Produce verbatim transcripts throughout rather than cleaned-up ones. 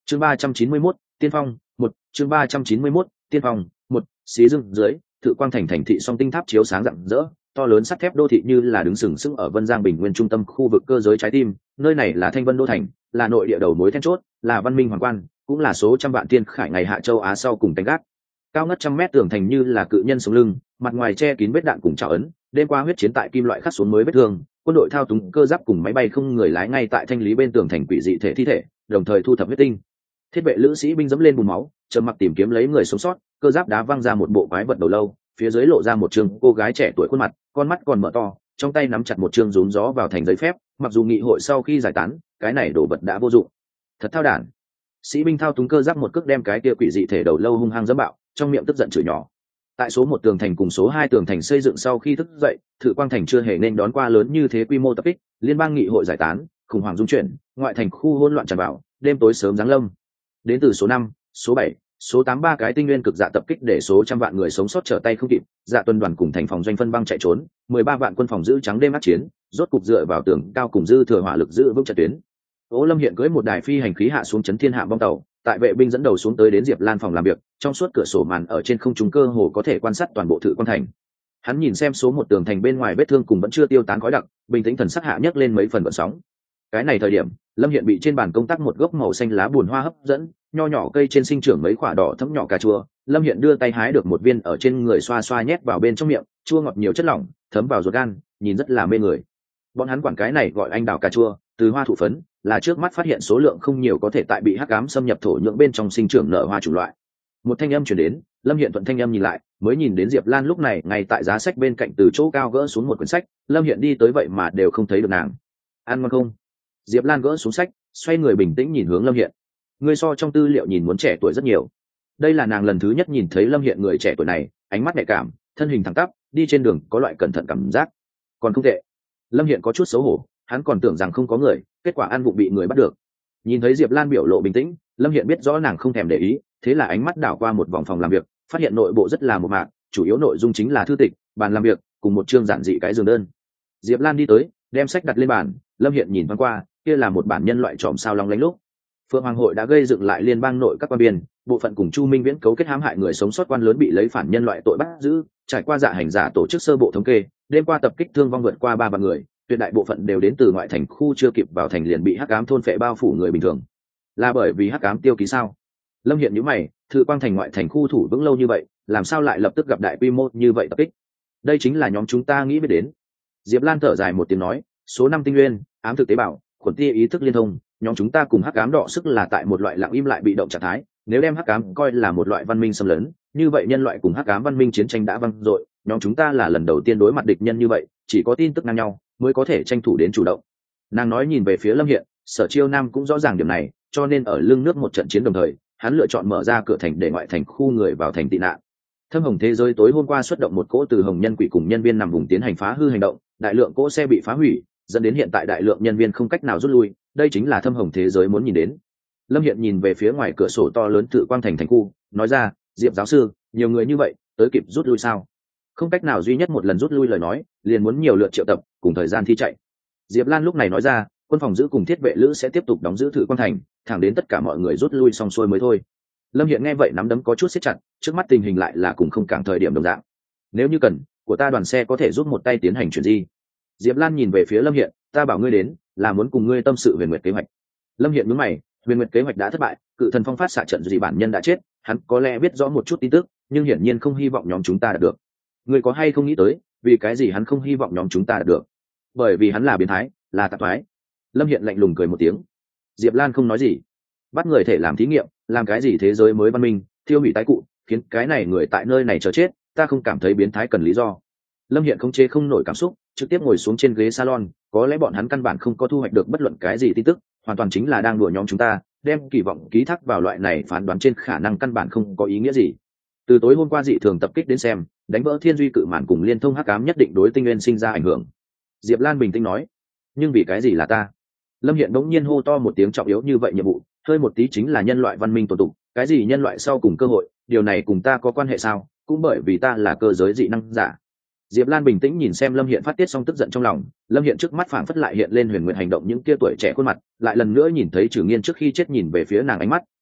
chương ba trăm chín mươi mốt tiên phong một chương ba trăm chín mươi mốt tiên phong một xí dưng dưới Thự Quang thành thành thị song tinh tháp chiếu sáng rạng rỡ, to lớn sắt thép đô thị như là đứng sừng sững ở Vân Giang Bình Nguyên trung tâm khu vực cơ giới trái tim. Nơi này là Thanh Vân đô thành, là nội địa đầu mối then chốt, là văn minh hoàng quan, cũng là số trăm vạn tiên khải ngày hạ châu Á sau cùng canh gác. Cao ngất trăm mét tường thành như là cự nhân sống lưng, mặt ngoài che kín vết đạn cùng trào ấn. Đêm qua huyết chiến tại kim loại khắc xuống mới vết thương, quân đội thao túng cơ giáp cùng máy bay không người lái ngay tại thanh lý bên tường thành quỷ dị thể thi thể, đồng thời thu thập huyết tinh. Thiết vệ lữ sĩ binh dẫm lên bùn máu, trầm mặc tìm kiếm lấy người sống sót. Cơ giáp đá văng ra một bộ quái vật đầu lâu, phía dưới lộ ra một trường cô gái trẻ tuổi khuôn mặt, con mắt còn mở to, trong tay nắm chặt một chương rúm gió vào thành giấy phép. Mặc dù nghị hội sau khi giải tán, cái này đồ vật đã vô dụng. Thật thao đản! Sĩ binh thao túng cơ giáp một cước đem cái kia quỷ dị thể đầu lâu hung hăng dẫm bạo, trong miệng tức giận chửi nhỏ. Tại số một tường thành cùng số hai tường thành xây dựng sau khi thức dậy, Thự Quang thành chưa hề nên đón qua lớn như thế quy mô tập kích. Liên bang nghị hội giải tán, khủng hoảng dung chuyển, ngoại thành khu hỗn loạn tràn vào, đêm tối sớm giáng lâm. Đến từ số năm, số bảy, số tám ba cái tinh nguyên cực dạ tập kích để số trăm vạn người sống sót trở tay không kịp. Dạ tuần đoàn cùng thành phòng doanh phân băng chạy trốn, mười ba vạn quân phòng giữ trắng đêm ác chiến, rốt cục dựa vào tường cao cùng dư thừa hỏa lực giữ vững trận tuyến. Ô Lâm hiện cưỡi một đài phi hành khí hạ xuống chấn thiên hạ bom tàu, tại vệ binh dẫn đầu xuống tới đến Diệp Lan phòng làm việc, trong suốt cửa sổ màn ở trên không trung cơ hồ có thể quan sát toàn bộ Thự Quang thành. Hắn nhìn xem số một tường thành bên ngoài vết thương cùng vẫn chưa tiêu tán khói đặc, bình tĩnh thần sắc hạ nhấc lên mấy phần gợn sóng. Cái này thời điểm, Lâm hiện bị trên bàn công tác một gốc màu xanh lá buồn hoa hấp dẫn, nho nhỏ cây trên sinh trưởng mấy quả đỏ thẫm nhỏ cà chua. Lâm hiện đưa tay hái được một viên ở trên người xoa xoa nhét vào bên trong miệng, chua ngọt nhiều chất lỏng, thấm vào ruột gan, nhìn rất là mê người. Bọn hắn quản cái này gọi anh đào cà chua, từ hoa thụ phấn, là trước mắt phát hiện số lượng không nhiều có thể tại bị hắc ám xâm nhập thổ nhưỡng bên trong sinh trưởng nở hoa chủng loại. Một thanh âm truyền đến, Lâm hiện thuận thanh âm nhìn lại, mới nhìn đến Diệp Lan lúc này ngay tại giá sách bên cạnh từ chỗ cao gỡ xuống một quyển sách. Lâm hiện đi tới vậy mà đều không thấy được nàng. Ăn ngon không? Diệp Lan gỡ xuống sách, xoay người bình tĩnh nhìn hướng Lâm hiện. Người so trong tư liệu nhìn muốn trẻ tuổi rất nhiều. Đây là nàng lần thứ nhất nhìn thấy Lâm hiện người trẻ tuổi này, ánh mắt nhạy cảm, thân hình thẳng tắp, đi trên đường có loại cẩn thận cảm giác. Còn không tệ. Lâm hiện có chút xấu hổ, hắn còn tưởng rằng không có người, kết quả ăn vụng bị người bắt được. Nhìn thấy Diệp Lan biểu lộ bình tĩnh, Lâm hiện biết rõ nàng không thèm để ý, thế là ánh mắt đảo qua một vòng phòng làm việc, phát hiện nội bộ rất là mộc mạc, chủ yếu nội dung chính là thư tịch, bàn làm việc cùng một chương giản dị cái giường đơn. Diệp Lan đi tới, đem sách đặt lên bàn. Lâm hiện nhìn thoáng qua, kia là một bản nhân loại trộm sao long lánh lúc. Phượng Hoàng hội đã gây dựng lại liên bang nội các quan biên, bộ phận cùng Chu Minh Viễn cấu kết hãm hại người sống sót quan lớn bị lấy phản nhân loại tội bắt giữ, trải qua dạ hành giả tổ chức sơ bộ thống kê, đêm qua tập kích thương vong vượt qua ba vạn người, tuyệt đại bộ phận đều đến từ ngoại thành khu chưa kịp vào thành liền bị hắc ám thôn phệ bao phủ người bình thường. Là bởi vì hắc ám tiêu ký sao? Lâm hiện nhíu mày, Thự Quang thành ngoại thành khu thủ vững lâu như vậy, làm sao lại lập tức gặp đại quy mô như vậy tập kích? Đây chính là nhóm chúng ta nghĩ biết đến. Diệp Lan thở dài một tiếng nói, số năm tinh nguyên, ám thực tế bào, khuẩn tia ý thức liên thông, nhóm chúng ta cùng hắc ám đọ sức là tại một loại lặng im lại bị động trạng thái. Nếu đem hắc ám coi là một loại văn minh xâm lấn, như vậy nhân loại cùng hắc ám văn minh chiến tranh đã vang dội, nhóm chúng ta là lần đầu tiên đối mặt địch nhân như vậy, chỉ có tin tức ngang nhau mới có thể tranh thủ đến chủ động. Nàng nói nhìn về phía Lâm hiện, Sở Chiêu Nam cũng rõ ràng điểm này, cho nên ở lưng nước một trận chiến đồng thời, hắn lựa chọn mở ra cửa thành để ngoại thành khu người vào thành tị nạn. Thâm Hồng thế giới tối hôm qua xuất động một cỗ từ Hồng Nhân Quỷ cùng nhân viên nằm vùng tiến hành phá hư hành động, đại lượng cỗ xe bị phá hủy, dẫn đến hiện tại đại lượng nhân viên không cách nào rút lui, đây chính là Thâm Hồng thế giới muốn nhìn đến. Lâm hiện nhìn về phía ngoài cửa sổ to lớn Thự Quang thành thành khu, nói ra, Diệp giáo sư, nhiều người như vậy, tới kịp rút lui sao? Không cách nào duy nhất một lần rút lui lời nói, liền muốn nhiều lượt triệu tập, cùng thời gian thi chạy. Diệp Lan lúc này nói ra, quân phòng giữ cùng thiết vệ lữ sẽ tiếp tục đóng giữ Thự Quang thành, thẳng đến tất cả mọi người rút lui xong xuôi mới thôi. Lâm hiện nghe vậy nắm đấm có chút siết chặt, trước mắt tình hình lại là cùng không càng thời điểm đồng dạng. Nếu như cần, của ta đoàn xe có thể giúp một tay tiến hành chuyển di. Diệp Lan nhìn về phía Lâm hiện, ta bảo ngươi đến, là muốn cùng ngươi tâm sự Huyền Nguyệt kế hoạch. Lâm hiện nhướng mày, Huyền Nguyệt kế hoạch đã thất bại, cự thần phong phát xạ trận gì bản nhân đã chết, hắn có lẽ biết rõ một chút tin tức, nhưng hiển nhiên không hy vọng nhóm chúng ta đạt được. Ngươi có hay không nghĩ tới, vì cái gì hắn không hy vọng nhóm chúng ta đạt được? Bởi vì hắn là biến thái, là tạp thoái. Lâm hiện lạnh lùng cười một tiếng. Diệp Lan không nói gì. Bắt người thể làm thí nghiệm, làm cái gì thế giới mới văn minh, thiêu hủy tái cụ, khiến cái này người tại nơi này chờ chết, ta không cảm thấy biến thái cần lý do. Lâm hiện không chế không nổi cảm xúc, trực tiếp ngồi xuống trên ghế salon, có lẽ bọn hắn căn bản không có thu hoạch được bất luận cái gì tin tức, hoàn toàn chính là đang đùa nhóm chúng ta, đem kỳ vọng ký thác vào loại này phán đoán trên khả năng căn bản không có ý nghĩa gì. Từ tối hôm qua dị thường tập kích đến xem, đánh vỡ thiên duy cự màn cùng liên thông hắc ám nhất định đối tinh nguyên sinh ra ảnh hưởng. Diệp Lan bình tĩnh nói, nhưng vì cái gì là ta? Lâm hiện đống nhiên hô to một tiếng trọng yếu như vậy nhiệm vụ, hơi một tí chính là nhân loại văn minh tồn tục, cái gì nhân loại sau cùng cơ hội, điều này cùng ta có quan hệ sao? Cũng bởi vì ta là cơ giới dị năng giả. Diệp Lan bình tĩnh nhìn xem Lâm Hiện phát tiết xong tức giận trong lòng, Lâm Hiện trước mắt phảng phất lại hiện lên Huyền Nguyệt hành động những kia tuổi trẻ khuôn mặt, lại lần nữa nhìn thấy Trử Nghiên trước khi chết nhìn về phía nàng ánh mắt,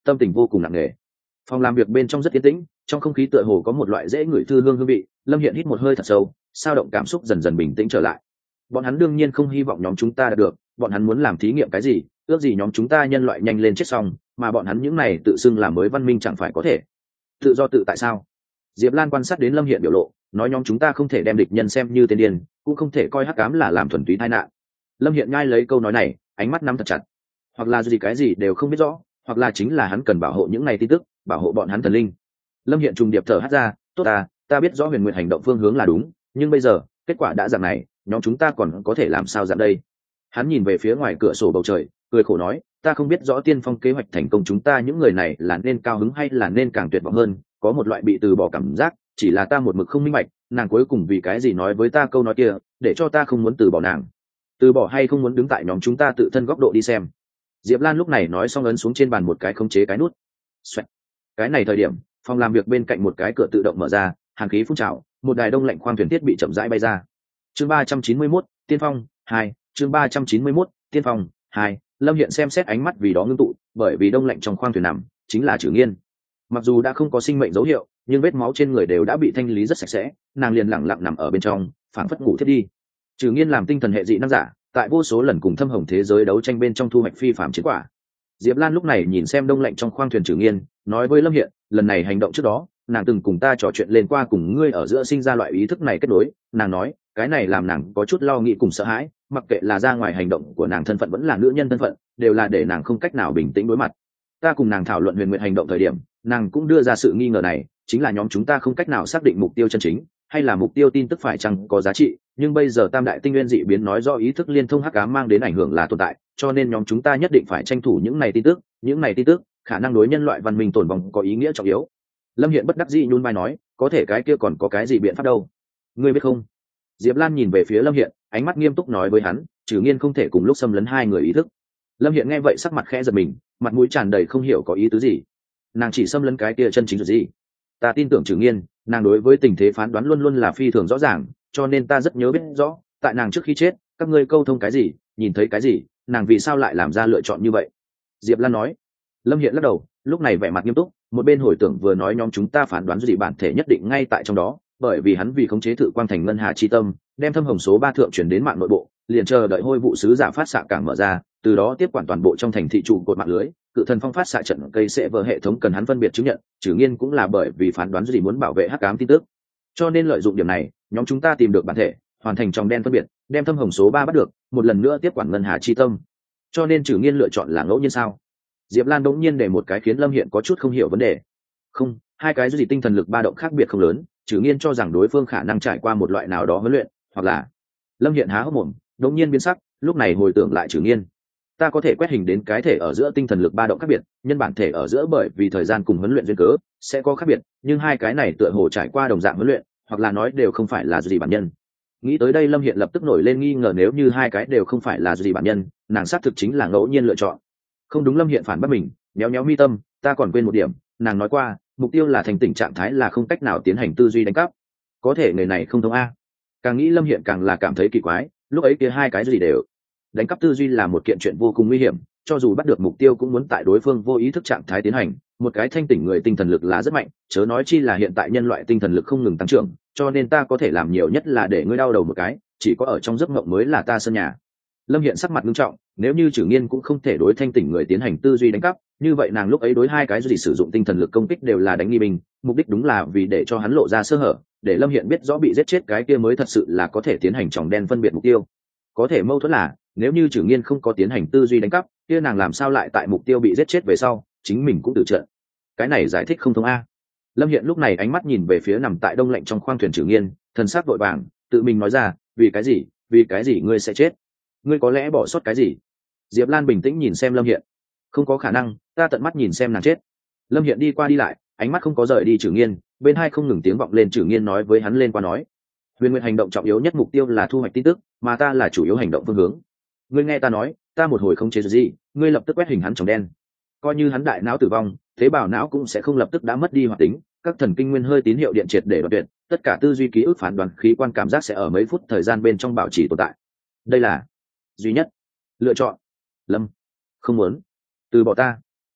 tâm tình vô cùng nặng nề. Phòng làm việc bên trong rất yên tĩnh, trong không khí tựa hồ có một loại dễ ngửi thư hương hương vị. Lâm Hiện hít một hơi thật sâu, sao động cảm xúc dần dần bình tĩnh trở lại. Bọn hắn đương nhiên không hy vọng nhóm chúng ta đạt được, bọn hắn muốn làm thí nghiệm cái gì, ước gì nhóm chúng ta nhân loại nhanh lên chết xong, mà bọn hắn những này tự xưng là mới văn minh chẳng phải có thể tự do tự tại sao? Diệp Lan quan sát đến Lâm Hiện biểu lộ, nói nhóm chúng ta không thể đem địch nhân xem như tên điên, cũng không thể coi hắc ám là làm thuần túy tai nạn. Lâm Hiện ngay lấy câu nói này, ánh mắt nắm thật chặt. Hoặc là gì cái gì đều không biết rõ, hoặc là chính là hắn cần bảo hộ những này tin tức, bảo hộ bọn hắn thần linh. Lâm Hiện trùng điệp thở hắt ra, tốt ta, ta biết rõ Huyền Nguyệt hành động phương hướng là đúng, nhưng bây giờ kết quả đã dạng này, nhóm chúng ta còn có thể làm sao dạng đây? Hắn nhìn về phía ngoài cửa sổ bầu trời, cười khổ nói, ta không biết rõ Tiên Phong kế hoạch thành công chúng ta những người này là nên cao hứng hay là nên càng tuyệt vọng hơn, có một loại bị từ bỏ cảm giác, chỉ là ta một mực không minh bạch, nàng cuối cùng vì cái gì nói với ta câu nói kia, để cho ta không muốn từ bỏ nàng. Từ bỏ hay không muốn đứng tại nhóm chúng ta tự thân góc độ đi xem. Diệp Lan lúc này nói xong ấn xuống trên bàn một cái khống chế cái nút. Xoẹt. Cái này thời điểm, phòng làm việc bên cạnh một cái cửa tự động mở ra, hàn khí phun trào, một đài đông lạnh khoang thuyền thiết bị chậm rãi bay ra. Chương ba trăm chín mươi mốt, Tiên Phong hai, chương ba trăm chín mươi mốt, Tiên Phong hai. Lâm Hiện xem xét ánh mắt vì đó ngưng tụ, bởi vì đông lạnh trong khoang thuyền nằm chính là Trử Nghiên. Mặc dù đã không có sinh mệnh dấu hiệu, nhưng vết máu trên người đều đã bị thanh lý rất sạch sẽ, nàng liền lặng lặng nằm ở bên trong, phảng phất ngủ thiết đi. Trử Nghiên làm tinh thần hệ dị năng giả, tại vô số lần cùng thâm hồng thế giới đấu tranh bên trong thu hoạch phi phàm chiến quả. Diệp Lan lúc này nhìn xem đông lạnh trong khoang thuyền Trử Nghiên, nói với Lâm Hiện, lần này hành động trước đó, nàng từng cùng ta trò chuyện lên qua cùng ngươi ở giữa sinh ra loại ý thức này kết nối, nàng nói, cái này làm nàng có chút lo nghĩ cùng sợ hãi, mặc kệ là ra ngoài hành động của nàng thân phận vẫn là nữ nhân thân phận, đều là để nàng không cách nào bình tĩnh đối mặt. Ta cùng nàng thảo luận Huyền Nguyệt hành động thời điểm, nàng cũng đưa ra sự nghi ngờ này, chính là nhóm chúng ta không cách nào xác định mục tiêu chân chính, hay là mục tiêu tin tức phải chăng có giá trị, nhưng bây giờ Tam đại tinh nguyên dị biến nói do ý thức liên thông hắc ám mang đến ảnh hưởng là tồn tại, cho nên nhóm chúng ta nhất định phải tranh thủ những này tin tức, những này tin tức khả năng đối nhân loại văn minh tồn vong có ý nghĩa trọng yếu. Lâm Hiện bất đắc dĩ nhún vai nói, có thể cái kia còn có cái gì biện pháp đâu? Ngươi biết không? Diệp Lan nhìn về phía Lâm Hiện, ánh mắt nghiêm túc nói với hắn, Trử Nghiên không thể cùng lúc xâm lấn hai người ý thức. Lâm Hiện nghe vậy sắc mặt khẽ giật mình, mặt mũi tràn đầy không hiểu có ý tứ gì. Nàng chỉ xâm lấn cái kia chân chính gì? Ta tin tưởng Trử Nghiên, nàng đối với tình thế phán đoán luôn luôn là phi thường rõ ràng, cho nên ta rất nhớ biết rõ, tại nàng trước khi chết, các ngươi câu thông cái gì, nhìn thấy cái gì, nàng vì sao lại làm ra lựa chọn như vậy? Diệp Lan nói. Lâm Hiện lắc đầu, lúc này vẻ mặt nghiêm túc, một bên hồi tưởng vừa nói nhóm chúng ta phán đoán gì bản thể nhất định ngay tại trong đó, bởi vì hắn vì khống chế Thự Quang Thành ngân hà chi tâm, đem thâm hồng số ba thượng chuyển đến mạng nội bộ, liền chờ đợi hôi vụ sứ giả phát xạ cảng mở ra, từ đó tiếp quản toàn bộ trong thành thị trụ cột mạng lưới, cự thần phong phát xạ trận cây sẽ vỡ hệ thống cần hắn phân biệt chứng nhận, Trử Nghiên cũng là bởi vì phán đoán gì muốn bảo vệ hắc ám tin tức, cho nên lợi dụng điểm này, nhóm chúng ta tìm được bản thể, hoàn thành tròng đen phân biệt, đem thâm hồng số ba bắt được, một lần nữa tiếp quản ngân hà chi tâm. Cho nên Trử Nghiên lựa chọn là ngẫu nhiên sao? Diệp Lan đống nhiên để một cái khiến Lâm Hiện có chút không hiểu vấn đề. Không, hai cái gì tinh thần lực ba động khác biệt không lớn, Trử Nghiên cho rằng đối phương khả năng trải qua một loại nào đó huấn luyện, hoặc là Lâm Hiện há hốc mồm, đống nhiên biến sắc, lúc này hồi tưởng lại Trử Nghiên. Ta có thể quét hình đến cái thể ở giữa tinh thần lực ba động khác biệt, nhân bản thể ở giữa bởi vì thời gian cùng huấn luyện duyên cớ sẽ có khác biệt, nhưng hai cái này tựa hồ trải qua đồng dạng huấn luyện, hoặc là nói đều không phải là gì bản nhân. Nghĩ tới đây Lâm Hiện lập tức nổi lên nghi ngờ, nếu như hai cái đều không phải là gì bản nhân, nàng xác thực chính là ngẫu nhiên lựa chọn. Không đúng, Lâm Hiện phản bác mình, méo méo mi tâm, ta còn quên một điểm, nàng nói qua, mục tiêu là thành tỉnh trạng thái là không cách nào tiến hành tư duy đánh cắp. Có thể người này không thông a. Càng nghĩ Lâm Hiện càng là cảm thấy kỳ quái, lúc ấy kia hai cái gì đều đánh cắp tư duy là một kiện chuyện vô cùng nguy hiểm, cho dù bắt được mục tiêu cũng muốn tại đối phương vô ý thức trạng thái tiến hành, một cái thanh tỉnh người tinh thần lực là rất mạnh, chớ nói chi là hiện tại nhân loại tinh thần lực không ngừng tăng trưởng, cho nên ta có thể làm nhiều nhất là để ngươi đau đầu một cái, chỉ có ở trong giấc mộng mới là ta sân nhà. Lâm Hiện sắc mặt nghiêm trọng, nếu như Trử Nghiên cũng không thể đối thanh tỉnh người tiến hành tư duy đánh cắp, như vậy nàng lúc ấy đối hai cái gì sử dụng tinh thần lực công kích đều là đánh nghi binh, mục đích đúng là vì để cho hắn lộ ra sơ hở, để Lâm Hiện biết rõ bị giết chết cái kia mới thật sự là có thể tiến hành tròng đen phân biệt mục tiêu. Có thể mâu thuẫn là, nếu như Trử Nghiên không có tiến hành tư duy đánh cắp, kia nàng làm sao lại tại mục tiêu bị giết chết về sau, chính mình cũng tự trận. Cái này giải thích không thông a. Lâm Hiện lúc này ánh mắt nhìn về phía nằm tại đông lạnh trong khoang thuyền Trử Nghiên, thần sắc vội vàng, tự mình nói ra, vì cái gì, vì cái gì ngươi sẽ chết? Ngươi có lẽ bỏ sót cái gì? Diệp Lan bình tĩnh nhìn xem Lâm Hiện, không có khả năng, ta tận mắt nhìn xem nàng chết. Lâm Hiện đi qua đi lại, ánh mắt không có rời đi Trử Nghiên, bên hai không ngừng tiếng vọng lên Trử Nghiên nói với hắn lên qua nói, Huyền Nguyệt hành động trọng yếu nhất mục tiêu là thu hoạch tin tức, mà ta là chủ yếu hành động phương hướng. Ngươi nghe ta nói, ta một hồi không chế gì, ngươi lập tức quét hình hắn tròng đen. Coi như hắn đại não tử vong, tế bào não cũng sẽ không lập tức đã mất đi hoạt tính, các thần kinh nguyên hơi tín hiệu điện triệt để đoạt tuyệt, tất cả tư duy ký ức phán đoán khí quan cảm giác sẽ ở mấy phút thời gian bên trong bảo trì tồn tại. Đây là duy nhất lựa chọn. Lâm, không muốn từ bỏ ta.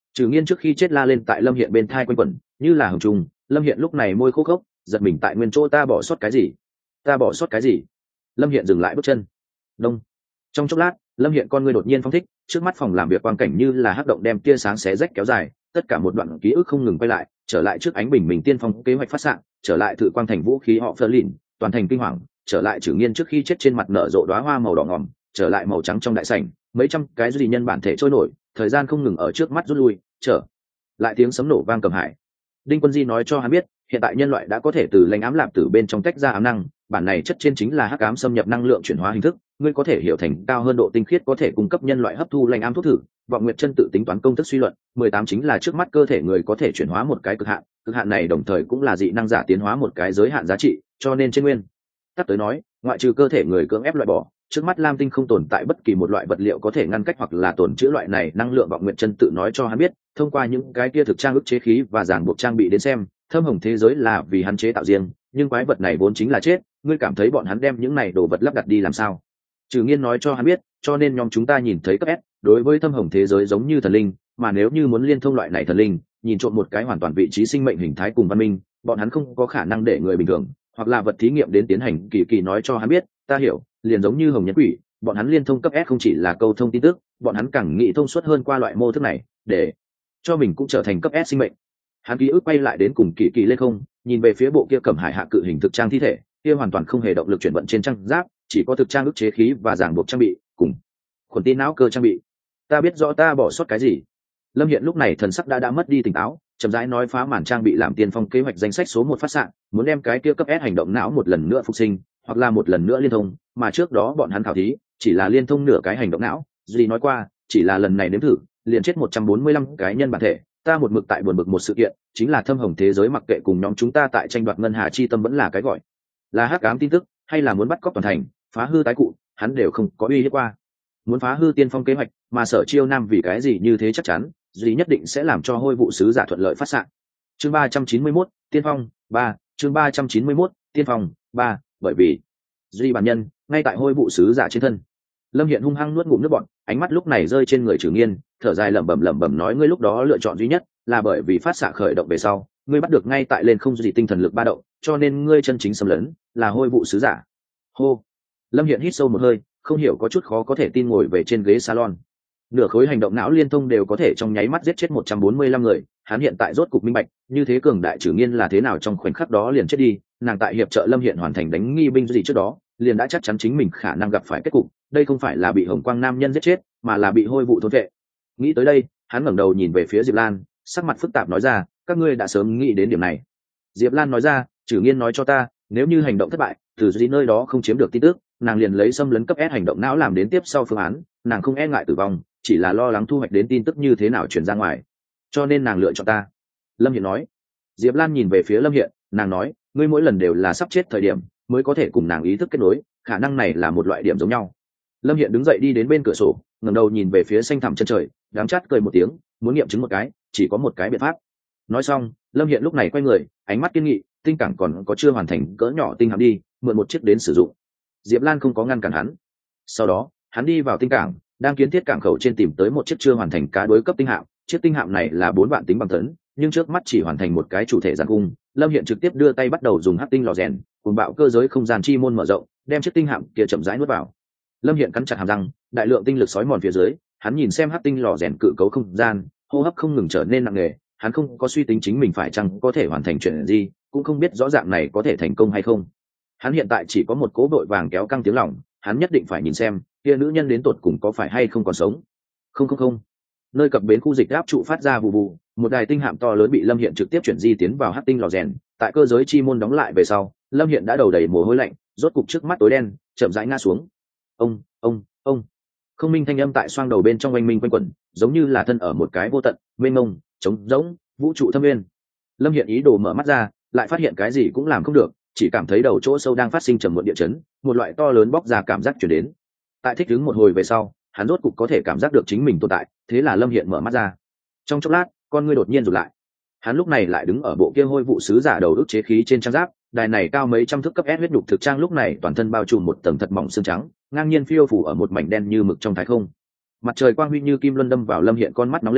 Trừ Nghiên trước khi chết la lên tại Lâm Hiện bên thai quanh quẩn như là hồng trùng. Lâm Hiện lúc này môi khô khốc, giật mình tại nguyên chỗ. Ta bỏ sót cái gì? Ta bỏ sót cái gì? Lâm Hiện dừng lại bước chân. Đông. Trong chốc lát, Lâm Hiện con ngươi đột nhiên phóng thích, trước mắt phòng làm việc quang cảnh như là hắc động đem tia sáng xé rách kéo dài, tất cả một đoạn ký ức không ngừng quay lại, trở lại trước ánh bình minh tiên phong kế hoạch phát xạ, trở lại thử quang thành vũ khí họ phơ lìn, toàn thành kinh hoàng, trở lại Trừ Nghiên trước khi chết trên mặt nở rộ đóa hoa màu đỏ ngòm, trở lại màu trắng trong đại sảnh, mấy trăm cái duy nhân bản thể trôi nổi, thời gian không ngừng ở trước mắt rút lui, trở lại tiếng sấm nổ vang cầm hải. Đinh Quân Di nói cho hắn biết, hiện tại nhân loại đã có thể từ lãnh ám lạp tử bên trong tách ra ám năng, bản này chất trên chính là hắc ám xâm nhập năng lượng chuyển hóa hình thức, ngươi có thể hiểu thành cao hơn độ tinh khiết có thể cung cấp nhân loại hấp thu lãnh ám thuốc thử. Vọng Nguyệt Chân tự tính toán công thức suy luận, mười tám chính là trước mắt cơ thể người có thể chuyển hóa một cái cực hạn, cực hạn này đồng thời cũng là dị năng giả tiến hóa một cái giới hạn giá trị, cho nên trên nguyên tắc tới nói, ngoại trừ cơ thể người cưỡng ép loại bỏ, trước mắt Lam Tinh không tồn tại bất kỳ một loại vật liệu có thể ngăn cách hoặc là tồn trữ loại này năng lượng. Vọng Nguyệt Chân tự nói cho hắn biết, thông qua những cái kia thực trang ức chế khí và giảng buộc trang bị đến xem, thâm hồng thế giới là vì hắn chế tạo riêng, nhưng quái vật này vốn chính là chết, ngươi cảm thấy bọn hắn đem những này đồ vật lắp đặt đi làm sao? Trừ Nghiên nói cho hắn biết, cho nên nhóm chúng ta nhìn thấy cấp S, đối với thâm hồng thế giới giống như thần linh, mà nếu như muốn liên thông loại này thần linh, nhìn trộm một cái hoàn toàn vị trí sinh mệnh hình thái cùng văn minh, bọn hắn không có khả năng để người bình thường hoặc là vật thí nghiệm đến tiến hành. Kỳ Kỳ nói cho hắn biết, ta hiểu, liền giống như hồng nhân quỷ, bọn hắn liên thông cấp S không chỉ là câu thông tin tức, bọn hắn càng nghĩ thông suốt hơn qua loại mô thức này, để cho mình cũng trở thành cấp S sinh mệnh. Hắn ký ức quay lại đến cùng Kỳ Kỳ lên không, nhìn về phía bộ kia cẩm hải hạ cự hình thực trang thi thể, kia hoàn toàn không hề động lực chuyển vận trên trang giáp, chỉ có thực trang ức chế khí và giảng buộc trang bị cùng khuẩn tin não cơ trang bị. Ta biết rõ ta bỏ sót cái gì. Lâm Hiện lúc này thần sắc đã đã mất đi tỉnh táo, chậm rãi nói, phá màn trang bị làm tiên phong kế hoạch danh sách số một phát xạ, muốn đem cái kia cấp S hành động não một lần nữa phục sinh, hoặc là một lần nữa liên thông, mà trước đó bọn hắn khảo thí chỉ là liên thông nửa cái hành động não. Duy nói qua, chỉ là lần này nếm thử, liền chết một trăm bốn mươi lăm cái nhân bản thể. Ta một mực tại buồn bực một sự kiện, chính là thâm hồng thế giới mặc kệ cùng nhóm chúng ta tại tranh đoạt ngân hà chi tâm vẫn là cái gọi là hắc ám tin tức, hay là muốn bắt cóc toàn thành, phá hư tái cụ, hắn đều không có uy hiếp qua. Muốn phá hư tiên phong kế hoạch, mà Sở Chiêu Nam vì cái gì như thế chắc chắn, Duy nhất định sẽ làm cho hôi vụ sứ giả thuận lợi phát xạ. Chương ba trăm chín mươi mốt, Tiên phong ba, chương ba trăm chín mươi mốt, Tiên phong ba, bởi vì Duy bản nhân ngay tại hôi vụ sứ giả trên thân. Lâm Hiện hung hăng nuốt ngụm nước bọt, ánh mắt lúc này rơi trên người Trừ Nghiên, thở dài lẩm bẩm lẩm bẩm nói, ngươi lúc đó lựa chọn duy nhất là bởi vì phát xạ khởi động về sau, ngươi bắt được ngay tại lên không gì tinh thần lực ba động, cho nên ngươi chân chính xâm lấn là hôi vụ sứ giả. Hô. Lâm Hiện hít sâu một hơi, không hiểu có chút khó có thể tin ngồi về trên ghế salon. Nửa khối hành động não liên thông đều có thể trong nháy mắt giết chết một trăm bốn mươi lăm người, hắn hiện tại rốt cục minh bạch, như thế cường đại Trừ Nghiên là thế nào trong khoảnh khắc đó liền chết đi. Nàng tại hiệp trợ Lâm Hiện hoàn thành đánh nghi binh gì trước đó, liền đã chắc chắn chính mình khả năng gặp phải kết cục, đây không phải là bị hồng quang nam nhân giết chết, mà là bị hôi vụ thôn vệ. Nghĩ tới đây, hắn ngẩng đầu nhìn về phía Diệp Lan, sắc mặt phức tạp nói ra, các ngươi đã sớm nghĩ đến điểm này. Diệp Lan nói ra, Trừ Nghiên nói cho ta, nếu như hành động thất bại, từ gì nơi đó không chiếm được tin tức, nàng liền lấy xâm lấn cấp S hành động não làm đến tiếp sau phương án, nàng không e ngại tử vong, chỉ là lo lắng thu hoạch đến tin tức như thế nào truyền ra ngoài, cho nên nàng lựa chọn ta. Lâm Hiện nói. Diệp Lan nhìn về phía Lâm Hiện, nàng nói, ngươi mỗi lần đều là sắp chết thời điểm mới có thể cùng nàng ý thức kết nối, khả năng này là một loại điểm giống nhau. Lâm Hiện đứng dậy đi đến bên cửa sổ, ngẩng đầu nhìn về phía xanh thẳm chân trời, đám chát cười một tiếng, muốn nghiệm chứng một cái, chỉ có một cái biện pháp. Nói xong, Lâm Hiện lúc này quay người, ánh mắt kiên nghị, tinh cảng còn có chưa hoàn thành cỡ nhỏ tinh hạm đi, mượn một chiếc đến sử dụng. Diệp Lan không có ngăn cản hắn. Sau đó, hắn đi vào tinh cảng, đang kiến thiết cảng khẩu trên tìm tới một chiếc chưa hoàn thành cá đối cấp tinh hạm. Chiếc tinh hạm này là bốn vạn tính bằng tấn, nhưng trước mắt chỉ hoàn thành một cái chủ thể giàn cung. Lâm Hiện trực tiếp đưa tay bắt đầu dùng hắc tinh lò rèn, cùng bạo cơ giới không gian chi môn mở rộng, đem chiếc tinh hạm kia chậm rãi nuốt vào. Lâm Hiện cắn chặt hàm răng, đại lượng tinh lực sói mòn phía dưới, hắn nhìn xem hắc tinh lò rèn cự cấu không gian, hô hấp không ngừng trở nên nặng nề. Hắn không có suy tính chính mình phải chăng có thể hoàn thành chuyện gì, cũng không biết rõ ràng này có thể thành công hay không. Hắn hiện tại chỉ có một cố đội vàng kéo căng tiếng lòng, hắn nhất định phải nhìn xem kia nữ nhân đến tột cùng có phải hay không còn sống. Không không không. Nơi cập bến khu dịch áp trụ phát ra vù vù, một đài tinh hạm to lớn bị Lâm Hiện trực tiếp chuyển di tiến vào hắc tinh lò rèn, tại cơ giới chi môn đóng lại về sau, Lâm Hiện đã đầu đầy mồ hôi lạnh, rốt cục trước mắt tối đen, chậm rãi ngã xuống. Ông, ông, ông. Không minh thanh âm tại xoang đầu bên trong oanh minh quanh quẩn, giống như là thân ở một cái vô tận, mênh mông, trống rỗng, vũ trụ thâm nguyên. Lâm Hiện ý đồ mở mắt ra, lại phát hiện cái gì cũng làm không được, chỉ cảm thấy đầu chỗ sâu đang phát sinh trầm muộn địa chấn, một loại to lớn bóc ra cảm giác truyền đến. Tại thích ứng một hồi về sau, hắn rốt cục có thể cảm giác được chính mình tồn tại, thế là Lâm Hiện mở mắt ra. Trong chốc lát, con ngươi đột nhiên rụt lại. Hắn lúc này lại đứng ở bộ kia hôi vụ sứ giả đầu ức chế khí trên trang giáp, đài này cao mấy trăm thước cấp S huyết nhục thực trang lúc này toàn thân bao trùm một tầng thật mỏng xương trắng, ngang nhiên phiêu phù ở một mảnh đen như mực trong thái không. Mặt trời quang huy như kim luân đâm vào Lâm Hiện con mắt nóng lên,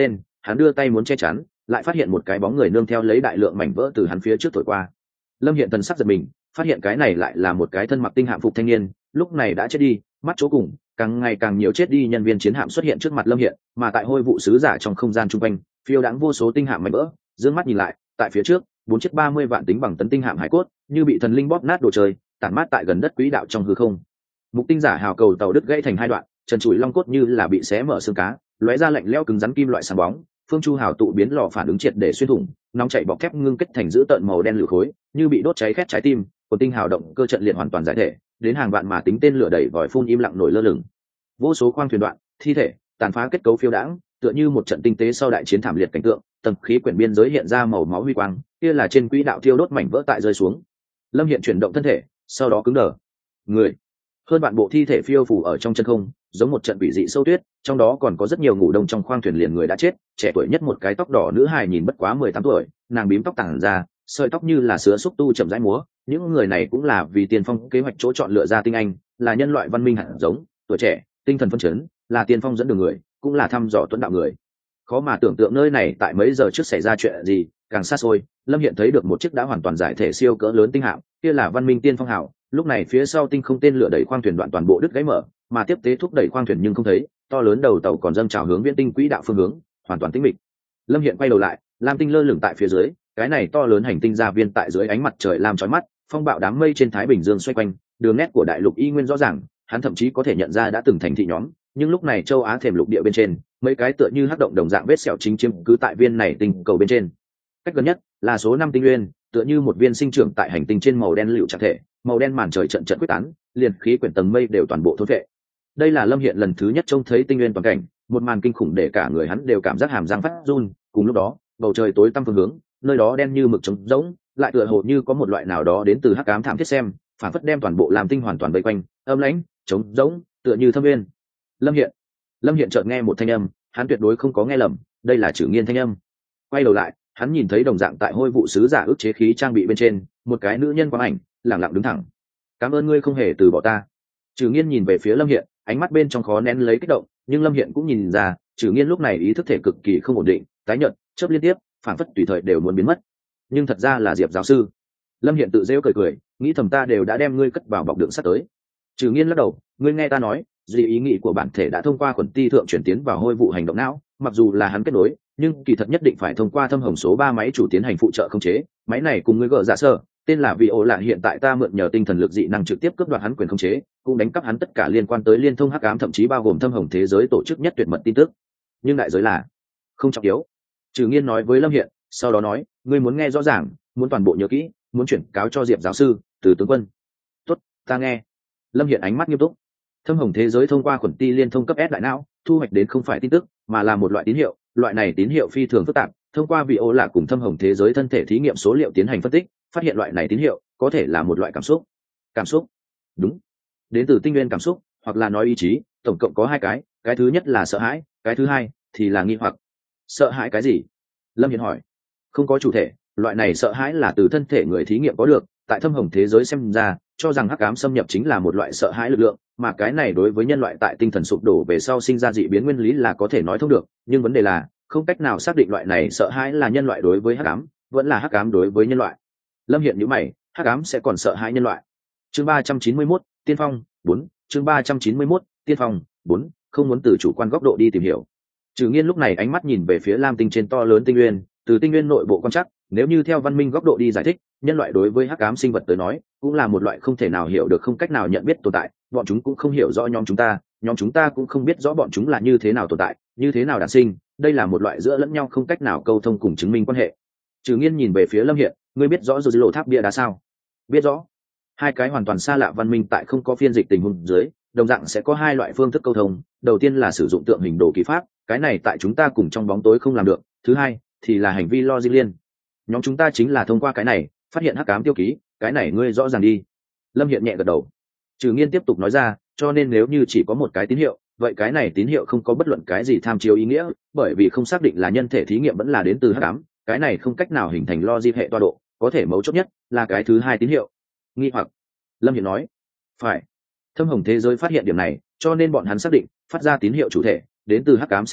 hắn đưa tay muốn che chắn, lại phát hiện một cái bóng người nương theo lấy đại lượng mảnh vỡ từ hắn phía trước thổi qua. Lâm Hiện thần sắc giật mình, phát hiện cái này lại là một cái thân mặc tinh hạm phục thanh niên, lúc này đã chết đi, mắt chỗ cùng, càng ngày càng nhiều chết đi nhân viên chiến hạm xuất hiện trước mặt Lâm Hiện, mà tại hôi vụ sứ giả trong không gian trung quanh, phiêu đãng vô số tinh hạm mảnh vỡ, dương mắt nhìn lại, tại phía trước, bốn chiếc ba mươi vạn tính bằng tấn tinh hạm hải cốt, như bị thần linh bóp nát đồ chơi, tản mát tại gần đất quỹ đạo trong hư không. Mục tinh giả hào cầu tàu đứt gãy thành hai đoạn, trần trụi long cốt như là bị xé mở xương cá, lóe ra lạnh lẽo cứng rắn kim loại sáng bóng. Phương Chu hào tụ biến lò phản ứng triệt để xuyên thủng, nóng chảy bọc thép ngưng kết thành dữ tợn màu đen lửa khối, như bị đốt cháy khét trái tim, còn tinh hào động cơ trận liệt hoàn toàn giải thể, đến hàng vạn mà tính tên lửa đẩy vòi phun im lặng nổi lơ lửng. Vô số khoang thuyền đoạn, thi thể, tàn phá kết cấu phiêu đãng, tựa như một trận tinh tế sau đại chiến thảm liệt cảnh tượng, tầng khí quyển biên giới hiện ra màu máu huy quang, kia là trên quỹ đạo thiêu đốt mảnh vỡ tại rơi xuống. Lâm Hiện chuyển động thân thể, sau đó cứng đờ. Người, hơn bạn bộ thi thể phiêu phù ở trong chân không, giống một trận quỷ dị sâu tuyết, trong đó còn có rất nhiều ngủ đông trong khoang thuyền liền người đã chết, trẻ tuổi nhất một cái tóc đỏ nữ hài nhìn bất quá mười tám tuổi, nàng bím tóc tàng ra, sợi tóc như là sứa xúc tu chậm rãi múa, những người này cũng là vì Tiên Phong kế hoạch chỗ chọn lựa ra tinh anh, là nhân loại văn minh hạt giống, tuổi trẻ, tinh thần phấn chấn, là Tiên Phong dẫn đường người, cũng là thăm dò tuấn đạo người. Khó mà tưởng tượng nơi này tại mấy giờ trước xảy ra chuyện gì, càng xa xôi, Lâm Hiện thấy được một chiếc đã hoàn toàn giải thể siêu cỡ lớn tinh hạm, kia là văn minh Tiên Phong hảo, lúc này phía sau tinh không tên lửa đẩy khoang thuyền đoạn toàn bộ đứt gãy mở, mà tiếp tế thúc đẩy khoang thuyền nhưng không thấy, to lớn đầu tàu còn dâng trào hướng viễn tinh quỹ đạo phương hướng, hoàn toàn tĩnh mịch. Lâm Hiện quay đầu lại, lam tinh lơ lửng tại phía dưới, cái này to lớn hành tinh gia viên tại dưới ánh mặt trời lam chói mắt, phong bạo đám mây trên thái bình dương xoay quanh, đường nét của đại lục y nguyên rõ ràng, hắn thậm chí có thể nhận ra đã từng thành thị nhóm, nhưng lúc này châu Á thềm lục địa bên trên, mấy cái tựa như hắc động đồng dạng vết sẹo chính chiếm cứ tại viên này tinh cầu bên trên. Cách gần nhất là số năm tinh nguyên, tựa như một viên sinh trưởng tại hành tinh trên màu đen liệu trạng thể, màu đen màn trời trận trận quyết tán, liền khí quyển tầng mây đều toàn bộ thôn vệ. Đây là Lâm Hiện lần thứ nhất trông thấy tinh nguyên toàn cảnh, một màn kinh khủng để cả người hắn đều cảm giác hàm răng phát run. Cùng lúc đó, bầu trời tối tăm phương hướng, nơi đó đen như mực trống rỗng, lại tựa hồ như có một loại nào đó đến từ hắc ám thảm thiết xem, phản phất đem toàn bộ làm tinh hoàn toàn vây quanh, âm lãnh, trống rỗng, tựa như thâm nguyên. Lâm Hiện, Lâm Hiện chợt nghe một thanh âm, hắn tuyệt đối không có nghe lầm, đây là Trử Nghiên thanh âm. Quay đầu lại, hắn nhìn thấy đồng dạng tại hôi vụ sứ giả ức chế khí trang bị bên trên, một cái nữ nhân quang ảnh, lẳng lặng đứng thẳng. Cảm ơn ngươi không hề từ bỏ ta. Trử Nghiên nhìn về phía Lâm Hiện, ánh mắt bên trong khó nén lấy kích động, nhưng Lâm Hiện cũng nhìn ra, Trử Nghiên lúc này ý thức thể cực kỳ không ổn định, tái nhợt, chớp liên tiếp, phản phất tùy thời đều muốn biến mất. Nhưng thật ra là Diệp giáo sư. Lâm Hiện tự giễu cười cười, nghĩ thầm ta đều đã đem ngươi cất vào bọc đựng sắt tới. Trử Nghiên lắc đầu, ngươi nghe ta nói, gì ý nghĩ của bản thể đã thông qua khuẩn ti thượng chuyển tiến vào hôi vụ hành động não, mặc dù là hắn kết nối, nhưng kỳ thật nhất định phải thông qua thâm hồng số ba máy chủ tiến hành phụ trợ khống chế, máy này cùng ngươi gỡ giả sơ, tên là vị ổ lạ hiện tại ta mượn nhờ tinh thần lực dị năng trực tiếp cướp đoạt hắn quyền khống chế, cũng đánh cắp hắn tất cả liên quan tới liên thông hắc ám thậm chí bao gồm thâm hồng thế giới tổ chức nhất tuyệt mật tin tức. Nhưng đại giới là không trọng yếu. Trừ Nghiên nói với Lâm Hiện, sau đó nói, ngươi muốn nghe rõ ràng, muốn toàn bộ nhớ kỹ, muốn chuyển cáo cho Diệp giáo sư, từ tướng quân. Tốt, ta nghe. Lâm Hiện ánh mắt nghiêm túc. Thâm hồng thế giới thông qua khuẩn ti liên thông cấp S đại não, thu hoạch đến không phải tin tức, mà là một loại tín hiệu, loại này tín hiệu phi thường phức tạp, thông qua vị ô lạ cùng thâm hồng thế giới thân thể thí nghiệm số liệu tiến hành phân tích, phát hiện loại này tín hiệu có thể là một loại cảm xúc. Cảm xúc? Đúng. Đến từ tinh nguyên cảm xúc, hoặc là nói ý chí, tổng cộng có hai cái, cái thứ nhất là sợ hãi, cái thứ hai thì là nghi hoặc. Sợ hãi cái gì? Lâm Hiện hỏi. Không có chủ thể, loại này sợ hãi là từ thân thể người thí nghiệm có được, tại thâm hồng thế giới xem ra, cho rằng hắc ám xâm nhập chính là một loại sợ hãi lực lượng, mà cái này đối với nhân loại tại tinh thần sụp đổ về sau sinh ra dị biến nguyên lý là có thể nói thông được, nhưng vấn đề là không cách nào xác định loại này sợ hãi là nhân loại đối với hắc ám, vẫn là hắc ám đối với nhân loại. Lâm Hiện nhíu mày, hắc ám sẽ còn sợ hãi nhân loại. Chương ba trăm chín mươi mốt, Tiên Phong bốn, chương ba trăm chín mươi mốt, Tiên Phong bốn, không muốn từ chủ quan góc độ đi tìm hiểu. Trừ Nghiên lúc này ánh mắt nhìn về phía lam tinh trên to lớn tinh nguyên, từ tinh nguyên nội bộ quan trắc, nếu như theo văn minh góc độ đi giải thích, nhân loại đối với hắc ám sinh vật tới nói, cũng là một loại không thể nào hiểu được, không cách nào nhận biết tồn tại, bọn chúng cũng không hiểu rõ nhóm chúng ta, nhóm chúng ta cũng không biết rõ bọn chúng là như thế nào tồn tại, như thế nào đản sinh, đây là một loại giữa lẫn nhau không cách nào câu thông cùng chứng minh quan hệ. Trừ Nghiên nhìn về phía Lâm Hiện, ngươi biết rõ rồi lộ tháp bia đá sao? Biết rõ. Hai cái hoàn toàn xa lạ văn minh tại không có phiên dịch tình huống dưới, đồng dạng sẽ có hai loại phương thức câu thông, đầu tiên là sử dụng tượng hình đồ ký pháp, cái này tại chúng ta cùng trong bóng tối không làm được, thứ hai thì là hành vi logic liên. Nhóm chúng ta chính là thông qua cái này phát hiện hắc ám tiêu ký, cái này ngươi rõ ràng đi. Lâm Hiện nhẹ gật đầu. Trừ Nghiên tiếp tục nói ra, cho nên nếu như chỉ có một cái tín hiệu, vậy cái này tín hiệu không có bất luận cái gì tham chiếu ý nghĩa, bởi vì không xác định là nhân thể thí nghiệm vẫn là đến từ hắc ám, cái này không cách nào hình thành logic hệ tọa độ, có thể mấu chốt nhất là cái thứ hai tín hiệu. Nghi hoặc. Lâm Hiện nói. Phải. Thâm hồng thế giới phát hiện điểm này, cho nên bọn hắn xác định phát ra tín hiệu chủ thể đến từ hắc ám sinh mệnh,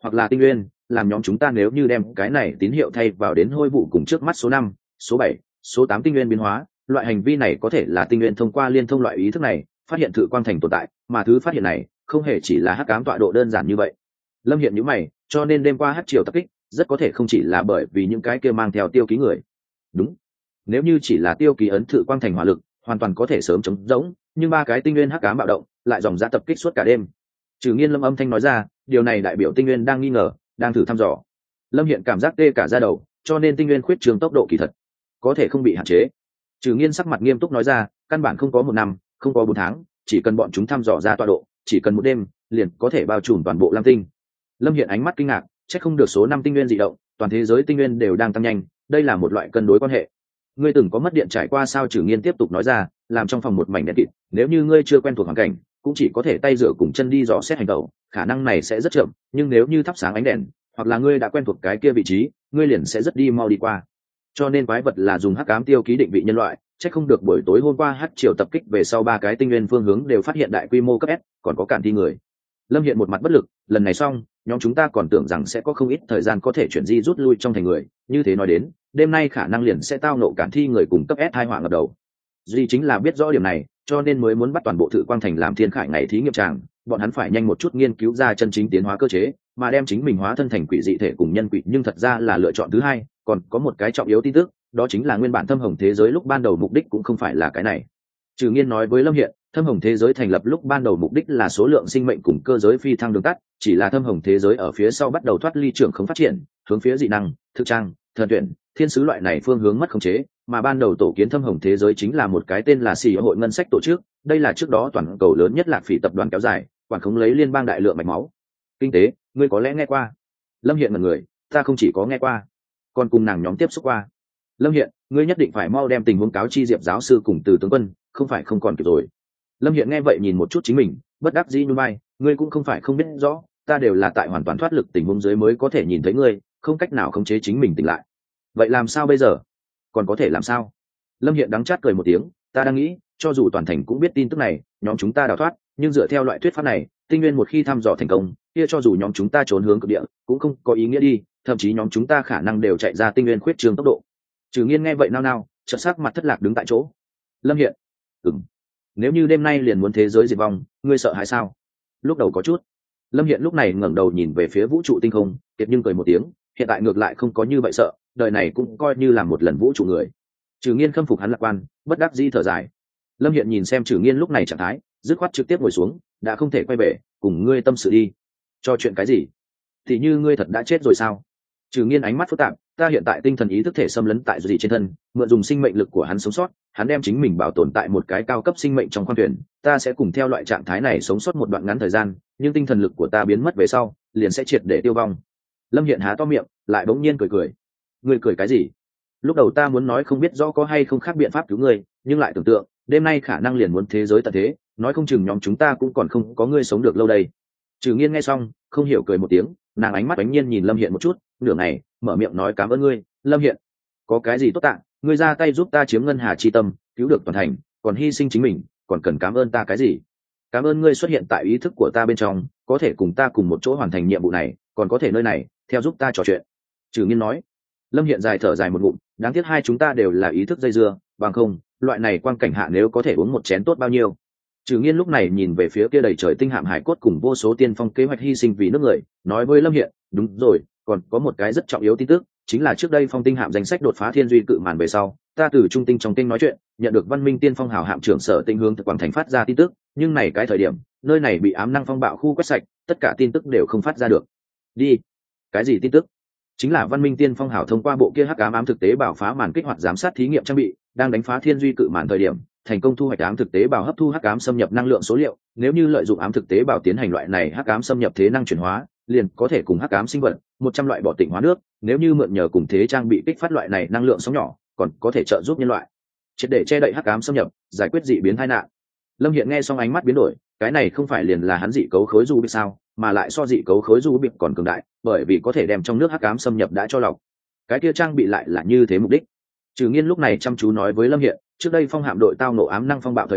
hoặc là tinh nguyên, làm nhóm chúng ta nếu như đem cái này tín hiệu thay vào đến hôi vụ cùng trước mắt số năm, số bảy, số tám tinh nguyên biến hóa, loại hành vi này có thể là tinh nguyên thông qua liên thông loại ý thức này phát hiện thử quang thành tồn tại, mà thứ phát hiện này không hề chỉ là hắc ám tọa độ đơn giản như vậy. Lâm Hiện nhíu mày, cho nên đêm qua hắc triều tập kích rất có thể không chỉ là bởi vì những cái kia mang theo tiêu ký người. Đúng, nếu như chỉ là tiêu ký ấn thử quang thành hỏa lực, hoàn toàn có thể sớm chống rỗng, nhưng ba cái tinh nguyên hắc ám bạo động lại dòng dã tập kích suốt cả đêm. Trừ Nghiên Lâm âm thanh nói ra, điều này đại biểu tinh nguyên đang nghi ngờ, đang thử thăm dò. Lâm Hiện cảm giác tê cả da đầu, cho nên tinh nguyên khuyết trường tốc độ kỳ thật có thể không bị hạn chế. Trừ Nghiên sắc mặt nghiêm túc nói ra, căn bản không có một năm, không có bốn tháng, chỉ cần bọn chúng thăm dò ra tọa độ, chỉ cần một đêm, liền có thể bao trùm toàn bộ Lam Tinh. Lâm Hiện ánh mắt kinh ngạc, chắc không được số năm tinh nguyên dị động, toàn thế giới tinh nguyên đều đang tăng nhanh, đây là một loại cân đối quan hệ. Ngươi từng có mất điện trải qua sao? Trừ Nghiên tiếp tục nói ra, làm trong phòng một mảnh đen kịt, nếu như ngươi chưa quen thuộc hoàn cảnh, cũng chỉ có thể tay rửa cùng chân đi dò xét hành động, khả năng này sẽ rất chậm, nhưng nếu như thắp sáng ánh đèn, hoặc là ngươi đã quen thuộc cái kia vị trí, ngươi liền sẽ rất đi mau đi qua. Cho nên quái vật là dùng hắc ám tiêu ký định vị nhân loại, chắc không được buổi tối hôm qua hắc triều tập kích về sau ba cái tinh nguyên phương hướng đều phát hiện đại quy mô cấp S, còn có cản thi người. Lâm Hiện một mặt bất lực, lần này xong, nhóm chúng ta còn tưởng rằng sẽ có không ít thời gian có thể chuyển di rút lui trong thành người, như thế nói đến, đêm nay khả năng liền sẽ tao nộ cản thi người cùng cấp S hai họa ngập đầu. Duy chính là biết rõ điểm này, cho nên mới muốn bắt toàn bộ thử quang thành làm thiên khải ngày thí nghiệm tràng, bọn hắn phải nhanh một chút nghiên cứu ra chân chính tiến hóa cơ chế, mà đem chính mình hóa thân thành quỷ dị thể cùng nhân quỷ, nhưng thật ra là lựa chọn thứ hai. Còn có một cái trọng yếu tin tức, đó chính là nguyên bản thâm hồng thế giới lúc ban đầu mục đích cũng không phải là cái này. Trừ Nghiên nói với Lâm Hiện, thâm hồng thế giới thành lập lúc ban đầu mục đích là số lượng sinh mệnh cùng cơ giới phi thăng đường tắt, chỉ là thâm hồng thế giới ở phía sau bắt đầu thoát ly trưởng không phát triển, hướng phía dị năng, thực trang, thần tuyển, thiên sứ loại này phương hướng mất khống chế, mà ban đầu tổ kiến thâm hồng thế giới chính là một cái tên là xì hội ngân sách tổ chức, đây là trước đó toàn cầu lớn nhất Lạc Phỉ tập đoàn kéo dài, quản khống lấy liên bang đại lượng mạch máu kinh tế, ngươi có lẽ nghe qua. Lâm Hiện ngẩn người, ta không chỉ có nghe qua, còn cùng nàng nhóm tiếp xúc qua. Lâm Hiện, ngươi nhất định phải mau đem tình huống cáo chi Diệp giáo sư cùng Từ tướng quân, không phải không còn kịp rồi. Lâm Hiện nghe vậy nhìn một chút chính mình, bất đắc dĩ nhún vai, ngươi cũng không phải không biết rõ, ta đều là tại hoàn toàn thoát lực tình huống dưới mới có thể nhìn thấy ngươi, không cách nào khống chế chính mình tỉnh lại. Vậy làm sao bây giờ? Còn có thể làm sao? Lâm Hiện đắng chát cười một tiếng, ta đang nghĩ, cho dù toàn thành cũng biết tin tức này, nhóm chúng ta đào thoát, nhưng dựa theo loại thuyết pháp này, tinh nguyên một khi thăm dò thành công, kia cho dù nhóm chúng ta trốn hướng cực địa, cũng không có ý nghĩa đi, thậm chí nhóm chúng ta khả năng đều chạy ra tinh nguyên khuyết trường tốc độ. Trừ Nghiên nghe vậy nao nao, chợt sắc mặt thất lạc đứng tại chỗ. Lâm Hiện, ừm, nếu như đêm nay liền muốn thế giới diệt vong, ngươi sợ hãi sao? Lúc đầu có chút. Lâm Hiện lúc này ngẩng đầu nhìn về phía vũ trụ tinh không, kiệt nhưng cười một tiếng, hiện tại ngược lại không có như vậy sợ, đời này cũng coi như là một lần vũ trụ người. Trừ Nghiên khâm phục hắn lạc quan, bất đắc dĩ thở dài. Lâm Hiện nhìn xem Trừ Nghiên lúc này trạng thái, dứt khoát trực tiếp ngồi xuống, đã không thể quay về, cùng ngươi tâm sự đi. Cho chuyện cái gì? Thì như ngươi thật đã chết rồi sao? Trừ Nghiên ánh mắt phức tạp, ta hiện tại tinh thần ý thức thể xâm lấn tại gì trên thân, mượn dùng sinh mệnh lực của hắn sống sót, hắn đem chính mình bảo tồn tại một cái cao cấp sinh mệnh trong khoang thuyền, ta sẽ cùng theo loại trạng thái này sống sót một đoạn ngắn thời gian, nhưng tinh thần lực của ta biến mất về sau, liền sẽ triệt để tiêu vong. Lâm Hiện há to miệng, lại bỗng nhiên cười cười. Ngươi cười cái gì? Lúc đầu ta muốn nói không biết rõ có hay không khác biện pháp cứu ngươi, nhưng lại tưởng tượng, đêm nay khả năng liền muốn thế giới tận thế, nói không chừng nhóm chúng ta cũng còn không có ngươi sống được lâu đây. Trừ Nghiên nghe xong, không hiểu cười một tiếng, nàng ánh mắt bỗng nhiên nhìn Lâm Hiện một chút, nửa ngày, mở miệng nói cảm ơn ngươi. Lâm Hiện, có cái gì tốt tạ, ngươi ra tay giúp ta chiếm ngân hà chi tâm, cứu được toàn thành, còn hy sinh chính mình, còn cần cảm ơn ta cái gì? Cảm ơn ngươi xuất hiện tại ý thức của ta bên trong, có thể cùng ta cùng một chỗ hoàn thành nhiệm vụ này, còn có thể nơi này theo giúp ta trò chuyện. Trừ Nghiên nói. Lâm Hiện dài thở dài một ngụm, đáng tiếc hai chúng ta đều là ý thức dây dưa, bằng không, loại này quang cảnh hạ nếu có thể uống một chén tốt bao nhiêu. Trừ Nghiên lúc này nhìn về phía kia đầy trời tinh hạm hải cốt cùng vô số tiên phong kế hoạch hy sinh vì nước người, nói với Lâm Hiện, đúng rồi, còn có một cái rất trọng yếu tin tức, chính là trước đây phong tinh hạm danh sách đột phá thiên duy cự màn về sau, ta từ trung tinh trong tinh nói chuyện, nhận được Văn Minh Tiên Phong hào hạm trưởng Sở Tinh hướng từ Quảng Thành phát ra tin tức, nhưng này cái thời điểm, nơi này bị ám năng phong bạo khu quét sạch, tất cả tin tức đều không phát ra được. Đi, cái gì tin tức? Chính là Văn Minh Tiên Phong hào thông qua bộ kia hắc ám ám thực tế bảo phá màn kích hoạt giám sát thí nghiệm trang bị, đang đánh phá thiên duy cự màn thời điểm, thành công thu hoạch ám thực tế bảo hấp thu hắc ám xâm nhập năng lượng số liệu, nếu như lợi dụng ám thực tế bảo tiến hành loại này hắc ám xâm nhập thế năng chuyển hóa, liền có thể cùng hắc ám sinh vật một trăm loại bỏ tịnh hóa nước, nếu như mượn nhờ cùng thế trang bị kích phát loại này năng lượng sóng nhỏ, còn có thể trợ giúp nhân loại triệt để che đậy hắc ám xâm nhập, giải quyết dị biến tai nạn. Lâm Hiện nghe xong ánh mắt biến đổi, cái này không phải liền là hắn dị cấu khối du bị sao, mà lại so dị cấu khối du bị còn cường đại, bởi vì có thể đem trong nước hắc ám xâm nhập đã cho lọc. Cái kia trang bị lại là như thế mục đích. Trừ Nghiên lúc này chăm chú nói với Lâm Hiện, trước đây phong hạm đội tao nổ ám năng phong bạo thời điểm,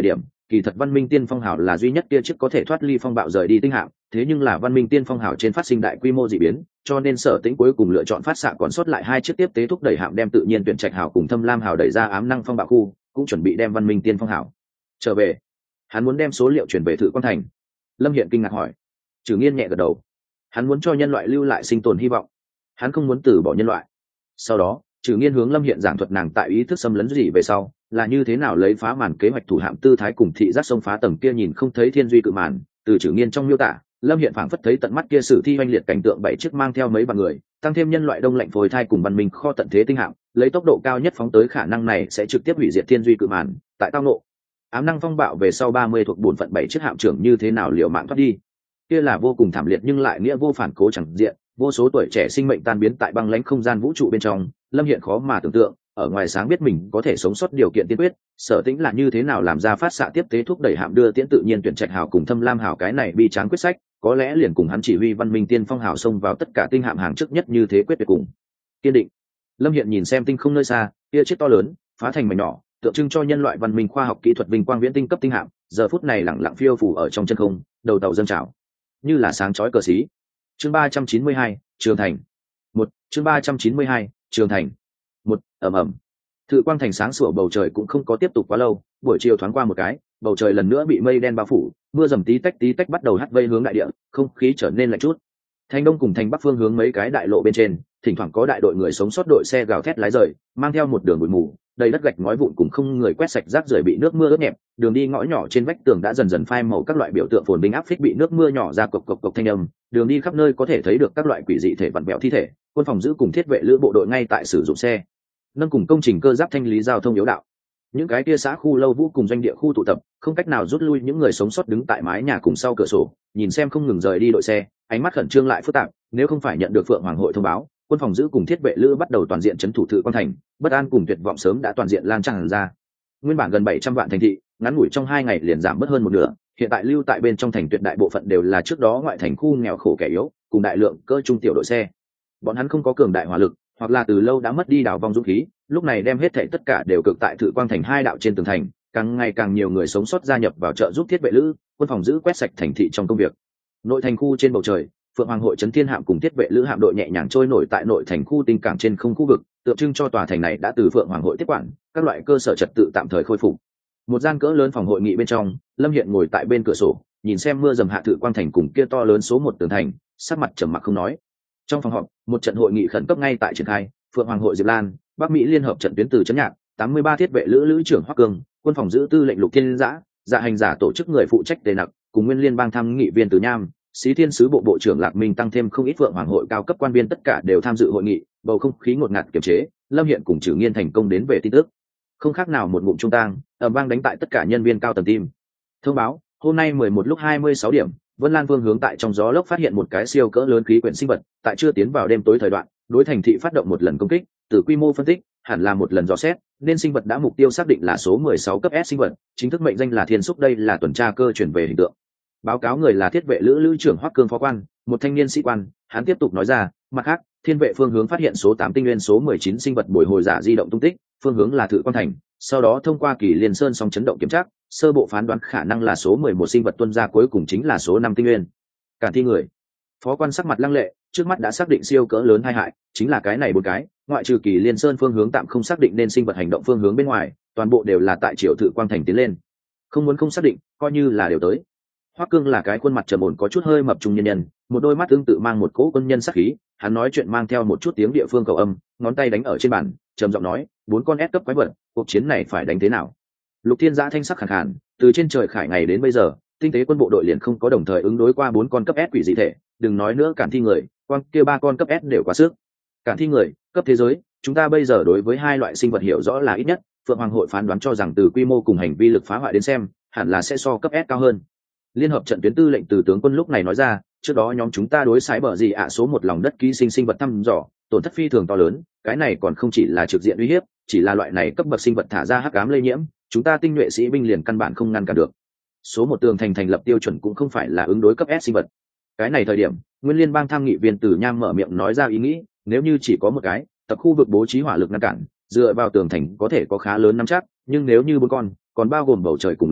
kỳ thật văn minh tiên phong hào là duy nhất kia chiếc có thể thoát ly phong bạo rời đi tinh hạm, thế nhưng là văn minh tiên phong hào trên phát sinh đại quy mô dị biến, cho nên Sở Tĩnh cuối cùng lựa chọn phát xạ còn sót lại hai chiếc tiếp tế thúc đẩy hạm đem tự nhiên tuyển trạch hào cùng thâm lam hào đẩy ra ám năng phong bạo khu, cũng chuẩn bị đem văn minh tiên phong hào trở về. Hắn muốn đem số liệu chuyển về Thự Quang Thành. Lâm Hiện kinh ngạc hỏi. Trừ Nghiên nhẹ gật đầu. Hắn muốn cho nhân loại lưu lại sinh tồn hy vọng, hắn không muốn từ bỏ nhân loại. Sau đó Trừ Nghiên hướng Lâm Hiện giảng thuật nàng tại ý thức xâm lấn gì về sau là như thế nào lấy phá màn kế hoạch thủ hạm tư thái cùng thị giác xông phá tầng kia nhìn không thấy thiên duy cự màn. Từ Trừ Nghiên trong miêu tả, Lâm Hiện phảng phất thấy tận mắt kia sử thi oanh liệt cảnh tượng bảy chiếc mang theo mấy bằng người, tăng thêm nhân loại đông lạnh phôi thai cùng văn minh kho tận thế tinh hạm, lấy tốc độ cao nhất phóng tới khả năng này sẽ trực tiếp hủy diệt thiên duy cự màn. Tại tao nộ ám năng phong bạo về sau ba mươi thuộc bổn phận bảy chiếc hạm trưởng như thế nào liều mạng thoát đi. Kia là vô cùng thảm liệt nhưng lại nghĩa vô phản cố chẳng diện, vô số tuổi trẻ sinh mệnh tan biến tại băng lãnh không gian vũ trụ bên trong. Lâm Hiện khó mà tưởng tượng, ở ngoài sáng biết mình có thể sống sót điều kiện tiên quyết, Sở Tĩnh là như thế nào làm ra phát xạ tiếp tế thúc đẩy hạm đưa tiễn tự nhiên tuyển trạch hào cùng thâm lam hào cái này bi tráng quyết sách, có lẽ liền cùng hắn chỉ huy văn minh tiên phong hào xông vào tất cả tinh hạm hàng trước nhất như thế quyết tuyệt cùng kiên định. Lâm Hiện nhìn xem tinh không nơi xa, kia chiếc to lớn phá thành mảnh nhỏ, tượng trưng cho nhân loại văn minh khoa học kỹ thuật vinh quang viễn tinh cấp tinh hạm, giờ phút này lẳng lặng phiêu phù ở trong chân không, đầu tàu dâng trào như là sáng chói cờ xí. Chương ba trăm chín mươi hai, Trường Thành. Một, chương ba trăm chín mươi hai, Trường Thành. Một, ầm ầm. Thự Quang Thành sáng sủa bầu trời cũng không có tiếp tục quá lâu, buổi chiều thoáng qua một cái, bầu trời lần nữa bị mây đen bao phủ, mưa rầm tí tách tí tách bắt đầu hắt vây hướng đại địa, không khí trở nên lạnh chút. Thành đông cùng thành bắc phương hướng mấy cái đại lộ bên trên, thỉnh thoảng có đại đội người sống sót đội xe gào thét lái rời, mang theo một đường bụi mù, đầy đất gạch ngói vụn cùng không người quét sạch rác rưởi bị nước mưa ướt nhẹp, đường đi ngõ nhỏ trên vách tường đã dần dần phai màu các loại biểu tượng phồn vinh áp phích bị nước mưa nhỏ ra cộc cộc cộc thanh âm, đường đi khắp nơi có thể thấy được các loại quỷ dị thể vặn vẹo thi thể, quân phòng giữ cùng thiết vệ lữ bộ đội ngay tại sử dụng xe nâng cùng công trình cơ giáp thanh lý giao thông yếu đạo. Những cái kia xã khu lâu vũ cùng doanh địa khu tụ tập, không cách nào rút lui, những người sống sót đứng tại mái nhà cùng sau cửa sổ, nhìn xem không ngừng rời đi đội xe, ánh mắt khẩn trương lại phức tạp. Nếu không phải nhận được Phượng Hoàng hội thông báo, quân phòng giữ cùng thiết vệ lữ bắt đầu toàn diện trấn thủ Thự Quang Thành, bất an cùng tuyệt vọng sớm đã toàn diện lan tràn ra. Nguyên bản gần bảy trăm vạn thành thị, ngắn ngủi trong hai ngày liền giảm bớt hơn một nửa, hiện tại lưu tại bên trong thành tuyệt đại bộ phận đều là trước đó ngoại thành khu nghèo khổ kẻ yếu, cùng đại lượng cơ trung tiểu đội xe. Bọn hắn không có cường đại hỏa lực, hoặc là từ lâu đã mất đi đào vong dũng khí, lúc này đem hết thảy tất cả đều cực tại Thự Quang Thành hai đạo trên tường thành, càng ngày càng nhiều người sống sót gia nhập vào trợ giúp thiết vệ lữ, quân phòng giữ quét sạch thành thị trong công việc. Nội thành khu trên bầu trời, Phượng Hoàng hội trấn thiên hạm cùng thiết vệ lữ hạm đội nhẹ nhàng trôi nổi tại nội thành khu tinh cảng trên không khu vực, tượng trưng cho tòa thành này đã từ Phượng Hoàng hội tiếp quản, các loại cơ sở trật tự tạm thời khôi phục. Một gian cỡ lớn phòng hội nghị bên trong, Lâm Hiện ngồi tại bên cửa sổ, nhìn xem mưa dầm hạ Thự Quang Thành cùng kia to lớn số một tường thành, sắc mặt trầm mặc không nói. Trong phòng họp, một trận hội nghị khẩn cấp ngay tại triển khai, Phượng Hoàng hội Diệp Lan, Bắc Mỹ liên hợp trận tuyến từ chấn nhạc, tám mươi ba thiết vệ lữ lữ trưởng Hoắc Cường, quân phòng giữ tư lệnh Lục Thiên Giã, dạ hành giả tổ chức người phụ trách Tề Nặc, cùng nguyên liên bang tham nghị viên Từ Nham, Xí Thiên sứ bộ bộ trưởng Lạc Minh tăng thêm không ít Phượng Hoàng hội cao cấp quan viên tất cả đều tham dự hội nghị, bầu không khí ngột ngạt kiềm chế. Lâm Hiện cùng Trử Nghiên thành công đến về tin tức, không khác nào một ngụm trung tang, ầm vang đánh tại tất cả nhân viên cao tầng team. Thông báo, hôm nay mười một lúc hai mươi sáu điểm, Vân Lan Vương hướng tại trong gió lốc phát hiện một cái siêu cỡ lớn khí quyển sinh vật, tại chưa tiến vào đêm tối thời đoạn, đối thành thị phát động một lần công kích, từ quy mô phân tích, hẳn là một lần dò xét, nên sinh vật đã mục tiêu xác định là số mười sáu cấp S sinh vật, chính thức mệnh danh là Thiên Xúc, đây là tuần tra cơ chuyển về hình tượng. Báo cáo người là thiết vệ lữ lữ trưởng Hoắc Cương phó quan, một thanh niên sĩ quan, hắn tiếp tục nói ra, mặt khác, thiên vệ phương hướng phát hiện số tám tinh nguyên số mười chín sinh vật bồi hồi giả di động tung tích, phương hướng là Thự Quang Thành, sau đó thông qua Kỳ Liên Sơn song chấn động kiểm tra, sơ bộ phán đoán khả năng là số mười một sinh vật tuân ra cuối cùng chính là số năm tinh nguyên. Cản thi người. Phó quan sắc mặt lăng lệ, trước mắt đã xác định siêu cỡ lớn hai hại, chính là cái này bốn cái, ngoại trừ Kỳ Liên Sơn phương hướng tạm không xác định nên sinh vật hành động phương hướng bên ngoài, toàn bộ đều là tại Triều Thự Quang Thành tiến lên. Không muốn không xác định, coi như là đều tới. Hoắc Cương là cái khuôn mặt trầm ổn có chút hơi mập trung nhân nhân, một đôi mắt tương tự mang một cỗ quân nhân sắc khí, hắn nói chuyện mang theo một chút tiếng địa phương cầu âm, ngón tay đánh ở trên bàn, trầm giọng nói, bốn con S cấp quái vật, cuộc chiến này phải đánh thế nào? Lục Thiên Giã thanh sắc khàn khàn, từ trên trời khải ngày đến bây giờ, tinh tế quân bộ đội liền không có đồng thời ứng đối qua bốn con cấp S quỷ dị thể, đừng nói nữa cản thi người, quan kia ba con cấp S đều quá sức. Cản thi người, cấp thế giới, chúng ta bây giờ đối với hai loại sinh vật hiểu rõ là ít nhất, Phượng Hoàng hội phán đoán cho rằng từ quy mô cùng hành vi lực phá hoại đến xem, hẳn là sẽ so cấp S cao hơn. Liên hợp trận tuyến tư lệnh từ tướng quân lúc này nói ra, trước đó nhóm chúng ta đối sái bờ gì ạ số một lòng đất ký sinh sinh vật thăm dò, tổn thất phi thường to lớn, cái này còn không chỉ là trực diện uy hiếp, chỉ là loại này cấp bậc sinh vật thả ra hắc ám lây nhiễm, chúng ta tinh nhuệ sĩ binh liền căn bản không ngăn cản được. Số một tường thành thành lập tiêu chuẩn cũng không phải là ứng đối cấp S sinh vật. Cái này thời điểm, nguyên liên bang tham nghị viên Từ Nham mở miệng nói ra ý nghĩ, nếu như chỉ có một cái, tập khu vực bố trí hỏa lực ngăn cản, dựa vào tường thành có thể có khá lớn nắm chắc, nhưng nếu như bốn con, còn bao gồm bầu trời cùng lòng đất,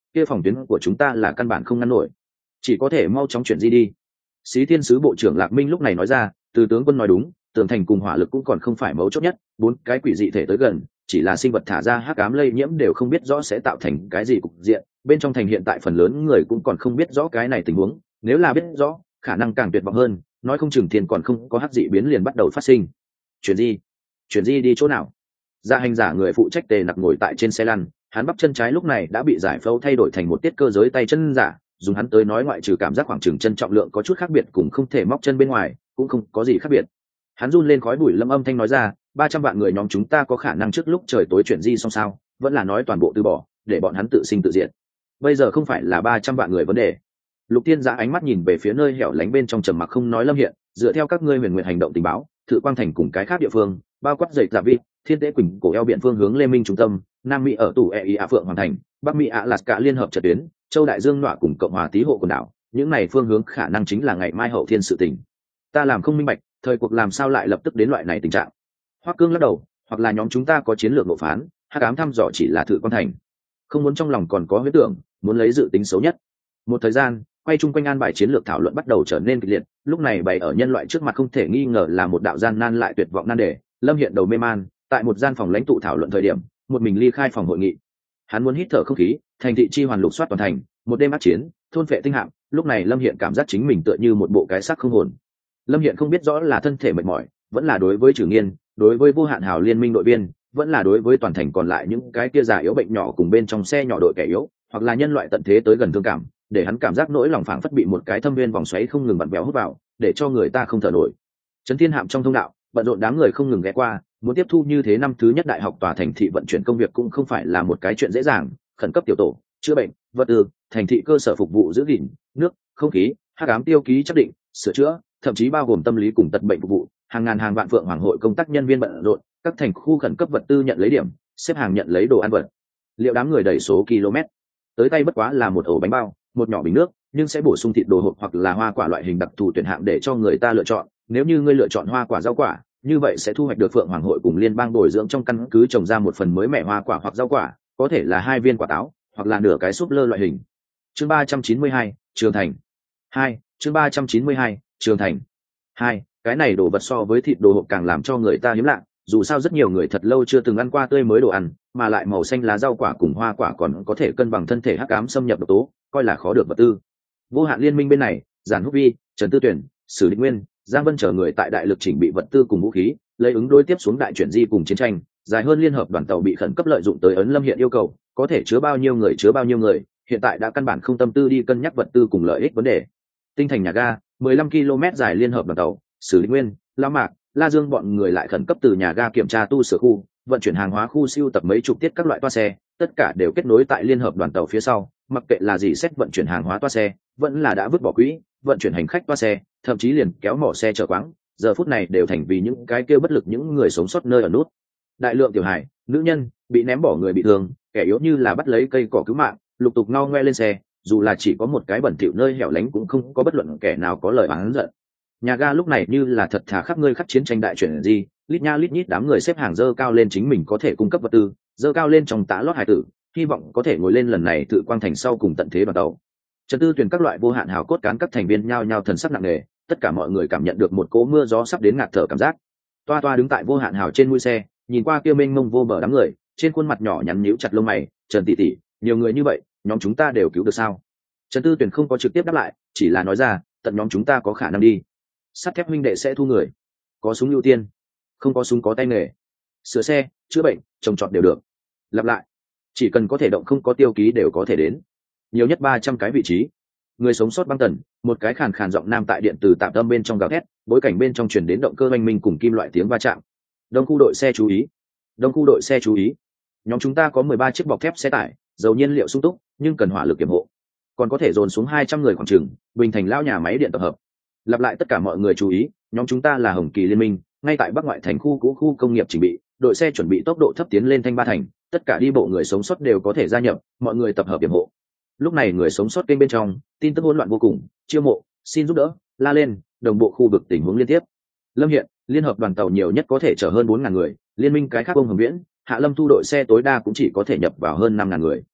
kia phòng tuyến của chúng ta là căn bản không ngăn nổi, chỉ có thể mau chóng chuyển di đi. Xí Thiên sứ bộ trưởng Lạc Minh lúc này nói ra, từ tướng quân nói đúng, tường thành cùng hỏa lực cũng còn không phải mấu chốt nhất, bốn cái quỷ dị thể tới gần, chỉ là sinh vật thả ra hắc ám lây nhiễm đều không biết rõ sẽ tạo thành cái gì cục diện, bên trong thành hiện tại phần lớn người cũng còn không biết rõ cái này tình huống, nếu là biết rõ, khả năng càng tuyệt vọng hơn, nói không chừng thiên còn không có hắc dị biến liền bắt đầu phát sinh. Chuyển di, chuyển di đi chỗ nào? Dạ hành giả người phụ trách Tề Nặc ngồi tại trên xe lăn, hắn bắp chân trái lúc này đã bị giải phẫu thay đổi thành một tiết cơ giới tay chân giả, dùng hắn tới nói ngoại trừ cảm giác khoảng chừng chân trọng lượng có chút khác biệt cùng không thể móc chân bên ngoài, cũng không có gì khác biệt. Hắn run lên khói bụi lâm âm thanh nói ra, ba trăm vạn người nhóm chúng ta có khả năng trước lúc trời tối chuyển di xong sao? Vẫn là nói toàn bộ từ bỏ, để bọn hắn tự sinh tự diệt. Bây giờ không phải là ba trăm vạn người vấn đề. Lục Tiên Giã ánh mắt nhìn về phía nơi hẻo lánh bên trong trầm mặc không nói Lâm Hiện, dựa theo các ngươi huyền nguyện hành động tình báo, Thự Quang Thành cùng cái khác địa phương, bao quát dậy giả vi, Thiên Tế Quỳnh cổ eo biển phương hướng Lê Minh trung tâm, Nam Mỹ ở tủ e ý ạ Phượng Hoàng Thành, Bắc Mỹ ạ Lạt cả liên hợp trận tuyến, Châu Đại Dương nọa cùng Cộng hòa Tý hộ quần đảo, những này phương hướng khả năng chính là ngày mai hậu thiên sự tình. Ta làm không minh bạch, thời cuộc làm sao lại lập tức đến loại này tình trạng. Hoắc Cương lắc đầu, hoặc là nhóm chúng ta có chiến lược nộp phán, hắc ám thăm dò chỉ là Thự Quang Thành, không muốn trong lòng còn có huyết tưởng, muốn lấy dự tính xấu nhất. Một thời gian, quay chung quanh an bài chiến lược thảo luận bắt đầu trở nên kịch liệt, lúc này bày ở nhân loại trước mặt không thể nghi ngờ là một đạo gian nan lại tuyệt vọng nan đề. Lâm Hiện đầu mê man, tại một gian phòng lãnh tụ thảo luận thời điểm, một mình ly khai phòng hội nghị. Hắn muốn hít thở không khí, thành thị chi hoàn lục soát toàn thành, một đêm ác chiến, thôn phệ tinh hạm, lúc này Lâm Hiện cảm giác chính mình tựa như một bộ cái xác không hồn. Lâm Hiện không biết rõ là thân thể mệt mỏi, vẫn là đối với Trử Nghiên, đối với Vô Hạn Hào liên minh đội viên, vẫn là đối với toàn thành còn lại những cái kia già yếu bệnh nhỏ cùng bên trong xe nhỏ đội kẻ yếu, hoặc là nhân loại tận thế tới gần thương cảm, để hắn cảm giác nỗi lòng phảng phất bị một cái thâm viên vòng xoáy không ngừng vặn vẹo hút vào, để cho người ta không thở nổi. Trấn Thiên Hạm trong thông đạo, bận rộn đám người không ngừng ghé qua, muốn tiếp thu như thế năm thứ nhất đại học tòa thành thị vận chuyển công việc cũng không phải là một cái chuyện dễ dàng, khẩn cấp tiểu tổ, chữa bệnh, vật tư, thành thị cơ sở phục vụ giữ gìn, nước, không khí, hắc ám tiêu ký chắc định, sửa chữa, thậm chí bao gồm tâm lý cùng tật bệnh phục vụ, hàng ngàn hàng vạn Phượng Hoàng hội công tác nhân viên bận rộn, các thành khu khẩn cấp vật tư nhận lấy điểm, xếp hàng nhận lấy đồ ăn vật. Liệu đám người đẩy số km, tới tay bất quá là một ổ bánh bao, một nhỏ bình nước, nhưng sẽ bổ sung thịt đồ hộp hoặc là hoa quả loại hình đặc thù tuyển hạng để cho người ta lựa chọn. Nếu như ngươi lựa chọn hoa quả rau quả, như vậy sẽ thu hoạch được Phượng Hoàng hội cùng liên bang bồi dưỡng trong căn cứ trồng ra một phần mới mẻ hoa quả hoặc rau quả, có thể là hai viên quả táo, hoặc là nửa cái súp lơ loại hình. Chương ba trăm chín mươi hai, Trường Thành. hai, chương ba trăm chín mươi hai, Trường Thành. hai, cái này đồ vật so với thịt đồ hộp càng làm cho người ta hiếm lạ, dù sao rất nhiều người thật lâu chưa từng ăn qua tươi mới đồ ăn, mà lại màu xanh lá rau quả cùng hoa quả còn có thể cân bằng thân thể hắc ám xâm nhập độc tố, coi là khó được vật tư. Vô Hạn liên minh bên này, Giản Húc Vi, Trần Tư Tuyển, Sử Định Nguyên, Giang Vân chờ người tại đại lực chỉnh bị vật tư cùng vũ khí, lấy ứng đối tiếp xuống đại chuyển di cùng chiến tranh, dài hơn liên hợp đoàn tàu bị khẩn cấp lợi dụng tới ấn Lâm Hiện yêu cầu, có thể chứa bao nhiêu người chứa bao nhiêu người, hiện tại đã căn bản không tâm tư đi cân nhắc vật tư cùng lợi ích vấn đề. Tinh thành nhà ga, mười lăm ki lô mét dài liên hợp đoàn tàu, Sử Định Nguyên, La Mạc, La Dương bọn người lại khẩn cấp từ nhà ga kiểm tra tu sửa khu, vận chuyển hàng hóa khu siêu tập mấy chục tiết các loại toa xe, tất cả đều kết nối tại liên hợp đoàn tàu phía sau, mặc kệ là gì xét vận chuyển hàng hóa toa xe, vẫn là đã vứt bỏ quỹ, vận chuyển hành khách toa xe, thậm chí liền kéo mỏ xe chở quáng, giờ phút này đều thành vì những cái kêu bất lực những người sống sót nơi ở nút. Đại lượng tiểu hài, nữ nhân, bị ném bỏ người bị thương, kẻ yếu như là bắt lấy cây cỏ cứu mạng, lục tục ngao ngoe lên xe, dù là chỉ có một cái bẩn thỉu nơi hẻo lánh cũng không có bất luận kẻ nào có lời oán giận. Nhà ga lúc này như là thật thà khắp nơi khắp chiến tranh đại chuyển gì, lít nha lít nhít đám người xếp hàng dơ cao lên chính mình có thể cung cấp vật tư, dơ cao lên trong tã lót hải tử, hy vọng có thể ngồi lên lần này Thự Quang Thành sau cùng tận thế đoàn tàu. Trần Tư Tuyển các loại Vô Hạn hào cốt cán các thành viên nhao nhao thần sắc nặng nề, tất cả mọi người cảm nhận được một cỗ mưa gió sắp đến ngạt thở cảm giác. Toa Toa đứng tại Vô Hạn hào trên mũi xe, nhìn qua kia mênh mông vô bờ đám người, trên khuôn mặt nhỏ nhắn nhíu chặt lông mày, "Trần tỷ tỷ, nhiều người như vậy, nhóm chúng ta đều cứu được sao?" Trần Tư Tuyển không có trực tiếp đáp lại, chỉ là nói ra, "Tận nhóm chúng ta có khả năng đi. Sắt thép huynh đệ sẽ thu người, có súng ưu tiên, không có súng có tay nghề, sửa xe, chữa bệnh, trồng trọt đều được. Lặp lại, chỉ cần có thể động không có tiêu ký đều có thể đến, nhiều nhất ba trăm cái vị trí." Người sống sót băng tần, một cái khàn khàn giọng nam tại điện từ tạm tâm bên trong gào thét, bối cảnh bên trong truyền đến động cơ oanh minh cùng kim loại tiếng va chạm. Đông khu đội xe chú ý, đông khu đội xe chú ý, nhóm chúng ta có mười ba chiếc bọc thép xe tải, dầu nhiên liệu sung túc, nhưng cần hỏa lực kiểm hộ, còn có thể dồn xuống hai trăm người khoảng chừng, Bình Thành lao nhà máy điện tập hợp. Lặp lại tất cả mọi người chú ý, nhóm chúng ta là Hồng Kỳ liên minh, ngay tại bắc ngoại thành khu cũ khu công nghiệp chỉnh bị, đội xe chuẩn bị tốc độ thấp tiến lên Thanh Ba thành, tất cả đi bộ người sống sót đều có thể gia nhập, mọi người tập hợp kiểm hộ. Lúc này người sống sót kênh bên trong, tin tức hỗn loạn vô cùng, chiêu mộ, xin giúp đỡ, la lên, đồng bộ khu vực tình huống liên tiếp. Lâm Hiện, liên hợp đoàn tàu nhiều nhất có thể chở hơn bốn ngàn người, liên minh cái khác ông Hồng Viễn, Hạ Lâm Thu đội xe tối đa cũng chỉ có thể nhập vào hơn năm ngàn người.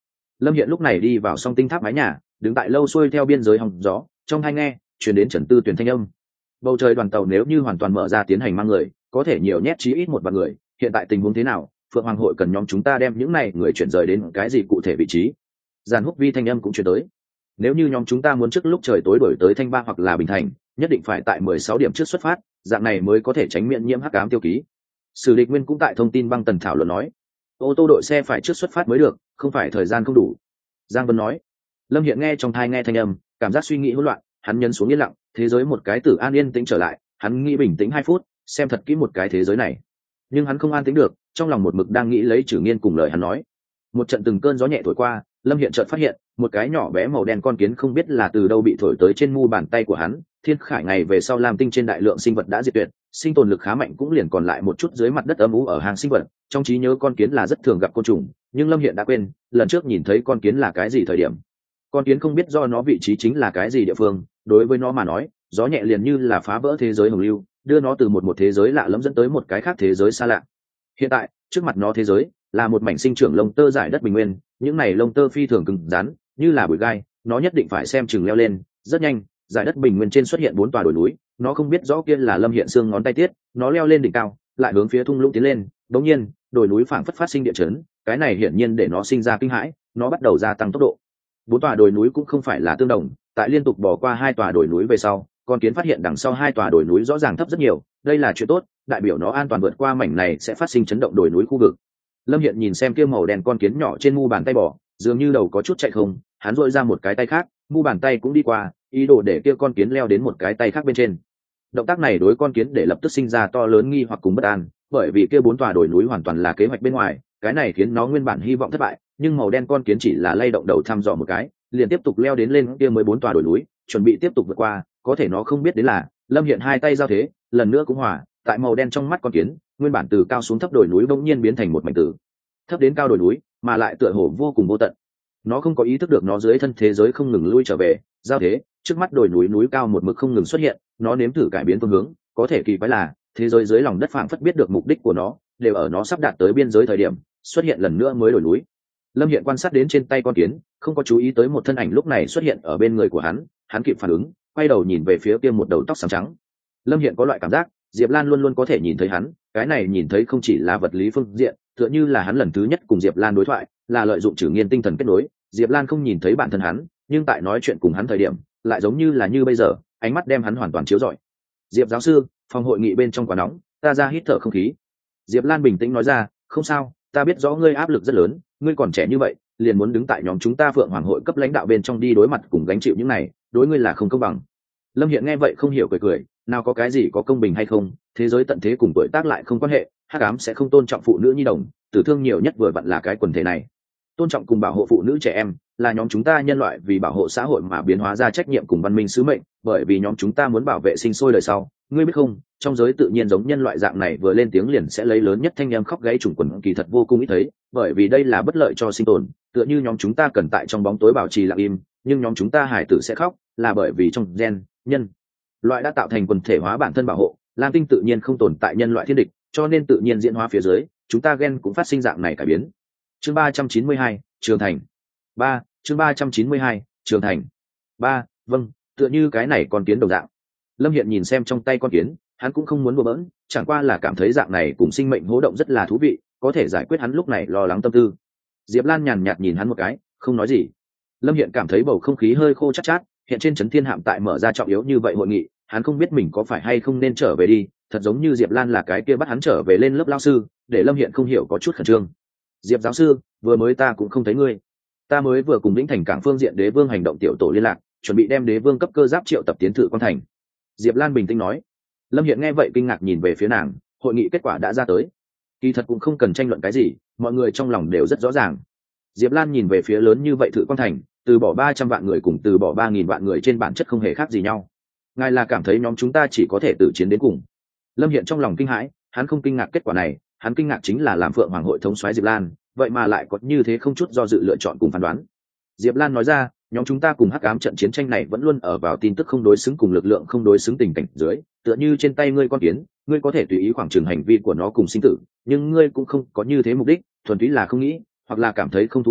Lâm Hiện lúc này đi vào song tinh tháp mái nhà, đứng tại lâu xuôi theo biên giới hòng gió, trong hai nghe truyền đến Trần Tư Tuyển thanh âm. Bầu trời đoàn tàu nếu như hoàn toàn mở ra tiến hành mang người, có thể nhiều nhét chí ít một vạn người. Hiện tại tình huống thế nào? Phượng Hoàng hội cần nhóm chúng ta đem những này người chuyển rời đến cái gì cụ thể vị trí? Giàn Húc Vi thanh âm cũng truyền tới. Nếu như nhóm chúng ta muốn trước lúc trời tối đổi tới Thanh Ba hoặc là Bình Thành, nhất định phải tại mười sáu điểm trước xuất phát, dạng này mới có thể tránh miễn nhiễm hắc ám tiêu ký. Sử Địch Nguyên cũng tại thông tin băng tần thảo luận nói, ô tô đội xe phải trước xuất phát mới được, không phải thời gian không đủ. Giang Vân nói. Lâm Hiện nghe trong thai nghe thanh âm, cảm giác suy nghĩ hỗn loạn, hắn nhấn xuống yên lặng, thế giới một cái tử an yên tĩnh trở lại, hắn nghĩ bình tĩnh hai phút, xem thật kỹ một cái thế giới này. Nhưng hắn không an tĩnh được, trong lòng một mực đang nghĩ lấy Trử Nghiên cùng lời hắn nói. Một trận từng cơn gió nhẹ thổi qua, Lâm Hiện chợt phát hiện, một cái nhỏ bé màu đen con kiến không biết là từ đâu bị thổi tới trên mu bàn tay của hắn. Thiên Khải ngày về sau Lam Tinh trên đại lượng sinh vật đã diệt tuyệt, sinh tồn lực khá mạnh cũng liền còn lại một chút dưới mặt đất âm u ở hàng sinh vật. Trong trí nhớ con kiến là rất thường gặp côn trùng, nhưng Lâm Hiện đã quên, lần trước nhìn thấy con kiến là cái gì thời điểm. Con kiến không biết do nó vị trí chính là cái gì địa phương, đối với nó mà nói, gió nhẹ liền như là phá vỡ thế giới hồng lưu, đưa nó từ một một thế giới lạ lẫm dẫn tới một cái khác thế giới xa lạ. Hiện tại, trước mặt nó thế giới là một mảnh sinh trưởng lông tơ dải đất bình nguyên, những này lông tơ phi thường cứng rắn, như là bụi gai, nó nhất định phải xem chừng leo lên. Rất nhanh, dải đất bình nguyên trên xuất hiện bốn tòa đồi núi, nó không biết rõ kia là Lâm Hiện xương ngón tay tiết, nó leo lên đỉnh cao, lại hướng phía thung lũng tiến lên. Đống nhiên, đồi núi phảng phất phát sinh địa chấn, cái này hiển nhiên để nó sinh ra kinh hãi, nó bắt đầu gia tăng tốc độ. Bốn tòa đồi núi cũng không phải là tương đồng, tại liên tục bỏ qua hai tòa đồi núi về sau, con kiến phát hiện đằng sau hai tòa đồi núi rõ ràng thấp rất nhiều, đây là chuyện tốt, đại biểu nó an toàn vượt qua mảnh này sẽ phát sinh chấn động đồi núi khu vực. Lâm Hiện nhìn xem kia màu đen con kiến nhỏ trên mu bàn tay bỏ, dường như đầu có chút chạy không, hắn dội ra một cái tay khác, mu bàn tay cũng đi qua, ý đồ để kia con kiến leo đến một cái tay khác bên trên. Động tác này đối con kiến để lập tức sinh ra to lớn nghi hoặc cùng bất an, bởi vì kia bốn tòa đồi núi hoàn toàn là kế hoạch bên ngoài, cái này khiến nó nguyên bản hy vọng thất bại, nhưng màu đen con kiến chỉ là lay động đầu thăm dò một cái, liền tiếp tục leo đến lên kia mới bốn tòa đồi núi, chuẩn bị tiếp tục vượt qua. Có thể nó không biết đến là Lâm Hiện hai tay giao thế, lần nữa cũng hòa, tại màu đen trong mắt con kiến, nguyên bản từ cao xuống thấp đồi núi bỗng nhiên biến thành một mảnh từ thấp đến cao đồi núi, mà lại tựa hồ vô cùng vô tận. Nó không có ý thức được nó dưới thân thế giới không ngừng lui trở về, giao thế, trước mắt đồi núi núi cao một mực không ngừng xuất hiện, nó nếm thử cải biến phương hướng, có thể kỳ quái là thế giới dưới lòng đất phảng phất biết được mục đích của nó, đều ở nó sắp đạt tới biên giới thời điểm, xuất hiện lần nữa mới đồi núi. Lâm Hiện quan sát đến trên tay con kiến, không có chú ý tới một thân ảnh lúc này xuất hiện ở bên người của hắn, hắn kịp phản ứng, quay đầu nhìn về phía kia một đầu tóc xám trắng. Lâm Hiện có loại cảm giác, Diệp Lan luôn luôn có thể nhìn thấy hắn, cái này nhìn thấy không chỉ là vật lý phương diện, tựa như là hắn lần thứ nhất cùng Diệp Lan đối thoại, là lợi dụng Trử Nghiên tinh thần kết nối, Diệp Lan không nhìn thấy bản thân hắn, nhưng tại nói chuyện cùng hắn thời điểm, lại giống như là như bây giờ, ánh mắt đem hắn hoàn toàn chiếu rọi. Diệp giáo sư, phòng hội nghị bên trong quá nóng, ta ra hít thở không khí. Diệp Lan bình tĩnh nói ra, không sao, ta biết rõ ngươi áp lực rất lớn, ngươi còn trẻ như vậy, liền muốn đứng tại nhóm chúng ta Phượng Hoàng hội cấp lãnh đạo bên trong đi đối mặt cùng gánh chịu những này, đối ngươi là không công bằng. Lâm Hiện nghe vậy không hiểu cười cười, nào có cái gì có công bình hay không, thế giới tận thế cùng tuổi tác lại không quan hệ, hắc ám sẽ không tôn trọng phụ nữ nhi đồng, tử thương nhiều nhất vừa vặn là cái quần thể này. Tôn trọng cùng bảo hộ phụ nữ trẻ em là nhóm chúng ta nhân loại vì bảo hộ xã hội mà biến hóa ra trách nhiệm cùng văn minh sứ mệnh, bởi vì nhóm chúng ta muốn bảo vệ sinh sôi đời sau. Ngươi biết không, trong giới tự nhiên giống nhân loại dạng này vừa lên tiếng liền sẽ lấy lớn nhất thanh em khóc gáy trùng quần kỳ thật vô cùng ít thấy, bởi vì đây là bất lợi cho sinh tồn, tựa như nhóm chúng ta cần tại trong bóng tối bảo trì lặng im, nhưng nhóm chúng ta hải tử sẽ khóc, là bởi vì trong gen nhân loại đã tạo thành quần thể hóa bản thân bảo hộ. Lam Tinh tự nhiên không tồn tại nhân loại thiên địch, cho nên tự nhiên diễn hóa phía dưới, chúng ta gen cũng phát sinh dạng này cải biến. Chương ba trăm chín mươi hai, trưởng thành. ba, chương ba trăm chín mươi hai, trưởng thành. ba, vâng, tựa như cái này con kiến đồng dạng. Lâm Hiện nhìn xem trong tay con kiến, hắn cũng không muốn bừa bỡn, chẳng qua là cảm thấy dạng này cùng sinh mệnh hỗ động rất là thú vị, có thể giải quyết hắn lúc này lo lắng tâm tư. Diệp Lan nhàn nhạt nhìn hắn một cái, không nói gì. Lâm Hiện cảm thấy bầu không khí hơi khô chát chát, hiện trên Chấn Thiên Hạm tại mở ra trọng yếu như vậy hội nghị, hắn không biết mình có phải hay không nên trở về đi, thật giống như Diệp Lan là cái kia bắt hắn trở về lên lớp lao sư, để Lâm Hiện không hiểu có chút khẩn trương. Diệp giáo sư, vừa mới ta cũng không thấy ngươi, ta mới vừa cùng lĩnh thành cảng phương diện đế vương hành động tiểu tổ liên lạc, chuẩn bị đem đế vương cấp cơ giáp triệu tập tiến thự quan thành. Diệp Lan bình tĩnh nói. Lâm Hiện nghe vậy kinh ngạc nhìn về phía nàng, hội nghị kết quả đã ra tới, kỳ thật cũng không cần tranh luận cái gì, mọi người trong lòng đều rất rõ ràng. Diệp Lan nhìn về phía lớn như vậy thự quan thành, từ bỏ ba trăm vạn người cùng từ bỏ ba nghìn vạn người trên bản chất không hề khác gì nhau. Ngài là cảm thấy nhóm chúng ta chỉ có thể tử chiến đến cùng? Lâm Hiện trong lòng kinh hãi, hắn không kinh ngạc kết quả này, hắn kinh ngạc chính là làm Phượng Hoàng hội thống soái Diệp Lan, vậy mà lại có như thế không chút do dự lựa chọn cùng phán đoán. Diệp Lan nói ra, nhóm chúng ta cùng hắc ám trận chiến tranh này vẫn luôn ở vào tin tức không đối xứng cùng lực lượng không đối xứng tình cảnh dưới, tựa như trên tay ngươi con kiến, ngươi có thể tùy ý khoảng chừng hành vi của nó cùng sinh tử, nhưng ngươi cũng không có như thế mục đích, thuần túy là không nghĩ, hoặc là cảm thấy không thú vị,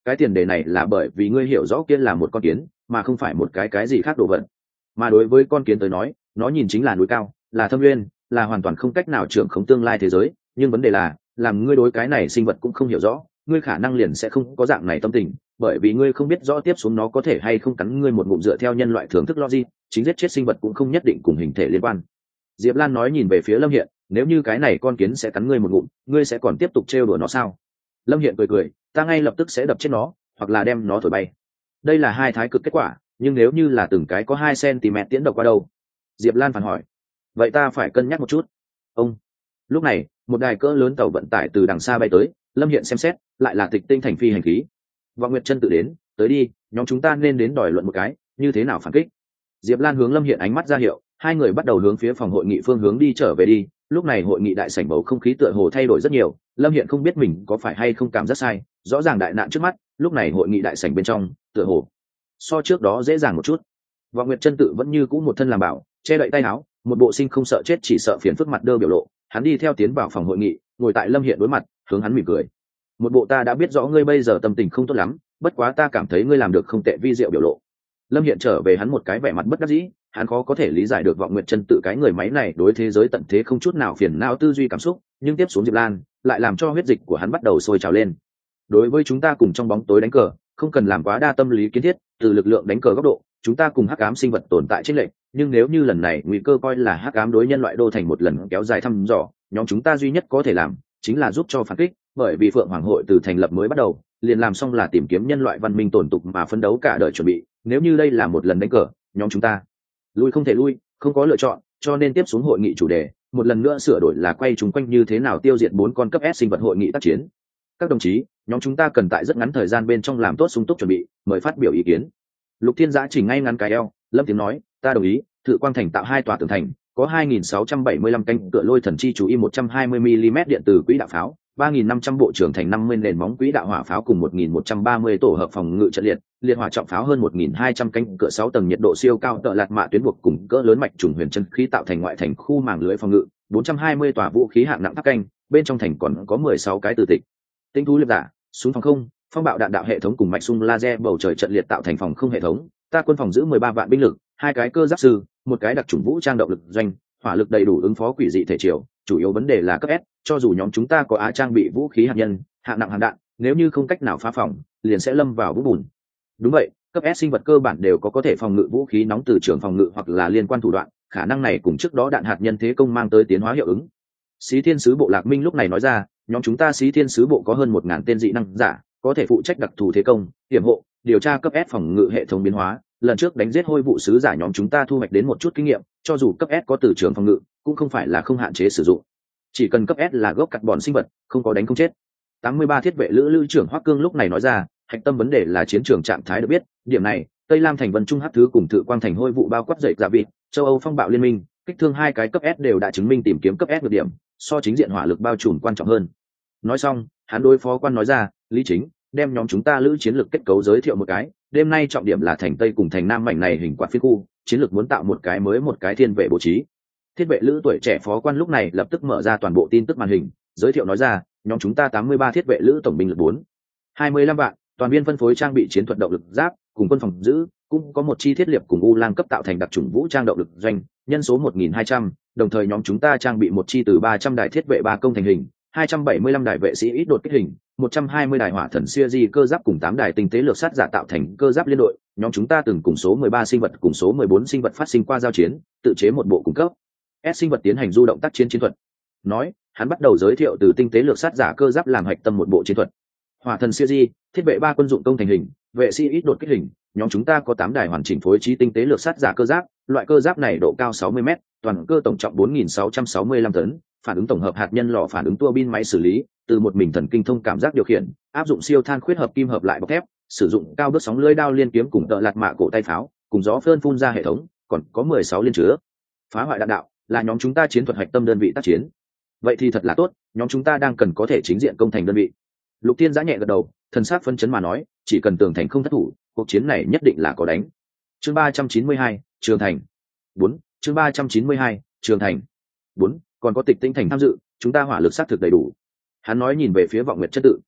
cái tiền đề này là bởi vì ngươi hiểu rõ kia là một con kiến mà không phải một cái cái gì khác đồ vật. Mà đối với con kiến tới nói, nó nhìn chính là núi cao, là thâm nguyên, là hoàn toàn không cách nào trưởng khống tương lai thế giới. Nhưng vấn đề là, làm ngươi đối cái này sinh vật cũng không hiểu rõ, ngươi khả năng liền sẽ không có dạng này tâm tình, bởi vì ngươi không biết rõ tiếp xuống nó có thể hay không cắn ngươi một ngụm. Dựa theo nhân loại thưởng thức logic, chính giết chết sinh vật cũng không nhất định cùng hình thể liên quan. Diệp Lan nói nhìn về phía Lâm Hiện, nếu như cái này con kiến sẽ cắn ngươi một ngụm, ngươi sẽ còn tiếp tục trêu đùa nó sao? Lâm Hiện cười cười, ta ngay lập tức sẽ đập chết nó, hoặc là đem nó thổi bay. Đây là hai thái cực kết quả, nhưng nếu như là từng cái có hai xăng-ti-mét tiễn độc qua đâu? Diệp Lan phản hỏi. Vậy ta phải cân nhắc một chút. Ông. Lúc này, một đài cỡ lớn tàu vận tải từ đằng xa bay tới, Lâm Hiện xem xét, lại là Tịch Tinh thành phi hành khí. Vọng Nguyệt Chân tự đến, tới đi, nhóm chúng ta nên đến đòi luận một cái, như thế nào phản kích. Diệp Lan hướng Lâm Hiện ánh mắt ra hiệu, hai người bắt đầu hướng phía phòng hội nghị phương hướng đi trở về đi. Lúc này hội nghị đại sảnh bầu không khí tựa hồ thay đổi rất nhiều, Lâm Hiện không biết mình có phải hay không cảm giác sai, rõ ràng đại nạn trước mắt, lúc này hội nghị đại sảnh bên trong, tựa hồ so trước đó dễ dàng một chút. Vọng Nguyệt Chân tự vẫn như cũ một thân làm bảo, che đậy tay áo, một bộ sinh không sợ chết chỉ sợ phiền phức mặt đơ biểu lộ. Hắn đi theo tiến vào phòng hội nghị, ngồi tại Lâm Hiện đối mặt, hướng hắn mỉm cười. Một bộ ta đã biết rõ ngươi bây giờ tâm tình không tốt lắm, bất quá ta cảm thấy ngươi làm được không tệ vi diệu biểu lộ. Lâm Hiện trở về hắn một cái vẻ mặt bất đắc dĩ, hắn khó có thể lý giải được Vọng Nguyệt Chân tự cái người máy này đối thế giới tận thế không chút nào phiền não tư duy cảm xúc, nhưng tiếp xuống Diệp Lan lại làm cho huyết dịch của hắn bắt đầu sôi trào lên. Đối với chúng ta cùng trong bóng tối đánh cờ, không cần làm quá đa tâm lý kiến thiết, từ lực lượng đánh cờ góc độ, chúng ta cùng hắc ám sinh vật tồn tại trên lệnh, nhưng nếu như lần này nguy cơ coi là hắc ám đối nhân loại đô thành một lần kéo dài thăm dò, nhóm chúng ta duy nhất có thể làm chính là giúp cho phản kích, bởi vì Phượng Hoàng hội từ thành lập mới bắt đầu, liền làm xong là tìm kiếm nhân loại văn minh tồn tục mà phấn đấu cả đời chuẩn bị, nếu như đây là một lần đánh cờ, nhóm chúng ta lui không thể lui, không có lựa chọn, cho nên tiếp xuống hội nghị chủ đề một lần nữa sửa đổi là quay chúng quanh như thế nào tiêu diệt bốn con cấp S sinh vật hội nghị tác chiến. Các đồng chí, nhóm chúng ta cần tại rất ngắn thời gian bên trong làm tốt sung túc chuẩn bị, mời phát biểu ý kiến. Lục Thiên Giã chỉnh ngay ngắn cái eo, Lâm Tiếng nói, ta đồng ý, Thự Quang thành tạo hai tòa tường thành, có hai nghìn sáu trăm bảy mươi lăm cánh cửa lôi thần chi chú y một trăm hai mươi mi-li-mét điện từ quỹ đạo pháo, ba nghìn năm trăm bộ trưởng thành năm mươi nền móng quỹ đạo hỏa pháo cùng một nghìn một trăm ba mươi tổ hợp phòng ngự trận liệt, liệt hỏa trọng pháo hơn một nghìn hai trăm cánh cửa sáu tầng nhiệt độ siêu cao tợ lạt mạ tuyến buộc cùng cỡ lớn mạch trùng huyền chân khí tạo thành ngoại thành khu màng lưới phòng ngự, bốn trăm hai mươi tòa vũ khí hạng nặng tháp canh, bên trong thành còn có mười sáu cái từ tịch. Tinh thú liệp giả, súng phòng không, phong bạo đạn đạo hệ thống cùng mạch sung laser bầu trời trận liệt tạo thành phòng không hệ thống. Ta quân phòng giữ mười ba vạn binh lực, hai cái cơ giáp sư, một cái đặc chủng vũ trang động lực doanh, hỏa lực đầy đủ ứng phó quỷ dị thể triều, chủ yếu vấn đề là cấp S, cho dù nhóm chúng ta có á trang bị vũ khí hạt nhân, hạng nặng hạng đạn, nếu như không cách nào phá phòng, liền sẽ lâm vào vũng bùn. Đúng vậy, cấp S sinh vật cơ bản đều có có thể phòng ngự vũ khí nóng từ trường phòng ngự hoặc là liên quan thủ đoạn, khả năng này cùng trước đó đạn hạt nhân thế công mang tới tiến hóa hiệu ứng. Xí Thiên sứ bộ Lạc Minh lúc này nói ra, nhóm chúng ta Xí Thiên sứ bộ có hơn một ngàn tên dị năng giả, có thể phụ trách đặc thù thế công, hiểm hộ, điều tra cấp S phòng ngự hệ thống biến hóa. Lần trước đánh giết hôi vụ sứ giả nhóm chúng ta thu hoạch đến một chút kinh nghiệm, cho dù cấp S có từ trường phòng ngự, cũng không phải là không hạn chế sử dụng. Chỉ cần cấp S là gốc cắt bọn sinh vật, không có đánh không chết. tám mươi ba thiết vệ lữ lữ trưởng Hoắc Cương lúc này nói ra, hạch tâm vấn đề là chiến trường trạng thái được biết, điểm này, Tây Lam thành Vân Trung Hắc thứ cùng Thự Quang thành hôi vụ bao quát dậy giả vịt, châu Âu phong bạo liên minh, kích thương hai cái cấp S đều đã chứng minh tìm kiếm cấp S được điểm, so chính diện hỏa lực bao trùm quan trọng hơn. Nói xong, hắn đối phó quan nói ra, Lý Chính, đem nhóm chúng ta lữ chiến lược kết cấu giới thiệu một cái, đêm nay trọng điểm là thành Tây cùng thành Nam mảnh này hình quạt phiên khu, chiến lược muốn tạo một cái mới một cái thiên vệ bố trí. Thiết vệ lữ tuổi trẻ phó quan lúc này lập tức mở ra toàn bộ tin tức màn hình, giới thiệu nói ra, nhóm chúng ta tám mươi ba thiết vệ lữ tổng binh lực bốn hai mươi lăm vạn, toàn viên phân phối trang bị chiến thuật động lực giáp, cùng quân phòng giữ, cũng có một chi thiết liệp cùng u lang cấp tạo thành đặc chủng vũ trang động lực doanh, nhân số một nghìn hai trăm, đồng thời nhóm chúng ta trang bị một chi từ ba trăm đài thiết vệ ba công thành hình, hai trăm bảy mươi lăm đài vệ sĩ ít đột kích hình, một trăm hai mươi đài hỏa thần siêu di cơ giáp cùng tám đài tinh tế lược sát giả tạo thành cơ giáp liên đội, nhóm chúng ta từng cùng số mười ba sinh vật cùng số mười bốn sinh vật phát sinh qua giao chiến, tự chế một bộ cung cấp S sinh vật tiến hành du động tác chiến chiến thuật. Nói, hắn bắt đầu giới thiệu từ tinh tế lược sát giả cơ giáp làm hạch tâm một bộ chiến thuật. Hỏa thần siêu di, thiết vệ ba quân dụng công thành hình, vệ sĩ ít đột kích hình, nhóm chúng ta có tám đài hoàn chỉnh phối trí tinh tế lược sát giả cơ giáp, loại cơ giáp này độ cao sáu mươi mét, toàn cơ tổng trọng bốn nghìn sáu trăm sáu mươi lăm tấn, phản ứng tổng hợp hạt nhân lò phản ứng tua bin máy xử lý, từ một mình thần kinh thông cảm giác điều khiển, áp dụng siêu than khuyết hợp kim hợp lại bọc thép, sử dụng cao bước sóng lưỡi đao liên kiếm cùng tợ lạt mạ cổ tay pháo, cùng gió phơn phun ra hệ thống, còn có mười sáu liên chứa phá hoại đạn đạo, là nhóm chúng ta chiến thuật hạch tâm đơn vị tác chiến. Vậy thì thật là tốt, nhóm chúng ta đang cần có thể chính diện công thành đơn vị. Lục Thiên Giã nhẹ gật đầu, thần sắc phân chấn mà nói, chỉ cần tường thành không thất thủ, cuộc chiến này nhất định là có đánh. Chương ba trăm chín mươi hai, Trường Thành. bốn Chương ba trăm chín mươi hai, Trường Thành. bốn Còn có Tịch Tinh thành tham dự, chúng ta hỏa lực sát thực đầy đủ. Hắn nói nhìn về phía Vọng Nguyệt Chân tự.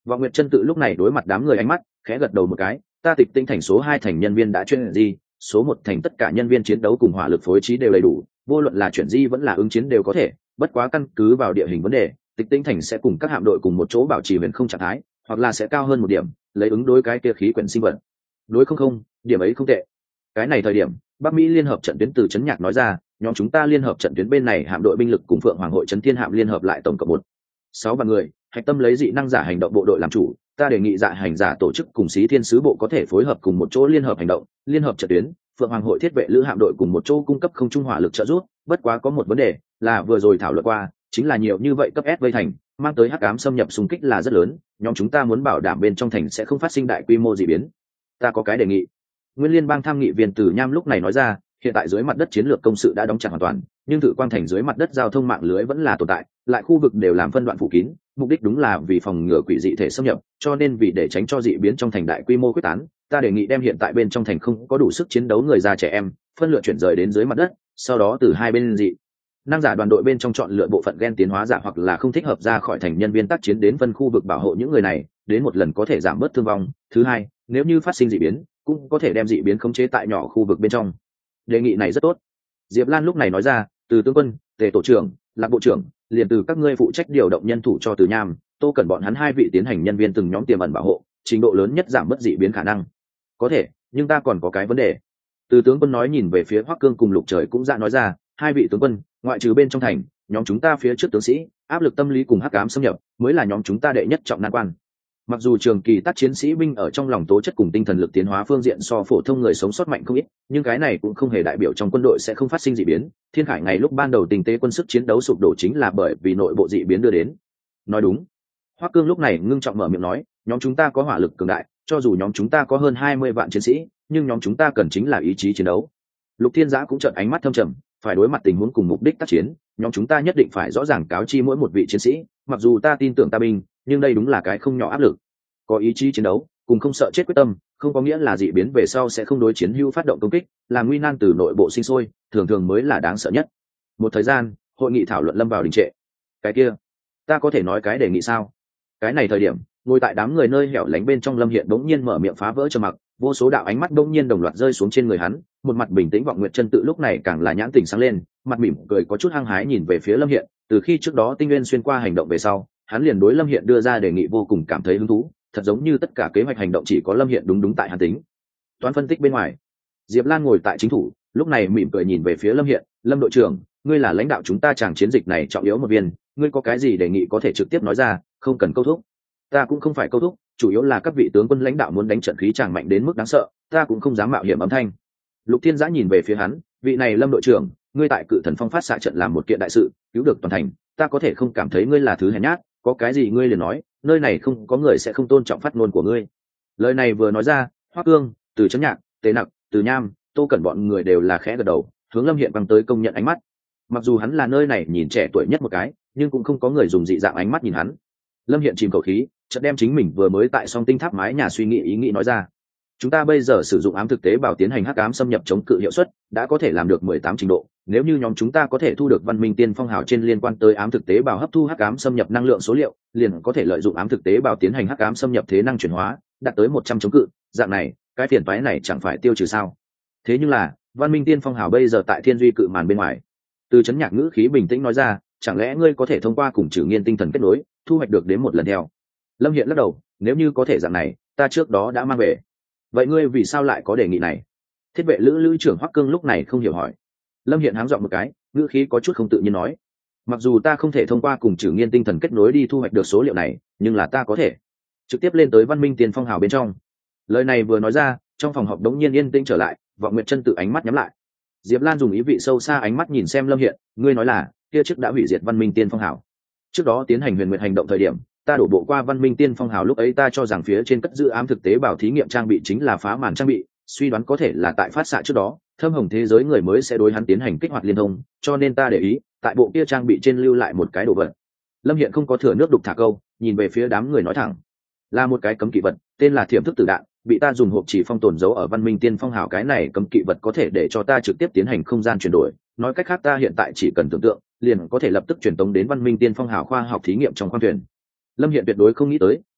Vọng Nguyệt Chân Tự lúc này đối mặt đám người ánh mắt khẽ gật đầu một cái, ta Tịch Tinh thành số hai thành nhân viên đã chuyển di, số một thành tất cả nhân viên chiến đấu cùng hỏa lực phối trí đều đầy đủ, vô luận là chuyển di vẫn là ứng chiến đều có thể, bất quá căn cứ vào địa hình vấn đề, Tịch Tinh thành sẽ cùng các hạm đội cùng một chỗ bảo trì huyền không trạng thái, hoặc là sẽ cao hơn một điểm, lấy ứng đối cái kia khí quyển sinh vật. Đối không không, điểm ấy không tệ. Cái này thời điểm, Bắc Mỹ liên hợp trận tuyến từ trấn nhạc nói ra, nhóm chúng ta liên hợp trận tuyến bên này hạm đội binh lực cùng Phượng Hoàng hội trấn thiên hạm liên hợp lại tổng cộng một sáu vạn người, hạch tâm lấy dị năng giả hành động bộ đội làm chủ, ta đề nghị dạ hành giả tổ chức cùng xí thiên sứ bộ có thể phối hợp cùng một chỗ liên hợp hành động, liên hợp trận tuyến, Phượng Hoàng hội thiết vệ lữ hạm đội cùng một chỗ cung cấp không trung hỏa lực trợ giúp, bất quá có một vấn đề, là vừa rồi thảo luận qua, chính là nhiều như vậy cấp S vây thành, mang tới hắc ám xâm nhập xung kích là rất lớn, nhóm chúng ta muốn bảo đảm bên trong thành sẽ không phát sinh đại quy mô dị biến. Ta có cái đề nghị. Nguyên liên bang tham nghị viên Từ Nham lúc này nói ra, hiện tại dưới mặt đất chiến lược công sự đã đóng chặt hoàn toàn, nhưng Thử Quang thành dưới mặt đất giao thông mạng lưới vẫn là tồn tại, lại khu vực đều làm phân đoạn phủ kín, mục đích đúng là vì phòng ngừa quỷ dị thể xâm nhập, cho nên vì để tránh cho dị biến trong thành đại quy mô quyết tán, ta đề nghị đem hiện tại bên trong thành không có đủ sức chiến đấu người già trẻ em, phân lựa chuyển rời đến dưới mặt đất, sau đó từ hai bên dị năng giả đoàn đội bên trong chọn lựa bộ phận gen tiến hóa giả hoặc là không thích hợp ra khỏi thành nhân viên tác chiến đến phân khu vực bảo hộ những người này, đến một lần có thể giảm bớt thương vong. Thứ hai, nếu như phát sinh dị biến, cũng có thể đem dị biến khống chế tại nhỏ khu vực bên trong. Đề nghị này rất tốt. Diệp Lan lúc này nói ra, từ tướng quân, tề tổ trưởng, lạc bộ trưởng, liền từ các ngươi phụ trách điều động nhân thủ cho Từ Nham, Tô cần bọn hắn hai vị tiến hành nhân viên từng nhóm tiềm ẩn bảo hộ, trình độ lớn nhất giảm bớt dị biến khả năng. Có thể, nhưng ta còn có cái vấn đề. Từ tướng quân nói nhìn về phía Hoắc Cương cùng Lục Trời cũng dạ nói ra, hai vị tướng quân, ngoại trừ bên trong thành, nhóm chúng ta phía trước tướng sĩ, áp lực tâm lý cùng hắc ám xâm nhập, mới là nhóm chúng ta đệ nhất trọng nan quan. Mặc dù trường kỳ tác chiến sĩ binh ở trong lòng tố chất cùng tinh thần lực tiến hóa phương diện so phổ thông người sống sót mạnh không ít, nhưng cái này cũng không hề đại biểu trong quân đội sẽ không phát sinh dị biến. Thiên Khải ngày lúc ban đầu tình tế quân sức chiến đấu sụp đổ chính là bởi vì nội bộ dị biến đưa đến. Nói đúng. Hoắc Cương lúc này ngưng trọng mở miệng nói, nhóm chúng ta có hỏa lực cường đại, cho dù nhóm chúng ta có hơn hai mươi vạn chiến sĩ, nhưng nhóm chúng ta cần chính là ý chí chiến đấu. Lục Thiên Giã cũng trợn ánh mắt thâm trầm, phải đối mặt tình huống cùng mục đích tác chiến, nhóm chúng ta nhất định phải rõ ràng cáo chi mỗi một vị chiến sĩ, mặc dù ta tin tưởng ta binh, nhưng đây đúng là cái không nhỏ áp lực. Có ý chí chiến đấu cùng không sợ chết quyết tâm, không có nghĩa là dị biến về sau sẽ không đối chiến hữu phát động công kích, là nguy nan từ nội bộ sinh sôi, thường thường mới là đáng sợ nhất. Một thời gian, hội nghị thảo luận lâm vào đình trệ. Cái kia, ta có thể nói cái đề nghị sao? Cái này thời điểm, ngồi tại đám người nơi hẻo lánh bên trong Lâm Hiện bỗng nhiên mở miệng phá vỡ trầm mặc, vô số đạo ánh mắt bỗng nhiên đồng loạt rơi xuống trên người hắn, một mặt bình tĩnh Vọng Nguyệt Chân Tự lúc này càng là nhãn tình sáng lên, mặt mỉm cười có chút hăng hái nhìn về phía Lâm Hiện, từ khi trước đó Tinh Nguyên xuyên qua hành động về sau, hắn liền đối Lâm Hiện đưa ra đề nghị vô cùng cảm thấy hứng thú, thật giống như tất cả kế hoạch hành động chỉ có Lâm Hiện đúng đúng tại hắn tính toán phân tích bên ngoài. Diệp Lan ngồi tại chính thủ, lúc này mỉm cười nhìn về phía Lâm Hiện, Lâm đội trưởng, ngươi là lãnh đạo chúng ta chàng chiến dịch này trọng yếu một viên, ngươi có cái gì đề nghị có thể trực tiếp nói ra, không cần câu thúc. Ta cũng không phải câu thúc, chủ yếu là các vị tướng quân lãnh đạo muốn đánh trận khí chàng mạnh đến mức đáng sợ, ta cũng không dám mạo hiểm âm thanh. Lục Thiên Giã nhìn về phía hắn, vị này Lâm đội trưởng, ngươi tại Cự Thần Phong phát xạ trận làm một kiện đại sự, cứu được toàn thành, ta có thể không cảm thấy ngươi là thứ hèn nhát, có cái gì ngươi liền nói, nơi này không có người sẽ không tôn trọng phát ngôn của ngươi. Lời này vừa nói ra, Hoắc Cương, Từ Chấn Nhạc, Tế Nặc, Từ Nham, Tô Cẩn bọn người đều là khẽ gật đầu, hướng Lâm Hiện bằng tới công nhận ánh mắt. Mặc dù hắn là nơi này nhìn trẻ tuổi nhất một cái, nhưng cũng không có người dùng dị dạng ánh mắt nhìn hắn. Lâm Hiện chìm khẩu khí, chợt đem chính mình vừa mới tại Song Tinh Tháp mái nhà suy nghĩ ý nghĩ nói ra. Chúng ta bây giờ sử dụng ám thực tế bảo tiến hành hắc ám xâm nhập chống cự hiệu suất đã có thể làm được mười tám trình độ, nếu như nhóm chúng ta có thể thu được Văn Minh Tiên Phong hào trên liên quan tới ám thực tế bảo hấp thu hắc ám xâm nhập năng lượng số liệu, liền có thể lợi dụng ám thực tế bảo tiến hành hắc ám xâm nhập thế năng chuyển hóa, đạt tới một trăm chống cự, dạng này, cái phiền toái này chẳng phải tiêu trừ sao? Thế nhưng là, Văn Minh Tiên Phong hào bây giờ tại Thiên Duy cự màn bên ngoài. Từ Chấn Nhạc ngữ khí bình tĩnh nói ra, chẳng lẽ ngươi có thể thông qua cùng Trử Nghiên tinh thần kết nối, thu hoạch được đến một lần theo? Lâm Hiện lắc đầu, nếu như có thể dạng này, ta trước đó đã mang về. Vậy ngươi vì sao lại có đề nghị này? Thiết vệ lữ lữ trưởng Hoắc Cương lúc này không hiểu hỏi. Lâm Hiện háng giọng một cái, ngữ khí có chút không tự nhiên nói, mặc dù ta không thể thông qua cùng Trử Nghiên tinh thần kết nối đi thu hoạch được số liệu này, nhưng là ta có thể trực tiếp lên tới Văn Minh Tiên Phong hào bên trong. Lời này vừa nói ra, trong phòng họp đống nhiên yên tĩnh trở lại, Vọng Nguyệt Chân Tự ánh mắt nhắm lại. Diệp Lan dùng ý vị sâu xa ánh mắt nhìn xem Lâm Hiện, ngươi nói là kia trước đã hủy diệt Văn Minh Tiên Phong hào. Trước đó tiến hành Huyền Nguyệt hành động thời điểm, ta đổ bộ qua Văn Minh Tiên Phong hào, lúc ấy ta cho rằng phía trên cất giữ ám thực tế bảo thí nghiệm trang bị chính là phá màn trang bị, suy đoán có thể là tại phát xạ trước đó, Thâm Hồng thế giới người mới sẽ đối hắn tiến hành kích hoạt liên thông, cho nên ta để ý, tại bộ kia trang bị trên lưu lại một cái đồ vật. Lâm Hiện không có thừa nước đục thả câu, nhìn về phía đám người nói thẳng, là một cái cấm kỵ vật, tên là Thiểm Thức Tử Đạn, bị ta dùng hộp chỉ phong tồn giấu ở Văn Minh Tiên Phong hào. Cái này cấm kỵ vật có thể để cho ta trực tiếp tiến hành không gian chuyển đổi, nói cách khác ta hiện tại chỉ cần tưởng tượng, liền có thể lập tức truyền tống đến Văn Minh Tiên Phong hào khoa học thí nghiệm trong khoang thuyền. Lâm Hiện tuyệt đối không nghĩ tới,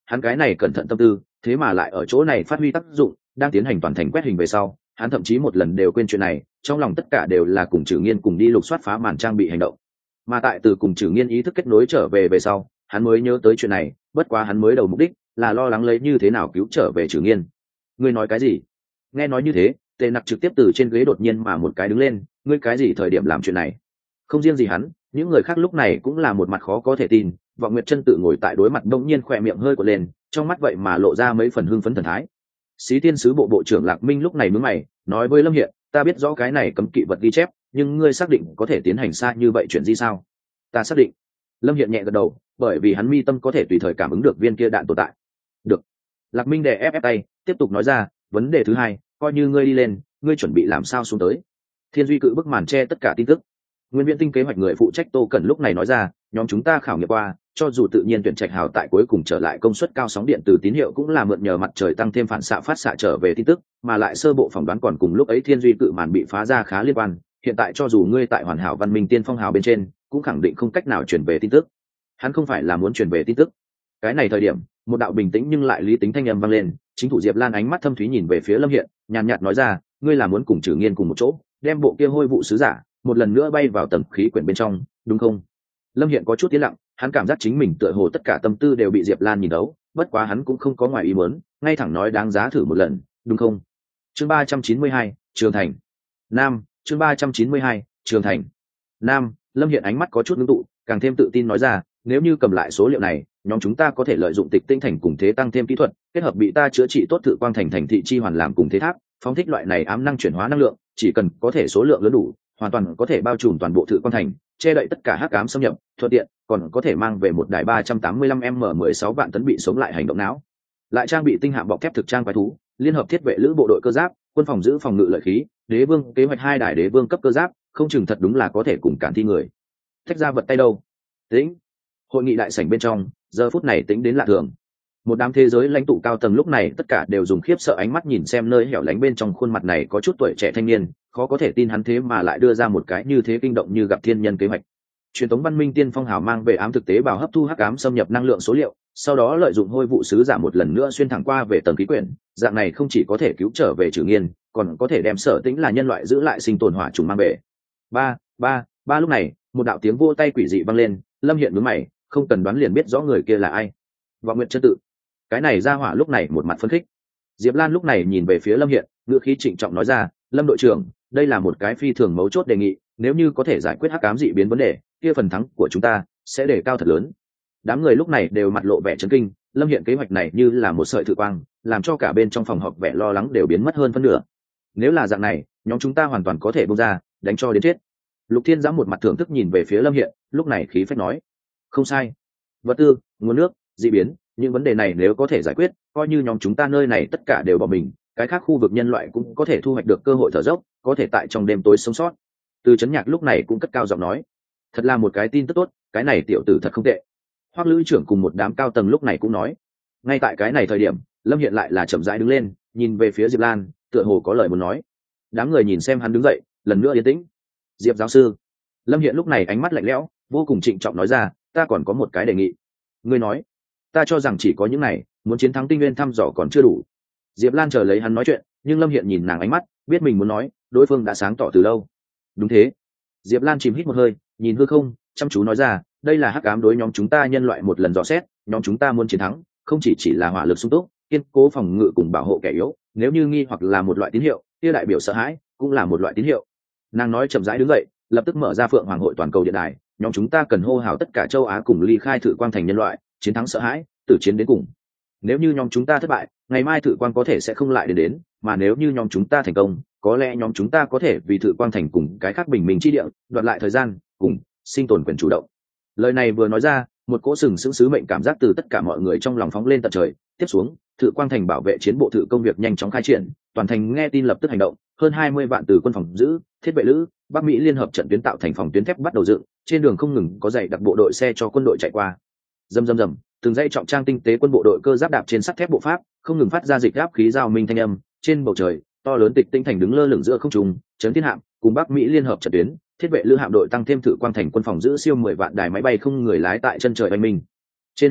hắn cái này cẩn thận tâm tư thế mà lại ở chỗ này phát huy tác dụng. Đang tiến hành toàn thành quét hình về sau, hắn thậm chí một lần đều quên chuyện này, trong lòng tất cả đều là cùng Trử Nghiên cùng đi lục soát phá màn trang bị hành động. Mà tại từ cùng Trử Nghiên ý thức kết nối trở về về sau, hắn mới nhớ tới chuyện này. Bất quá hắn mới đầu mục đích là lo lắng lấy như thế nào cứu trở về Trử Nghiên. Ngươi nói cái gì? Nghe nói như thế, Tề Nặc trực tiếp từ trên ghế đột nhiên mà một cái đứng lên. Ngươi cái gì thời điểm làm chuyện này? Không riêng gì hắn, những người khác lúc này cũng là một mặt khó có thể tin. Vọng Nguyệt Chân tự ngồi tại đối mặt đông nhiên khỏe miệng hơi của lên, trong mắt vậy mà lộ ra mấy phần hưng phấn thần thái. Xí Tiên sứ bộ bộ trưởng Lạc Minh lúc này nhướng mày, nói với Lâm Hiện, ta biết rõ cái này cấm kỵ vật ghi chép, nhưng ngươi xác định có thể tiến hành xa như vậy chuyện gì sao? Ta xác định. Lâm Hiện nhẹ gật đầu, bởi vì hắn mi tâm có thể tùy thời cảm ứng được viên kia đạn tồn tại. Được. Lạc Minh đè ép ép tay, tiếp tục nói ra, vấn đề thứ hai, coi như ngươi đi lên, ngươi chuẩn bị làm sao xuống tới? Thiên Duy cự bức màn che tất cả tin tức. Nguyên Viễn Tinh kế hoạch người phụ trách Tô Cẩn lúc này nói ra, nhóm chúng ta khảo nghiệm qua, cho dù tự nhiên tuyển trạch hào tại cuối cùng trở lại công suất cao sóng điện từ tín hiệu cũng là mượn nhờ mặt trời tăng thêm phản xạ phát xạ trở về tin tức, mà lại sơ bộ phỏng đoán còn cùng lúc ấy Thiên Duy cự màn bị phá ra khá liên quan. Hiện tại cho dù ngươi tại hoàn hảo văn minh tiên phong hào bên trên, cũng khẳng định không cách nào truyền về tin tức. Hắn không phải là muốn truyền về tin tức. Cái này thời điểm, một đạo bình tĩnh nhưng lại lý tính thanh âm vang lên, chính thủ Diệp Lan ánh mắt thâm thúy nhìn về phía Lâm Hiện, nhàn nhạt nói ra, ngươi là muốn cùng Trử Nghiên cùng một chỗ, đem bộ kia hôi vụ sứ giả một lần nữa bay vào tầng khí quyển bên trong, đúng không? Lâm Hiện có chút tiến lặng, hắn cảm giác chính mình tựa hồ tất cả tâm tư đều bị Diệp Lan nhìn thấu, bất quá hắn cũng không có ngoài ý muốn, ngay thẳng nói đáng giá thử một lần, đúng không? Chương ba trăm chín mươi hai, Trường Thành. Nam, chương ba trăm chín mươi hai, Trường Thành. Nam, Lâm Hiện ánh mắt có chút ngưng tụ, càng thêm tự tin nói ra, nếu như cầm lại số liệu này, nhóm chúng ta có thể lợi dụng tịch tinh thành cùng thế tăng thêm kỹ thuật, kết hợp bị ta chữa trị tốt thử quang thành thành thị chi hoàn làm cùng thế tháp, phóng thích loại này ám năng chuyển hóa năng lượng, chỉ cần có thể số lượng lớn đủ, hoàn toàn có thể bao trùm toàn bộ thử quang thành, che đậy tất cả hắc ám xâm nhập, thuận tiện còn có thể mang về một đài ba trăm tám mươi lăm M mười sáu vạn tấn bị sống lại hành động não, lại trang bị tinh hạm bọc thép thực trang quái thú, liên hợp thiết vệ lữ bộ đội cơ giáp, quân phòng giữ phòng ngự lợi khí, đế vương kế hoạch hai đài đế vương cấp cơ giáp, không chừng thật đúng là có thể cùng cản thi người. Thách ra vật tay đâu? Tĩnh. Hội nghị đại sảnh bên trong, giờ phút này tĩnh đến lạ thường. Một đám thế giới lãnh tụ cao tầng lúc này tất cả đều dùng khiếp sợ ánh mắt nhìn xem nơi hẻo lánh bên trong khuôn mặt này có chút tuổi trẻ thanh niên, khó có thể tin hắn thế mà lại đưa ra một cái như thế kinh động như gặp thiên nhân kế hoạch. Truyền thống văn minh tiên phong hào mang về ám thực tế bào hấp thu hắc ám xâm nhập năng lượng số liệu, sau đó lợi dụng hôi vụ sứ giả một lần nữa xuyên thẳng qua về tầng khí quyển, dạng này không chỉ có thể cứu trở về Trử Nghiên, còn có thể đem Sở Tĩnh là nhân loại giữ lại sinh tồn hỏa trùng mang về. Ba, ba, ba lúc này, một đạo tiếng vỗ tay quỷ dị vang lên, Lâm Hiện nhướng mày, không cần đoán liền biết rõ người kia là ai. Vọng Nguyệt Chân tự. Cái này ra hỏa lúc này một mặt phấn khích. Diệp Lan lúc này nhìn về phía Lâm Hiện, ngữ khí trịnh trọng nói ra, Lâm đội trưởng, đây là một cái phi thường mấu chốt đề nghị, nếu như có thể giải quyết hắc ám dị biến vấn đề, kia phần thắng của chúng ta sẽ đề cao thật lớn. Đám người lúc này đều mặt lộ vẻ chấn kinh, Lâm Hiện kế hoạch này như là một sợi thử quang, làm cho cả bên trong phòng họp vẻ lo lắng đều biến mất hơn phân nửa. Nếu là dạng này, nhóm chúng ta hoàn toàn có thể buông ra, đánh cho đến chết. Lục Thiên Giám một mặt thưởng thức nhìn về phía Lâm Hiện, lúc này khí phách nói, không sai. Vật tư, nguồn nước, dị biến, những vấn đề này nếu có thể giải quyết, coi như nhóm chúng ta nơi này tất cả đều bỏ mình, cái khác khu vực nhân loại cũng có thể thu hoạch được cơ hội thở dốc, có thể tại trong đêm tối sống sót. Từ Chấn Nhạc lúc này cũng cất cao giọng nói, thật là một cái tin tức tốt, cái này tiểu tử thật không tệ. Hoắc Lữ trưởng cùng một đám cao tầng lúc này cũng nói. Ngay tại cái này thời điểm, Lâm Hiện lại là chậm rãi đứng lên, nhìn về phía Diệp Lan, tựa hồ có lời muốn nói. Đám người nhìn xem hắn đứng dậy, lần nữa yên tĩnh. Diệp giáo sư. Lâm Hiện lúc này ánh mắt lạnh lẽo, vô cùng trịnh trọng nói ra, ta còn có một cái đề nghị. Ngươi nói. Ta cho rằng chỉ có những này, muốn chiến thắng tinh nguyên thăm dò còn chưa đủ. Diệp Lan chờ lấy hắn nói chuyện, nhưng Lâm Hiện nhìn nàng ánh mắt, biết mình muốn nói, đối phương đã sáng tỏ từ lâu. Đúng thế. Diệp Lan chìm hít một hơi, nhìn hư không, chăm chú nói ra, đây là hắc ám đối nhóm chúng ta nhân loại một lần dò xét, nhóm chúng ta muốn chiến thắng, không chỉ chỉ là hỏa lực sung túc, kiên cố phòng ngự cùng bảo hộ kẻ yếu, nếu như nghi hoặc là một loại tín hiệu, kia đại biểu sợ hãi, cũng là một loại tín hiệu. Nàng nói chậm rãi đứng dậy, lập tức mở ra Phượng Hoàng hội toàn cầu điện đài, nhóm chúng ta cần hô hào tất cả châu Á cùng ly khai thử quang thành nhân loại, chiến thắng sợ hãi, tử chiến đến cùng. Nếu như nhóm chúng ta thất bại, ngày mai thử quang có thể sẽ không lại đến đến, mà nếu như nhóm chúng ta thành công, có lẽ nhóm chúng ta có thể vì thử quang thành cùng cái khác bình minh chi địa, đoạt lại thời gian, cùng sinh tồn quyền chủ động. Lời này vừa nói ra, một cỗ sừng sững sứ mệnh cảm giác từ tất cả mọi người trong lòng phóng lên tận trời. Tiếp xuống, thử quang thành bảo vệ chiến bộ thử công việc nhanh chóng khai triển, toàn thành nghe tin lập tức hành động, hơn hai mươi vạn từ quân phòng giữ, thiết vệ lữ, Bắc Mỹ liên hợp trận tuyến tạo thành phòng tuyến thép bắt đầu dựng, trên đường không ngừng có dày đặc bộ đội xe cho quân đội chạy qua. Rầm rầm rầm, từng dãy trọng trang tinh tế quân bộ đội cơ giáp đạp trên sắt thép bộ pháp, không ngừng phát ra dịch áp khí giao minh thanh âm, trên bầu trời, to lớn tịch tinh thành đứng lơ lửng giữa không trung, chấn thiên hạm, cùng Bắc Mỹ liên hợp trận tuyến, thiết vệ lữ hạm đội tăng thêm thử quang thành quân phòng giữ siêu mười vạn đài máy bay không người lái tại chân trời oanh minh. Trên mặt đất,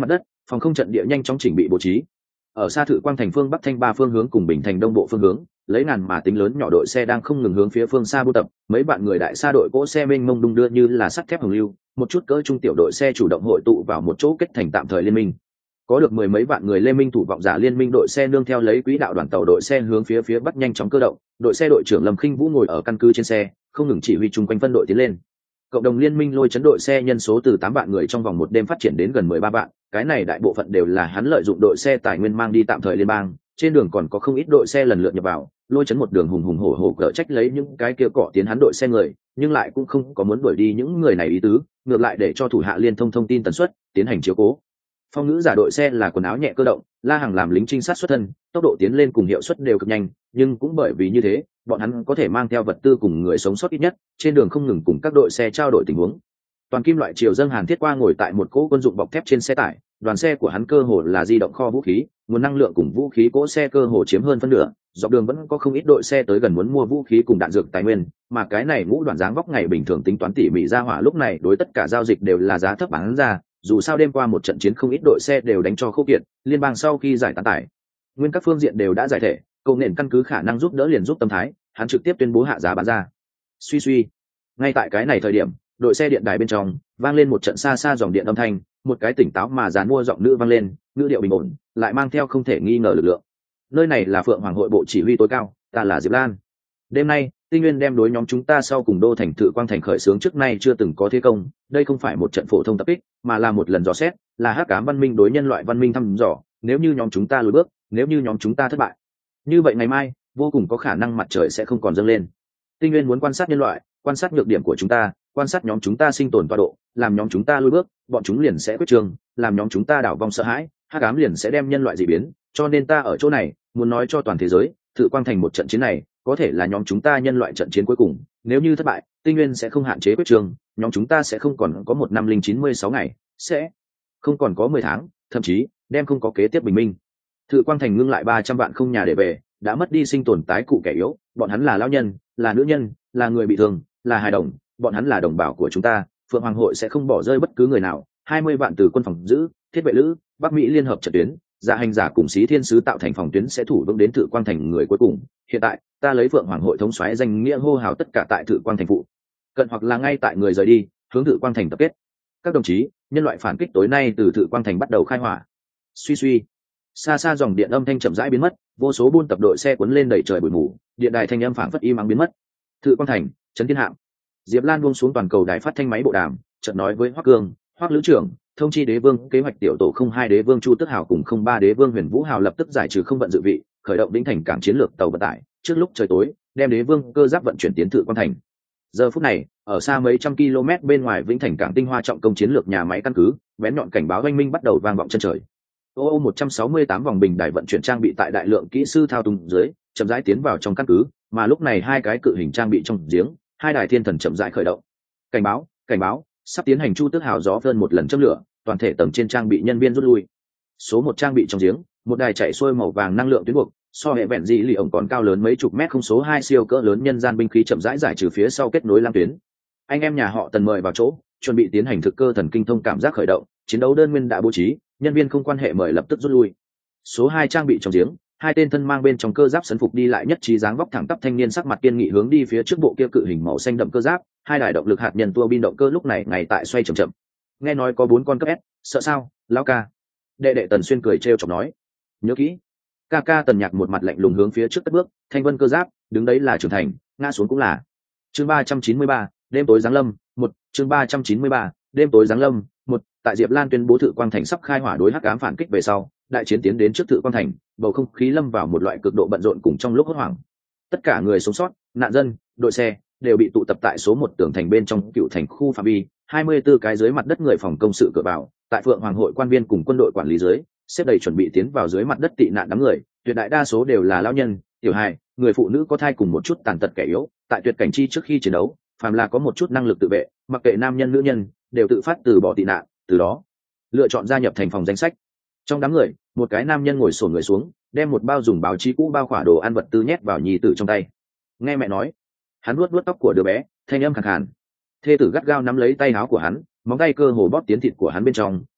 phòng không trận địa nhanh chóng chỉnh bị bố trí. Ở xa Thự Quang thành phương bắc thanh ba phương hướng cùng Bình thành đông bộ phương hướng, lấy ngàn mà tính lớn nhỏ đội xe đang không ngừng hướng phía phương xa buôn tập, mấy bạn người đại xa đội cỗ xe mênh mông đung đưa như là sắt thép hồng lưu, một chút cỡ trung tiểu đội xe chủ động hội tụ vào một chỗ kết thành tạm thời liên minh. Có được mười mấy vạn người liên minh thủ vọng giả liên minh đội xe nương theo lấy quỹ đạo đoàn tàu đội xe hướng phía phía bắc nhanh chóng cơ động, đội xe đội trưởng Lâm Khinh Vũ ngồi ở căn cứ trên xe, không ngừng chỉ huy chung quanh phân đội tiến lên. Cộng đồng liên minh lôi chấn đội xe nhân số từ tám vạn người trong vòng một đêm phát triển đến gần mười ba vạn, cái này đại bộ phận đều là hắn lợi dụng đội xe tài nguyên mang đi tạm thời liên bang, trên đường còn có không ít đội xe lần lượt nhập vào, lôi chấn một đường hùng hùng hổ hổ cỡ trách lấy những cái kia cọ tiến hắn đội xe người, nhưng lại cũng không có muốn đuổi đi những người này ý tứ, ngược lại để cho thủ hạ liên thông thông tin tần suất, tiến hành chiếu cố. Phong ngữ giả đội xe là quần áo nhẹ cơ động, La Hằng làm lính trinh sát xuất thân, tốc độ tiến lên cùng hiệu suất đều cực nhanh, nhưng cũng bởi vì như thế, bọn hắn có thể mang theo vật tư cùng người sống sót ít nhất, trên đường không ngừng cùng các đội xe trao đổi tình huống. Toàn kim loại triều dâng Hàn Thiết Qua ngồi tại một cỗ quân dụng bọc thép trên xe tải, đoàn xe của hắn cơ hồ là di động kho vũ khí, nguồn năng lượng cùng vũ khí cỗ xe cơ hồ chiếm hơn phân nửa, dọc đường vẫn có không ít đội xe tới gần muốn mua vũ khí cùng đạn dược tài nguyên, mà cái này ngũ đoàn dáng vóc ngày bình thường tính toán tỉ mỉ ra hỏa lúc này đối tất cả giao dịch đều là giá thấp bán ra, dù sao đêm qua một trận chiến không ít đội xe đều đánh cho khốc kiện, liên bang sau khi giải tán tải, nguyên các phương diện đều đã giải thể, cầu nền căn cứ khả năng giúp đỡ liền giúp tâm thái, hắn trực tiếp tuyên bố hạ giá bán ra. Suy suy, ngay tại cái này thời điểm, đội xe điện đài bên trong vang lên một trận xa xa dòng điện âm thanh, một cái tỉnh táo mà dán mua giọng nữ vang lên, ngữ điệu bình ổn, lại mang theo không thể nghi ngờ lực lượng. Nơi này là Phượng Hoàng hội bộ chỉ huy tối cao, ta là Diệp Lan. Đêm nay, Tinh Nguyên đem đối nhóm chúng ta sau cùng đô thành Thự Quang thành khởi xướng trước nay chưa từng có thế công, đây không phải một trận phổ thông tập kích, mà là một lần dò xét, là hắc ám văn minh đối nhân loại văn minh thăm dò, nếu như nhóm chúng ta lùi bước, nếu như nhóm chúng ta thất bại. Như vậy ngày mai, vô cùng có khả năng mặt trời sẽ không còn dâng lên. Tinh Nguyên muốn quan sát nhân loại, quan sát nhược điểm của chúng ta, quan sát nhóm chúng ta sinh tồn tọa độ, làm nhóm chúng ta lùi bước, bọn chúng liền sẽ quyết trường, làm nhóm chúng ta đảo vong sợ hãi, hắc ám liền sẽ đem nhân loại dị biến, cho nên ta ở chỗ này, muốn nói cho toàn thế giới, Thự Quang thành một trận chiến này, có thể là nhóm chúng ta nhân loại trận chiến cuối cùng, nếu như thất bại, Tinh Nguyên sẽ không hạn chế quyết trường, nhóm chúng ta sẽ không còn có một năm linh chín mươi sáu ngày, sẽ không còn có mười tháng, thậm chí đem không có kế tiếp bình minh. Thự Quang thành ngưng lại ba trăm vạn không nhà để về, đã mất đi sinh tồn tái cụ kẻ yếu, bọn hắn là lão nhân, là nữ nhân, là người bị thương, là hài đồng, bọn hắn là đồng bào của chúng ta, Phượng Hoàng hội sẽ không bỏ rơi bất cứ người nào. Hai mươi vạn từ quân phòng giữ, thiết vệ lữ, Bắc Mỹ liên hợp trận tuyến, dạ hành giả cùng Xí Thiên sứ tạo thành phòng tuyến sẽ thủ vững đến Thự Quang thành người cuối cùng. Hiện tại, ta lấy Phượng Hoàng hội thống soái danh nghĩa hô hào tất cả tại Thự Quang thành phụ cận hoặc là ngay tại người rời đi, hướng Thự Quang thành tập kết. Các đồng chí, nhân loại phản kích tối nay từ Thự Quang thành bắt đầu khai hỏa. Suy suy, xa xa dòng điện âm thanh chậm rãi biến mất, vô số buôn tập đội xe cuốn lên đầy trời bụi mù, điện đài thanh âm phảng phất im ắng biến mất. Thự Quang thành, trấn thiên hạm. Diệp Lan buông xuống toàn cầu đài phát thanh máy bộ đàm, chợt nói với Hoắc Cương, Hoắc lữ trưởng, thông chi đế vương kế hoạch tiểu tổ không hai đế vương Chu Tức Hào cùng không ba đế vương Huyền Vũ Hào lập tức giải trừ không vận dự vị, khởi động đỉnh thành cảng chiến lược tàu vận tải, trước lúc trời tối, đem đế vương cơ giáp vận chuyển tiến Thự Quang thành. Giờ phút này, ở xa mấy trăm km bên ngoài Vĩnh Thành cảng tinh hoa trọng công chiến lược nhà máy căn cứ, bén nhọn cảnh báo oanh minh bắt đầu vang vọng chân trời. ô ô một trăm sáu mươi tám vòng bình đài vận chuyển trang bị tại đại lượng kỹ sư thao túng dưới, chậm rãi tiến vào trong căn cứ, mà lúc này hai cái cự hình trang bị trong giếng, hai đài thiên thần chậm rãi khởi động. Cảnh báo, cảnh báo, sắp tiến hành Chu Tước Hào gió phơn một lần châm lửa, toàn thể tầng trên trang bị nhân viên rút lui. Số một trang bị trong giếng, một đài chạy xuôi màu vàng năng lượng tuyến buộc, so hệ vẹn dị lì ổng còn cao lớn mấy chục mét không số hai siêu cỡ lớn nhân gian binh khí chậm rãi giải trừ phía sau kết nối lam tuyến. Anh em nhà họ Tần mời vào chỗ, chuẩn bị tiến hành thực cơ thần kinh thông cảm giác khởi động, chiến đấu đơn nguyên đã bố trí, nhân viên không quan hệ mời lập tức rút lui. Số hai trang bị trong giếng, hai tên thân mang bên trong cơ giáp sấn phục đi lại nhất trí dáng vóc thẳng tắp thanh niên sắc mặt kiên nghị hướng đi phía trước bộ kia cự hình màu xanh đậm cơ giáp, hai đài động lực hạt nhân tua bin động cơ lúc này ngay tại xoay chậm chậm. Nghe nói có bốn con cấp S, sợ sao, lão ca? Đệ đệ Tần Xuyên cười trêu chọc nói. Nhớ kỹ. Ca ca Tần Nhạc một mặt lạnh lùng hướng phía trước cất bước, thanh vân cơ giáp, đứng đấy là trưởng thành, ngã xuống cũng là. Chương ba trăm chín mươi ba, đêm tối giáng lâm, một, chương ba trăm chín mươi ba, đêm tối giáng lâm, một, tại Diệp Lan tuyên bố Thự Quang thành sắp khai hỏa đối hắc ám phản kích về sau, đại chiến tiến đến trước Thự Quang thành, bầu không khí lâm vào một loại cực độ bận rộn cùng trong lúc hốt hoảng. Tất cả người sống sót, nạn dân, đội xe đều bị tụ tập tại số một tường thành bên trong cựu thành khu phạm vi, hai mươi tư cái dưới mặt đất người phòng công sự cửa vào, tại Phượng Hoàng hội quan viên cùng quân đội quản lý dưới, xếp đầy chuẩn bị tiến vào dưới mặt đất tị nạn đám người, tuyệt đại đa số đều là lão nhân, tiểu hài, người phụ nữ có thai cùng một chút tàn tật kẻ yếu, tại tuyệt cảnh chi trước khi chiến đấu, phàm là có một chút năng lực tự vệ, mặc kệ nam nhân nữ nhân, đều tự phát từ bỏ tị nạn, từ đó lựa chọn gia nhập thành phòng danh sách. Trong đám người, một cái nam nhân ngồi xổm người xuống, đem một bao dùng báo chí cũ bao khỏa đồ ăn vật tư nhét vào nhi tử trong tay. Nghe mẹ nói, hắn nuốt nuốt tóc của đứa bé, thanh âm khàn khàn. Thê tử gắt gao nắm lấy tay áo của hắn, móng tay cơ hồ bóp tiến thịt của hắn bên trong,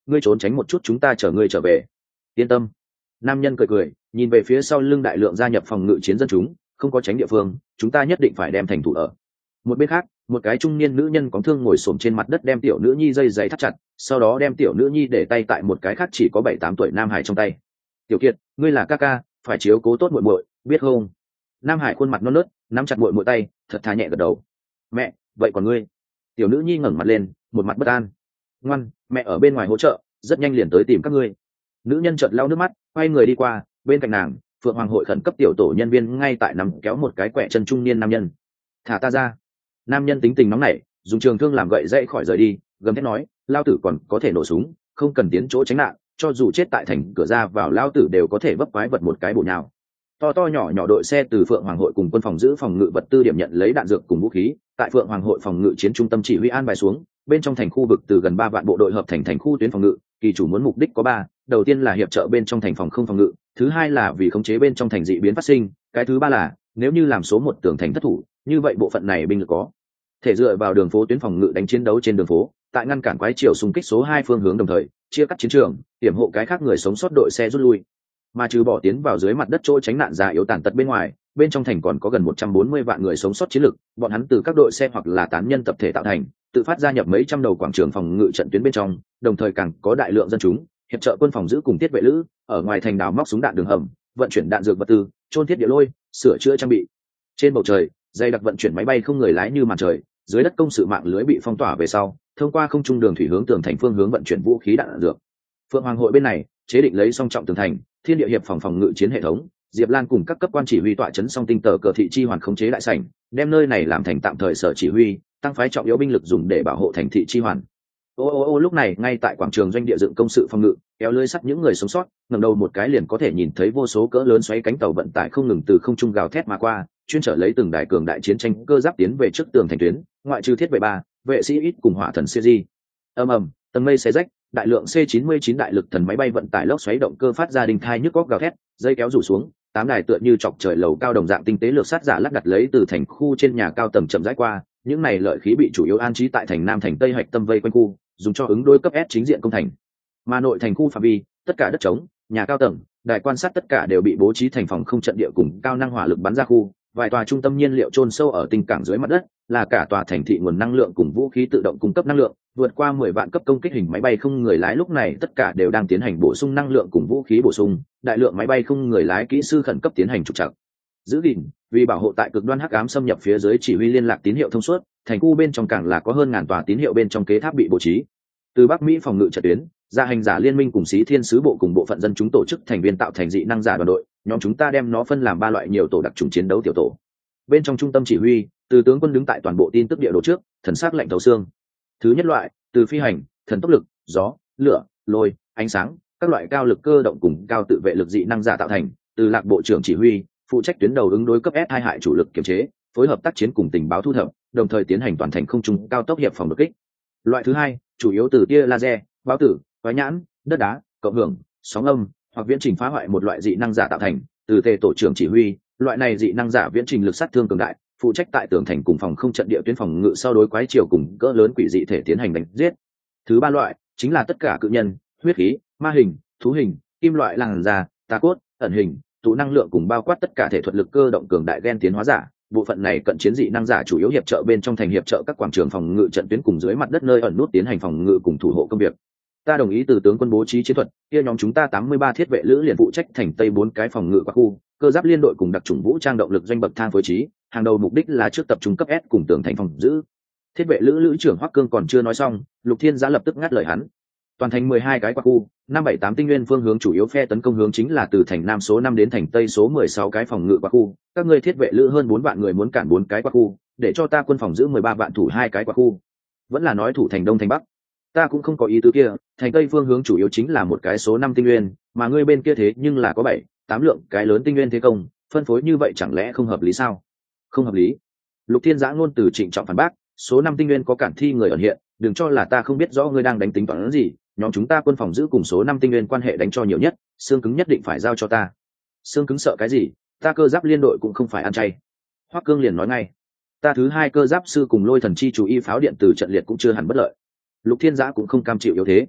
ngươi trốn tránh một chút, chúng ta chở ngươi trở về. Yên tâm. Nam nhân cười cười, nhìn về phía sau lưng đại lượng gia nhập phòng ngự chiến dân chúng, không có tránh địa phương, chúng ta nhất định phải đem thành thủ ở. Một bên khác, một cái trung niên nữ nhân có thương ngồi xổm trên mặt đất, đem tiểu nữ nhi dây giày thắt chặt, sau đó đem tiểu nữ nhi để tay tại một cái khác chỉ có bảy tám tuổi nam hải trong tay. Tiểu Kiệt, ngươi là ca ca, phải chiếu cố tốt muội muội, biết không? Nam hải khuôn mặt non nớt, nắm chặt muội muội tay, thật thà nhẹ gật đầu. Mẹ, vậy còn ngươi? Tiểu nữ nhi ngẩng mặt lên, một mặt bất an. Ngoan, mẹ ở bên ngoài hỗ trợ, rất nhanh liền tới tìm các ngươi. Nữ nhân chợt lau nước mắt, quay người đi qua, bên cạnh nàng, Phượng Hoàng hội khẩn cấp tiểu tổ nhân viên ngay tại nằm kéo một cái quẹ chân trung niên nam nhân. Thả ta ra. Nam nhân tính tình nóng nảy, dùng trường thương làm gậy dãy khỏi rời đi, gầm thét nói, lao tử còn có thể nổ súng, không cần tiến chỗ tránh nạn, cho dù chết tại thành cửa ra vào lao tử đều có thể vấp quái vật một cái bổ nhào. To to nhỏ nhỏ đội xe từ Phượng Hoàng hội cùng quân phòng giữ phòng ngự vật tư điểm nhận lấy đạn dược cùng vũ khí, tại Phượng Hoàng hội phòng ngự chiến trung tâm chỉ huy an bài xuống, bên trong thành khu vực từ gần ba vạn bộ đội hợp thành thành khu tuyến phòng ngự, kỳ chủ muốn mục đích có ba, đầu tiên là hiệp trợ bên trong thành phòng không phòng ngự, thứ hai là vì khống chế bên trong thành dị biến phát sinh, cái thứ ba là nếu như làm số một tường thành thất thủ, như vậy bộ phận này binh lực có thể dựa vào đường phố tuyến phòng ngự đánh chiến đấu trên đường phố, tại ngăn cản quái chiều xung kích số hai phương hướng, đồng thời chia cắt chiến trường, hiểm hộ cái khác người sống sót đội xe rút lui. Mà trừ bỏ tiến vào dưới mặt đất chỗ tránh nạn già yếu tàn tật bên ngoài, bên trong thành còn có gần một trăm bốn mươi vạn người sống sót chiến lực, bọn hắn từ các đội xe hoặc là tán nhân tập thể tạo thành, tự phát gia nhập mấy trăm đầu quảng trường phòng ngự trận tuyến bên trong, đồng thời càng có đại lượng dân chúng hiệp trợ quân phòng giữ cùng thiết vệ lữ ở ngoài thành đào móc súng đạn đường hầm, vận chuyển đạn dược vật tư, chôn thiết địa lôi, sửa chữa trang bị. Trên bầu trời, dây đặc vận chuyển máy bay không người lái như màn trời, dưới đất công sự mạng lưới bị phong tỏa về sau, thông qua không trung đường thủy hướng tường thành phương hướng vận chuyển vũ khí đạn dược. Phượng Hoàng hội bên này chế định lấy song trọng tường thành, thiên địa hiệp phòng phòng ngự chiến hệ thống, Diệp Lan cùng các cấp quan chỉ huy tọa chấn song tinh tờ cờ thị chi hoàn khống chế đại sảnh, đem nơi này làm thành tạm thời sở chỉ huy, tăng phái trọng yếu binh lực dùng để bảo hộ thành thị chi hoàn. Ô ô ô lúc này ngay tại quảng trường doanh địa dựng công sự phòng ngự, kéo lưới sắt những người sống sót, ngẩng đầu một cái liền có thể nhìn thấy vô số cỡ lớn xoáy cánh tàu vận tải không ngừng từ không trung gào thét mà qua, chuyên trở lấy từng đài cường đại chiến tranh cơ giáp tiến về trước tường thành tuyến, ngoại trừ thiết vệ ba, vệ sĩ ít cùng hỏa thần siêu di. Ầm ầm, tầng mây xé rách, đại lượng C chín mươi chín đại lực thần máy bay vận tải lốc xoáy động cơ phát ra đình thai nhức góc gào thét, dây kéo rủ xuống, tám đài tựa như chọc trời lầu cao đồng dạng tinh tế lược sát giả lắp đặt lấy từ thành khu trên nhà cao tầng chậm rãi qua, những này lợi khí bị chủ yếu an trí tại thành nam thành tây hoạch tâm vây quanh khu, dùng cho ứng đối cấp S chính diện công thành. Mà nội thành khu phạm vi, tất cả đất trống, nhà cao tầng, đài quan sát tất cả đều bị bố trí thành phòng không trận địa cùng cao năng hỏa lực bắn ra khu, vài tòa trung tâm nhiên liệu chôn sâu ở tinh cảng dưới mặt đất, là cả tòa thành thị nguồn năng lượng cùng vũ khí tự động cung cấp năng lượng, vượt qua mười vạn cấp công kích hình máy bay không người lái lúc này tất cả đều đang tiến hành bổ sung năng lượng cùng vũ khí bổ sung, đại lượng máy bay không người lái kỹ sư khẩn cấp tiến hành trục trặc. Giữ gìn, vì bảo hộ tại cực đoan hắc ám xâm nhập phía dưới chỉ huy liên lạc tín hiệu thông suốt, thành khu bên trong càng là có hơn ngàn tòa tín hiệu bên trong kế tháp bị bố trí. Từ Bắc Mỹ phòng ngự trận tuyến, gia hành giả liên minh cùng Xí Thiên sứ bộ cùng bộ phận dân chúng tổ chức thành viên tạo thành dị năng giả đoàn đội, nhóm chúng ta đem nó phân làm ba loại nhiều tổ đặc trùng chiến đấu tiểu tổ. Bên trong trung tâm chỉ huy, từ tướng quân đứng tại toàn bộ tin tức địa đồ trước, thần sắc lạnh thấu xương. Thứ nhất loại, từ phi hành, thần tốc lực, gió, lửa, lôi, ánh sáng, các loại cao lực cơ động cùng cao tự vệ lực dị năng giả tạo thành, từ Lạc bộ trưởng chỉ huy, phụ trách tuyến đầu ứng đối cấp S hai hại chủ lực kiểm chế, phối hợp tác chiến cùng tình báo thu thập, đồng thời tiến hành toàn thành không trung cao tốc hiệp phòng đột kích. Loại thứ hai, chủ yếu từ tia laser, báo tử, quái nhãn, đất đá, cộng hưởng, sóng âm hoặc viễn trình phá hoại một loại dị năng giả tạo thành, từ tề tổ trưởng chỉ huy, loại này dị năng giả viễn trình lực sát thương cường đại, phụ trách tại tường thành cùng phòng không trận địa tuyến phòng ngự sau đối quái chiều cùng cỡ lớn quỷ dị thể tiến hành đánh giết. Thứ ba loại chính là tất cả cự nhân, huyết khí, ma hình, thú hình, kim loại làn da, tà cốt, ẩn hình, tụ năng lượng cùng bao quát tất cả thể thuật lực cơ động cường đại gen tiến hóa giả. Bộ phận này cận chiến dị năng giả chủ yếu hiệp trợ bên trong thành hiệp trợ các quảng trường phòng ngự trận tuyến cùng dưới mặt đất nơi ẩn nút tiến hành phòng ngự cùng thủ hộ công việc. Ta đồng ý từ tướng quân bố trí chiến thuật, kia nhóm chúng ta tám mươi ba thiết vệ lữ liền phụ trách thành tây bốn cái phòng ngự qua khu, cơ giáp liên đội cùng đặc chủng vũ trang động lực doanh bậc thang phối trí, hàng đầu mục đích là trước tập trung cấp S cùng tường thành phòng giữ. Thiết vệ lữ lữ trưởng Hoắc Cương còn chưa nói xong, Lục Thiên Giã lập tức ngắt lời hắn. Toàn thành mười hai cái qua khu, năm bảy tám tinh nguyên phương hướng chủ yếu phe tấn công hướng chính là từ thành nam số năm đến thành tây số mười sáu cái phòng ngự qua khu, các ngươi thiết vệ lữ hơn bốn vạn người muốn cản bốn cái qua khu, để cho ta quân phòng giữ mười ba vạn thủ hai cái qua khu. Vẫn là nói thủ thành đông thành bắc. Ta cũng không có ý tứ kia, thành tây phương hướng chủ yếu chính là một cái số năm tinh nguyên, mà ngươi bên kia thế nhưng là có bảy, tám lượng cái lớn tinh nguyên thế công, phân phối như vậy chẳng lẽ không hợp lý sao? Không hợp lý. Lục Thiên Giã ngôn từ trịnh trọng phản bác, số năm tinh nguyên có cản thi người ẩn hiện, đừng cho là ta không biết rõ ngươi đang đánh tính toán gì, nhóm chúng ta quân phòng giữ cùng số năm tinh nguyên quan hệ đánh cho nhiều nhất, xương cứng nhất định phải giao cho ta. Xương cứng sợ cái gì, ta cơ giáp liên đội cũng không phải ăn chay. Hoắc Cương liền nói ngay, ta thứ hai cơ giáp sư cùng lôi thần chi chủ y pháo điện từ trận liệt cũng chưa hẳn bất lợi. Lục Thiên Giã cũng không cam chịu yếu thế.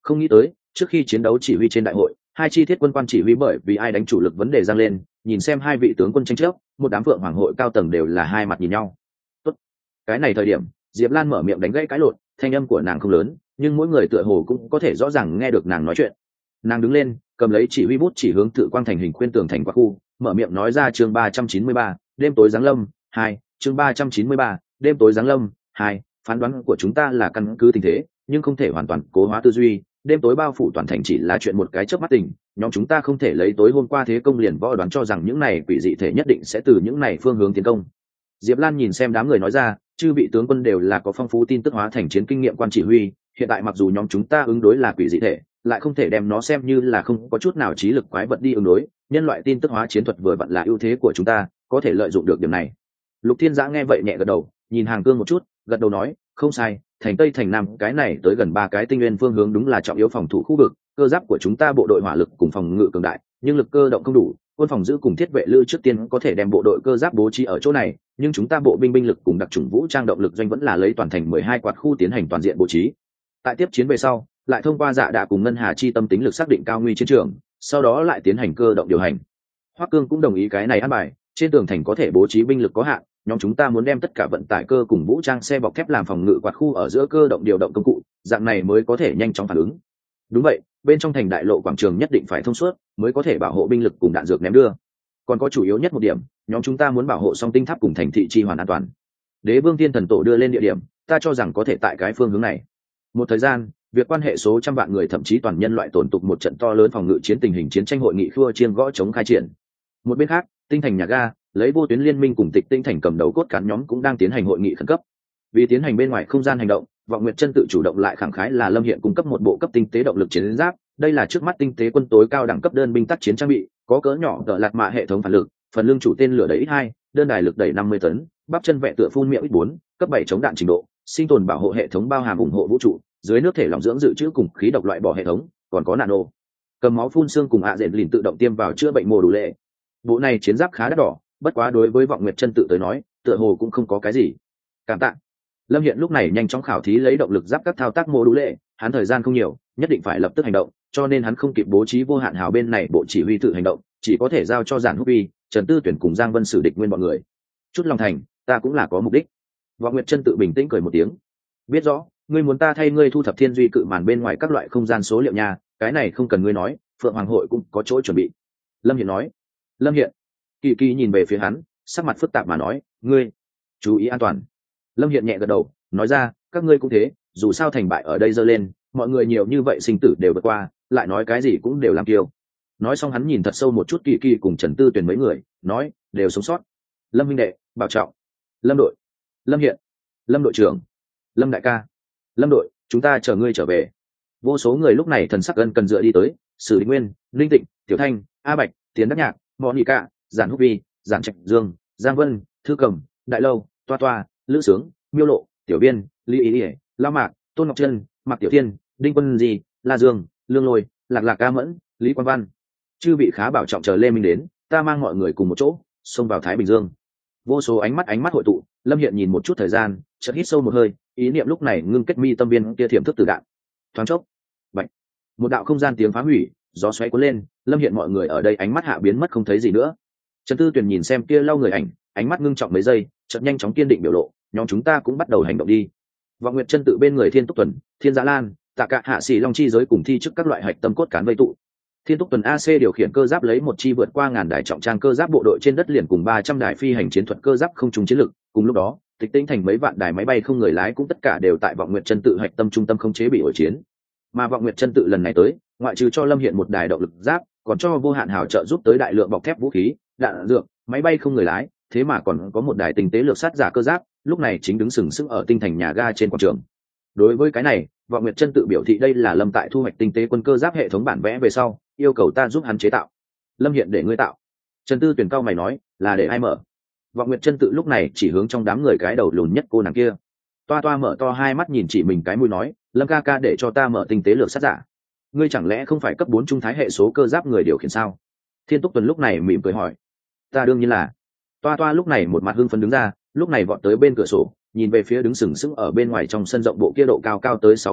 Không nghĩ tới trước khi chiến đấu chỉ huy trên đại hội, hai chi thiết quân quan chỉ huy bởi vì ai đánh chủ lực vấn đề giang lên, nhìn xem hai vị tướng quân tranh chấp, một đám vượng hoàng hội cao tầng đều là hai mặt nhìn nhau. Tốt. Cái này thời điểm Diệp Lan mở miệng đánh gãy cái lộn, thanh âm của nàng không lớn nhưng mỗi người tựa hồ cũng có thể rõ ràng nghe được nàng nói chuyện. Nàng đứng lên cầm lấy chỉ huy bút chỉ hướng Tự Quang thành hình khuyên tường thành qua khu, mở miệng nói ra chương ba trăm chín mươi ba, đêm tối giáng lâm hai, chương ba trăm chín mươi ba, đêm tối giáng lâm hai. Phán đoán của chúng ta là căn cứ tình thế nhưng không thể hoàn toàn cố hóa tư duy, đêm tối bao phủ toàn thành chỉ là chuyện một cái chớp mắt tình, nhóm chúng ta không thể lấy tối hôm qua thế công liền võ đoán cho rằng những này quỷ dị thể nhất định sẽ từ những này phương hướng tiến công. Diệp Lan nhìn xem đám người nói ra, chư vị tướng quân đều là có phong phú tin tức hóa thành chiến kinh nghiệm quan chỉ huy, hiện tại mặc dù nhóm chúng ta ứng đối là quỷ dị thể, lại không thể đem nó xem như là không có chút nào trí lực quái vật đi ứng đối, nhân loại tin tức hóa chiến thuật vừa vặn là ưu thế của chúng ta, có thể lợi dụng được điểm này. Lục Thiên Giã nghe vậy nhẹ gật đầu, nhìn Hàng Cương một chút, gật đầu nói, không sai, thành Tây thành Nam cái này tới gần ba cái tinh nguyên phương hướng đúng là trọng yếu phòng thủ khu vực, cơ giáp của chúng ta bộ đội hỏa lực cùng phòng ngự cường đại, nhưng lực cơ động không đủ, quân phòng giữ cùng thiết vệ lữ trước tiên có thể đem bộ đội cơ giáp bố trí ở chỗ này, nhưng chúng ta bộ binh binh lực cùng đặc chủng vũ trang động lực doanh vẫn là lấy toàn thành mười hai quạt khu tiến hành toàn diện bố trí. Tại tiếp chiến về sau, lại thông qua Dạ Đạ cùng Ngân Hà chi tâm tính lực xác định cao nguy chiến trường, sau đó lại tiến hành cơ động điều hành. Hoắc Cương cũng đồng ý cái này an bài, trên tường thành có thể bố trí binh lực có hạn, nhóm chúng ta muốn đem tất cả vận tải cơ cùng vũ trang xe bọc thép làm phòng ngự quạt khu ở giữa cơ động điều động công cụ, dạng này mới có thể nhanh chóng phản ứng. Đúng vậy, bên trong thành đại lộ quảng trường nhất định phải thông suốt, mới có thể bảo hộ binh lực cùng đạn dược ném đưa. Còn có chủ yếu nhất một điểm, nhóm chúng ta muốn bảo hộ song tinh tháp cùng thành thị chi hoàn an toàn. Đế Vương Thiên Thần Tổ đưa lên địa điểm, ta cho rằng có thể tại cái phương hướng này. Một thời gian, việc quan hệ số trăm vạn người thậm chí toàn nhân loại tổn tục một trận to lớn phòng ngự chiến tình hình chiến tranh hội nghị khua chiên gõ chống khai triển. Một bên khác, tinh thành nhà ga, lấy Vô Tuyến Liên minh cùng Tịch Tinh thành cầm đầu cốt cán nhóm cũng đang tiến hành hội nghị khẩn cấp. Vì tiến hành bên ngoài không gian hành động, Vọng Nguyệt Chân tự chủ động lại khẳng khái là Lâm Hiện cung cấp một bộ cấp tinh tế động lực chiến giáp, đây là trước mắt tinh tế quân tối cao đẳng cấp đơn binh tác chiến trang bị, có cỡ nhỏ cỡ lạt mạ hệ thống phản lực, phần lưng chủ tên lửa đẩy ít hai, đơn đài lực đẩy năm mươi tấn, bắp chân vẹn tựa phun miệng ít bốn, cấp bảy chống đạn trình độ, sinh tồn bảo hộ hệ thống bao hàm ủng hộ vũ trụ, dưới nước thể lỏng dưỡng dự trữ cùng khí độc loại bỏ hệ thống, còn có nano, cầm máu phun xương cùng ạ dện lìn tự động tiêm vào chữa bệnh mồ đủ lệ. Bộ này chiến giáp khá đắt đỏ, bất quá đối với Vọng Nguyệt Chân tự tới nói, tựa hồ cũng không có cái gì. Cảm tạ. Lâm Hiện lúc này nhanh chóng khảo thí lấy động lực giáp các thao tác mô đủ lệ, hắn thời gian không nhiều, nhất định phải lập tức hành động, cho nên hắn không kịp bố trí Vô Hạn Hào bên này bộ chỉ huy tự hành động, chỉ có thể giao cho Giản Húc Vi, Trần Tư Tuyển cùng Giang Vân Sử địch nguyên bọn người. Chút lòng thành, ta cũng là có mục đích. Vọng Nguyệt Chân tự bình tĩnh cười một tiếng. Biết rõ, ngươi muốn ta thay ngươi thu thập thiên duy cự màn bên ngoài các loại không gian số liệu nha, cái này không cần ngươi nói, Phượng Hoàng hội cũng có chỗ chuẩn bị. Lâm Hiện nói. Lâm Hiện. Kỳ Kỳ nhìn về phía hắn, sắc mặt phức tạp mà nói, ngươi chú ý an toàn. Lâm Hiện nhẹ gật đầu, nói ra, các ngươi cũng thế, dù sao thành bại ở đây dơ lên, mọi người nhiều như vậy sinh tử đều vượt qua, lại nói cái gì cũng đều làm kiêu. Nói xong hắn nhìn thật sâu một chút Kỳ Kỳ cùng Trần Tư Tuyển mấy người, nói, đều sống sót. Lâm huynh đệ, bảo trọng. Lâm đội, Lâm Hiện, Lâm đội trưởng, Lâm đại ca, Lâm đội, chúng ta chờ ngươi trở về. Vô số người lúc này thần sắc ân cần dựa đi tới, Sử Đình Nguyên, Linh Tịnh, Tiểu Thanh, A Bạch, Tiến Đắc Nhạc, Mọ Nhị Cả, Giản Húc Vi, Giản Trạch Dương, Giang Vân, Thư Cầm, Đại Lâu, Toa Toa, Lữ Sướng, Miêu Lộ, Tiểu Biên, Lý Ý Ỉa, Lao Mạc, Tôn Ngọc Trân, Mạc Tiểu Thiên, Đinh Quân Di, La Dương, Lương Lôi, Lạc Lạc Ca Mẫn, Lý Quang Văn. Chư vị khá bảo trọng chờ Lê Minh đến, ta mang mọi người cùng một chỗ xông vào Thái Bình Dương. Vô số ánh mắt ánh mắt hội tụ, Lâm Hiện nhìn một chút thời gian, chợt hít sâu một hơi, ý niệm lúc này ngưng kết mi tâm viên kia thiểm thức từ đạn. Thoáng chốc, bạch, một đạo không gian tiếng phá hủy, gió xoáy cuốn lên, Lâm Hiện mọi người ở đây ánh mắt hạ biến mất không thấy gì nữa. Trần Tư Tuyển nhìn xem kia lau người ảnh, ánh mắt ngưng trọng mấy giây, chợt nhanh chóng kiên định biểu lộ, nhóm chúng ta cũng bắt đầu hành động đi. Vọng Nguyệt Chân tự bên người Thiên Túc Tuần, Thiên Giá Lan, Tạ Cả Hạ Sĩ Long chi giới cùng thi chức các loại hạch tâm cốt cán vây tụ. Thiên Túc Tuần a xê điều khiển cơ giáp lấy một chi vượt qua ngàn đài trọng trang cơ giáp bộ đội trên đất liền cùng ba trăm đài phi hành chiến thuật cơ giáp không trung chiến lực, cùng lúc đó, Tịch Tĩnh thành mấy vạn đài máy bay không người lái cũng tất cả đều tại Vọng Nguyệt Chân tự hạch tâm trung tâm không chế bị ổi chiến. Mà Vọng Nguyệt Chân tự lần này tới, ngoại trừ cho Lâm Hiện một đài động lực giáp, còn cho Vô Hạn Hào trợ giúp tới đại lượng bọc thép vũ khí, đạn dược, máy bay không người lái, thế mà còn có một đài tinh tế lược sát giả cơ giáp, lúc này chính đứng sừng sững ở tinh thành nhà ga trên quảng trường. Đối với cái này, Vọng Nguyệt Chân tự biểu thị đây là Lâm tại thu hoạch tinh tế quân cơ giáp hệ thống bản vẽ về sau, yêu cầu ta giúp hắn chế tạo. Lâm Hiện để ngươi tạo. Trần Tư Tuyển cao mày nói, là để ai mở? Vọng Nguyệt Chân tự lúc này chỉ hướng trong đám người cái đầu lùn nhất cô nàng kia. Toa Toa mở to hai mắt nhìn chỉ mình cái mũi nói, Lâm ca ca để cho ta mở tinh tế lược sát giả. Ngươi chẳng lẽ không phải cấp bốn trung thái hệ số cơ giáp người điều khiển sao? Thiên Túc Tuần lúc này mỉm cười hỏi. Ta đương nhiên là. Toa Toa lúc này một mặt hưng phấn đứng ra, lúc này vọt tới bên cửa sổ, nhìn về phía đứng sừng sững ở bên ngoài trong sân rộng bộ kia độ cao cao tới sáu mươi mét,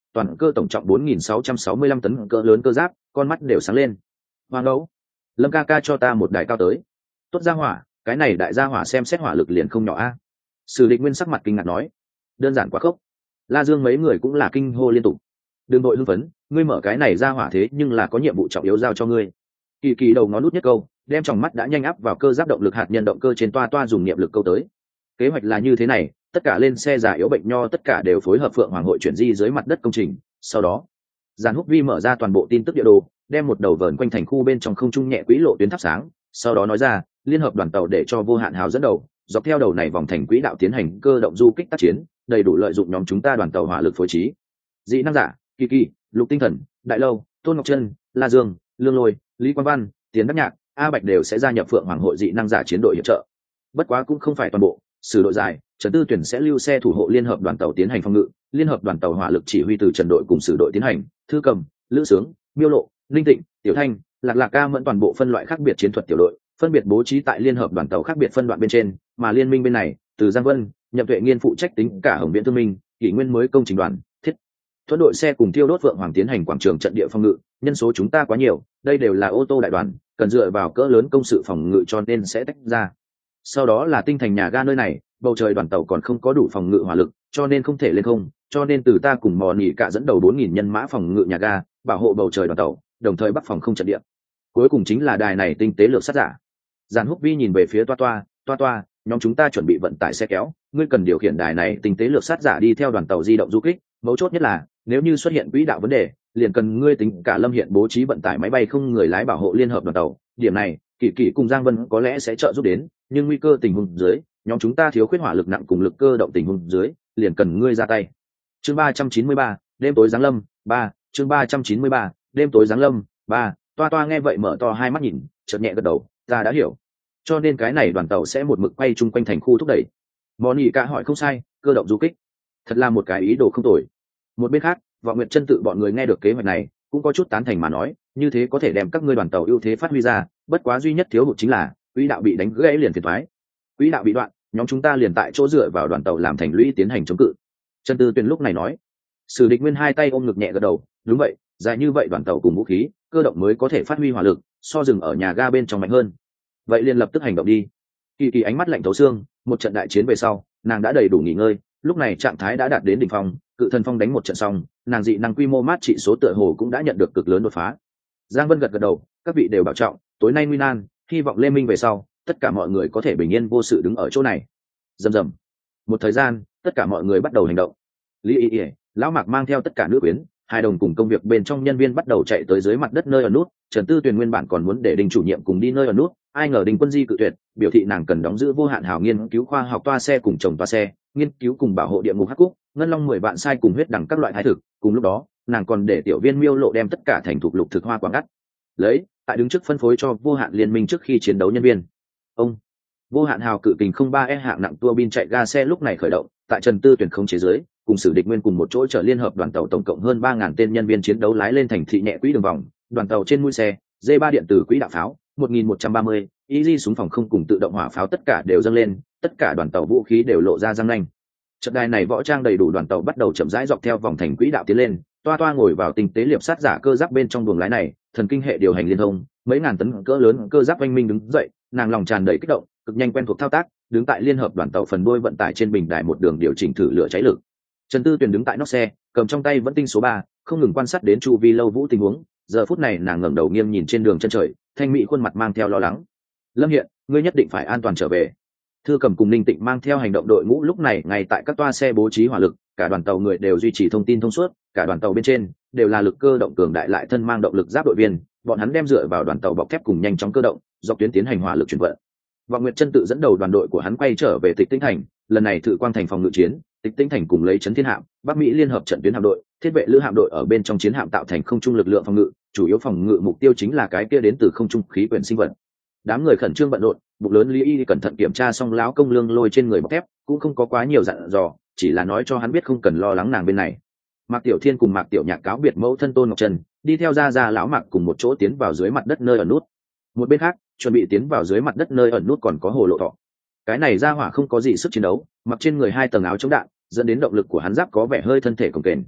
toàn cơ tổng trọng bốn nghìn sáu trăm sáu mươi lăm tấn cỡ lớn cơ giáp, con mắt đều sáng lên. Hoàng ấu, Lâm ca ca cho ta một đài cao tới. Tốt gia hỏa, cái này đại gia hỏa xem xét hỏa lực liền không nhỏ a. Sử Địch Nguyên sắc mặt kinh ngạc nói, đơn giản quá khốc. La Dương mấy người cũng là kinh hô liên tục. Đừng đội hưng phấn, ngươi mở cái này ra hỏa thế nhưng là có nhiệm vụ trọng yếu giao cho ngươi. Kỳ Kỳ đầu ngón nút nhất câu, đem tròng mắt đã nhanh áp vào cơ giáp động lực hạt nhân động cơ trên toa toa dùng niệm lực câu tới. Kế hoạch là như thế này, tất cả lên xe giả yếu bệnh nho tất cả đều phối hợp Phượng Hoàng hội chuyển di dưới mặt đất công trình. Sau đó, Giàn Húc Vi mở ra toàn bộ tin tức địa đồ, đem một đầu vờn quanh thành khu bên trong không trung nhẹ quỹ lộ tuyến thắp sáng. Sau đó nói ra, liên hợp đoàn tàu để cho Vô Hạn Hào dẫn đầu, dọc theo đầu này vòng thành quỹ đạo tiến hành cơ động du kích tác chiến, đầy đủ lợi dụng nhóm chúng ta đoàn tàu hỏa lực phối trí. Dị năng giả, Kỳ Kỳ, Lục Tinh Thần, Đại Lâu, Tôn Ngọc Trân, La Dương, Lương Lôi, Lý Quang Văn, Tiến Đắc Nhạc, A Bạch đều sẽ gia nhập Phượng Hoàng hội dị năng giả chiến đội hiệp trợ. Bất quá cũng không phải toàn bộ, sử đội dài, Trần Tư Tuyển sẽ lưu xe thủ hộ liên hợp đoàn tàu tiến hành phòng ngự, liên hợp đoàn tàu hỏa lực chỉ huy từ Trần đội cùng sử đội tiến hành, Thư Cầm, Lữ Sướng, Miêu Lộ, Linh Tịnh, Tiểu Thanh, Lạc Lạc Ca mẫn toàn bộ phân loại khác biệt chiến thuật tiểu đội, phân biệt bố trí tại liên hợp đoàn tàu khác biệt phân đoạn bên trên, mà liên minh bên này, từ Giang Vân, Nhậm Tuệ Nghiên phụ trách tính cả Hồng Viễn Thương Minh, Kỷ Nguyên mới công trình đoàn, thiết thuận đội xe cùng tiêu đốt Vượng Hoàng tiến hành quảng trường trận địa phòng ngự, nhân số chúng ta quá nhiều, đây đều là ô tô đại đoàn, cần dựa vào cỡ lớn công sự phòng ngự cho nên sẽ tách ra. Sau đó là tinh thành nhà ga nơi này, bầu trời đoàn tàu còn không có đủ phòng ngự hỏa lực, cho nên không thể lên không, cho nên từ ta cùng mò nỉ cả dẫn đầu bốn nghìn nhân mã phòng ngự nhà ga, bảo hộ bầu trời đoàn tàu, đồng thời bắc phòng không trận địa. Cuối cùng chính là đài này tinh tế lược sát giả. Giàn Húc Vi nhìn về phía toa toa, toa toa, nhóm chúng ta chuẩn bị vận tải xe kéo, ngươi cần điều khiển đài này tinh tế lược sát giả đi theo đoàn tàu di động du kích, mấu chốt nhất là nếu như xuất hiện quỹ đạo vấn đề, liền cần ngươi tính cả Lâm Hiện bố trí vận tải máy bay không người lái bảo hộ liên hợp đoàn tàu. Điểm này, Kỳ Kỳ cùng Giang Vân có lẽ sẽ trợ giúp đến, nhưng nguy cơ tình huống dưới, nhóm chúng ta thiếu khuyết hỏa lực nặng cùng lực cơ động tình huống dưới, liền cần ngươi ra tay. Chương ba trăm chín mươi ba, đêm tối giáng lâm, ba, chương ba trăm chín mươi ba, đêm tối giáng lâm, ba. Toa toa nghe vậy mở to hai mắt nhìn, chợt nhẹ gật đầu, ta đã hiểu. Cho nên cái này đoàn tàu sẽ một mực quay chung quanh thành khu thúc đẩy. Monica hỏi không sai, cơ động du kích, thật là một cái ý đồ không tồi. Một bên khác, Vọng Nguyệt Chân tự bọn người nghe được kế hoạch này, cũng có chút tán thành mà nói, như thế có thể đem các ngươi đoàn tàu ưu thế phát huy ra, bất quá duy nhất thiếu hụt chính là quỹ đạo bị đánh gãy liền phiền toái. Quỹ đạo bị đoạn, nhóm chúng ta liền tại chỗ dựa vào đoàn tàu làm thành lũy tiến hành chống cự. Trần Tư Tuyền lúc này nói. Sử Địch Nguyên hai tay ôm ngực nhẹ gật đầu, đúng vậy, dài như vậy đoàn tàu cùng vũ khí, cơ động mới có thể phát huy hỏa lực, so dừng ở nhà ga bên trong mạnh hơn. Vậy liền lập tức hành động đi. Kỳ Kỳ ánh mắt lạnh thấu xương, một trận đại chiến về sau, nàng đã đầy đủ nghỉ ngơi, lúc này trạng thái đã đạt đến đỉnh phong, cự thần phong đánh một trận xong, nàng dị năng quy mô mát trị số tựa hồ cũng đã nhận được cực lớn đột phá. Giang Vân gật gật đầu, các vị đều bảo trọng, tối nay nguy nan, hy vọng Lê Minh về sau, tất cả mọi người có thể bình yên vô sự đứng ở chỗ này. Rầm rầm. Một thời gian, tất cả mọi người bắt đầu hành động. Lý Y Y, lão Mạc mang theo tất cả nữ quyến, hai đồng cùng công việc bên trong nhân viên bắt đầu chạy tới dưới mặt đất nơi ở nút. Trần Tư Tuyền nguyên bản còn muốn để Đinh chủ nhiệm cùng đi nơi ở nút, ai ngờ Đinh Quân Di cự tuyệt, biểu thị nàng cần đóng giữ Vô Hạn Hào nghiên cứu khoa học toa xe cùng chồng toa xe, nghiên cứu cùng bảo hộ địa ngục hắc cúc, ngân long mười vạn sai cùng huyết đẳng các loại thái thực. Cùng lúc đó, nàng còn để tiểu viên Miêu Lộ đem tất cả thành thục lục thực hoa quảng ngắt lấy, tại đứng trước phân phối cho Vô Hạn liên minh trước khi chiến đấu nhân viên. Ông Vô Hạn Hào cự kình không ba e hạng nặng tua bin chạy ga xe lúc này khởi động, tại Trần Tư Tuyển không chế giới, cùng Sử Địch Nguyên cùng một chỗ chở liên hợp đoàn tàu tổng cộng hơn ba ngàn tên nhân viên chiến đấu lái lên thành thị nhẹ quỹ đường vòng, đoàn tàu trên mũi xe, D ba điện tử quỹ đạo pháo, một nghìn một trăm ba mươi, Easy súng phòng không cùng tự động hỏa pháo tất cả đều dâng lên, tất cả đoàn tàu vũ khí đều lộ ra răng nanh. Trận đài này võ trang đầy đủ đoàn tàu bắt đầu chậm rãi dọc theo vòng thành quỹ đạo tiến lên, toa toa ngồi vào tinh tế liệp sát giả cơ giáp bên trong buồng lái này, thần kinh hệ điều hành liên thông, mấy ngàn tấn cỡ lớn cơ giáp oanh minh đứng dậy, nàng lòng tràn đầy kích động, cực nhanh quen thuộc thao tác, đứng tại liên hợp đoàn tàu phần đuôi vận tải trên bình đài một đường điều chỉnh thử lửa cháy lực. Trần Tư Tuyền đứng tại nóc xe, cầm trong tay vẫn tinh số ba, không ngừng quan sát đến chu vi lâu vũ tình huống. Giờ phút này nàng ngẩng đầu nghiêng nhìn trên đường chân trời, thanh mỹ khuôn mặt mang theo lo lắng. Lâm Hiện, ngươi nhất định phải an toàn trở về. Thư Cầm cùng Ninh Tịnh mang theo hành động đội ngũ lúc này ngay tại các toa xe bố trí hỏa lực, cả đoàn tàu người đều duy trì thông tin thông suốt, cả đoàn tàu bên trên đều là lực cơ động cường đại lại thân mang động lực giáp đội viên, bọn hắn đem dựa vào đoàn tàu bọc thép cùng nhanh chóng cơ động, dọc tuyến tiến hành hỏa lực chuyển vận. Vọng Nguyệt Chân tự dẫn đầu đoàn đội của hắn quay trở về Tịch Tĩnh Thành, lần này Thự Quang Thành phòng ngự chiến, Tịch Tĩnh Thành cùng lấy Trấn Thiên Hạm, Bắc Mỹ liên hợp trận tuyến hạm đội, thiết vệ lữ hạm đội ở bên trong chiến hạm tạo thành không trung lực lượng phòng ngự, chủ yếu phòng ngự mục tiêu chính là cái kia đến từ không trung khí quyển sinh vật. Đám người khẩn trương bận rộn, bụng lớn Lý Y cẩn thận kiểm tra xong lão công lương lôi trên người bọc thép, cũng không có quá nhiều dặn dò, chỉ là nói cho hắn biết không cần lo lắng nàng bên này. Mạc Tiểu Thiên cùng Mạc Tiểu Nhạc cáo biệt mẫu thân Tôn Ngọc Trần, đi theo gia gia lão Mạc cùng một chỗ tiến vào dưới mặt đất nơi ẩn nút. Một bên khác, chuẩn bị tiến vào dưới mặt đất nơi ẩn nút còn có Hồ Lộ Thọ. Cái này ra hỏa không có gì sức chiến đấu, mặc trên người hai tầng áo chống đạn, dẫn đến động lực của hắn giáp có vẻ hơi thân thể cồng kềnh.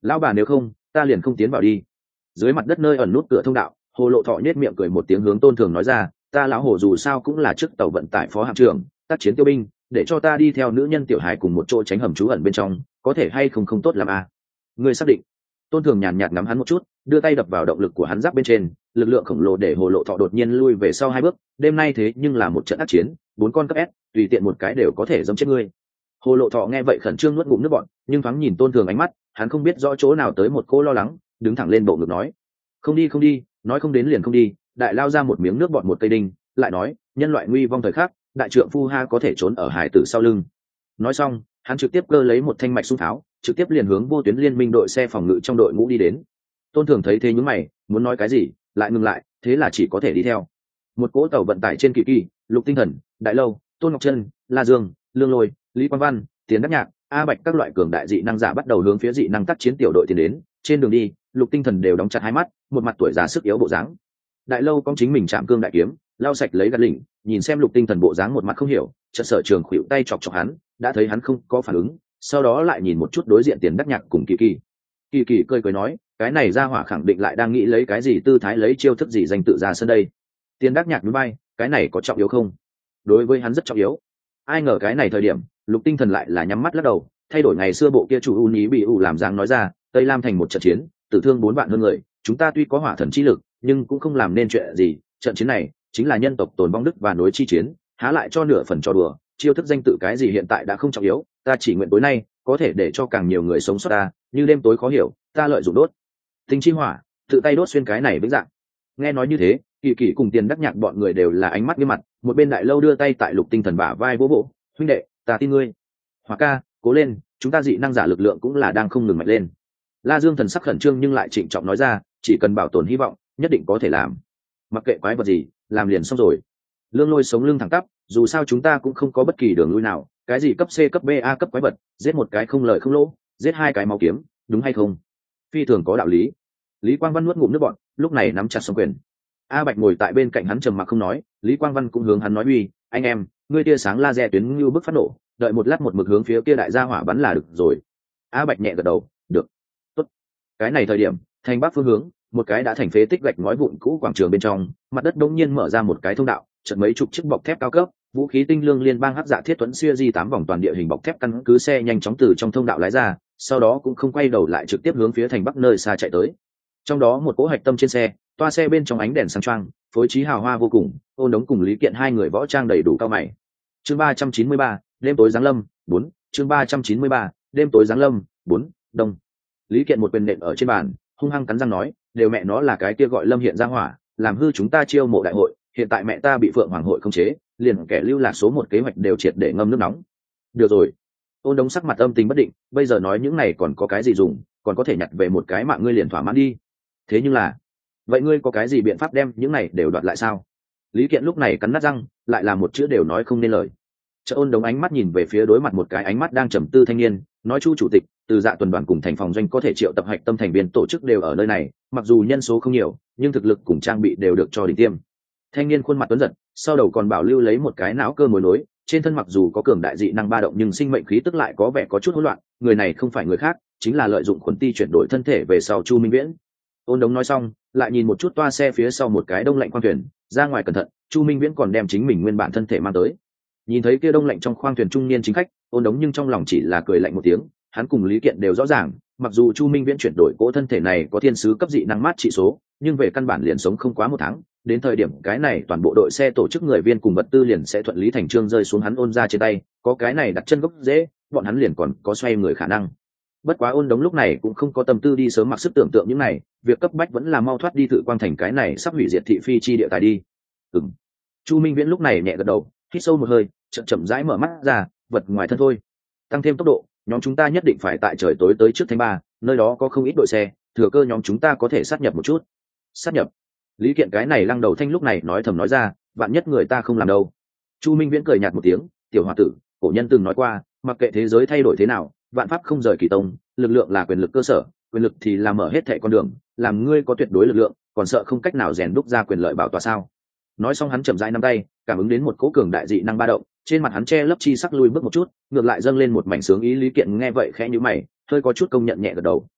lão bà nếu không ta liền không tiến vào đi. Dưới mặt đất nơi ẩn nút cửa thông đạo, Hồ Lộ Thọ nhếch miệng cười một tiếng hướng Tôn Thường nói ra, ta lão Hồ dù sao cũng là chức tàu vận tải phó hạm trưởng, tác chiến tiêu binh, để cho ta đi theo nữ nhân tiểu hài cùng một chỗ tránh hầm trú ẩn bên trong, có thể hay không không tốt làm à? Ngươi xác định? Tôn Thường nhàn nhạt ngắm hắn một chút, đưa tay đập vào động lực của hắn giáp bên trên, lực lượng khổng lồ để Hồ Lộ Thọ đột nhiên lui về sau hai bước. Đêm nay thế nhưng là một trận ác chiến, bốn con cấp S, tùy tiện một cái đều có thể giẫm chết ngươi. Hồ Lộ Thọ nghe vậy khẩn trương nuốt ngụm nước bọt, nhưng thoáng nhìn Tôn Thường ánh mắt, hắn không biết rõ chỗ nào tới một cô lo lắng, đứng thẳng lên bộ ngực nói: không đi không đi, nói không đến liền không đi. Đại lao ra một miếng nước bọt một cây đinh, lại nói: nhân loại nguy vong thời khắc, đại trượng phu ha có thể trốn ở hải tử sau lưng. Nói xong, hắn trực tiếp cơ lấy một thanh mạch súng tháo, trực tiếp liền hướng vô tuyến liên minh đội xe phòng ngự trong đội ngũ đi đến. Tôn Thường thấy thế nhướng mày, muốn nói cái gì, lại ngừng lại, thế là chỉ có thể đi theo. Một cỗ tàu vận tải trên Kỳ Kỳ, Lục Tinh Thần, Đại Lâu, Tôn Ngọc Trân, La Dương, Lương Lôi, Lý Quang Văn, Tiến Đắc Nhạc, A Bạch các loại cường đại dị năng giả bắt đầu hướng phía dị năng tác chiến tiểu đội tiến đến. Trên đường đi, Lục Tinh Thần đều đóng chặt hai mắt, một mặt tuổi già sức yếu bộ dáng. Đại Lâu con chính mình chạm cương đại kiếm, lau sạch lấy gạt lỉnh, nhìn xem Lục Tinh Thần bộ dáng một mặt không hiểu, chợt Sở Trường khuỵu tay chọc chọc hắn, đã thấy hắn không có phản ứng, sau đó lại nhìn một chút đối diện Tiền Đắc Nhạc cùng Kỳ Kỳ. Kỳ Kỳ cười cười nói, cái này ra hỏa khẳng định lại đang nghĩ lấy cái gì tư thái lấy chiêu thức gì danh tự ra sân đây. Tiền Đắc Nhạc nhún vai, cái này có trọng yếu không? Đối với hắn rất trọng yếu. Ai ngờ cái này thời điểm, Lục Tinh Thần lại là nhắm mắt lắc đầu, thay đổi ngày xưa bộ kia chủ u nhí bị ủ làm dáng nói ra, Tây Lam thành một trận chiến, tử thương bốn vạn hơn người, chúng ta tuy có hỏa thần chi lực, nhưng cũng không làm nên chuyện gì. Trận chiến này chính là nhân tộc tồn vong đức và nối chi chiến, há lại cho nửa phần cho đùa. Chiêu thức danh tự cái gì hiện tại đã không trọng yếu, ta chỉ nguyện tối nay có thể để cho càng nhiều người sống sót ta, như đêm tối khó hiểu, ta lợi dụng đốt tinh chi hỏa, tự tay đốt xuyên cái này vĩnh dạng. Nghe nói như thế, Kỳ Kỳ cùng Tiền Đắc Nhạc bọn người đều là ánh mắt nghiêm mặt, một bên Đại Lâu đưa tay tại Lục Tinh Thần bả vai vỗ vỗ, huynh đệ, ta tin ngươi. Hỏa ca, cố lên, chúng ta dị năng giả lực lượng cũng là đang không ngừng mạnh lên. La Dương thần sắc khẩn trương nhưng lại trịnh trọng nói ra, chỉ cần bảo tồn hy vọng, nhất định có thể làm. Mặc kệ quái vật gì, làm liền xong rồi. Lương Lôi sống lưng thẳng tắp, dù sao chúng ta cũng không có bất kỳ đường lui nào, cái gì cấp C cấp B A cấp quái vật, giết một cái không lợi không lỗ, giết hai cái máu kiếm, đúng hay không? Phi thường có đạo lý. Lý Quang Văn nuốt ngụm nước bọt, lúc này nắm chặt song quyền. A Bạch ngồi tại bên cạnh hắn trầm mặc không nói, Lý Quang Văn cũng hướng hắn nói uy, anh em, ngươi tia sáng laser tuyến như bức phát nổ, đợi một lát một mực hướng phía kia đại gia hỏa bắn là được rồi. A Bạch nhẹ gật đầu, được. Tốt. Cái này thời điểm, thành bắc phương hướng, một cái đã thành phế tích gạch ngói vụn cũ quảng trường bên trong, mặt đất đống nhiên mở ra một cái thông đạo, chợt mấy chục chiếc bọc thép cao cấp, vũ khí tinh lương liên bang hắc dạ thiết thuẫn xuyên di tám vòng toàn địa hình bọc thép căn cứ xe nhanh chóng từ trong thông đạo lái ra, sau đó cũng không quay đầu lại trực tiếp hướng phía thành bắc nơi xa chạy tới. Trong đó một cỗ hạch tâm trên xe, toa xe bên trong ánh đèn sáng choang, phối trí hào hoa vô cùng. Ôn Đống cùng Lý Kiện hai người võ trang đầy đủ cao mày. Chương ba trăm chín mươi ba, đêm tối giáng lâm, bốn. Chương ba trăm chín mươi ba, đêm tối giáng lâm, bốn. Đông. Lý Kiện một quyền nện ở trên bàn, hung hăng cắn răng nói, đều mẹ nó là cái kia gọi Lâm hiện ra hỏa, làm hư chúng ta chiêu mộ đại hội, hiện tại mẹ ta bị Phượng Hoàng hội khống chế, liền kẻ lưu lạc số một kế hoạch đều triệt để ngâm nước nóng. Được rồi. Ôn Đống sắc mặt âm tình bất định, bây giờ nói những này còn có cái gì dùng, còn có thể nhặt về một cái mạng ngươi liền thỏa mãn đi. Thế nhưng là, vậy ngươi có cái gì biện pháp đem những này đều đoạt lại sao? Lý Kiện lúc này cắn nát răng, lại là một chữ đều nói không nên lời. Chợ Ôn Đống ánh mắt nhìn về phía đối mặt một cái ánh mắt đang trầm tư thanh niên, nói chu chủ tịch, từ dạ tuần đoàn cùng thành phòng doanh có thể triệu tập hạch tâm thành viên tổ chức đều ở nơi này, mặc dù nhân số không nhiều, nhưng thực lực cùng trang bị đều được cho đỉnh tiêm. Thanh niên khuôn mặt tuấn giật, sau đầu còn bảo lưu lấy một cái não cơ mối nối, trên thân mặc dù có cường đại dị năng ba động nhưng sinh mệnh khí tức lại có vẻ có chút hỗn loạn, người này không phải người khác, chính là lợi dụng khuẩn ti chuyển đổi thân thể về sau Chu Minh Viễn. Ôn Đống nói xong, lại nhìn một chút toa xe phía sau một cái đông lạnh khoang thuyền, ra ngoài cẩn thận, Chu Minh Viễn còn đem chính mình nguyên bản thân thể mang tới. Nhìn thấy kia đông lạnh trong khoang thuyền trung niên chính khách, Ôn Đống nhưng trong lòng chỉ là cười lạnh một tiếng, hắn cùng Lý Kiện đều rõ ràng, mặc dù Chu Minh Viễn chuyển đổi cỗ thân thể này có thiên sứ cấp dị năng mát trị số, nhưng về căn bản liền sống không quá một tháng, đến thời điểm cái này toàn bộ đội xe tổ chức người viên cùng vật tư liền sẽ thuận lý thành trương rơi xuống hắn Ôn ra trên tay, có cái này đặt chân gốc dễ, bọn hắn liền còn có xoay người khả năng. Bất quá Ôn Đống lúc này cũng không có tâm tư đi sớm mặc sức tưởng tượng những này, việc cấp bách vẫn là mau thoát đi Thự Quang thành cái này sắp hủy diệt thị phi chi địa tài đi. Ừm. Chu Minh Viễn lúc này nhẹ gật đầu, hít sâu một hơi, chậm chậm rãi mở mắt ra, vật ngoài thân thôi. Tăng thêm tốc độ, nhóm chúng ta nhất định phải tại trời tối tới trước Thanh Ba, nơi đó có không ít đội xe, thừa cơ nhóm chúng ta có thể sát nhập một chút. Sát nhập? Lý Kiện cái này lăng đầu thanh lúc này nói thầm nói ra, vạn nhất người ta không làm đâu. Chu Minh Viễn cười nhạt một tiếng, tiểu hòa tử, cổ nhân từng nói qua, mặc kệ thế giới thay đổi thế nào, vạn pháp không rời kỳ tông, lực lượng là quyền lực cơ sở, quyền lực thì làm mở hết thảy con đường, làm ngươi có tuyệt đối lực lượng, còn sợ không cách nào rèn đúc ra quyền lợi bảo tọa sao? Nói xong hắn chậm rãi nắm tay, cảm ứng đến một cỗ cường đại dị năng ba động, trên mặt hắn che lấp chi sắc lui bước một chút, ngược lại dâng lên một mảnh sướng ý. Lý Kiện nghe vậy khẽ nhíu mày, hơi có chút công nhận nhẹ gật đầu.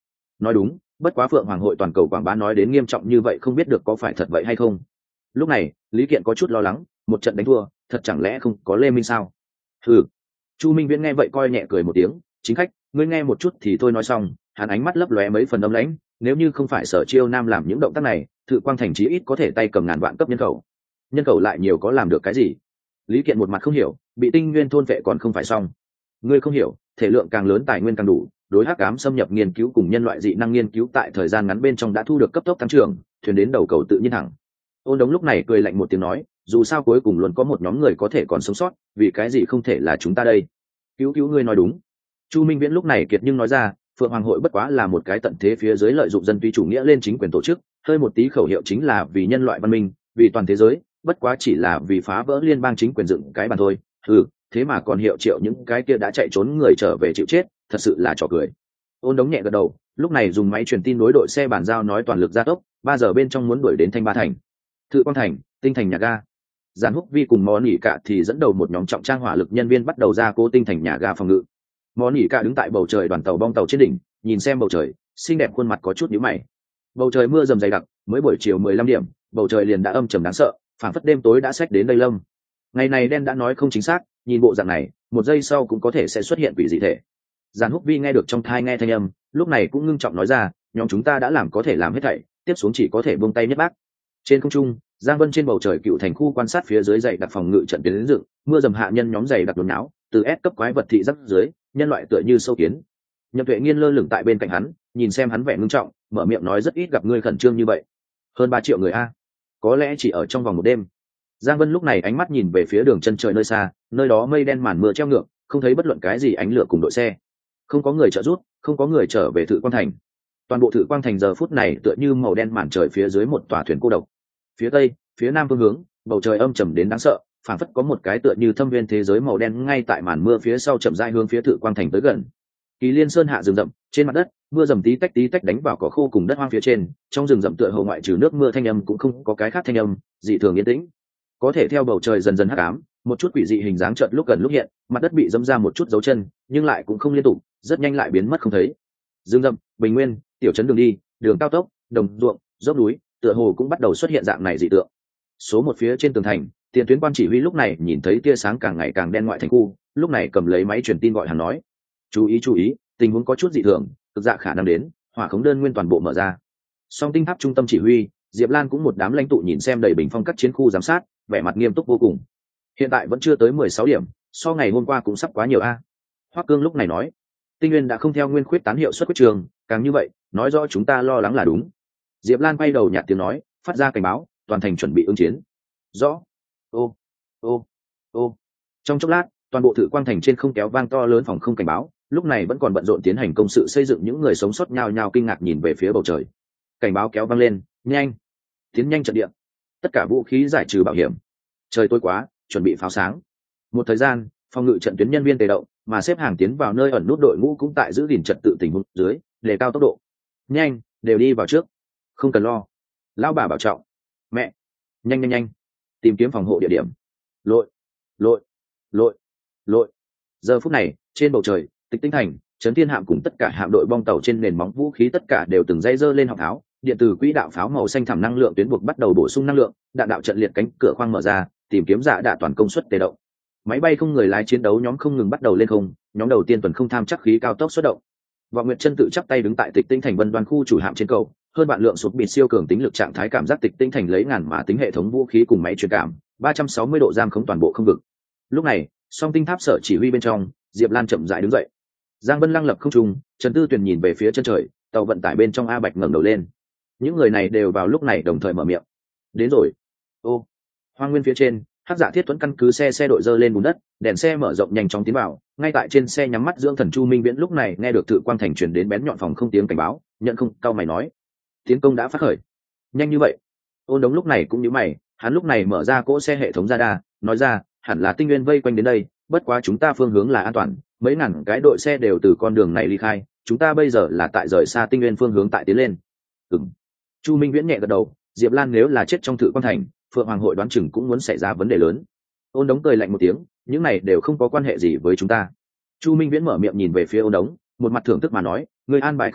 nói đúng, bất quá phượng hoàng hội toàn cầu quảng bá nói đến nghiêm trọng như vậy không biết được có phải thật vậy hay không. Lúc này lý kiện có chút lo lắng, một trận đánh thua thật chẳng lẽ không có lê minh sao? Ừ. Chu Minh Viễn nghe vậy coi nhẹ cười một tiếng, chính khách, ngươi nghe một chút thì thôi. Nói xong hắn ánh mắt lấp lóe mấy phần âm lãnh, nếu như không phải Sở Chiêu Nam làm những động tác này, Thự Quang Thành chí ít có thể tay cầm ngàn vạn cấp nhân khẩu. Nhân khẩu lại nhiều có làm được cái gì? Lý kiện một mặt không hiểu, bị tinh nguyên thôn vệ còn không phải xong. Ngươi không hiểu, thể lượng càng lớn tài nguyên càng đủ, đối hắc ám xâm nhập nghiên cứu cùng nhân loại dị năng nghiên cứu tại thời gian ngắn bên trong đã thu được cấp tốc tăng trưởng, thuyền đến đầu cầu tự nhiên thẳng. Ôn Đống lúc này cười lạnh một tiếng nói, dù sao cuối cùng luôn có một nhóm người có thể còn sống sót, vì cái gì không thể là chúng ta đây? Cứu cứu ngươi nói đúng. Chu Minh Viễn lúc này kiệt nhưng nói ra, Phượng Hoàng hội bất quá là một cái tận thế phía dưới lợi dụng dân tuy chủ nghĩa lên chính quyền tổ chức, hơi một tí khẩu hiệu chính là vì nhân loại văn minh, vì toàn thế giới, bất quá chỉ là vì phá vỡ liên bang chính quyền dựng cái bàn thôi. Ừ, thế mà còn hiệu triệu những cái kia đã chạy trốn người trở về chịu chết, thật sự là trò cười. Ôn Đống nhẹ gật đầu, lúc này dùng máy truyền tin đối đội xe bàn giao nói toàn lực gia tốc, ba giờ bên trong muốn đuổi đến Thanh Ba thành. Thự Quang thành, Tinh thành nhà ga. Giản Húc Vi cùng Mõ Nỉ Cả thì dẫn đầu một nhóm trọng trang hỏa lực nhân viên bắt đầu ra cố Tinh thành nhà ga phòng ngự. Mõ Nỉ Cả đứng tại bầu trời đoàn tàu bong tàu trên đỉnh, nhìn xem bầu trời, xinh đẹp khuôn mặt có chút nhíu mày. Bầu trời mưa dầm dày đặc, mới buổi chiều mười lăm điểm, bầu trời liền đã âm trầm đáng sợ, phảng phất đêm tối đã xách đến đây lâm. Ngày này đen đã nói không chính xác, nhìn bộ dạng này, một giây sau cũng có thể sẽ xuất hiện quỷ dị thể. Giản Húc Vi nghe được trong thai nghe thanh âm, lúc này cũng ngưng trọng nói ra, nhóm chúng ta đã làm có thể làm hết thảy, tiếp xuống chỉ có thể buông tay nhất bác. Trên không trung, Giang Vân trên bầu trời cựu thành khu quan sát phía dưới dày đặc phòng ngự trận tiến đến dựng, mưa dầm hạ nhân nhóm dày đặc đồn não, từ S cấp quái vật thị giáp dưới, nhân loại tựa như sâu kiến. Nhậm Tuệ Nghiên lơ lửng tại bên cạnh hắn, nhìn xem hắn vẻ ngưng trọng, mở miệng nói rất ít gặp ngươi khẩn trương như vậy. Hơn ba triệu người a, có lẽ chỉ ở trong vòng một đêm. Giang Vân lúc này ánh mắt nhìn về phía đường chân trời nơi xa, nơi đó mây đen màn mưa treo ngược, không thấy bất luận cái gì ánh lửa cùng đội xe, không có người trợ giúp, không có người trở về Thự Quang thành. Toàn bộ Thự Quang thành giờ phút này tựa như màu đen màn trời phía dưới một tòa thuyền cô độc. Phía tây, phía nam phương hướng, bầu trời âm trầm đến đáng sợ, phảng phất có một cái tựa như thâm viên thế giới màu đen ngay tại màn mưa phía sau chậm rãi hướng phía Thự Quang thành tới gần. Kỳ Liên Sơn hạ rừng rậm, trên mặt đất, mưa dầm tí tách tí tách đánh vào cỏ khô cùng đất hoang phía trên, trong rừng rậm tựa hồ ngoại trừ nước mưa thanh âm cũng không có cái khác thanh âm, dị thường yên tĩnh. Có thể theo bầu trời dần dần hắc ám, một chút quỷ dị hình dáng chợt lúc gần lúc hiện, mặt đất bị dẫm ra một chút dấu chân, nhưng lại cũng không liên tục, rất nhanh lại biến mất không thấy. Rừng rậm, bình nguyên, tiểu trấn đường đi, đường cao tốc, đồng ruộng, dốc núi, tựa hồ cũng bắt đầu xuất hiện dạng này dị tượng. Số một phía trên tường thành, tiền tuyến quan chỉ huy lúc này nhìn thấy tia sáng càng ngày càng đen ngoại thành khu, lúc này cầm lấy máy truyền tin gọi hắn nói: chú ý chú ý, tình huống có chút dị thường, cực dạ khả năng đến, hỏa khống đơn nguyên toàn bộ mở ra. Song tinh tháp trung tâm chỉ huy, Diệp Lan cũng một đám lãnh tụ nhìn xem đầy bình phong các chiến khu giám sát, vẻ mặt nghiêm túc vô cùng. Hiện tại vẫn chưa tới mười sáu điểm, so ngày hôm qua cũng sắp quá nhiều a. Hoắc Cương lúc này nói: Tinh Nguyên đã không theo nguyên khuyết tán hiệu suất quyết trường, càng như vậy, nói rõ chúng ta lo lắng là đúng. Diệp Lan quay đầu nhạt tiếng nói, phát ra cảnh báo, toàn thành chuẩn bị ứng chiến. Rõ. Ô, ô, ô. Trong chốc lát, toàn bộ Thự Quang thành trên không kéo vang to lớn phòng không cảnh báo, lúc này vẫn còn bận rộn tiến hành công sự xây dựng, những người sống sót nhao nhao kinh ngạc nhìn về phía bầu trời. Cảnh báo kéo vang lên, nhanh, tiến nhanh trận địa, tất cả vũ khí giải trừ bảo hiểm. Trời tối quá, chuẩn bị pháo sáng. Một thời gian, phòng ngự trận tuyến nhân viên tề động, mà xếp hàng tiến vào nơi ẩn nút đội ngũ cũng tại giữ gìn trật tự tình huống dưới, đề cao tốc độ. Nhanh, đều đi vào trước, không cần lo. Lão bà bảo trọng. Mẹ, nhanh nhanh nhanh, tìm kiếm phòng hộ địa điểm. Lội, lội, lội, lội. Giờ phút này, trên bầu trời, Tịch Tinh thành, Trấn Thiên hạm cùng tất cả hạm đội bong tàu trên nền móng vũ khí tất cả đều từng dây dơ lên họng tháo, điện từ quỹ đạo pháo màu xanh thẳm năng lượng tuyến buộc bắt đầu bổ sung năng lượng, đạn đạo trận liệt cánh cửa khoang mở ra, tìm kiếm giả đạn toàn công suất tê động. Máy bay không người lái chiến đấu nhóm không ngừng bắt đầu lên không, nhóm đầu tiên tuần không tham chắc khí cao tốc xuất động. Vọng Nguyệt Chân tự chắp tay đứng tại Tịch Tinh thành Vân Đoan khu chủ hạm trên cầu, hơn bạn lượng sụp bịt siêu cường tính lực trạng thái cảm giác Tịch Tinh thành lấy ngàn mã tính hệ thống vũ khí cùng máy truyền cảm, ba trăm sáu mươi độ giam khống toàn bộ không vực. Lúc này, song tinh tháp sở chỉ huy bên trong, Diệp Lan chậm rãi đứng dậy. Giang Vân lăng lập không trung, Trần Tư Tuyền nhìn về phía chân trời, tàu vận tải bên trong A Bạch ngẩng đầu lên. Những người này đều vào lúc này đồng thời mở miệng. Đến rồi. Ô. Hoang nguyên phía trên, Hắc Dạ Thiết Tuấn căn cứ xe xe đội dơ lên bùn đất, đèn xe mở rộng nhanh chóng tiến vào, ngay tại trên xe nhắm mắt dưỡng thần Chu Minh Viễn lúc này nghe được Thự Quang thành truyền đến bén nhọn phòng không tiếng cảnh báo, nhận không, cao mày nói: tiến công đã phát khởi. Nhanh như vậy? Ôn Đống lúc này cũng nhíu mày, hắn lúc này mở ra cỗ xe hệ thống radar, nói ra, hẳn là Tinh Nguyên vây quanh đến đây, bất quá chúng ta phương hướng là an toàn, mấy ngàn cái đội xe đều từ con đường này ly khai, chúng ta bây giờ là tại rời xa Tinh Nguyên phương hướng tại tiến lên. Ừm. Chu Minh Viễn nhẹ gật đầu, Diệp Lan nếu là chết trong Thự Quang thành, Phượng Hoàng hội đoán chừng cũng muốn xảy ra vấn đề lớn. Ôn Đống cười lạnh một tiếng, những này đều không có quan hệ gì với chúng ta. Chu Minh Viễn mở miệng nhìn về phía Ôn Đống, một mặt thưởng thức mà nói, người an bài không tệ,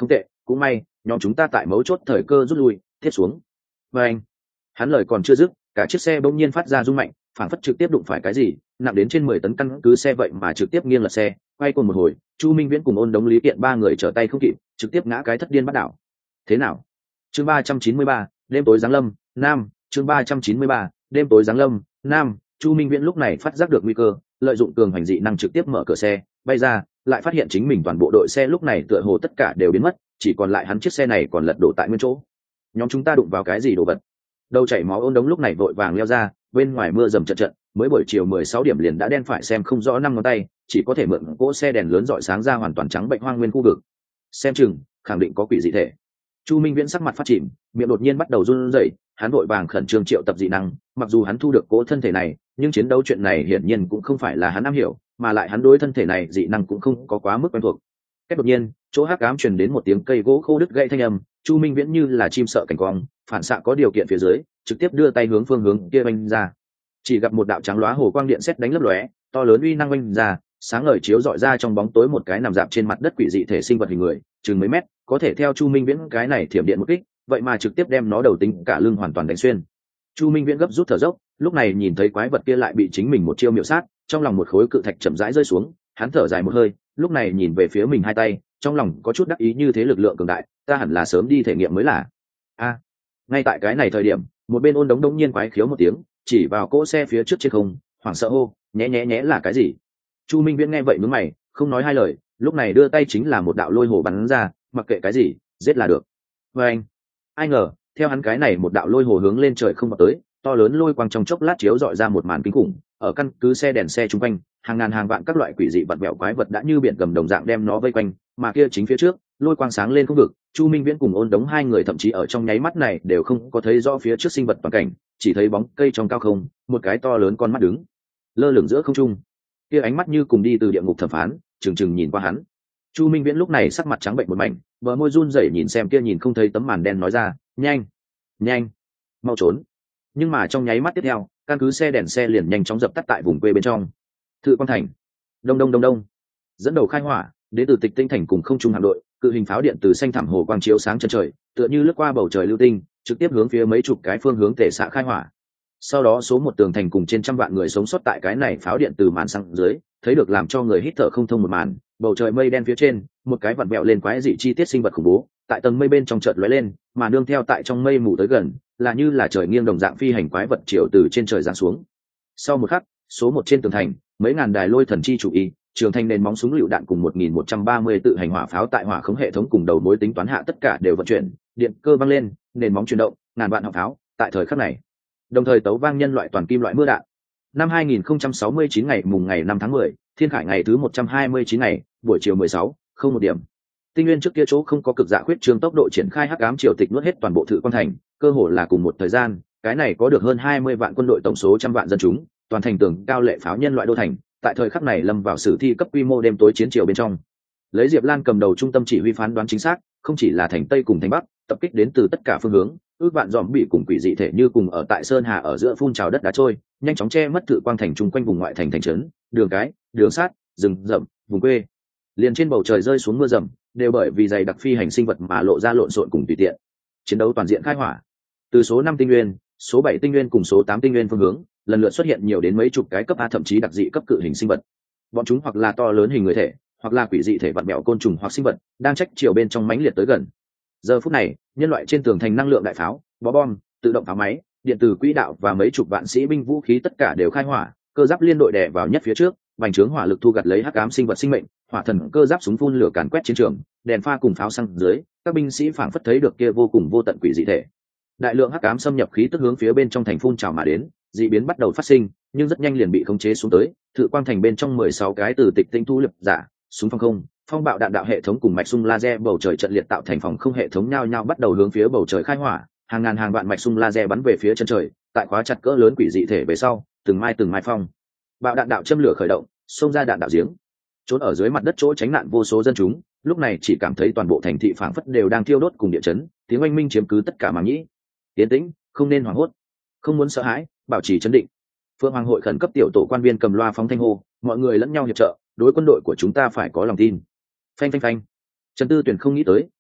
cũng may nhóm chúng ta tại mấu chốt thời cơ rút lui thiết xuống. Và anh, hắn lời còn chưa dứt, cả chiếc xe bỗng nhiên phát ra rung mạnh, phản phất trực tiếp đụng phải cái gì nặng đến trên mười tấn căn cứ xe vậy mà trực tiếp nghiêng lật xe, quay cùng một hồi, Chu Minh Viễn cùng Ôn Đống Lý Kiện ba người trở tay không kịp, trực tiếp ngã cái thất điên bắt đảo. Thế nào? Chương ba trăm chín mươi ba, đêm tối giáng lâm, nam, chương ba trăm chín mươi ba, đêm tối giáng lâm, nam, Chu Minh Viễn lúc này phát giác được nguy cơ, lợi dụng cường hành dị năng trực tiếp mở cửa xe, bay ra, lại phát hiện chính mình toàn bộ đội xe lúc này tựa hồ tất cả đều biến mất, chỉ còn lại hắn chiếc xe này còn lật đổ tại nguyên chỗ. Nhóm chúng ta đụng vào cái gì đồ vật? Đầu chảy máu Ôn Đống lúc này vội vàng leo ra, bên ngoài mưa dầm trận trận, mới buổi chiều mười sáu điểm liền đã đen phải xem không rõ năm ngón tay, chỉ có thể mượn cỗ xe đèn lớn rọi sáng ra hoàn toàn trắng bệnh hoang nguyên khu vực. Xem chừng khẳng định có quỷ dị thể. Chu Minh Viễn sắc mặt phát chìm, miệng đột nhiên bắt đầu run rẩy, hắn vội vàng khẩn trương triệu tập dị năng, mặc dù hắn thu được cỗ thân thể này, nhưng chiến đấu chuyện này hiển nhiên cũng không phải là hắn am hiểu, mà lại hắn đối thân thể này dị năng cũng không có quá mức quen thuộc. Cách đột nhiên, chỗ hắc ám truyền đến một tiếng cây gỗ khô đứt gãy thanh âm, Chu Minh Viễn như là chim sợ cảnh quang, phản xạ có điều kiện phía dưới, trực tiếp đưa tay hướng phương hướng kia vung ra. Chỉ gặp một đạo trắng lóa hồ quang điện sét đánh lấp lóe, to lớn uy năng vung ra, sáng ngời chiếu rọi ra trong bóng tối một cái nằm dạp trên mặt đất quỷ dị thể sinh vật hình người, chừng mấy mét, có thể theo Chu Minh Viễn cái này thiểm điện một kích, vậy mà trực tiếp đem nó đầu tính cả lưng hoàn toàn đánh xuyên. Chu Minh Viễn gấp rút thở dốc, lúc này nhìn thấy quái vật kia lại bị chính mình một chiêu miểu sát, trong lòng một khối cự thạch chậm rãi rơi xuống, hắn thở dài một hơi, lúc này nhìn về phía mình hai tay, trong lòng có chút đắc ý như thế lực lượng cường đại, ta hẳn là sớm đi thể nghiệm mới là. A, ngay tại cái này thời điểm, một bên Ôn Đống đống nhiên quái khiếu một tiếng, chỉ vào cỗ xe phía trước trên không, hoảng sợ hô, nhé nhé nhé là cái gì? Chu Minh Viễn nghe vậy nhướng mày, không nói hai lời, lúc này đưa tay chính là một đạo lôi hồ bắn ra, mặc kệ cái gì, giết là được. Và anh, ai ngờ, theo hắn cái này một đạo lôi hồ hướng lên trời không vào tới, to lớn lôi quang trong chốc lát chiếu dọi ra một màn kinh khủng, ở căn cứ xe đèn xe chung quanh, hàng ngàn hàng vạn các loại quỷ dị vặn vẹo quái vật đã như biển gầm đồng dạng đem nó vây quanh, mà kia chính phía trước, lôi quang sáng lên không vực, Chu Minh Viễn cùng Ôn Đống hai người thậm chí ở trong nháy mắt này đều không có thấy rõ phía trước sinh vật toàn cảnh, chỉ thấy bóng cây trong cao không, một cái to lớn con mắt đứng lơ lửng giữa không trung, kia ánh mắt như cùng đi từ địa ngục thẩm phán, trừng trừng nhìn qua hắn. Chu Minh Viễn lúc này sắc mặt trắng bệnh một mảnh, bờ môi run rẩy nhìn xem kia nhìn không thấy tấm màn đen nói ra, nhanh, nhanh, mau trốn. Nhưng mà trong nháy mắt tiếp theo, căn cứ xe đèn xe liền nhanh chóng dập tắt tại vùng quê bên trong. Thự Quang Thành, đông đông đông đông, dẫn đầu khai hỏa, đến từ Tịch Tinh Thành cùng không trung hạm đội, cự hình pháo điện từ xanh thẳm hồ quang chiếu sáng chân trời, tựa như lướt qua bầu trời lưu tinh, trực tiếp hướng phía mấy chục cái phương hướng tề xạ khai hỏa. Sau đó số một tường thành cùng trên trăm vạn người sống sót tại cái này pháo điện từ màn sang dưới, thấy được làm cho người hít thở không thông một màn, bầu trời mây đen phía trên, một cái vặn vẹo lên quái dị chi tiết sinh vật khủng bố, tại tầng mây bên trong chợt lóe lên, mà nương theo tại trong mây mù tới gần, là như là trời nghiêng đồng dạng phi hành quái vật chiều từ trên trời giáng xuống. Sau một khắc, số một trên tường thành, mấy ngàn đài lôi thần chi chủ y, trường thành nền móng súng lựu đạn cùng một nghìn một trăm ba mươi tự hành hỏa pháo tại hỏa khống hệ thống cùng đầu mối tính toán hạ tất cả đều vận chuyển, điện cơ vang lên, nền móng chuyển động, ngàn vạn họng pháo, tại thời khắc này, đồng thời tấu vang nhân loại toàn kim loại mưa đạn. Năm hai nghìn không trăm sáu mươi chín ngày mùng ngày năm tháng mười, Thiên Khải ngày thứ một trăm hai mươi chín ngày, buổi chiều mười sáu, không một điểm. Tinh Nguyên trước kia chỗ không có cực dạ khuyết trương tốc độ triển khai hắc ám triều tịch nuốt hết toàn bộ Thự Quang Thành, cơ hồ là cùng một thời gian, cái này có được hơn hai mươi vạn quân đội tổng số trăm vạn dân chúng, toàn thành tường cao lệ pháo nhân loại đô thành, tại thời khắc này lâm vào sử thi cấp quy mô đêm tối chiến triều bên trong. Lấy Diệp Lan cầm đầu trung tâm chỉ huy phán đoán chính xác, không chỉ là thành Tây cùng thành Bắc, tập kích đến từ tất cả phương hướng, ước vạn dòm bị cùng quỷ dị thể như cùng ở tại sơn hà ở giữa phun trào đất đá trôi, nhanh chóng che mất Thự Quang Thành chung quanh vùng ngoại thành thành trấn, đường cái, đường sát, rừng rậm, vùng quê. Liền trên bầu trời rơi xuống mưa rầm, đều bởi vì dày đặc phi hành sinh vật mà lộ ra lộn xộn cùng tùy tiện. Chiến đấu toàn diện khai hỏa. Từ số năm tinh nguyên, số bảy tinh nguyên cùng số tám tinh nguyên phương hướng, lần lượt xuất hiện nhiều đến mấy chục cái cấp A thậm chí đặc dị cấp cự hình sinh vật. Bọn chúng hoặc là to lớn hình người thể, hoặc là quỷ dị thể vặn vẹo côn trùng hoặc sinh vật, đang trách chiều bên trong mãnh liệt tới gần. Giờ phút này, nhân loại trên tường thành năng lượng đại pháo, bó bom, tự động pháo máy, điện tử quỹ đạo và mấy chục vạn sĩ binh vũ khí tất cả đều khai hỏa, cơ giáp liên đội đè vào nhất phía trước, bành trướng hỏa lực thu gặt lấy hắc ám sinh vật sinh mệnh, hỏa thần cơ giáp súng phun lửa càn quét chiến trường, đèn pha cùng pháo xăng dưới, các binh sĩ phảng phất thấy được kia vô cùng vô tận quỷ dị thể. Đại lượng hắc ám xâm nhập khí tức hướng phía bên trong thành phun trào mà đến, dị biến bắt đầu phát sinh, nhưng rất nhanh liền bị khống chế xuống tới. Thự Quang Thành bên trong mười sáu cái từ Tịch Tinh thu lập giả, súng phòng không, phong bạo đạn đạo hệ thống cùng mạch sung laser bầu trời trận liệt tạo thành phòng không hệ thống nhau nhau bắt đầu hướng phía bầu trời khai hỏa, hàng ngàn hàng vạn mạch sung laser bắn về phía chân trời, tại khóa chặt cỡ lớn quỷ dị thể về sau, từng mai từng mai phong bạo đạn đạo châm lửa khởi động, xông ra đạn đạo giếng. Trốn ở dưới mặt đất chỗ tránh nạn vô số dân chúng, lúc này chỉ cảm thấy toàn bộ thành thị phảng phất đều đang thiêu đốt cùng địa chấn, tiếng oanh minh chiếm cứ tất cả màng nhĩ. Tiến tĩnh, không nên hoảng hốt, không muốn sợ hãi, bảo trì trấn định. Phượng Hoàng hội khẩn cấp tiểu tổ quan viên cầm loa phóng thanh hô, mọi người lẫn nhau hiệp trợ, đối quân đội của chúng ta phải có lòng tin. Phanh phanh phanh. Trần Tư Tuyển không nghĩ tới,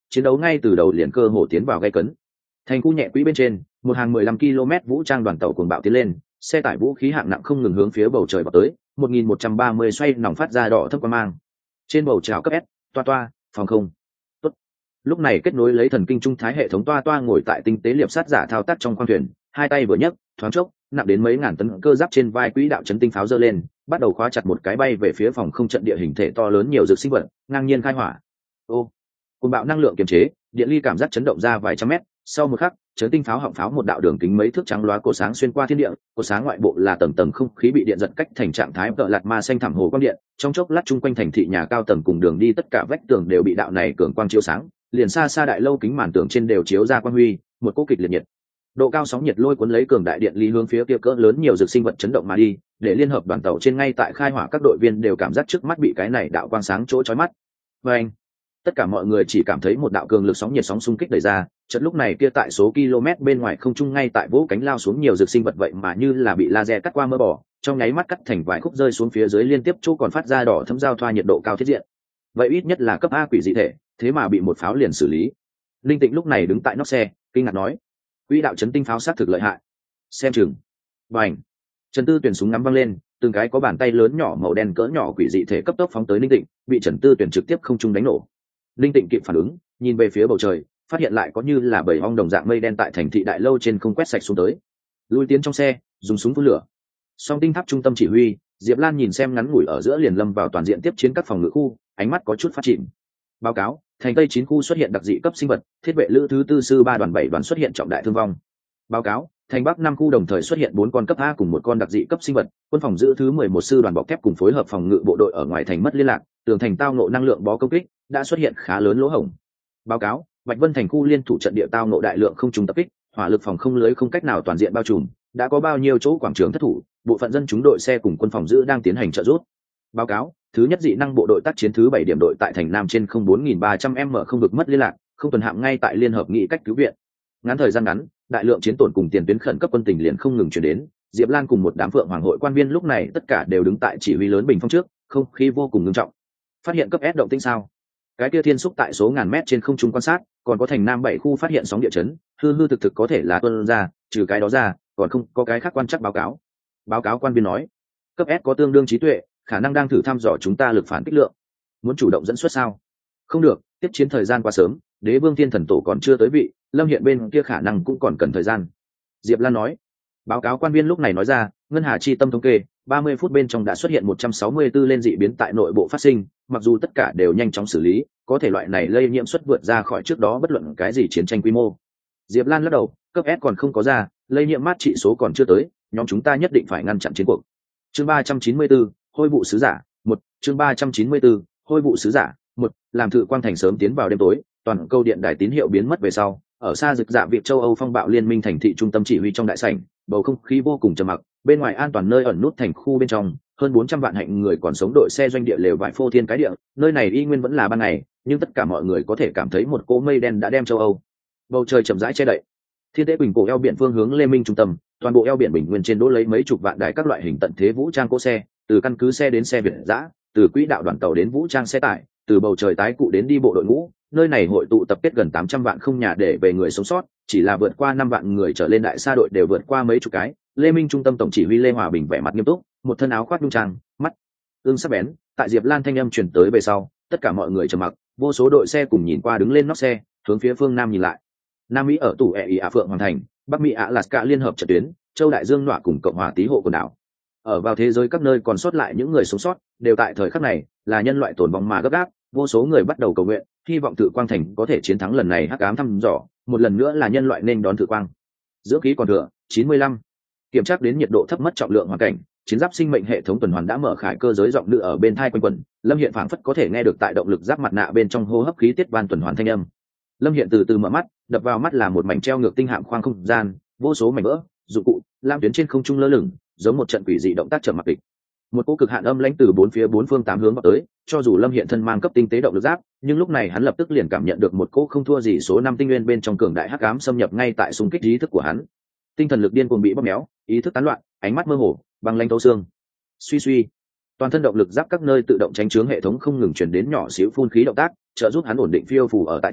chiến đấu ngay từ đầu liền cơ hồ tiến vào gay cấn. Thành khu nhẹ quỹ bên trên, một hàng mười lăm ki lô mét vũ trang đoàn tàu cuồng bạo tiến lên, xe tải vũ khí hạng nặng không ngừng hướng phía bầu trời vào tới, một nghìn một trăm ba mươi xoay nòng phát ra đỏ thấp quang mang. Trên bầu trời cấp S, toa toa, phòng không. Tốt. Lúc này kết nối lấy thần kinh trung thái hệ thống toa toa ngồi tại tinh tế liệp sát giả thao tác trong khoang thuyền, hai tay vừa nhấc, thoáng chốc, nặng đến mấy ngàn tấn cơ giáp trên vai quỹ đạo chấn tinh pháo giơ lên, bắt đầu khóa chặt một cái bay về phía phòng không trận địa hình thể to lớn nhiều dược sinh vật, ngang nhiên khai hỏa. Ô, cuồng bạo năng lượng kiềm chế, điện ly cảm giác chấn động ra vài trăm mét, sau một khắc, chấn tinh pháo họng pháo một đạo đường kính mấy thước trắng loá cổ sáng xuyên qua thiên địa, cổ sáng ngoại bộ là tầng tầng không khí bị điện giật cách thành trạng thái tợ lạt ma xanh thẳm hồ quang điện, trong chốc lát chung quanh thành thị nhà cao tầng cùng đường đi tất cả vách tường đều bị đạo này cường quang chiếu sáng, liền xa xa đại lâu kính màn tường trên đều chiếu ra quang huy, một cỗ kịch liệt nhiệt độ cao sóng nhiệt lôi cuốn lấy cường đại điện lý hướng phía kia cỡ lớn nhiều dược sinh vật chấn động mà đi, để liên hợp đoàn tàu trên ngay tại khai hỏa các đội viên đều cảm giác trước mắt bị cái này đạo quang sáng chỗ chói mắt. Và anh, tất cả mọi người chỉ cảm thấy một đạo cường lực sóng nhiệt sóng xung kích đẩy ra, chợt lúc này kia tại số km bên ngoài không trung ngay tại vỗ cánh lao xuống nhiều dược sinh vật vậy mà như là bị laser cắt qua mơ bỏ, trong nháy mắt cắt thành vài khúc rơi xuống phía dưới liên tiếp chỗ còn phát ra đỏ thấm giao thoa nhiệt độ cao thiết diện. Vậy ít nhất là cấp A quỷ dị thể, thế mà bị một pháo liền xử lý. Linh Tịnh lúc này đứng tại nóc xe, kinh ngạc nói: quỹ đạo chấn tinh pháo sát thực lợi hại. Xem chừng. Bành. Trần Tư Tuyển súng ngắm văng lên, từng cái có bàn tay lớn nhỏ màu đen cỡ nhỏ quỷ dị thể cấp tốc phóng tới Linh Tịnh, bị Trần Tư Tuyển trực tiếp không trung đánh nổ. Linh Tịnh kịp phản ứng, nhìn về phía bầu trời, phát hiện lại có như là bầy ong đồng dạng mây đen tại thành thị đại lâu trên không quét sạch xuống tới. Lui tiến trong xe, dùng súng phun lửa. Song tinh tháp trung tâm chỉ huy, Diệp Lan nhìn xem ngắn ngủi ở giữa liền lâm vào toàn diện tiếp chiến các phòng ngự khu, ánh mắt có chút phát triển. Báo cáo, thành Tây chín khu xuất hiện đặc dị cấp sinh vật, thiết vệ lữ thứ tư sư ba đoàn bảy đoàn xuất hiện trọng đại thương vong. Báo cáo, thành Bắc năm khu đồng thời xuất hiện bốn con cấp A cùng một con đặc dị cấp sinh vật, quân phòng giữ thứ mười một sư đoàn bọc thép cùng phối hợp phòng ngự bộ đội ở ngoài thành mất liên lạc, tường thành tao ngộ năng lượng bó công kích, đã xuất hiện khá lớn lỗ hổng. Báo cáo, Bạch Vân thành khu liên thủ trận địa tao ngộ đại lượng không trùng tập kích, hỏa lực phòng không lưới không cách nào toàn diện bao trùm, đã có bao nhiêu chỗ quảng trường thất thủ, bộ phận dân chúng đội xe cùng quân phòng giữ đang tiến hành trợ giúp. Báo cáo, thứ nhất dị năng bộ đội tác chiến thứ bảy điểm đội tại thành Nam trên không bốn nghìn ba trăm m không vực mất liên lạc, không tuần hạm ngay tại liên hợp nghị cách cứu viện. Ngắn thời gian ngắn, đại lượng chiến tổn cùng tiền tuyến khẩn cấp quân tình liền không ngừng chuyển đến. Diệp Lan cùng một đám Phượng Hoàng hội quan viên lúc này tất cả đều đứng tại chỉ huy lớn bình phong trước, không khí vô cùng nghiêm trọng. Phát hiện cấp S động tĩnh sao? Cái kia thiên xúc tại số ngàn mét trên không trung quan sát, còn có thành Nam bảy khu phát hiện sóng địa chấn, hư hư thực thực có thể là tuân ra, trừ cái đó ra, còn không có cái khác quan chắc báo cáo. Báo cáo quan viên nói, cấp S có tương đương trí tuệ, khả năng đang thử thăm dò chúng ta lực phản kích lượng. Muốn chủ động dẫn xuất sao? Không được, tiếp chiến thời gian quá sớm, Đế Vương Thiên Thần Tổ còn chưa tới vị, Lâm Hiện bên kia khả năng cũng còn cần thời gian. Diệp Lan nói. Báo cáo quan viên lúc này nói ra, ngân hà chi tâm thống kê, ba mươi phút bên trong đã xuất hiện một trăm sáu mươi tư lên dị biến tại nội bộ phát sinh, mặc dù tất cả đều nhanh chóng xử lý, có thể loại này lây nhiễm xuất vượt ra khỏi trước đó bất luận cái gì chiến tranh quy mô. Diệp Lan lắc đầu, cấp S còn không có ra, lây nhiễm mát trị số còn chưa tới, nhóm chúng ta nhất định phải ngăn chặn chiến cuộc. Chương ba trăm chín mươi tư, Hôi vụ sứ giả, một, chương ba trăm chín mươi tư, Hôi vụ sứ giả, một, làm Thự Quang thành sớm tiến vào đêm tối, toàn câu điện đài tín hiệu biến mất về sau, ở xa rực dạ việc châu Âu phong bạo liên minh thành thị trung tâm chỉ huy trong đại sảnh, bầu không khí vô cùng trầm mặc, bên ngoài an toàn nơi ẩn nút thành khu bên trong, hơn bốn trăm vạn hạnh người còn sống đội xe doanh địa lều vải phô thiên cái địa, nơi này y nguyên vẫn là ban ngày, nhưng tất cả mọi người có thể cảm thấy một cỗ mây đen đã đem châu Âu. Bầu trời chậm rãi che đậy. Thiên Tế Bình cổ eo biển phương hướng Lê Minh trung tâm, toàn bộ eo biển bình nguyên trên đỗ lấy mấy chục vạn đại các loại hình tận thế vũ trang cỗ xe, từ căn cứ xe đến xe việt dã, từ quỹ đạo đoàn tàu đến vũ trang xe tải, từ bầu trời tái cụ đến đi bộ đội ngũ, nơi này hội tụ tập kết gần tám trăm vạn không nhà để về người sống sót, chỉ là vượt qua năm vạn người trở lên đại sa đội đều vượt qua mấy chục cái. Lê Minh trung tâm tổng chỉ huy Lê Hòa Bình vẻ mặt nghiêm túc, một thân áo khoác nhung trang, mắt ương sắc bén, tại Diệp Lan thanh âm truyền tới về sau, tất cả mọi người trầm mặc, vô số đội xe cùng nhìn qua đứng lên nóc xe, hướng phía phương nam nhìn lại. Nam Mỹ ở tủ ẹ ý ạ Phượng Hoàng thành, Bắc Mỹ Alaska liên hợp trận tuyến, châu Đại Dương nọa cùng Cộng hòa Tý hộ quần đảo. Ở vào thế giới các nơi còn sót lại những người sống sót, đều tại thời khắc này là nhân loại tổn vong mà gấp gáp, vô số người bắt đầu cầu nguyện, hy vọng Thự Quang thành có thể chiến thắng lần này hắc ám thăm dò, một lần nữa là nhân loại nên đón Thự Quang. Giữa khí còn thừa chín mươi lăm, kiểm tra đến nhiệt độ thấp mất trọng lượng hoàn cảnh, chiến giáp sinh mệnh hệ thống tuần hoàn đã mở khải cơ giới giọng nữ ở bên thai quanh quẩn. Lâm Hiện phảng phất có thể nghe được tại động lực giáp mặt nạ bên trong hô hấp khí tiết van tuần hoàn thanh âm. Lâm Hiện từ từ mở mắt, đập vào mắt là một mảnh treo ngược tinh hạm khoang không gian, vô số mảnh vỡ, dụng cụ, lam tuyến trên không trung lơ lửng, giống một trận quỷ dị động tác chậm mặc kịch. Một cỗ cực hạn âm lãnh từ bốn phía bốn phương tám hướng vào tới, cho dù Lâm Hiện thân mang cấp tinh tế động lực giáp, nhưng lúc này hắn lập tức liền cảm nhận được một cỗ không thua gì số năm tinh nguyên bên trong cường đại hắc ám xâm nhập ngay tại xung kích ý thức của hắn. Tinh thần lực điên cuồng bị bóp méo, ý thức tán loạn, ánh mắt mơ hồ, băng lãnh thấu xương. Suy suy, toàn thân động lực giáp các nơi tự động tránh chướng hệ thống không ngừng chuyển đến nhỏ xíu phun khí động tác, trợ giúp hắn ổn định phiêu phù ở tại chỗ,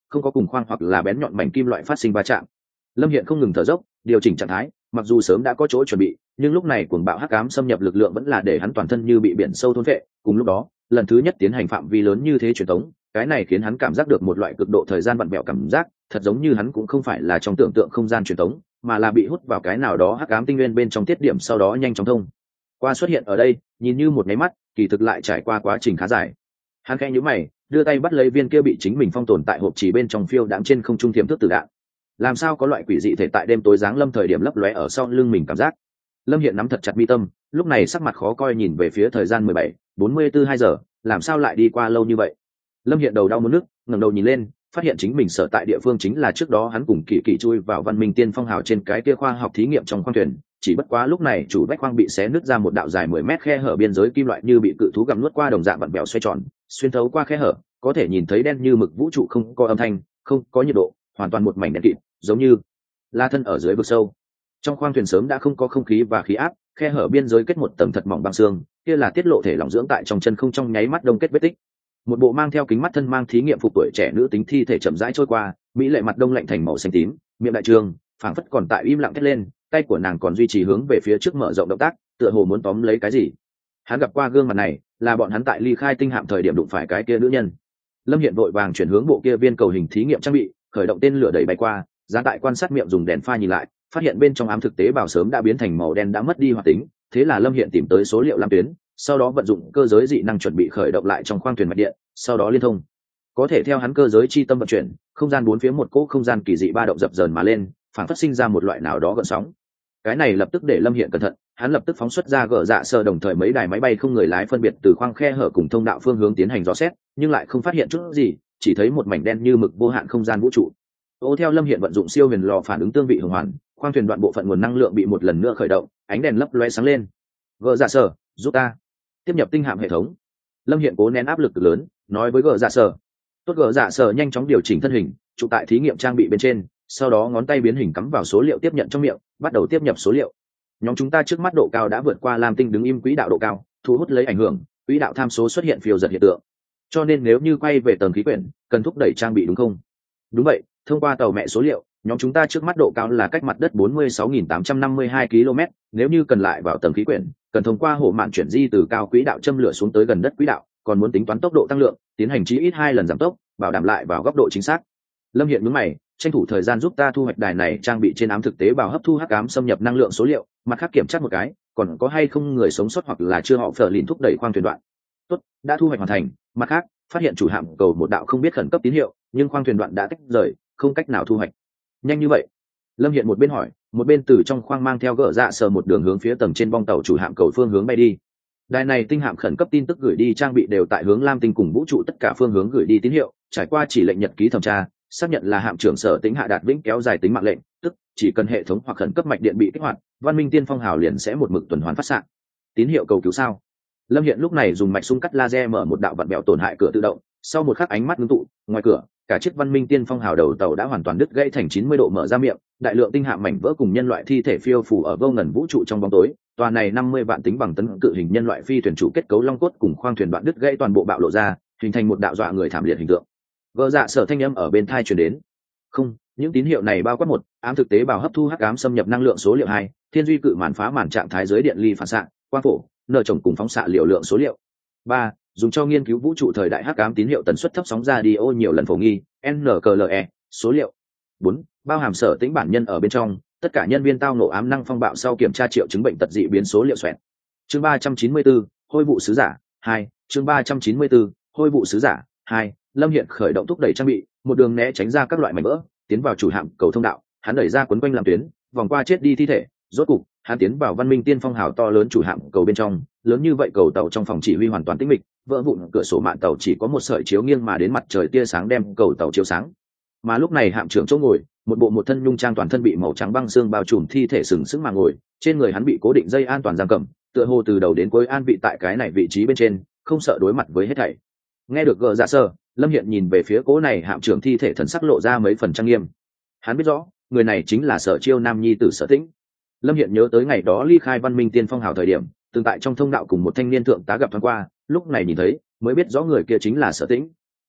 không có cùng khoang hoặc là bén nhọn mảnh kim loại phát sinh va chạm. Lâm Hiện không ngừng thở dốc, điều chỉnh trạng thái, mặc dù sớm đã có chỗ chuẩn bị, nhưng lúc này cuồng bạo hắc ám xâm nhập lực lượng vẫn là để hắn toàn thân như bị biển sâu thôn phệ. Cùng lúc đó, lần thứ nhất tiến hành phạm vi lớn như thế truyền tống, cái này khiến hắn cảm giác được một loại cực độ thời gian vặn vẹo cảm giác, thật giống như hắn cũng không phải là trong tưởng tượng không gian truyền tống, mà là bị hút vào cái nào đó hắc ám tinh nguyên bên trong tiết điểm sau đó nhanh chóng thông qua xuất hiện ở đây, nhìn như một máy mắt, kỳ thực lại trải qua quá trình khá dài. Hắn khẽ nhíu mày, đưa tay bắt lấy viên kia bị chính mình phong tồn tại hộp chỉ bên trong phiêu đãng trên không trung tiềm thức tử đạn. Làm sao có loại quỷ dị thể tại đêm tối giáng lâm thời điểm lấp lóe ở sau lưng mình cảm giác. Lâm Hiện nắm thật chặt mi tâm, lúc này sắc mặt khó coi nhìn về phía thời gian mười bảy bốn mươi tư hai giờ, làm sao lại đi qua lâu như vậy. Lâm Hiện đầu đau muốn nức, ngẩng đầu nhìn lên, phát hiện chính mình sở tại địa phương chính là trước đó hắn cùng Kỳ Kỳ chui vào Văn Minh Tiên Phong hào trên cái kia khoa học thí nghiệm trong khoang thuyền, chỉ bất quá lúc này chủ vách khoang bị xé nứt ra một đạo dài mười mét khe hở biên giới kim loại như bị cự thú gặm nuốt qua đồng dạng vặn vẹo xoay tròn, xuyên thấu qua khe hở, có thể nhìn thấy đen như mực vũ trụ không có âm thanh, không có nhiệt độ, hoàn toàn một mảnh đen kịt, giống như là thân ở dưới vực sâu. Trong khoang thuyền sớm đã không có không khí và khí áp, khe hở biên giới kết một tầng thật mỏng băng xương, kia là tiết lộ thể lỏng dưỡng tại trong chân không trong nháy mắt đông kết vết tích. Một bộ mang theo kính mắt thân mang thí nghiệm phục tuổi trẻ nữ tính thi thể chậm rãi trôi qua, mỹ lệ mặt đông lạnh thành màu xanh tím, miệng đại trường, phảng phất còn tại im lặng thét lên, tay của nàng còn duy trì hướng về phía trước mở rộng động tác, tựa hồ muốn tóm lấy cái gì. Hắn gặp qua gương mặt này, là bọn hắn tại ly khai tinh hạm thời điểm đụng phải cái kia nữ nhân. Lâm Hiện vội vàng chuyển hướng bộ kia viên cầu hình thí nghiệm trang bị, khởi động tên lửa đẩy bay qua, giá tại quan sát miệng dùng đèn pha nhìn lại, phát hiện bên trong ám thực tế bào sớm đã biến thành màu đen đã mất đi hoạt tính, thế là Lâm Hiện tìm tới số liệu lam tuyến, sau đó vận dụng cơ giới dị năng chuẩn bị khởi động lại trong khoang thuyền mạch điện, sau đó liên thông. Có thể theo hắn cơ giới chi tâm vận chuyển, không gian bốn phía một cỗ không gian kỳ dị ba động dập dờn mà lên, phản phát sinh ra một loại nào đó gợn sóng. Cái này lập tức để Lâm Hiện cẩn thận, hắn lập tức phóng xuất ra gỡ dạ sơ, đồng thời mấy đài máy bay không người lái phân biệt từ khoang khe hở cùng thông đạo phương hướng tiến hành dò xét, nhưng lại không phát hiện chút gì, chỉ thấy một mảnh đen như mực vô hạn không gian vũ trụ. Ô theo Lâm Hiện vận dụng siêu huyền lò phản ứng tương vị hồng hoàn, khoang thuyền đoạn bộ phận nguồn năng lượng bị một lần nữa khởi động, ánh đèn lấp loe sáng lên. Gỡ dạ sơ, giúp ta tiếp nhập tinh hạm hệ thống. Lâm Hiện cố nén áp lực lớn, nói với gỡ dạ sơ. Tốt, gỡ dạ sơ nhanh chóng điều chỉnh thân hình, chụp tại thí nghiệm trang bị bên trên, sau đó ngón tay biến hình cắm vào số liệu tiếp nhận trong miệng, bắt đầu tiếp nhập số liệu. Nhóm chúng ta trước mắt độ cao đã vượt qua Lam Tinh đứng im quỹ đạo độ cao, thu hút lấy ảnh hưởng, quỹ đạo tham số xuất hiện phiêu giật hiện tượng. Cho nên nếu như quay về tầng khí quyển, cần thúc đẩy trang bị đúng không? Đúng vậy, thông qua tàu mẹ số liệu, nhóm chúng ta trước mắt độ cao là cách mặt đất bốn mươi sáu nghìn tám trăm năm mươi hai ki lô mét, nếu như cần lại vào tầng khí quyển, cần thông qua hổ mạn chuyển di từ cao quỹ đạo châm lửa xuống tới gần đất quỹ đạo, còn muốn tính toán tốc độ tăng lượng, tiến hành chí ít hai lần giảm tốc, bảo đảm lại vào góc độ chính xác. Lâm Hiện nhướng mày, tranh thủ thời gian giúp ta thu hoạch đài này trang bị trên ám thực tế bào hấp thu hắc ám xâm nhập năng lượng số liệu, mặt khác kiểm tra một cái, còn có hay không người sống sót hoặc là chưa họ phở lìn thúc đẩy khoang thuyền đoạn. Tốt, đã thu hoạch hoàn thành. Mặt khác, phát hiện chủ hạm cầu một đạo không biết khẩn cấp tín hiệu, nhưng khoang thuyền đoạn đã tách rời, không cách nào thu hoạch. Nhanh như vậy? Lâm Hiện một bên hỏi, một bên từ trong khoang mang theo gỡ dạ sờ một đường hướng phía tầng trên bong tàu chủ hạm cầu phương hướng bay đi. Đài này tinh hạm khẩn cấp tin tức gửi đi trang bị đều tại hướng Lam Tinh cùng vũ trụ tất cả phương hướng gửi đi tín hiệu, trải qua chỉ lệnh nhật ký thẩm tra, xác nhận là hạm trưởng Sở Tính hạ đạt vĩnh kéo dài tính mạng lệnh, tức chỉ cần hệ thống hoặc khẩn cấp mạch điện bị kích hoạt, Văn Minh Tiên Phong hào liền sẽ một mực tuần hoàn phát xạ. Tín hiệu cầu cứu sao? Lâm Hiện lúc này dùng mạch xung cắt laser mở một đạo vặn bẹo tổn hại cửa tự động, sau một khắc ánh mắt ngưng tụ, ngoài cửa, cả chiếc Văn Minh Tiên Phong hào đầu tàu đã hoàn toàn đứt gãy thành chín mươi độ mở ra miệng, đại lượng tinh hạm mảnh vỡ cùng nhân loại thi thể phiêu phù ở vô ngần vũ trụ trong bóng tối. Tòa này năm mươi vạn tính bằng tấn cự hình nhân loại phi thuyền chủ kết cấu long cốt cùng khoang thuyền đoạn đứt gãy toàn bộ bạo lộ ra, hình thành một đạo dọa người thảm liệt hình tượng. Gỡ dạ sở thanh âm ở bên tai truyền đến. Không, những tín hiệu này bao quát một, ám thực tế bào hấp thu hắc ám xâm nhập năng lượng số liệu hai, thiên duy cự màn phá màn trạng thái dưới điện ly phản xạ, quang phổ, nợ chồng cùng phóng xạ liều lượng số liệu. ba, dùng cho nghiên cứu vũ trụ thời đại hắc ám tín hiệu tần suất thấp sóng radio nhiều lần phổ nghi, en ca lờ e, số liệu. bốn, bao hàm sở tính bản nhân ở bên trong, tất cả nhân viên tao nổ ám năng phong bạo sau kiểm tra triệu chứng bệnh tật dị biến số liệu xoẹt. Chương ba trăm chín mươi bốn, hôi vụ sứ giả hai, chương ba trăm chín mươi bốn, hôi vụ sứ giả hai. Lâm Hiện khởi động thúc đẩy trang bị, một đường né tránh ra các loại mảnh vỡ, tiến vào chủ hạm cầu thông đạo, hắn đẩy ra quấn quanh làm tuyến, vòng qua chết đi thi thể, rốt cục, hắn tiến vào Văn Minh Tiên Phong hào to lớn chủ hạm cầu bên trong, lớn như vậy cầu tàu trong phòng chỉ huy hoàn toàn tĩnh mịch, vỡ vụn cửa sổ mạn tàu chỉ có một sợi chiếu nghiêng mà đến mặt trời tia sáng đem cầu tàu chiếu sáng. Mà lúc này hạm trưởng chỗ ngồi, một bộ một thân nhung trang toàn thân bị màu trắng băng xương bao trùm thi thể sừng sững mà ngồi, trên người hắn bị cố định dây an toàn giam cầm, tựa hồ từ đầu đến cuối an vị tại cái này vị trí bên trên, không sợ đối mặt với hết thảy. Nghe được gờ dạ sơ, Lâm Hiện nhìn về phía cố này hạm trưởng thi thể thần sắc lộ ra mấy phần trang nghiêm. Hắn biết rõ, người này chính là Sở Chiêu Nam nhi tử Sở Tĩnh. Lâm Hiện nhớ tới ngày đó ly khai Văn Minh Tiên Phong hào thời điểm, từng tại trong thông đạo cùng một thanh niên thượng tá gặp thoáng qua, lúc này nhìn thấy, mới biết rõ người kia chính là Sở Tĩnh.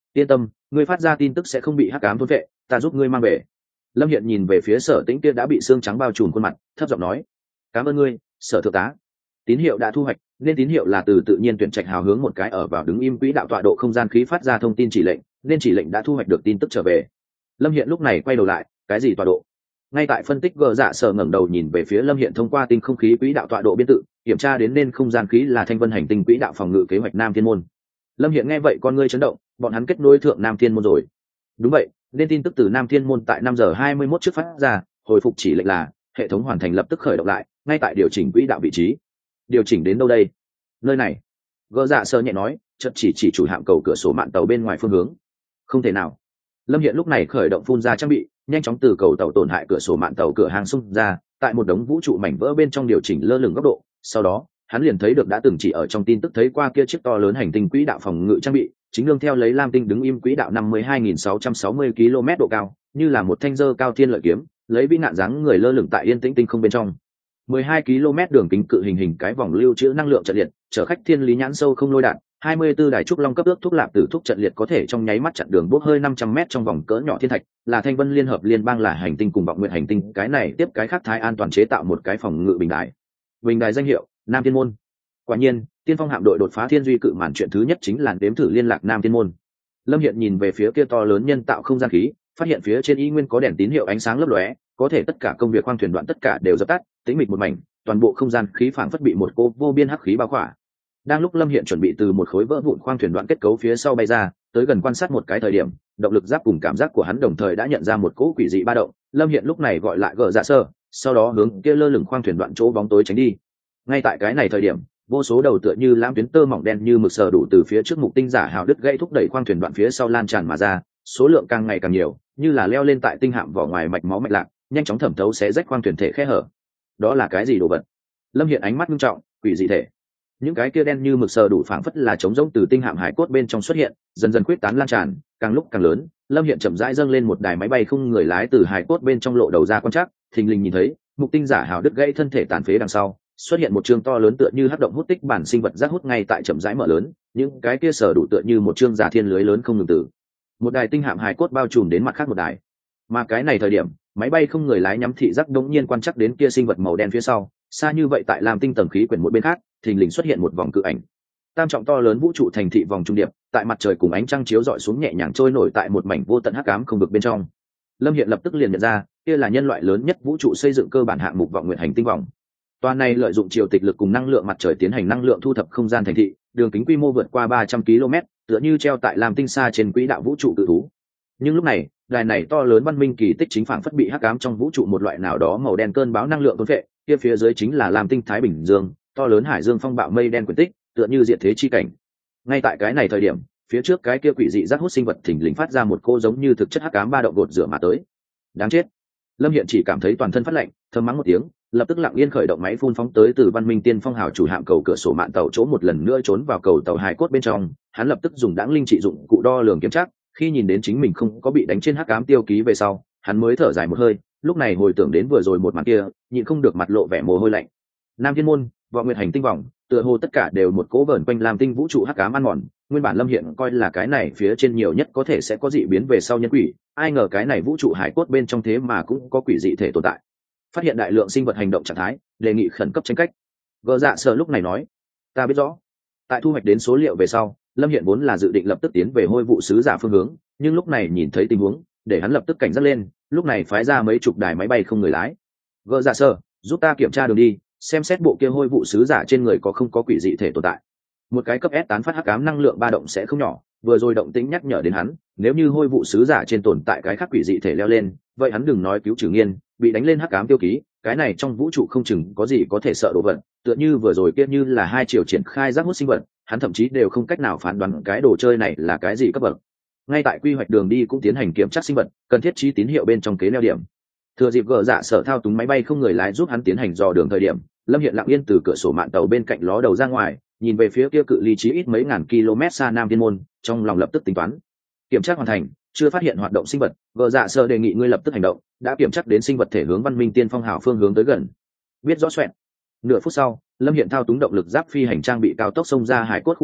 yên tâm, ngươi phát ra tin tức sẽ không bị hắc ám thôn vệ, ta giúp ngươi mang về. Lâm Hiện nhìn về phía Sở Tĩnh kia đã bị xương trắng bao trùm khuôn mặt, thấp giọng nói: cảm ơn ngươi, Sở thượng tá. Tín hiệu đã thu hoạch, nên tín hiệu là từ tự nhiên tuyển trạch hào hướng một cái ở vào đứng im quỹ đạo tọa độ không gian khí phát ra thông tin chỉ lệnh, nên chỉ lệnh đã thu hoạch được tin tức trở về. Lâm Hiện lúc này quay đầu lại, cái gì tọa độ? Ngay tại phân tích gờ dạ Sở ngẩng đầu nhìn về phía Lâm Hiện thông qua tinh không khí quỹ đạo tọa độ biên tự, kiểm tra đến nên không gian khí là thanh vân hành tinh quỹ đạo phòng ngự kế hoạch Nam Thiên môn. Lâm Hiện nghe vậy con ngươi chấn động, bọn hắn kết nối thượng Nam Thiên môn rồi. Đúng vậy, nên tin tức từ Nam Thiên môn tại năm giờ hai mươi mốt trước phát ra, hồi phục chỉ lệnh là hệ thống hoàn thành lập tức khởi động lại, ngay tại điều chỉnh quỹ đạo vị trí. Điều chỉnh đến đâu đây? Nơi này. Gỡ dạ Sơ nhẹ nói, chợt chỉ chỉ chủ hạm cầu cửa sổ mạn tàu bên ngoài phương hướng. Không thể nào. Lâm Hiện lúc này khởi động phun ra trang bị, nhanh chóng từ cầu tàu tổn hại cửa sổ mạn tàu cửa hàng xung ra, tại một đống vũ trụ mảnh vỡ bên trong điều chỉnh lơ lửng góc độ. Sau đó, hắn liền thấy được đã từng chỉ ở trong tin tức thấy qua kia chiếc to lớn hành tinh quỹ đạo phòng ngự trang bị, chính nương theo lấy lam tinh đứng im quỹ đạo năm mươi hai nghìn sáu trăm sáu mươi ki lô mét độ cao, như là một thanh dơ cao thiên lợi kiếm, lấy vĩ nạn dáng người lơ lửng tại yên tĩnh tinh không bên trong. mười hai ki lô mét đường kính cự hình hình cái vòng lưu trữ năng lượng trận liệt, chở khách thiên lý nhãn sâu không lôi đạn, hai mươi tư đài trúc long cấp ước thuốc lạp tử thuốc trận liệt có thể trong nháy mắt chặn đường bốc hơi năm trăm mét trong vòng cỡ nhỏ thiên thạch, là thanh vân liên hợp liên bang là hành tinh cùng vọng nguyện hành tinh, cái này tiếp cái khác thái an toàn chế tạo một cái phòng ngự bình đài. Bình đài danh hiệu Nam Thiên môn. Quả nhiên, tiên phong hạm đội đột phá thiên duy cự màn chuyện thứ nhất chính là đếm thử liên lạc Nam Thiên môn. Lâm Hiện nhìn về phía kia to lớn nhân tạo không gian khí, phát hiện phía trên y nguyên có đèn tín hiệu ánh sáng lấp lóe, có thể tất cả công việc khoang thuyền đoạn tất cả đều dập tắt, tĩnh mịch một mảnh, toàn bộ không gian khí phảng phất bị một cô vô biên hắc khí bao khỏa. Đang lúc Lâm Hiện chuẩn bị từ một khối vỡ vụn khoang thuyền đoạn kết cấu phía sau bay ra, tới gần quan sát một cái thời điểm, động lực giáp cùng cảm giác của hắn đồng thời đã nhận ra một cỗ quỷ dị ba động. Lâm Hiện lúc này gọi lại gờ dạ sơ, sau đó hướng kia lơ lửng khoang thuyền đoạn chỗ bóng tối tránh đi. Ngay tại cái này thời điểm, vô số đầu tựa như lãm tuyến tơ mỏng đen như mực sờ đủ từ phía trước mục tinh giả hào đứt gãy thúc đẩy khoang thuyền đoạn phía sau lan tràn mà ra, số lượng càng ngày càng nhiều, như là leo lên tại tinh hạm vỏ ngoài mạch máu mạch lạc, nhanh chóng thẩm thấu xé rách khoang thuyền thể khe hở. Đó là cái gì đồ vật? Lâm Hiện ánh mắt nghiêm trọng, quỷ dị thể. Những cái kia đen như mực sờ đủ phảng phất là trống rỗng từ tinh hạm hải cốt bên trong xuất hiện, dần dần quyết tán lan tràn, càng lúc càng lớn. Lâm Hiện chậm rãi dâng lên một đài máy bay không người lái từ hải cốt bên trong lộ đầu ra quan trắc, thình lình nhìn thấy mục tinh giả hào đứt gãy thân thể tàn phế đằng sau xuất hiện một chương to lớn tựa như hắc động hút tích bản sinh vật rác hút ngay tại chậm rãi mở lớn, những cái kia sở đủ tựa như một chương giả thiên lưới lớn không ngừng tử. Một đài tinh hạm hài cốt bao trùm đến mặt khác một đài. Mà cái này thời điểm, máy bay không người lái nhắm thị giác đống nhiên quan chắc đến kia sinh vật màu đen phía sau, xa như vậy tại làm tinh tầng khí quyển một bên khác, thình lình xuất hiện một vòng cự ảnh. Tam trọng to lớn vũ trụ thành thị vòng trung điệp, tại mặt trời cùng ánh trăng chiếu rọi xuống nhẹ nhàng trôi nổi tại một mảnh vô tận hắc ám không vực bên trong. Lâm Hiện lập tức liền nhận ra, kia là nhân loại lớn nhất vũ trụ xây dựng cơ bản hạng mục vọng nguyện hành tinh vòng. Toàn này lợi dụng chiều tịch lực cùng năng lượng mặt trời tiến hành năng lượng thu thập không gian thành thị, đường kính quy mô vượt qua ba trăm ki lô mét, tựa như treo tại làm tinh xa trên quỹ đạo vũ trụ cự thú. Nhưng lúc này, đài này to lớn văn minh kỳ tích chính phảng phất bị hắc ám trong vũ trụ một loại nào đó màu đen cơn bão năng lượng thôn phệ, kia phía dưới chính là làm tinh Thái Bình Dương, to lớn hải dương phong bạo mây đen quyển tích, tựa như diệt thế chi cảnh. Ngay tại cái này thời điểm, phía trước cái kia quỷ dị rác hút sinh vật thình lình phát ra một cô giống như thực chất hắc ám ba động gột rửa mà tới. Đáng chết. Lâm Hiện chỉ cảm thấy toàn thân phát lạnh, thầm mắng một tiếng, lập tức lặng yên khởi động máy phun phóng tới từ văn minh tiên phong hào chủ hạm cầu cửa sổ mạn tàu chỗ một lần nữa trốn vào cầu tàu hải cốt bên trong. Hắn lập tức dùng đãng linh trị dụng cụ đo lường kiểm tra, khi nhìn đến chính mình không có bị đánh trên hắc ám tiêu ký về sau, hắn mới thở dài một hơi, lúc này hồi tưởng đến vừa rồi một màn kia, nhịn không được mặt lộ vẻ mồ hôi lạnh. Nam Thiên môn, vọng nguyệt hành tinh vòng, tựa hồ tất cả đều một cố vờn quanh làm tinh vũ trụ hắc ám ăn mòn. Nguyên bản Lâm Hiện coi là cái này phía trên nhiều nhất có thể sẽ có dị biến về sau nhân quỷ, ai ngờ cái này vũ trụ hải cốt bên trong thế mà cũng có quỷ dị thể tồn tại. Phát hiện đại lượng sinh vật hành động trạng thái, đề nghị khẩn cấp tránh cách. Gờ dạ Sở lúc này nói, ta biết rõ. Tại thu hoạch đến số liệu về sau, Lâm Hiện vốn là dự định lập tức tiến về hôi vụ sứ giả phương hướng, nhưng lúc này nhìn thấy tình huống, để hắn lập tức cảnh giác lên, lúc này phái ra mấy chục đài máy bay không người lái. Gờ dạ Sở, giúp ta kiểm tra đường đi, xem xét bộ kia hôi vụ sứ giả trên người có không có quỷ dị thể tồn tại. Một cái cấp S tán phát hắc ám năng lượng ba động sẽ không nhỏ, vừa rồi động tĩnh nhắc nhở đến hắn, nếu như hôi vụ sứ giả trên tồn tại cái khác quỷ dị thể leo lên, vậy hắn đừng nói cứu trừ nghiên, bị đánh lên hắc ám tiêu ký, cái này trong vũ trụ không chừng có gì có thể sợ đồ vật, tựa như vừa rồi kia như là hai chiều triển khai rác hút sinh vật, hắn thậm chí đều không cách nào phán đoán cái đồ chơi này là cái gì cấp bậc. Ngay tại quy hoạch đường đi cũng tiến hành kiểm tra sinh vật, cần thiết trí tín hiệu bên trong kế neo điểm. Thừa dịp Gờ Dạ Sở thao túng máy bay không người lái giúp hắn tiến hành dò đường thời điểm, Lâm Hiện lặng yên từ cửa sổ mạn tàu bên cạnh ló đầu ra ngoài, nhìn về phía kia cự ly chí ít mấy ngàn km xa Nam Thiên môn, trong lòng lập tức tính toán. Kiểm tra hoàn thành, chưa phát hiện hoạt động sinh vật, Gờ Dạ Sở đề nghị ngươi lập tức hành động, đã kiểm tra đến sinh vật thể hướng văn minh tiên phong hào phương hướng tới gần. Biết rõ xoẹt. Nửa phút sau, Lâm Hiện thao túng động lực giáp phi hành trang bị cao tốc xông ra hải cốt khu vực,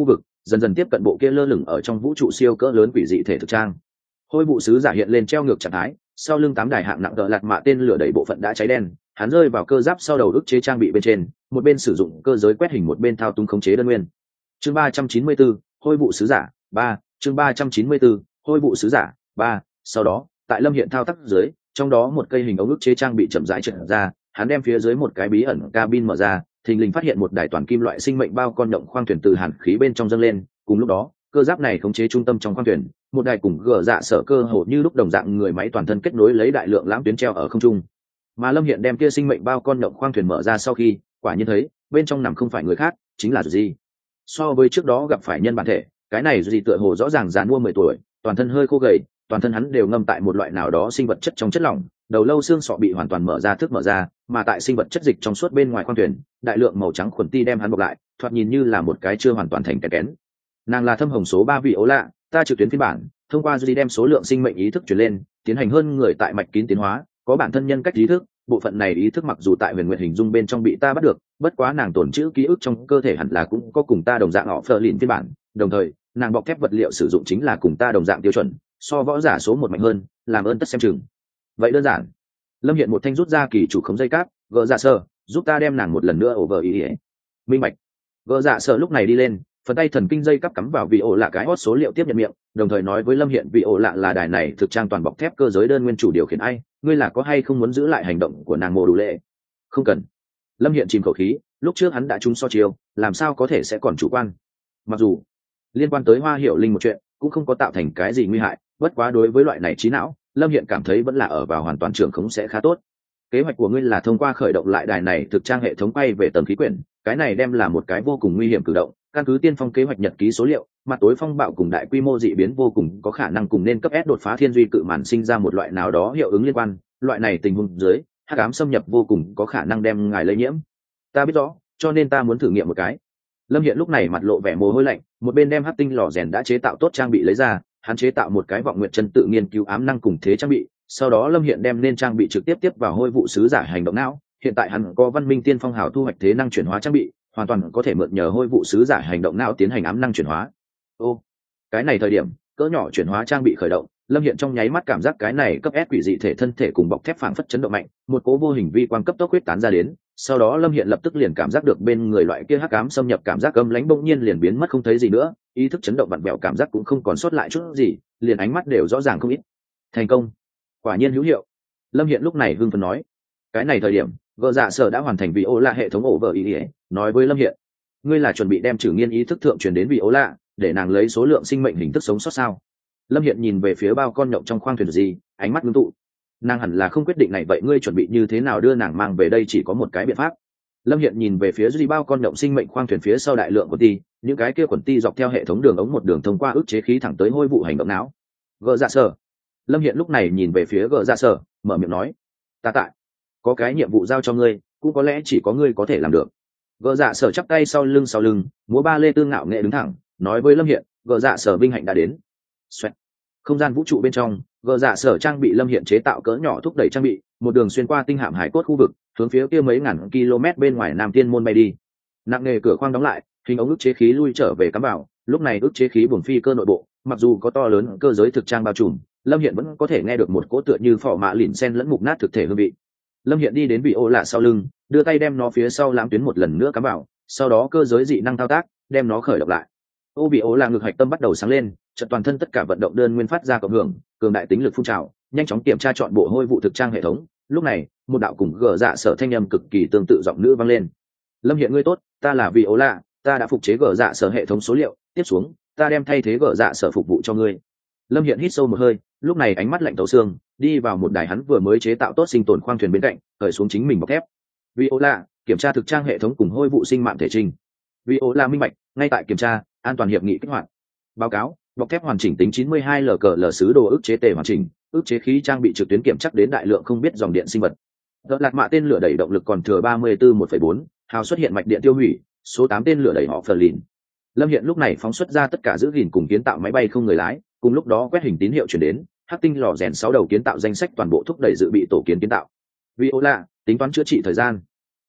dần dần tiếp cận bộ kia lơ lửng ở trong vũ trụ siêu cỡ lớn quỷ dị thể thực trang. Hôi vụ sứ giả hiện lên treo ngược trạng thái, sau lưng tám đài hạng nặng đỡ lạt mạ tên lửa đẩy bộ phận đã cháy đen, hắn rơi vào cơ giáp sau đầu ức chế trang bị bên trên, một bên sử dụng cơ giới quét hình một bên thao túng khống chế đơn nguyên. Chương ba trăm chín mươi bốn, hôi vụ sứ giả ba, chương ba trăm chín mươi bốn, hôi vụ sứ giả ba. Sau đó, tại Lâm Hiện thao tác dưới, trong đó một cây hình ống ức chế trang bị chậm rãi trượt ra, hắn đem phía dưới một cái bí ẩn cabin mở ra, thình lình phát hiện một đài toàn kim loại sinh mệnh bao con động khoang thuyền từ hàn khí bên trong dâng lên, cùng lúc đó, cơ giáp này khống chế trung tâm trong khoang thuyền, một đài cùng gờ dạ sở cơ hồ như lúc đồng dạng người máy toàn thân kết nối lấy đại lượng lãng tuyến treo ở không trung. Mà Lâm Hiện đem kia sinh mệnh bao con động khoang thuyền mở ra sau khi, quả nhiên thấy, bên trong nằm không phải người khác, chính là gì? So với trước đó gặp phải nhân bản thể, cái này gì tựa hồ rõ ràng già mua mười tuổi, toàn thân hơi khô gầy, toàn thân hắn đều ngâm tại một loại nào đó sinh vật chất trong chất lỏng, đầu lâu xương sọ bị hoàn toàn mở ra thức mở ra, mà tại sinh vật chất dịch trong suốt bên ngoài khoang thuyền, đại lượng màu trắng khuẩn ti đem hắn bọc lại, thoạt nhìn như là một cái chưa hoàn toàn thành kén kén. Nàng là thâm hồng số ba vị ố lạ, ta trực tuyến phiên bản, thông qua duy đem số lượng sinh mệnh ý thức truyền lên, tiến hành hơn người tại mạch kín tiến hóa, có bản thân nhân cách ý thức, bộ phận này ý thức mặc dù tại huyền nguyện hình dung bên trong bị ta bắt được, bất quá nàng tổn trữ ký ức trong cơ thể hẳn là cũng có cùng ta đồng dạng họ phờ lìn phiên bản, đồng thời nàng bọc thép vật liệu sử dụng chính là cùng ta đồng dạng tiêu chuẩn, so võ giả số một mạnh hơn, làm ơn tất xem chừng. Vậy đơn giản. Lâm Hiện một thanh rút ra kỳ chủ khống dây cáp, gỡ dạ sơ, giúp ta đem nàng một lần nữa over ý ý. Minh bạch. Gỡ dạ sơ lúc này đi lên, phần tay thần kinh dây cáp cắm vào vị ổ lạ cái hót số liệu tiếp nhận miệng, đồng thời nói với Lâm Hiện vị ổ lạ là đài này thực trang toàn bọc thép cơ giới đơn nguyên chủ điều khiển ai, ngươi là có hay không muốn giữ lại hành động của nàng mồ đủ lệ? Không cần. Lâm Hiện chìm khẩu khí, lúc trước hắn đã trúng so chiêu, làm sao có thể sẽ còn chủ quan? Mặc dù liên quan tới Hoa Hiểu Linh một chuyện, cũng không có tạo thành cái gì nguy hại, bất quá đối với loại này trí não, Lâm Hiện cảm thấy vẫn là ở vào hoàn toàn trường khống sẽ khá tốt. Kế hoạch của ngươi là thông qua khởi động lại đài này thực trang hệ thống quay về tầng khí quyển, cái này đem là một cái vô cùng nguy hiểm cử động. Căn cứ tiên phong kế hoạch nhật ký số liệu, mặt tối phong bạo cùng đại quy mô dị biến vô cùng có khả năng cùng nên cấp S đột phá thiên duy cự màn sinh ra một loại nào đó hiệu ứng liên quan, loại này tình huống dưới, hắc ám xâm nhập vô cùng có khả năng đem ngài lây nhiễm. Ta biết rõ, cho nên ta muốn thử nghiệm một cái. Lâm Hiện lúc này mặt lộ vẻ mồ hôi lạnh, một bên đem hắc tinh lò rèn đã chế tạo tốt trang bị lấy ra, hắn chế tạo một cái vọng nguyện chân tự nghiên cứu ám năng cùng thế trang bị, sau đó Lâm Hiện đem nên trang bị trực tiếp tiếp vào hôi vụ sứ giả hành động não, hiện tại hắn có văn minh tiên phong hào thu hoạch thế năng chuyển hóa trang bị, hoàn toàn có thể mượn nhờ hôi vụ sứ giả hành động não tiến hành ám năng chuyển hóa. Ô, cái này thời điểm cỡ nhỏ chuyển hóa trang bị khởi động, Lâm Hiện trong nháy mắt cảm giác cái này cấp S quỷ dị thể thân thể cùng bọc thép phảng phất chấn động mạnh, một cố vô hình vi quang cấp tốc huyết tán ra đến, sau đó Lâm Hiện lập tức liền cảm giác được bên người loại kia hắc ám xâm nhập cảm giác âm lãnh bỗng nhiên liền biến mất không thấy gì nữa, ý thức chấn động vặn vẹo cảm giác cũng không còn sót lại chút gì, liền ánh mắt đều rõ ràng không ít. Thành công, quả nhiên hữu hiệu. Lâm Hiện lúc này hưng phấn nói, cái này thời điểm vợ dạ sở đã hoàn thành vị ô lạ hệ thống ổ vợ ý ỉa, nói với Lâm Hiện, ngươi là chuẩn bị đem trừ nghiên ý thức thượng truyền đến vị ô lạ để nàng lấy số lượng sinh mệnh hình thức sống sót sao? Lâm Hiện nhìn về phía bao con nhộng trong khoang thuyền gì, ánh mắt ngưng tụ. Nàng hẳn là không quyết định này, vậy ngươi chuẩn bị như thế nào đưa nàng mang về đây? Chỉ có một cái biện pháp. Lâm Hiện nhìn về phía dưới bao con nhộng sinh mệnh khoang thuyền phía sau đại lượng quần ti, những cái kia quần ti dọc theo hệ thống đường ống một đường thông qua ức chế khí thẳng tới hôi vụ hành động não. Gờ dạ sở. Lâm Hiện lúc này nhìn về phía gờ dạ sở, mở miệng nói, ta tại có cái nhiệm vụ giao cho ngươi, cũng có lẽ chỉ có ngươi có thể làm được. Gờ dạ sở chắp tay sau lưng sau lưng, múa ba lê tương ngạo nghệ đứng thẳng, nói với Lâm Hiện, gờ dạ sở vinh hạnh đã đến. Xoẹt. Không gian vũ trụ bên trong, gờ dạ sở trang bị Lâm Hiện chế tạo cỡ nhỏ thúc đẩy trang bị, một đường xuyên qua tinh hạm hải cốt khu vực, hướng phía kia mấy ngàn km bên ngoài Nam Tiên môn bay đi. Nặng nề cửa khoang đóng lại, hình ống ức chế khí lui trở về cắm vào, lúc này ức chế khí buồng phi cơ nội bộ, mặc dù có to lớn cơ giới thực trang bao trùm, Lâm Hiện vẫn có thể nghe được một cỗ tựa như phò mạ lìn sen lẫn mục nát thực thể hương vị. Lâm Hiện đi đến vị ô lạ sau lưng, đưa tay đem nó phía sau lãng tuyến một lần nữa cắm vào, sau đó cơ giới dị năng thao tác, đem nó khởi động lại. Ô bị ố là ngực hạch tâm bắt đầu sáng lên, chợt toàn thân tất cả vận động đơn nguyên phát ra cộng hưởng, cường đại tính lực phun trào, nhanh chóng kiểm tra chọn bộ hôi vụ thực trang hệ thống. Lúc này, một đạo cùng gờ dạ sở thanh âm cực kỳ tương tự giọng nữ vang lên. Lâm Hiện ngươi tốt, ta là vị ố lạ, ta đã phục chế gờ dạ sở hệ thống số liệu, tiếp xuống, ta đem thay thế gờ dạ sở phục vụ cho ngươi. Lâm Hiện hít sâu một hơi, lúc này ánh mắt lạnh tấu xương, đi vào một đài hắn vừa mới chế tạo tốt sinh tồn khoang thuyền bên cạnh, cởi xuống chính mình bọc thép. Vị ố lạ, kiểm tra thực trang hệ thống cùng hôi vụ sinh mạng thể trình. Vị ố lạ minh bạch, ngay tại kiểm tra, an toàn hiệp nghị kích hoạt. Báo cáo, bọc thép hoàn chỉnh tính chín mươi hai lờ cờ lờ sứ đồ ức chế tề hoàn chỉnh, ức chế khí trang bị trực tuyến kiểm chắc đến đại lượng không biết dòng điện sinh vật. Đợt lạc mạ tên lửa đẩy động lực còn thừa ba mươi tư một phẩy bốn, hào xuất hiện mạch điện tiêu hủy, số tám tên lửa đẩy họ phờ lìn. Lâm Hiện lúc này phóng xuất ra tất cả giữ gìn cùng kiến tạo máy bay không người lái, cùng lúc đó quét hình tín hiệu chuyển đến, hắc tinh lò rèn sáu đầu kiến tạo danh sách toàn bộ thúc đẩy dự bị tổ kiến kiến tạo. Viola, tính toán chữa trị thời gian.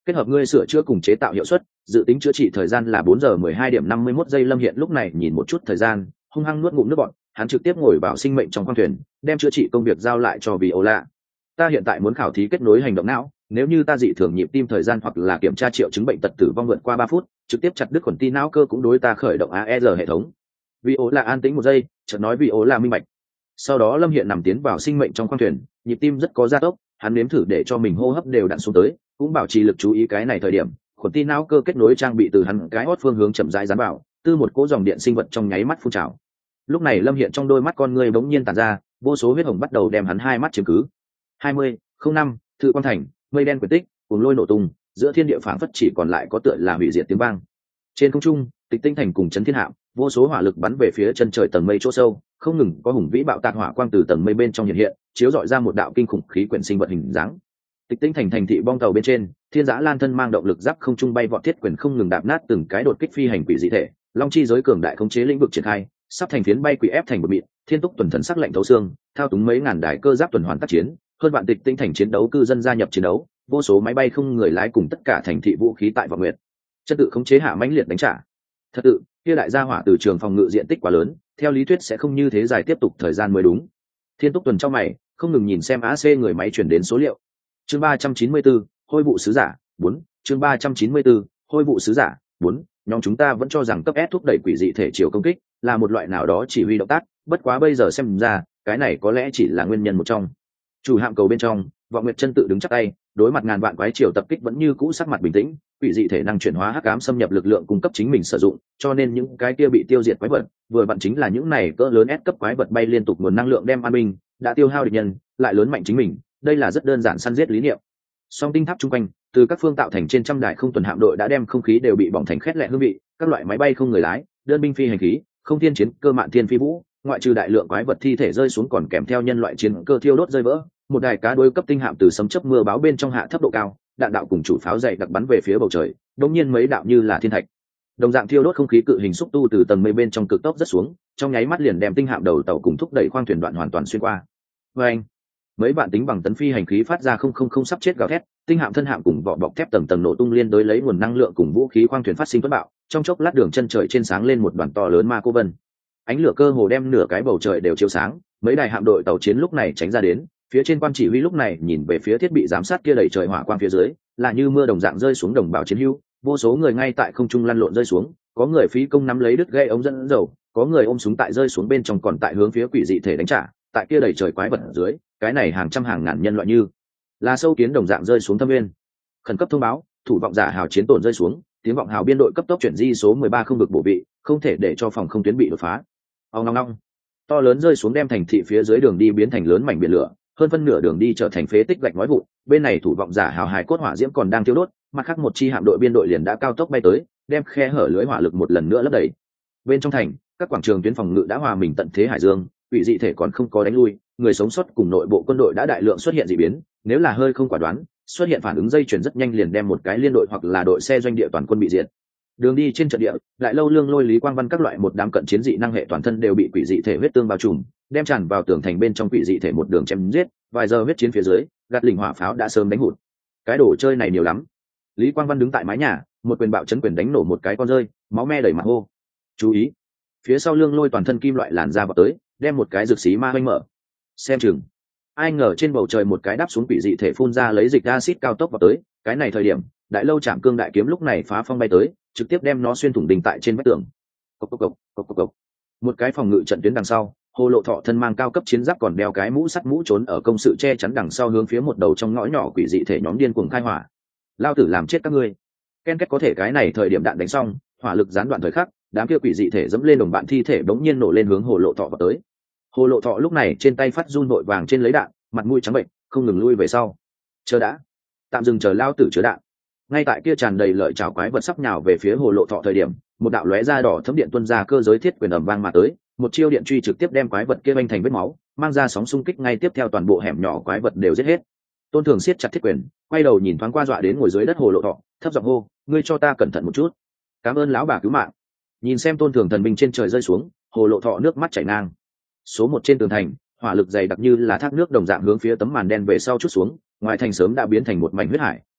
kết hợp ngươi sửa chữa cùng chế tạo hiệu suất, dự tính chữa trị thời gian là bốn giờ mười hai điểm năm mươi mốt giây. Lâm Hiện lúc này nhìn một chút thời gian, hung hăng nuốt ngụm nước bọt, hắn trực tiếp ngồi vào sinh mệnh trong khoang thuyền, đem chữa trị công việc giao lại cho Viola. Ta hiện tại muốn khảo thí kết nối hành động não, nếu như ta dị thường nhịp tim thời gian hoặc là kiểm tra triệu chứng bệnh tật tử vong vượt qua ba phút, trực tiếp chặt đứt khuẩn ti não cơ cũng đối ta khởi động a e rờ hệ thống. Viola an tĩnh một giây, chợt nói Viola minh bạch. Sau đó Lâm Hiện nằm tiến vào sinh mệnh trong khoang thuyền, nhịp tim rất có gia tốc, hắn nếm thử để cho mình hô hấp đều đặn xuống tới, cũng bảo trì lực chú ý cái này thời điểm, khuẩn ti não cơ kết nối trang bị từ hắn cái hót phương hướng chậm rãi dán vào, từ một cỗ dòng điện sinh vật trong nháy mắt phun trào. Lúc này Lâm Hiện trong đôi mắt con người bỗng nhiên tản ra, vô số huyết hồng bắt đầu đem hắn hai mắt chiếm cứ. hai mươi, không năm, Thự Quang Thành, mây đen quyển tích, cùng lôi nổ tung, giữa thiên địa phảng phất chỉ còn lại có tựa là hủy diệt tiếng vang. Trên không trung, Tịch Tinh Thành cùng Chấn Thiên Hạm, vô số hỏa lực bắn về phía chân trời tầng mây chỗ sâu, không ngừng có hùng vĩ bạo tạc hỏa quang từ tầng mây bên trong hiện hiện, chiếu rọi ra một đạo kinh khủng khí quyển sinh vật hình dáng. Tịch Tinh Thành thành thị bong tàu bên trên, Thiên Giã Lan thân mang động lực giáp không trung bay vọt thiết quyền không ngừng đạp nát từng cái đột kích phi hành quỷ dị thể, long chi giới cường đại khống chế lĩnh vực triển khai, sắp thành phiến bay quỷ ép thành một mịn, Thiên Túc tuần thần sắc lạnh thấu xương, thao túng mấy ngàn đài cơ giáp tuần hoàn tác chiến, hơn vạn Tịch Tinh Thành chiến đấu cư dân gia nhập chiến đấu, vô số máy bay không người lái cùng tất cả thành thị vũ khí tại vọng nguyệt chất tự khống chế hạ mãnh liệt đánh trả. Thật tự kia đại gia hỏa từ trường phòng ngự diện tích quá lớn, theo lý thuyết sẽ không như thế dài tiếp tục thời gian mới đúng. Thiên Túc tuần trong mày không ngừng nhìn xem a xê người máy chuyển đến số liệu. Chương ba trăm chín mươi bốn, hôi vụ sứ giả bốn. Chương ba trăm chín mươi bốn, hôi vụ sứ giả bốn. Nhóm chúng ta vẫn cho rằng cấp S thúc đẩy quỷ dị thể chiều công kích là một loại nào đó chỉ huy động tác, bất quá bây giờ xem ra cái này có lẽ chỉ là nguyên nhân một trong. Chủ hạm cầu bên trong, Vọng Nguyệt chân tự đứng chắc tay, đối mặt ngàn vạn quái triều tập kích vẫn như cũ sắc mặt bình tĩnh, quỷ dị thể năng chuyển hóa hắc ám xâm nhập lực lượng cung cấp chính mình sử dụng, cho nên những cái kia bị tiêu diệt quái vật, vừa vặn chính là những này cỡ lớn S cấp quái vật bay liên tục nguồn năng lượng đem an bình, đã tiêu hao địch nhân, lại lớn mạnh chính mình, đây là rất đơn giản săn giết lý niệm. Song tinh tháp trung quanh, từ các phương tạo thành trên trăm đại không tuần hạm đội đã đem không khí đều bị bỏng thành khét lẹ hương vị, các loại máy bay không người lái, đơn binh phi hành khí, không thiên chiến cơ mạn thiên phi vũ, ngoại trừ đại lượng quái vật thi thể rơi xuống còn kèm theo nhân loại chiến cơ thiêu đốt rơi vỡ, một đài cá đuôi cấp tinh hạm từ sấm chớp mưa báo bên trong hạ thấp độ cao, đạn đạo cùng chủ pháo dày đặc bắn về phía bầu trời, đột nhiên mấy đạo như là thiên thạch đồng dạng thiêu đốt không khí cự hình xúc tu từ tầng mây bên trong cực tốc rất xuống, trong nháy mắt liền đem tinh hạm đầu tàu cùng thúc đẩy khoang thuyền đoạn hoàn toàn xuyên qua. Và anh, mấy bạn tính bằng tấn phi hành khí phát ra không không không sắp chết gào thét, tinh hạm thân hạm cùng vỏ bọc thép tầng tầng nổ tung liên đối lấy nguồn năng lượng cùng vũ khí khoang thuyền phát sinh tuấn bạo, trong chốc lát đường chân trời trên sáng lên một đoàn to lớn ma cô vân, ánh lửa cơ hồ đem nửa cái bầu trời đều chiếu sáng. Mấy đài hạm đội tàu chiến lúc này tránh ra đến, phía trên quan chỉ huy lúc này nhìn về phía thiết bị giám sát kia đầy trời hỏa quang phía dưới, là như mưa đồng dạng rơi xuống đồng bào chiến hữu, vô số người ngay tại không trung lăn lộn rơi xuống, có người phí công nắm lấy đứt gây ống dẫn dầu, có người ôm súng tại rơi xuống bên trong còn tại hướng phía quỷ dị thể đánh trả, tại kia đầy trời quái vật ở dưới, cái này hàng trăm hàng ngàn nhân loại như là sâu kiến đồng dạng rơi xuống thâm nguyên. Khẩn cấp thông báo, thủ vọng giả hào chiến tổn rơi xuống, tiếng vọng hào biên đội cấp tốc chuyển di số mười ba không vực bổ vị, không thể để cho phòng không tuyến bị đột phá. Ong long long, to lớn rơi xuống đem thành thị phía dưới đường đi biến thành lớn mảnh biển lửa, hơn phân nửa đường đi trở thành phế tích gạch nói vụn. Bên này thủ vọng giả hào hài cốt hỏa diễm còn đang thiêu đốt, mặt khác một chi hạm đội biên đội liền đã cao tốc bay tới, đem khe hở lưới hỏa lực một lần nữa lấp đầy. Bên trong thành, các quảng trường tuyến phòng ngự đã hòa mình tận thế hải dương, quỷ dị thể còn không có đánh lui, người sống sót cùng nội bộ quân đội đã đại lượng xuất hiện dị biến, nếu là hơi không quả đoán, xuất hiện phản ứng dây chuyền rất nhanh liền đem một cái liên đội hoặc là đội xe doanh địa toàn quân bị diệt. Đường đi trên trận địa, lại lâu lương lôi lý quang văn các loại một đám cận chiến dị năng hệ toàn thân đều bị quỷ dị thể huyết tương bao trùm, đem tràn vào tường thành bên trong quỷ dị thể một đường chém giết, vài giờ huyết chiến phía dưới, gạt lỉnh hỏa pháo đã sớm đánh hụt. Cái đồ chơi này nhiều lắm. Lý Quang Văn đứng tại mái nhà, một quyền bạo chấn quyền đánh nổ một cái con rơi, máu me đầy mặt hô. Chú ý, phía sau lương lôi toàn thân kim loại làn ra vào tới, đem một cái rực xí ma hoanh mở. Xem chừng. Ai ngờ trên bầu trời một cái đáp xuống quỷ dị thể phun ra lấy dịch acid cao tốc vào tới, cái này thời điểm, đại lâu chạm cương đại kiếm lúc này phá phong bay tới, trực tiếp đem nó xuyên thủng đình tại trên vách tường. Cộc cộc cộc, cộc cộc cộc. Một cái phòng ngự trận tuyến đằng sau, Hồ Lộ Thọ thân mang cao cấp chiến giáp còn đeo cái mũ sắt mũ trốn ở công sự che chắn đằng sau hướng phía một đầu trong ngõ nhỏ quỷ dị thể nhóm điên cuồng khai hỏa. Lao tử làm chết các ngươi. Ken kết có thể cái này thời điểm đạn đánh xong, hỏa lực gián đoạn thời khắc, đám kia quỷ dị thể dẫm lên đồng bạn thi thể bỗng nhiên nổ lên hướng Hồ Lộ Thọ vào tới. Hồ Lộ Thọ lúc này trên tay phát run vội vàng trên lấy đạn, mặt mũi trắng bệnh, không ngừng lui về sau. Chờ đã, tạm dừng chờ lao tử chứa đạn. Ngay tại kia tràn đầy lợi chảo quái vật sắp nhào về phía Hồ Lộ Thọ thời điểm, một đạo lóe da đỏ thấm điện tuôn ra cơ giới thiết quyền ầm vang mà tới, một chiêu điện truy trực tiếp đem quái vật kia vênh thành vết máu, mang ra sóng xung kích ngay tiếp theo toàn bộ hẻm nhỏ quái vật đều giết hết. Tôn Thường siết chặt thiết quyền, quay đầu nhìn thoáng qua dọa đến ngồi dưới đất Hồ Lộ Thọ, thấp giọng hô, ngươi cho ta cẩn thận một chút. Cảm ơn lão bà cứu mạng. Nhìn xem Tôn Thường thần binh trên trời rơi xuống, Hồ Lộ Thọ nước mắt chảy ngang. Số một trên tường thành, hỏa lực dày đặc như là thác nước đồng dạng hướng phía tấm màn đen về sau chút xuống, ngoài thành sớm đã biến thành một mảnh huyết hải,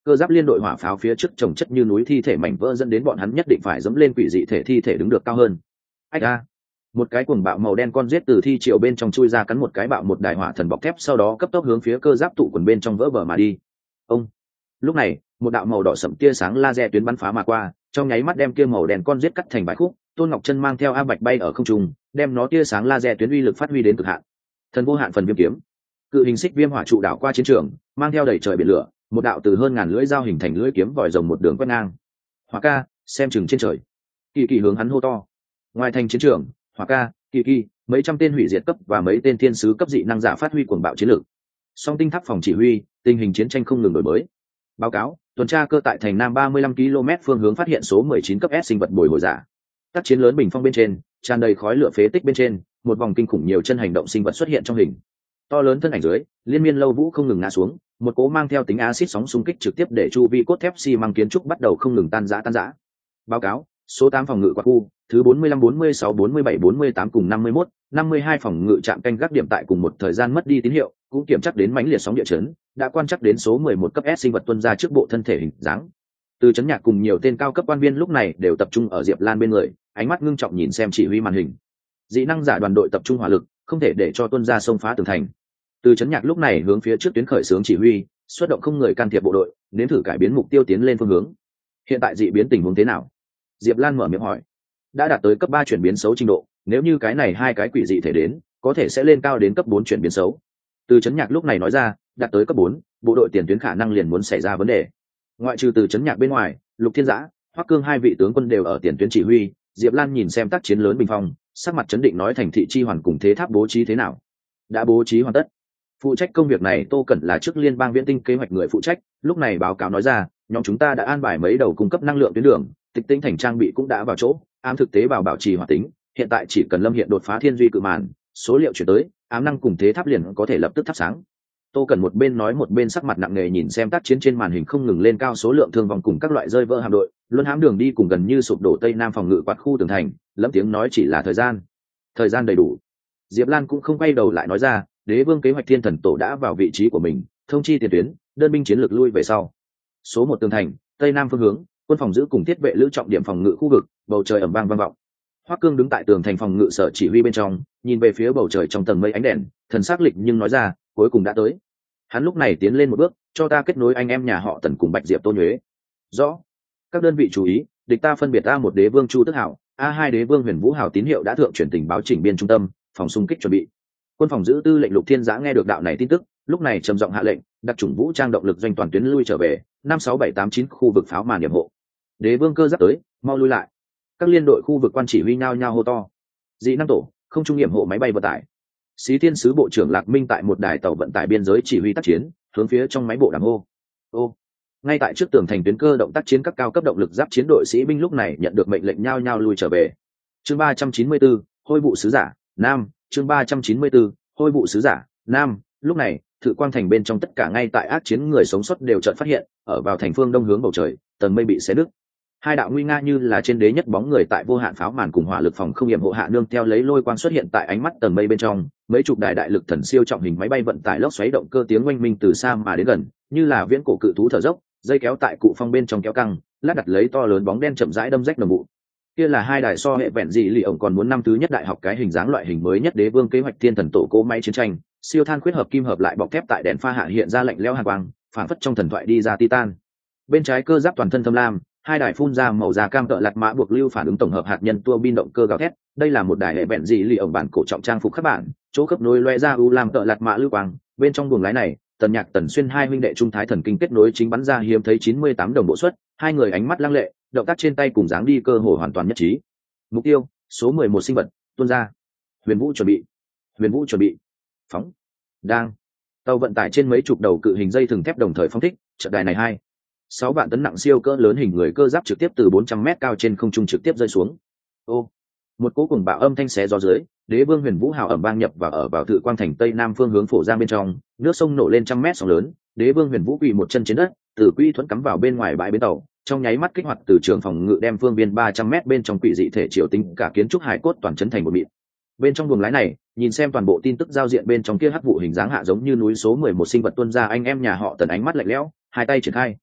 cơ giáp liên đội hỏa pháo phía trước trồng chất như núi thi thể mảnh vỡ dẫn đến bọn hắn nhất định phải dẫm lên quỷ dị thể thi thể đứng được cao hơn. Ách a, một cái cuồng bạo màu đen con rết từ thi triều bên trong chui ra cắn một cái bạo một đài hỏa thần bọc thép, sau đó cấp tốc hướng phía cơ giáp tụ quần bên trong vỡ vỡ mà đi. Ông, lúc này một đạo màu đỏ sẫm tia sáng laser tuyến bắn phá mà qua, trong nháy mắt đem kia màu đen con rết cắt thành vài khúc. Tôn Ngọc Chân mang theo A Bạch bay ở không trung, đem nó tia sáng laser tuyến uy lực phát huy đến cực hạn. Thần vô hạn phần viêm kiếm, cự hình xích viêm hỏa trụ đảo qua chiến trường, mang theo đầy trời biển lửa, một đạo từ hơn ngàn lưỡi dao hình thành lưỡi kiếm vòi rồng một đường quét ngang. Hỏa ca, xem chừng trên trời. Kỳ Kỳ hướng hắn hô to. Ngoài thành chiến trường, Hỏa ca, Kỳ Kỳ, mấy trăm tên hủy diệt cấp và mấy tên thiên sứ cấp dị năng giả phát huy cuồng bạo chiến lược. Song tinh tháp phòng chỉ huy, tình hình chiến tranh không ngừng đổi mới. Báo cáo, tuần tra cơ tại thành nam ba mươi lăm ki lô mét phương hướng phát hiện số mười chín cấp S sinh vật bồi hồi giả. Tác chiến lớn bình phong bên trên, tràn đầy khói lửa phế tích bên trên, một vòng kinh khủng nhiều chân hành động sinh vật xuất hiện trong hình. To lớn thân ảnh dưới, liên miên lâu vũ không ngừng ngã xuống, một cố mang theo tính axit sóng xung kích trực tiếp để chu vi cốt thép xi măng kiến trúc bắt đầu không ngừng tan rã tan rã. Báo cáo, số tám phòng ngự quạt khu, thứ bốn mươi lăm, bốn mươi sáu, bốn mươi bảy, bốn mươi tám cùng năm mươi mốt, năm mươi hai phòng ngự trạm canh gác điểm tại cùng một thời gian mất đi tín hiệu, cũng kiểm chắc đến mãnh liệt sóng địa chấn, đã quan chắc đến số mười một cấp S sinh vật tuôn ra trước bộ thân thể hình dáng. Từ chấn nhạc cùng nhiều tên cao cấp quan viên lúc này đều tập trung ở Diệp Lan bên người, ánh mắt ngưng trọng nhìn xem chỉ huy màn hình. Dị năng giả đoàn đội tập trung hỏa lực, không thể để cho tuôn ra xông phá tường thành. Từ chấn nhạc lúc này hướng phía trước tuyến khởi xướng chỉ huy, xuất động không người can thiệp bộ đội, nếm thử cải biến mục tiêu tiến lên phương hướng. Hiện tại dị biến tình huống thế nào? Diệp Lan mở miệng hỏi. Đã đạt tới cấp ba chuyển biến xấu trình độ, nếu như cái này hai cái quỷ dị thể đến, có thể sẽ lên cao đến cấp bốn chuyển biến xấu. Từ chấn nhạc lúc này nói ra, đạt tới cấp bốn, bộ đội tiền tuyến khả năng liền muốn xảy ra vấn đề. Ngoại trừ từ chấn nhạc bên ngoài, Lục Thiên Giã, Hoắc Cương hai vị tướng quân đều ở tiền tuyến chỉ huy. Diệp Lan nhìn xem tác chiến lớn bình phong, sắc mặt chấn định nói thành thị chi hoàn cùng thế tháp bố trí thế nào? Đã bố trí hoàn tất. Phụ trách công việc này Tô Cẩn là trước liên bang viễn tinh kế hoạch người phụ trách, lúc này báo cáo nói ra, nhóm chúng ta đã an bài mấy đầu cung cấp năng lượng tuyến đường, tịch tinh thành trang bị cũng đã vào chỗ, ám thực tế bảo bảo trì hoạt tính, hiện tại chỉ cần Lâm Hiện đột phá thiên duy cự màn, số liệu chuyển tới, ám năng cùng thế tháp liền có thể lập tức thắp sáng. Tô Cẩn một bên nói một bên sắc mặt nặng nề nhìn xem tác chiến trên màn hình không ngừng lên cao số lượng thương vong cùng các loại rơi vỡ hạm đội, luân hãm đường đi cùng gần như sụp đổ tây nam phòng ngự quạt khu tường thành, lẫm tiếng nói chỉ là thời gian. Thời gian đầy đủ. Diệp Lan cũng không quay đầu lại nói ra, Đế Vương kế hoạch Thiên Thần Tổ đã vào vị trí của mình, thông chi tiền tuyến, đơn binh chiến lược lui về sau. Số một tường thành, tây nam phương hướng, quân phòng giữ cùng thiết vệ lữ trọng điểm phòng ngự khu vực, bầu trời ầm vang vang vọng. Hoắc Cương đứng tại tường thành phòng ngự sở chỉ huy bên trong, nhìn về phía bầu trời trong tầng mây ánh đèn, thần sắc lịch nhưng nói ra, cuối cùng đã tới. Hắn lúc này tiến lên một bước, cho ta kết nối anh em nhà họ Tần cùng Bạch Diệp Tô Nhuế. Rõ. Các đơn vị chú ý, địch ta phân biệt A một Đế Vương Chu Tức Hảo, A hai Đế Vương Huyền Vũ Hảo tín hiệu đã thượng truyền tình báo chỉnh biên trung tâm, phòng xung kích chuẩn bị. Quân phòng giữ tư lệnh Lục Thiên Giã nghe được đạo này tin tức, lúc này trầm giọng hạ lệnh, đặc chủng vũ trang động lực doanh toàn tuyến lui trở về, năm sáu bảy tám chín khu vực pháo màn điểm hộ. Đế Vương cơ giáp tới, mau lui lại. Các liên đội khu vực quan chỉ huy nhao nhao hô to. Dị năng tổ, không trung nghiệm hộ máy bay vận tải. Xí Thiên sứ bộ trưởng Lạc Minh tại một đài tàu vận tải biên giới chỉ huy tác chiến, hướng phía trong máy bộ đàm hô. Ô. Ngay tại trước tường thành tuyến cơ động tác chiến các cao cấp động lực giáp chiến đội sĩ binh lúc này nhận được mệnh lệnh nhao nhao lui trở về. Chương ba trăm chín mươi tư, Hôi vụ sứ giả, Nam, chương ba trăm chín mươi tư, Hôi vụ sứ giả, Nam, lúc này, Thự Quang thành bên trong tất cả ngay tại ác chiến người sống sót đều chợt phát hiện, ở vào thành phương đông hướng bầu trời, tầng mây bị xé nứt. Hai đạo nguy nga như là trên đế nhất bóng người tại vô hạn pháo màn cùng hỏa lực phòng không nghiệm hộ hạ nương theo lấy lôi quang xuất hiện tại ánh mắt tầng mây bên trong, mấy chục đại đại lực thần siêu trọng hình máy bay vận tải lốc xoáy động cơ tiếng oanh minh từ xa mà đến gần, như là viễn cổ cự thú thở dốc, dây kéo tại cụ phong bên trong kéo căng, lát đặt lấy to lớn bóng đen chậm rãi đâm rách đồng vụ. Kia là hai đài so hệ vẹn gì lì ổng còn muốn năm thứ nhất đại học cái hình dáng loại hình mới nhất Đế Vương kế hoạch Thiên Thần Tổ cỗ máy chiến tranh, siêu than khuyết hợp kim hợp lại bọc thép tại đèn pha hạ hiện ra lạnh lẽo hàn quang, phảng phất trong thần thoại đi ra titan. Bên trái cơ giáp toàn thân thâm lam, hai đài phun ra màu da cam tợ lạt mã buộc lưu phản ứng tổng hợp hạt nhân tua bin động cơ gào thét. Đây là một đài hệ vẹn gì lì ổng bản cổ trọng trang phục các bạn, chỗ khớp nối loe ra u làm tợ lạt mã lưu quang. Bên trong buồng lái này, Tần Nhạc Tần Xuyên hai huynh đệ trung thái thần kinh kết nối chính bắn ra hiếm thấy chín mươi tám đồng bộ suất, hai người ánh mắt lăng lệ, động tác trên tay cùng dáng đi cơ hồ hoàn toàn nhất trí. Mục tiêu, số mười một sinh vật, tuôn ra. Huyền Vũ chuẩn bị. Huyền Vũ chuẩn bị. Phóng. Đang. Tàu vận tải trên mấy chục đầu cự hình dây thừng thép đồng thời phóng thích, trận đài này hai sáu vạn tấn nặng siêu cỡ lớn hình người cơ giáp trực tiếp từ bốn trăm mét cao trên không trung trực tiếp rơi xuống. Ô. Một cỗ cùng bạo âm thanh xé gió dưới, Đế Vương Huyền Vũ hào ẩm vang nhập và ở vào Thự Quang thành tây nam phương hướng phổ giang bên trong, nước sông nổ lên trăm mét sóng lớn, Đế Vương Huyền Vũ quỳ một chân trên đất, từ quỹ thuẫn cắm vào bên ngoài bãi bến tàu, trong nháy mắt kích hoạt từ trường phòng ngự đem phương viên ba trăm mét bên trong quỷ dị thể triều tính cả kiến trúc hải cốt toàn chấn thành một mịn. Bên trong buồng lái này, nhìn xem toàn bộ tin tức giao diện bên trong kia hắc vụ hình dáng hạ giống như núi số mười một sinh vật tuôn ra anh em nhà họ Tần ánh mắt lạnh lẽo, hai tay triển khai.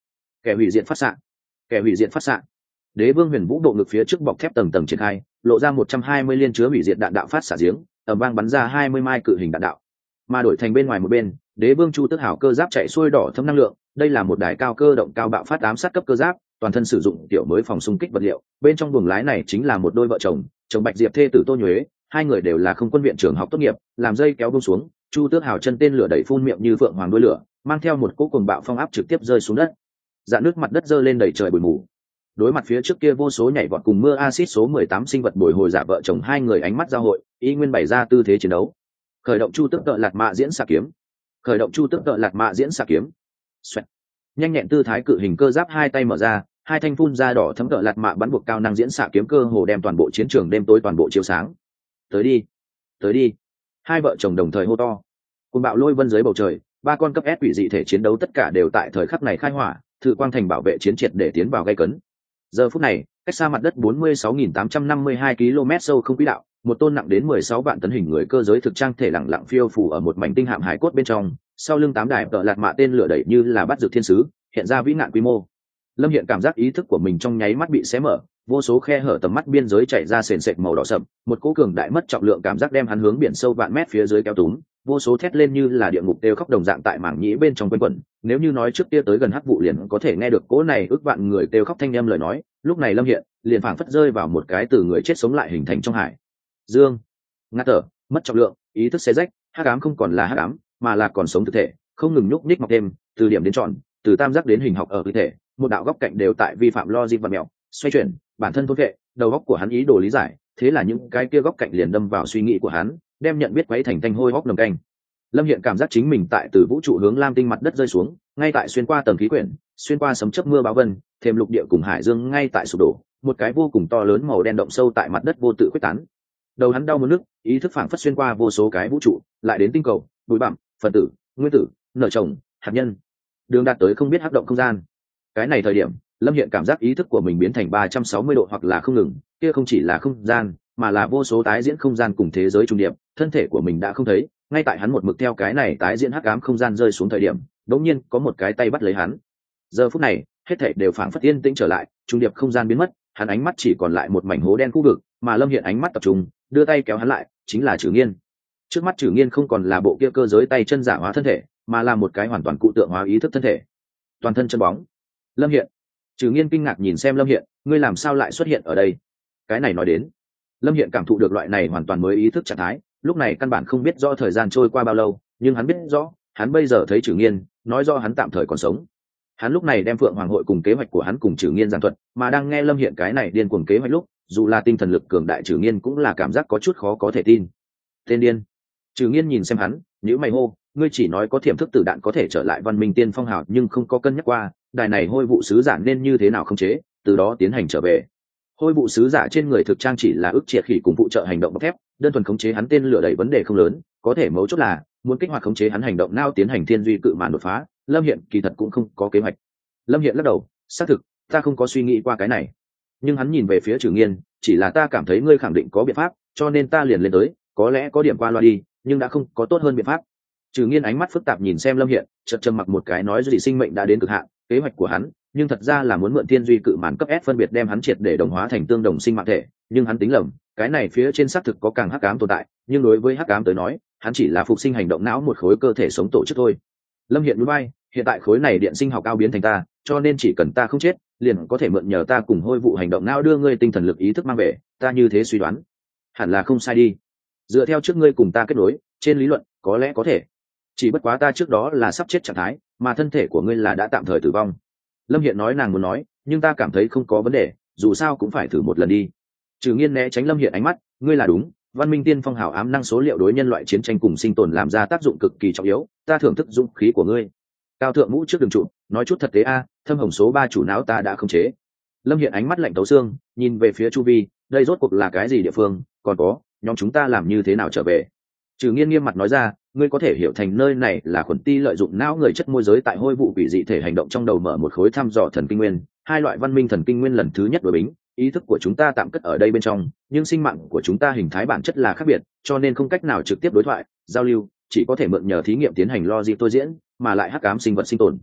Kẻ hủy diệt phát xạ, kẻ hủy diệt phát xạ. Đế vương huyền vũ độ ngực phía trước bọc thép tầng tầng triển khai, lộ ra một trăm hai mươi liên chứa hủy diệt đạn đạo phát xạ giếng, ầm vang bắn ra hai mươi mai cự hình đạn đạo. Mà đổi thành bên ngoài một bên, đế vương chu tước hảo cơ giáp chạy xuôi đỏ thâm năng lượng, đây là một đài cao cơ động cao bạo phát ám sát cấp cơ giáp, toàn thân sử dụng tiểu mới phòng xung kích vật liệu, bên trong buồng lái này chính là một đôi vợ chồng, chồng Bạch Diệp thê tử Tô Nhuế, hai người đều là không quân viện trường học tốt nghiệp, làm dây kéo buông xuống, chu tước hảo chân tên lửa đẩy phun miệng như phượng hoàng đuôi lửa, mang theo một cỗ cuồng bạo phong áp trực tiếp rơi xuống đất. Dạ nước mặt đất dơ lên đầy trời bụi mù. Đối mặt phía trước kia vô số nhảy vọt cùng mưa axit số mười tám sinh vật bồi hồi giả vợ chồng hai người ánh mắt giao hội, y nguyên bày ra tư thế chiến đấu. Khởi động chu tước tợ lạt mạ diễn xạ kiếm, khởi động chu tước tợ lạt mạ diễn xạ kiếm. Xoẹt. Nhanh nhẹn tư thái cự hình cơ giáp hai tay mở ra, hai thanh phun ra đỏ thấm tợ lạt mạ bắn buộc cao năng diễn xạ kiếm cơ hồ đem toàn bộ chiến trường đêm tối toàn bộ chiếu sáng. Tới đi, tới đi. Hai vợ chồng đồng thời hô to. Cơn bạo lôi vân dưới bầu trời, ba con cấp S quỷ dị thể chiến đấu tất cả đều tại thời khắc này khai hỏa, thử quang thành bảo vệ chiến triệt để tiến vào gây cấn. Giờ phút này, cách xa mặt đất bốn mươi sáu nghìn tám trăm năm mươi hai ki lô mét sâu không quỹ đạo, một tôn nặng đến mười sáu vạn tấn hình người cơ giới thực trang thể lặng lặng phiêu phù ở một mảnh tinh hạm hải cốt bên trong, sau lưng tám đài tợ lạt mạ tên lửa đẩy như là bắt dược thiên sứ, hiện ra vĩ nạn quy mô. Lâm Hiện cảm giác ý thức của mình trong nháy mắt bị xé mở, vô số khe hở tầm mắt biên giới chảy ra sền sệt màu đỏ sậm, một cỗ cường đại mất trọng lượng cảm giác đem hắn hướng biển sâu vạn mét phía dưới kéo túm, vô số thét lên như là địa ngục đều khóc đồng dạng tại mảng nhĩ bên trong quanh quẩn. Nếu như nói trước kia tới gần hắc vụ liền có thể nghe được cỗ này ước vạn người kêu khóc thanh âm lời nói, lúc này Lâm Hiện liền phảng phất rơi vào một cái từ người chết sống lại hình thành trong hải dương, ngạt thở, mất trọng lượng, ý thức xé rách, hắc ám không còn là hắc ám, mà là còn sống thực thể, không ngừng nhúc nhích mọc thêm, từ điểm đến tròn, từ tam giác đến hình học ở cơ thể, một đạo góc cạnh đều tại vi phạm logic và mèo, xoay chuyển, bản thân thôn vệ, đầu góc của hắn ý đồ lý giải, thế là những cái kia góc cạnh liền đâm vào suy nghĩ của hắn, đem nhận biết quấy thành thanh hôi hốc nồng canh. Lâm Hiện cảm giác chính mình tại từ vũ trụ hướng lam tinh mặt đất rơi xuống, ngay tại xuyên qua tầng khí quyển, xuyên qua sấm chớp mưa bão vân, thêm lục địa cùng hải dương ngay tại sụp đổ, một cái vô cùng to lớn màu đen động sâu tại mặt đất vô tự quyết tán. Đầu hắn đau muốn nước, ý thức phảng phất xuyên qua vô số cái vũ trụ, lại đến tinh cầu, bụi bặm, phần tử, nguyên tử, nở chồng, hạt nhân, đường đạt tới không biết hắc động không gian. Cái này thời điểm, Lâm Hiện cảm giác ý thức của mình biến thành ba trăm sáu mươi độ hoặc là không ngừng, kia không chỉ là không gian, mà là vô số tái diễn không gian cùng thế giới trùng điệp, thân thể của mình đã không thấy, ngay tại hắn một mực theo cái này tái diễn hắc ám không gian rơi xuống thời điểm, đột nhiên có một cái tay bắt lấy hắn. Giờ phút này, hết thảy đều phảng phất yên tĩnh trở lại, trùng điệp không gian biến mất, hắn ánh mắt chỉ còn lại một mảnh hố đen khu vực, mà Lâm Hiện ánh mắt tập trung, đưa tay kéo hắn lại, chính là Trử Nghiên. Trước mắt Trử Nghiên không còn là bộ kia cơ giới tay chân giả hóa thân thể, mà là một cái hoàn toàn cụ tượng hóa ý thức thân thể, toàn thân chân bóng. Lâm Hiện. Trử Nghiên kinh ngạc nhìn xem Lâm Hiện, ngươi làm sao lại xuất hiện ở đây? Cái này nói đến, Lâm Hiện cảm thụ được loại này hoàn toàn mới ý thức trạng thái, lúc này căn bản không biết rõ thời gian trôi qua bao lâu, nhưng hắn biết rõ, hắn bây giờ thấy Trử Nghiên, nói rõ hắn tạm thời còn sống. Hắn lúc này đem Phượng Hoàng hội cùng kế hoạch của hắn cùng Trử Nghiên giảng thuật, mà đang nghe Lâm Hiện cái này điên cuồng kế hoạch lúc, dù là tinh thần lực cường đại Trử Nghiên cũng là cảm giác có chút khó có thể tin. Tên điên. Trử Nghiên nhìn xem hắn, nhíu mày hô, ngươi chỉ nói có thiểm thức tử đạn có thể trở lại văn minh tiên phong hào, nhưng không có cân nhắc qua, đài này hôi vụ sứ giả nên như thế nào khống chế, từ đó tiến hành trở về. Hôi vụ sứ giả trên người thực trang chỉ là ức triệt khỉ cùng phụ trợ hành động bọc thép, đơn thuần khống chế hắn tên lửa đẩy vấn đề không lớn, có thể mấu chốt là muốn kích hoạt khống chế hắn hành động nao tiến hành thiên duy cự màn đột phá. Lâm Hiện kỳ thật cũng không có kế hoạch. Lâm Hiện lắc đầu, xác thực, ta không có suy nghĩ qua cái này. Nhưng hắn nhìn về phía Trử Nghiên, chỉ là ta cảm thấy ngươi khẳng định có biện pháp, cho nên ta liền lên tới, có lẽ có điểm qua loa đi, nhưng đã không có tốt hơn biện pháp. Trử Nghiên ánh mắt phức tạp nhìn xem Lâm Hiện, chợt trầm mặc một cái nói gì sinh mệnh đã đến cực hạn, kế hoạch của hắn, nhưng thật ra là muốn mượn thiên duy cự màn cấp S phân biệt đem hắn triệt để đồng hóa thành tương đồng sinh mạng thể, nhưng hắn tính lầm, cái này phía trên xác thực có càng hắc ám tồn tại, nhưng đối với hắc ám tới nói, hắn chỉ là phục sinh hành động não một khối cơ thể sống tổ chức thôi. Lâm Hiện núi bay, hiện tại khối này điện sinh học cao biến thành ta, cho nên chỉ cần ta không chết, liền có thể mượn nhờ ta cùng hôi vụ hành động não đưa ngươi tinh thần lực ý thức mang về, ta như thế suy đoán, hẳn là không sai đi. Dựa theo trước ngươi cùng ta kết nối, trên lý luận, có lẽ có thể. Chỉ bất quá ta trước đó là sắp chết trạng thái, mà thân thể của ngươi là đã tạm thời tử vong. Lâm Hiện nói nàng muốn nói, nhưng ta cảm thấy không có vấn đề, dù sao cũng phải thử một lần đi. Trừ Nghiên né tránh Lâm Hiện ánh mắt, ngươi là đúng, văn minh tiên phong hảo ám năng số liệu đối nhân loại chiến tranh cùng sinh tồn làm ra tác dụng cực kỳ trọng yếu, ta thưởng thức dũng khí của ngươi. Cao thượng mũ trước đường trụ, nói chút thật tế a, thâm hồng số ba chủ não ta đã khống chế. Lâm Hiện ánh mắt lạnh tấu xương, nhìn về phía chu vi, đây rốt cuộc là cái gì địa phương, còn có, nhóm chúng ta làm như thế nào trở về? Trừ Nghiên nghiêm mặt nói ra, ngươi có thể hiểu thành nơi này là khuẩn ti lợi dụng não người chất môi giới tại hôi vụ quỷ dị thể hành động trong đầu mở một khối thăm dò thần kinh nguyên, hai loại văn minh thần kinh nguyên lần thứ nhất đối bính, ý thức của chúng ta tạm cất ở đây bên trong, nhưng sinh mạng của chúng ta hình thái bản chất là khác biệt, cho nên không cách nào trực tiếp đối thoại, giao lưu, chỉ có thể mượn nhờ thí nghiệm tiến hành logic tôi diễn, mà lại hắc ám sinh vật sinh tồn.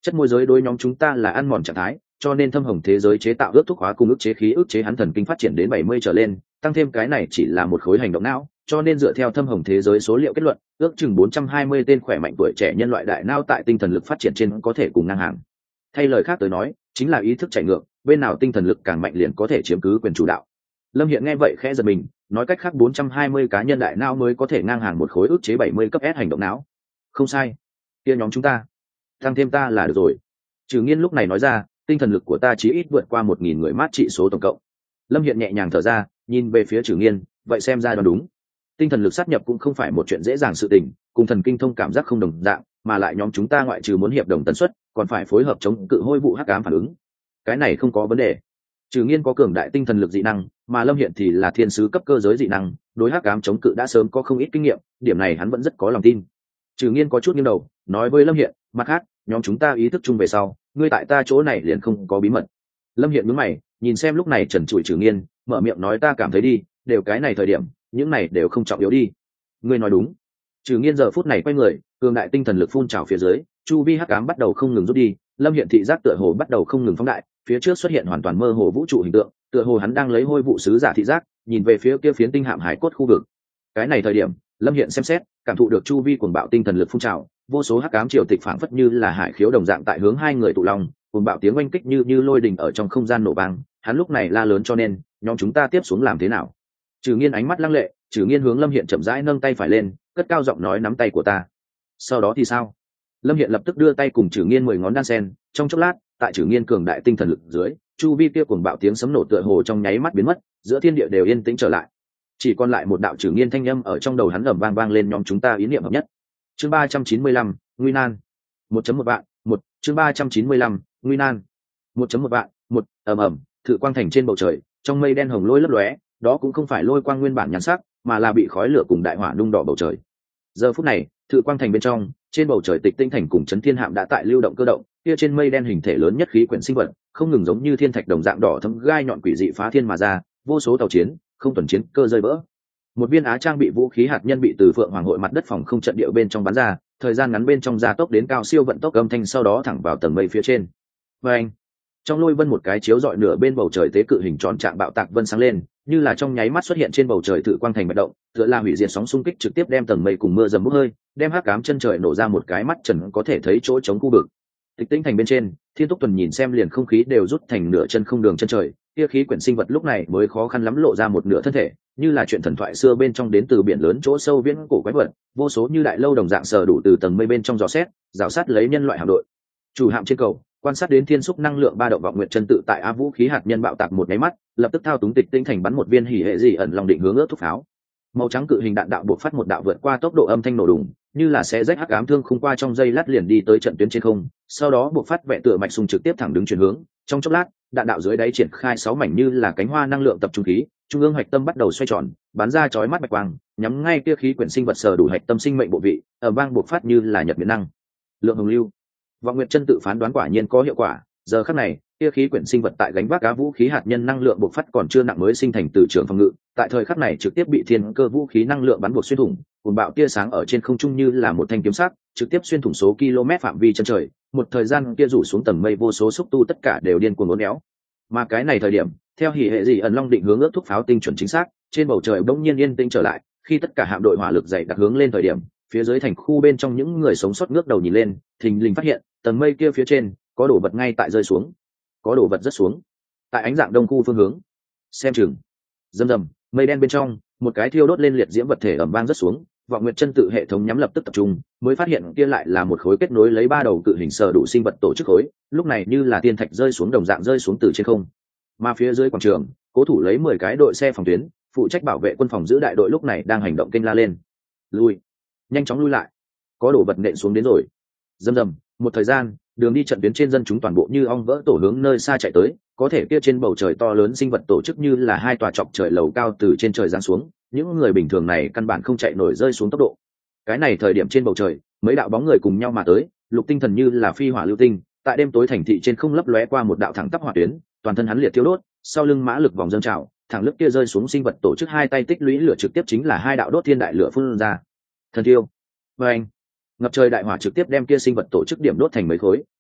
Chất môi giới đối nhóm chúng ta là ăn mòn trạng thái, cho nên thâm hồng thế giới chế tạo ước thúc hóa cùng ức chế khí ức chế hắn thần kinh phát triển đến bảy mươi trở lên, tăng thêm cái này chỉ là một khối hành động não, cho nên dựa theo thâm hồng thế giới số liệu kết luận, ước chừng bốn trăm hai mươi tên khỏe mạnh tuổi trẻ nhân loại đại não tại tinh thần lực phát triển trên có thể cùng ngang hàng. Thay lời khác tới nói, chính là ý thức chạy ngược, bên nào tinh thần lực càng mạnh liền có thể chiếm cứ quyền chủ đạo. Lâm Hiện nghe vậy khẽ giật mình, nói cách khác bốn trăm hai mươi cá nhân đại não mới có thể ngang hàng một khối ức chế bảy mươi cấp S hành động não. Không sai, kia nhóm chúng ta, tăng thêm ta là được rồi. Trừ Nghiên lúc này nói ra, tinh thần lực của ta chí ít vượt qua một nghìn người mát trị số tổng cộng. Lâm Hiện nhẹ nhàng thở ra, nhìn về phía Trừ Nghiên, vậy xem ra đoán đúng. Tinh thần lực sát nhập cũng không phải một chuyện dễ dàng sự tình, cùng thần kinh thông cảm giác không đồng dạng, mà lại nhóm chúng ta ngoại trừ muốn hiệp đồng tần suất, còn phải phối hợp chống cự hôi vụ hắc ám phản ứng. Cái này không có vấn đề. Trừ Nghiên có cường đại tinh thần lực dị năng, mà Lâm Hiện thì là thiên sứ cấp cơ giới dị năng, đối hắc ám chống cự đã sớm có không ít kinh nghiệm, điểm này hắn vẫn rất có lòng tin. Trừ Nghiên có chút nghiêng đầu, nói với Lâm Hiện, mặt khác, nhóm chúng ta ý thức chung về sau, ngươi tại ta chỗ này liền không có bí mật. Lâm Hiện nhướng mày, nhìn xem lúc này trần trụi Trừ Nghiên, mở miệng nói ta cảm thấy đi, đều cái này thời điểm, những này đều không trọng yếu đi. Ngươi nói đúng. Trừ Nghiên giờ phút này quay người, cường đại tinh thần lực phun trào phía dưới, chu vi hắc ám bắt đầu không ngừng rút đi, Lâm Hiện thị giác tựa hồ bắt đầu không ngừng phóng đại, phía trước xuất hiện hoàn toàn mơ hồ vũ trụ hình tượng, tựa hồ hắn đang lấy hôi vụ sứ giả thị giác, nhìn về phía kia phiến tinh hạm hải cốt khu vực. Cái này thời điểm, Lâm Hiện xem xét, cảm thụ được chu vi cuồng bạo tinh thần lực phun trào, vô số hắc ám triều tịch phảng phất như là hải khiếu đồng dạng tại hướng hai người tụ lòng, cuồng bạo tiếng oanh kích như như lôi đình ở trong không gian nổ vang, hắn lúc này la lớn cho nên, nhóm chúng ta tiếp xuống làm thế nào? Trừ Nghiên ánh mắt lăng lệ, Trừ Nghiên hướng Lâm Hiện chậm rãi nâng tay phải lên, cất cao giọng nói nắm tay của ta. Sau đó thì sao? Lâm Hiện lập tức đưa tay cùng Trừ Nghiên mười ngón đan sen, trong chốc lát, tại Trừ Nghiên cường đại tinh thần lực dưới, chu vi kia cuồng bạo tiếng sấm nổ tựa hồ trong nháy mắt biến mất, giữa thiên địa đều yên tĩnh trở lại. Chỉ còn lại một đạo Trừ Nghiên thanh âm ở trong đầu hắn ầm vang vang lên nhóm chúng ta ý niệm hợp nhất. Chương ba trăm chín mươi lăm, nguy nan. một chấm một vạn, một, chương ba trăm chín mươi lăm, nguy nan. một chấm một vạn, một, ầm ầm, thử quang thành trên bầu trời, trong mây đen hồng lôi lấp lóe, đó cũng không phải lôi quang nguyên bản nhàn sắc, mà là bị khói lửa cùng đại hỏa nung đỏ bầu trời. Giờ phút này, thử quang thành bên trong, trên bầu trời Tịch Tinh thành cùng Chấn Thiên hạm đã tại lưu động cơ động, kia trên mây đen hình thể lớn nhất khí quyển sinh vật, không ngừng giống như thiên thạch đồng dạng đỏ thẫm gai nhọn quỷ dị phá thiên mà ra, vô số tàu chiến, không tuần chiến cơ rơi vỡ. Một viên á trang bị vũ khí hạt nhân bị từ Phượng Hoàng hội mặt đất phòng không trận địa bên trong bắn ra, thời gian ngắn bên trong gia tốc đến cao siêu vận tốc âm thanh sau đó thẳng vào tầng mây phía trên. Và anh, trong lôi vân một cái chiếu rọi nửa bên bầu trời tế cự hình tròn trạng bạo tạc vân sáng lên, như là trong nháy mắt xuất hiện trên bầu trời tự quang thành bạch động, tựa là hủy diệt sóng xung kích trực tiếp đem tầng mây cùng mưa dầm bốc hơi, đem hắc ám chân trời nổ ra một cái mắt trần có thể thấy chỗ trống khu vực. Tịch Tĩnh thành bên trên, Thiên Túc Tuần nhìn xem liền không khí đều rút thành nửa chân không đường chân trời, kia khí quyển sinh vật lúc này mới khó khăn lắm lộ ra một nửa thân thể, như là chuyện thần thoại xưa bên trong đến từ biển lớn chỗ sâu viễn cổ quái vật, vô số như đại lâu đồng dạng sờ đủ từ tầng mây bên trong dò xét, rào sát lấy nhân loại hạm đội. Chủ hạm trên cầu, quan sát đến thiên xúc năng lượng ba động vọng nguyệt chân tự tại á vũ khí hạt nhân bạo tạc một cái mắt, lập tức thao túng Tịch Tĩnh thành bắn một viên hỉ hệ dị ẩn lòng định hướng ước thúc pháo. Màu trắng cự hình đạn đạo buộc phát một đạo vượt qua tốc độ âm thanh nổ đùng, như là xé rách hắc ám thương khung qua trong dây lát liền đi tới trận tuyến trên không, sau đó buộc phát vẽ tựa mạch sung trực tiếp thẳng đứng chuyển hướng. Trong chốc lát, đạn đạo dưới đáy triển khai sáu mảnh như là cánh hoa năng lượng tập trung khí, trung ương hạch tâm bắt đầu xoay tròn, bắn ra chói mắt bạch quang, nhắm ngay kia khí quyển sinh vật sờ đủ hạch tâm sinh mệnh bộ vị, ở vang buộc phát như là nhật miễn năng lượng hồng lưu. Vọng Nguyệt chân tự phán đoán quả nhiên có hiệu quả, giờ khắc này, kia khí quyển sinh vật tại gánh vác cá vũ khí hạt nhân năng lượng buộc phát còn chưa nặng mới sinh thành từ trường phòng ngự, tại thời khắc này trực tiếp bị thiên cơ vũ khí năng lượng bắn buộc xuyên thủng, cuồng bạo tia sáng ở trên không trung như là một thanh kiếm sắc, trực tiếp xuyên thủng số km phạm vi chân trời, một thời gian kia rủ xuống tầng mây vô số xúc tu tất cả đều điên cuồng uốn éo. Mà cái này thời điểm, theo hỉ hệ dị ẩn long định hướng ước thúc pháo tinh chuẩn chính xác, trên bầu trời bỗng nhiên yên tĩnh trở lại, khi tất cả hạm đội hỏa lực dày đặc hướng lên thời điểm, phía dưới thành khu bên trong những người sống sót ngước đầu nhìn lên, thình lình phát hiện, tầng mây kia phía trên có đồ vật ngay tại rơi xuống, có đồ vật rất xuống tại ánh dạng đông khu phương hướng. Xem chừng rầm rầm, mây đen bên trong một cái thiêu đốt lên liệt diễm vật thể ầm vang rất xuống, Vọng Nguyệt chân tự hệ thống nhắm lập tức tập trung, mới phát hiện kia lại là một khối kết nối lấy ba đầu cự hình sở đủ sinh vật tổ chức khối, lúc này như là thiên thạch rơi xuống đồng dạng rơi xuống từ trên không. Mà phía dưới quảng trường, cố thủ lấy mười cái đội xe phòng tuyến, phụ trách bảo vệ quân phòng giữ đại đội lúc này đang hành động kênh la lên. Lui, nhanh chóng lui lại, có đồ vật nện xuống đến rồi. Rầm rầm, một thời gian, đường đi trận tuyến trên dân chúng toàn bộ như ong vỡ tổ hướng nơi xa chạy tới, có thể kia trên bầu trời to lớn sinh vật tổ chức như là hai tòa chọc trời lầu cao từ trên trời giáng xuống, những người bình thường này căn bản không chạy nổi rơi xuống tốc độ. Cái này thời điểm trên bầu trời, mấy đạo bóng người cùng nhau mà tới, Lục Tinh Thần như là phi hỏa lưu tinh, tại đêm tối thành thị trên không lấp lóe qua một đạo thẳng tắp hỏa tuyến, toàn thân hắn liệt thiêu đốt, sau lưng mã lực vòng dâng trào, thẳng lớp kia rơi xuống sinh vật tổ chức hai tay tích lũy lửa trực tiếp chính là hai đạo đốt thiên đại lửa phun ra. Thần thiêu. Và anh, ngập trời đại hỏa trực tiếp đem kia sinh vật tổ chức điểm đốt thành mấy khối,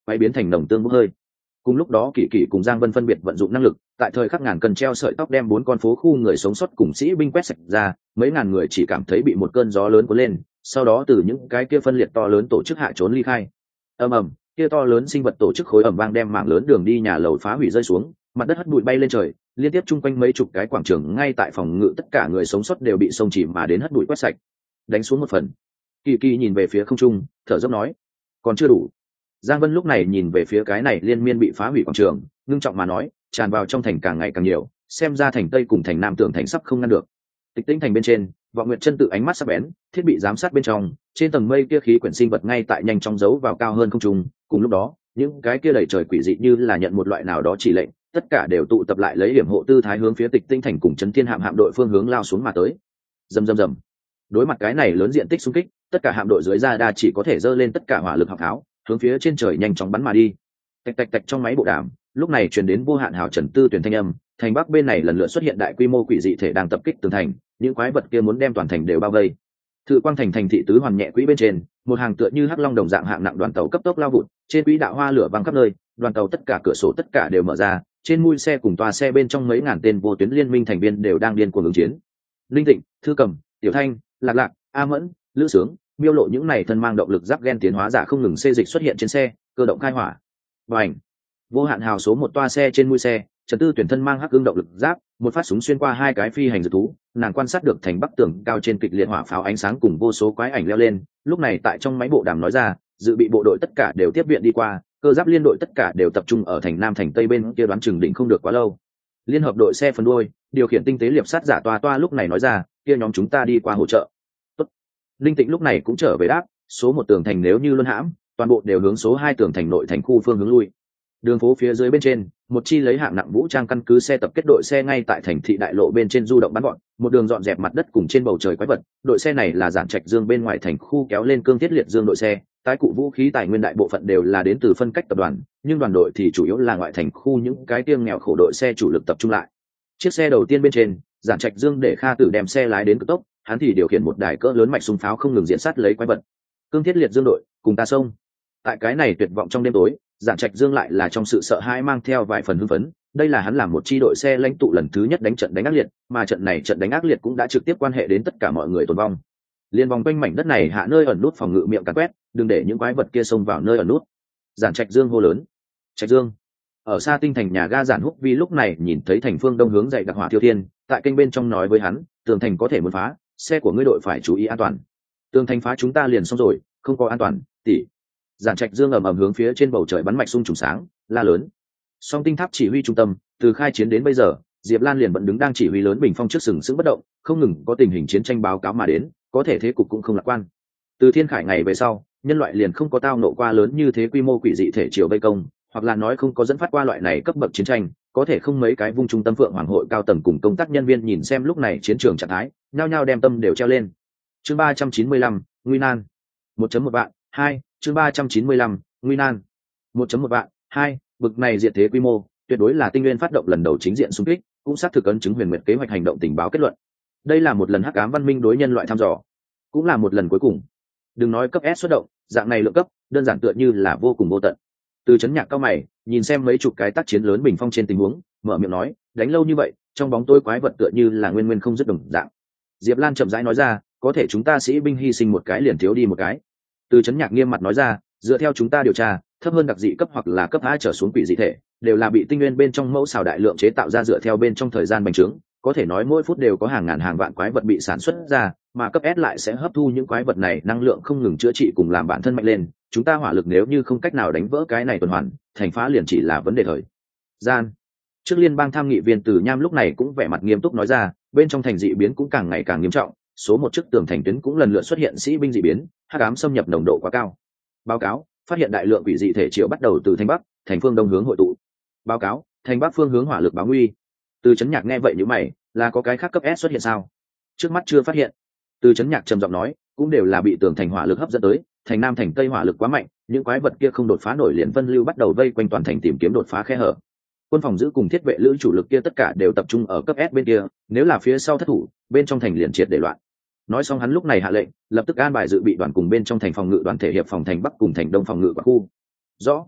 quay biến thành nồng tương bốc hơi. Cùng lúc đó Kỷ Kỷ cùng Giang Vân phân biệt vận dụng năng lực, tại thời khắc ngàn cân treo sợi tóc đem bốn con phố khu người sống sót cùng sĩ binh quét sạch ra, mấy ngàn người chỉ cảm thấy bị một cơn gió lớn cuốn lên, sau đó từ những cái kia phân liệt to lớn tổ chức hạ trốn ly khai. Ầm ầm, kia to lớn sinh vật tổ chức khối ầm vang đem mảng lớn đường đi nhà lầu phá hủy rơi xuống, mặt đất hất bụi bay lên trời, liên tiếp chung quanh mấy chục cái quảng trường ngay tại phòng ngự tất cả người sống sót đều bị xông chìm mà đến hất bụi quét sạch, đánh xuống một phần. Kỳ Kỳ nhìn về phía không trung, thở dốc nói, còn chưa đủ. Giang Vân lúc này nhìn về phía cái này liên miên bị phá hủy quảng trường, ngưng trọng mà nói, tràn vào trong thành càng ngày càng nhiều, xem ra thành tây cùng thành nam tưởng thành sắp không ngăn được. Tịch Tĩnh thành bên trên, Vọng Nguyệt chân tự ánh mắt sắc bén, thiết bị giám sát bên trong, trên tầng mây kia khí quyển sinh vật ngay tại nhanh chóng giấu vào cao hơn không trung, cùng lúc đó, những cái kia đầy trời quỷ dị như là nhận một loại nào đó chỉ lệnh, tất cả đều tụ tập lại lấy điểm hộ tư thái hướng phía Tịch Tĩnh thành cùng Chấn Thiên hạm hạm đội phương hướng lao xuống mà tới. Rầm rầm rầm. Đối mặt cái này lớn diện tích xung kích, tất cả hạm đội dưới ra đa chỉ có thể dơ lên tất cả hỏa lực học tháo, hướng phía trên trời nhanh chóng bắn mà đi. Tạch tạch tạch trong máy bộ đàm, lúc này truyền đến vô hạn hào trần tư tuyển thanh âm, thành bắc bên này lần lượt xuất hiện đại quy mô quỷ dị thể đang tập kích tường thành, những quái vật kia muốn đem toàn thành đều bao vây. Thự quang thành thành thị tứ hoàn nhẹ quỹ bên trên, một hàng tựa như hắc long đồng dạng hạng nặng đoàn tàu cấp tốc lao vụt, trên quỹ đạo hoa lửa văng khắp nơi, đoàn tàu tất cả cửa sổ tất cả đều mở ra, trên mui xe cùng toa xe bên trong mấy ngàn tên vô tuyến liên minh thành viên đều đang điên cuồng ứng chiến. Linh Tịnh, Thư Cầm, Tiểu Thanh, Lạc Lạc, A Mẫn, Lữ Sướng, miêu lộ những này thân mang động lực giáp gen tiến hóa giả không ngừng xê dịch xuất hiện trên xe, cơ động khai hỏa. Và ảnh, vô hạn hào số một toa xe trên mui xe, Trần Tư tuyển thân mang hắc ương động lực giáp, một phát súng xuyên qua hai cái phi hành dược thú, nàng quan sát được thành bắc tường cao trên kịch liệt hỏa pháo ánh sáng cùng vô số quái ảnh leo lên, lúc này tại trong máy bộ đàm nói ra, dự bị bộ đội tất cả đều tiếp viện đi qua, cơ giáp liên đội tất cả đều tập trung ở thành nam thành tây bên kia đoán chừng định không được quá lâu. Liên hợp đội xe phần đuôi, điều khiển tinh tế liệp sát giả toa toa lúc này nói ra, kia nhóm chúng ta đi qua hỗ trợ. Tốt. Linh Tịnh lúc này cũng trở về đáp, số một tường thành nếu như luân hãm, toàn bộ đều hướng số hai tường thành nội thành khu phương hướng lui. Đường phố phía dưới bên trên, một chi lấy hạng nặng vũ trang căn cứ xe tập kết đội xe ngay tại thành thị đại lộ bên trên du động bắn gọn, một đường dọn dẹp mặt đất cùng trên bầu trời quái vật. Đội xe này là Giản Trạch Dương bên ngoài thành khu kéo lên cương thiết liệt dương đội xe, tái cụ vũ khí tài nguyên đại bộ phận đều là đến từ phân cách tập đoàn, nhưng đoàn đội thì chủ yếu là ngoại thành khu những cái tiêng nghèo khổ đội xe chủ lực tập trung lại. Chiếc xe đầu tiên bên trên, Giản Trạch Dương để Kha Tử đem xe lái đến cực tốc, hắn thì điều khiển một đài cỡ lớn mạch súng pháo không ngừng diện sát lấy quái vật. Cương thiết liệt dương đội, cùng ta xông. Tại cái này tuyệt vọng trong đêm tối, Giản Trạch Dương lại là trong sự sợ hãi mang theo vài phần hưng phấn, đây là hắn làm một chi đội xe lãnh tụ lần thứ nhất đánh trận đánh ác liệt, mà trận này trận đánh ác liệt cũng đã trực tiếp quan hệ đến tất cả mọi người tồn vong. Liên vòng quanh mảnh đất này hạ nơi ẩn nút phòng ngự miệng càn quét, đừng để những quái vật kia xông vào nơi ẩn nút. Giản Trạch Dương hô lớn. Trạch Dương. Ở xa tinh thành nhà ga Giản Húc Vi lúc này nhìn thấy thành phương đông hướng dậy đặc hỏa thiêu thiên, tại kênh bên trong nói với hắn, tường thành có thể muốn phá, xe của ngươi đội phải chú ý an toàn. Tường thành phá chúng ta liền xong rồi, không có an toàn, tỷ. Giản Trạch Dương ầm ầm hướng phía trên bầu trời bắn mạch xung trùng sáng, la lớn. Song tinh tháp chỉ huy trung tâm, từ khai chiến đến bây giờ, Diệp Lan liền vẫn đứng đang chỉ huy lớn bình phong trước sừng sững bất động, không ngừng có tình hình chiến tranh báo cáo mà đến, có thể thế cục cũng không lạc quan. Từ Thiên Khải ngày về sau, nhân loại liền không có tao nộ qua lớn như thế quy mô quỷ dị thể triều vây công, hoặc là nói không có dẫn phát qua loại này cấp bậc chiến tranh, có thể không mấy cái vung trung tâm phượng hoàng hội cao tầng cùng công tác nhân viên nhìn xem lúc này chiến trường trạng thái, nhao nhao đem tâm đều treo lên. Chương ba trăm chín mươi lăm, nguy nan. một chấm một vạn, hai, chương ba trăm chín mươi lăm, nguy nan. một chấm một vạn, hai, bực này diện thế quy mô, tuyệt đối là Tinh Nguyên phát động lần đầu chính diện xung kích, cũng xác thực ấn chứng Huyền Nguyệt kế hoạch hành động tình báo kết luận. Đây là một lần hắc ám văn minh đối nhân loại thăm dò, cũng là một lần cuối cùng. Đừng nói cấp S xuất động, dạng này lượng cấp, đơn giản tựa như là vô cùng vô tận. Từ chấn nhạc cao mày, nhìn xem mấy chục cái tác chiến lớn bình phong trên tình huống, mở miệng nói, đánh lâu như vậy, trong bóng tối quái vật tựa như là nguyên nguyên không dứt đồng dạng. Diệp Lan chậm rãi nói ra, có thể chúng ta sĩ binh hy sinh một cái liền thiếu đi một cái. Từ chấn nhạc nghiêm mặt nói ra, dựa theo chúng ta điều tra, thấp hơn đặc dị cấp hoặc là cấp A trở xuống quỷ dị thể, đều là bị tinh nguyên bên trong mẫu xào đại lượng chế tạo ra dựa theo bên trong thời gian bành trướng, có thể nói mỗi phút đều có hàng ngàn hàng vạn quái vật bị sản xuất ra, mà cấp S lại sẽ hấp thu những quái vật này năng lượng không ngừng chữa trị cùng làm bản thân mạnh lên. Chúng ta hỏa lực nếu như không cách nào đánh vỡ cái này tuần hoàn, thành phá liền chỉ là vấn đề thời gian. Trước liên bang tham nghị viên Từ Nham lúc này cũng vẻ mặt nghiêm túc nói ra, bên trong thành dị biến cũng càng ngày càng nghiêm trọng, số một chiếc tường thành tuyến cũng lần lượt xuất hiện sĩ binh dị biến, hắc ám xâm nhập nồng độ quá cao. Báo cáo, phát hiện đại lượng quỷ dị thể triệu bắt đầu từ thành bắc, thành phương đông hướng hội tụ. Báo cáo, thành bắc phương hướng hỏa lực báo nguy. Từ chấn nhạc nghe vậy như mày, là có cái khác cấp S xuất hiện sao? Trước mắt chưa phát hiện. Từ chấn nhạc trầm giọng nói, cũng đều là bị tường thành hỏa lực hấp dẫn tới, thành nam thành tây hỏa lực quá mạnh, những quái vật kia không đột phá nổi liền vân lưu bắt đầu vây quanh toàn thành tìm kiếm đột phá khe hở. Quân phòng giữ cùng thiết vệ lữ chủ lực kia tất cả đều tập trung ở cấp S bên kia, nếu là phía sau thất thủ, bên trong thành liền triệt để loạn. Nói xong hắn lúc này hạ lệnh, lập tức an bài dự bị đoàn cùng bên trong thành phòng ngự đoàn thể hiệp phòng thành bắc cùng thành đông phòng ngự và khu. Rõ.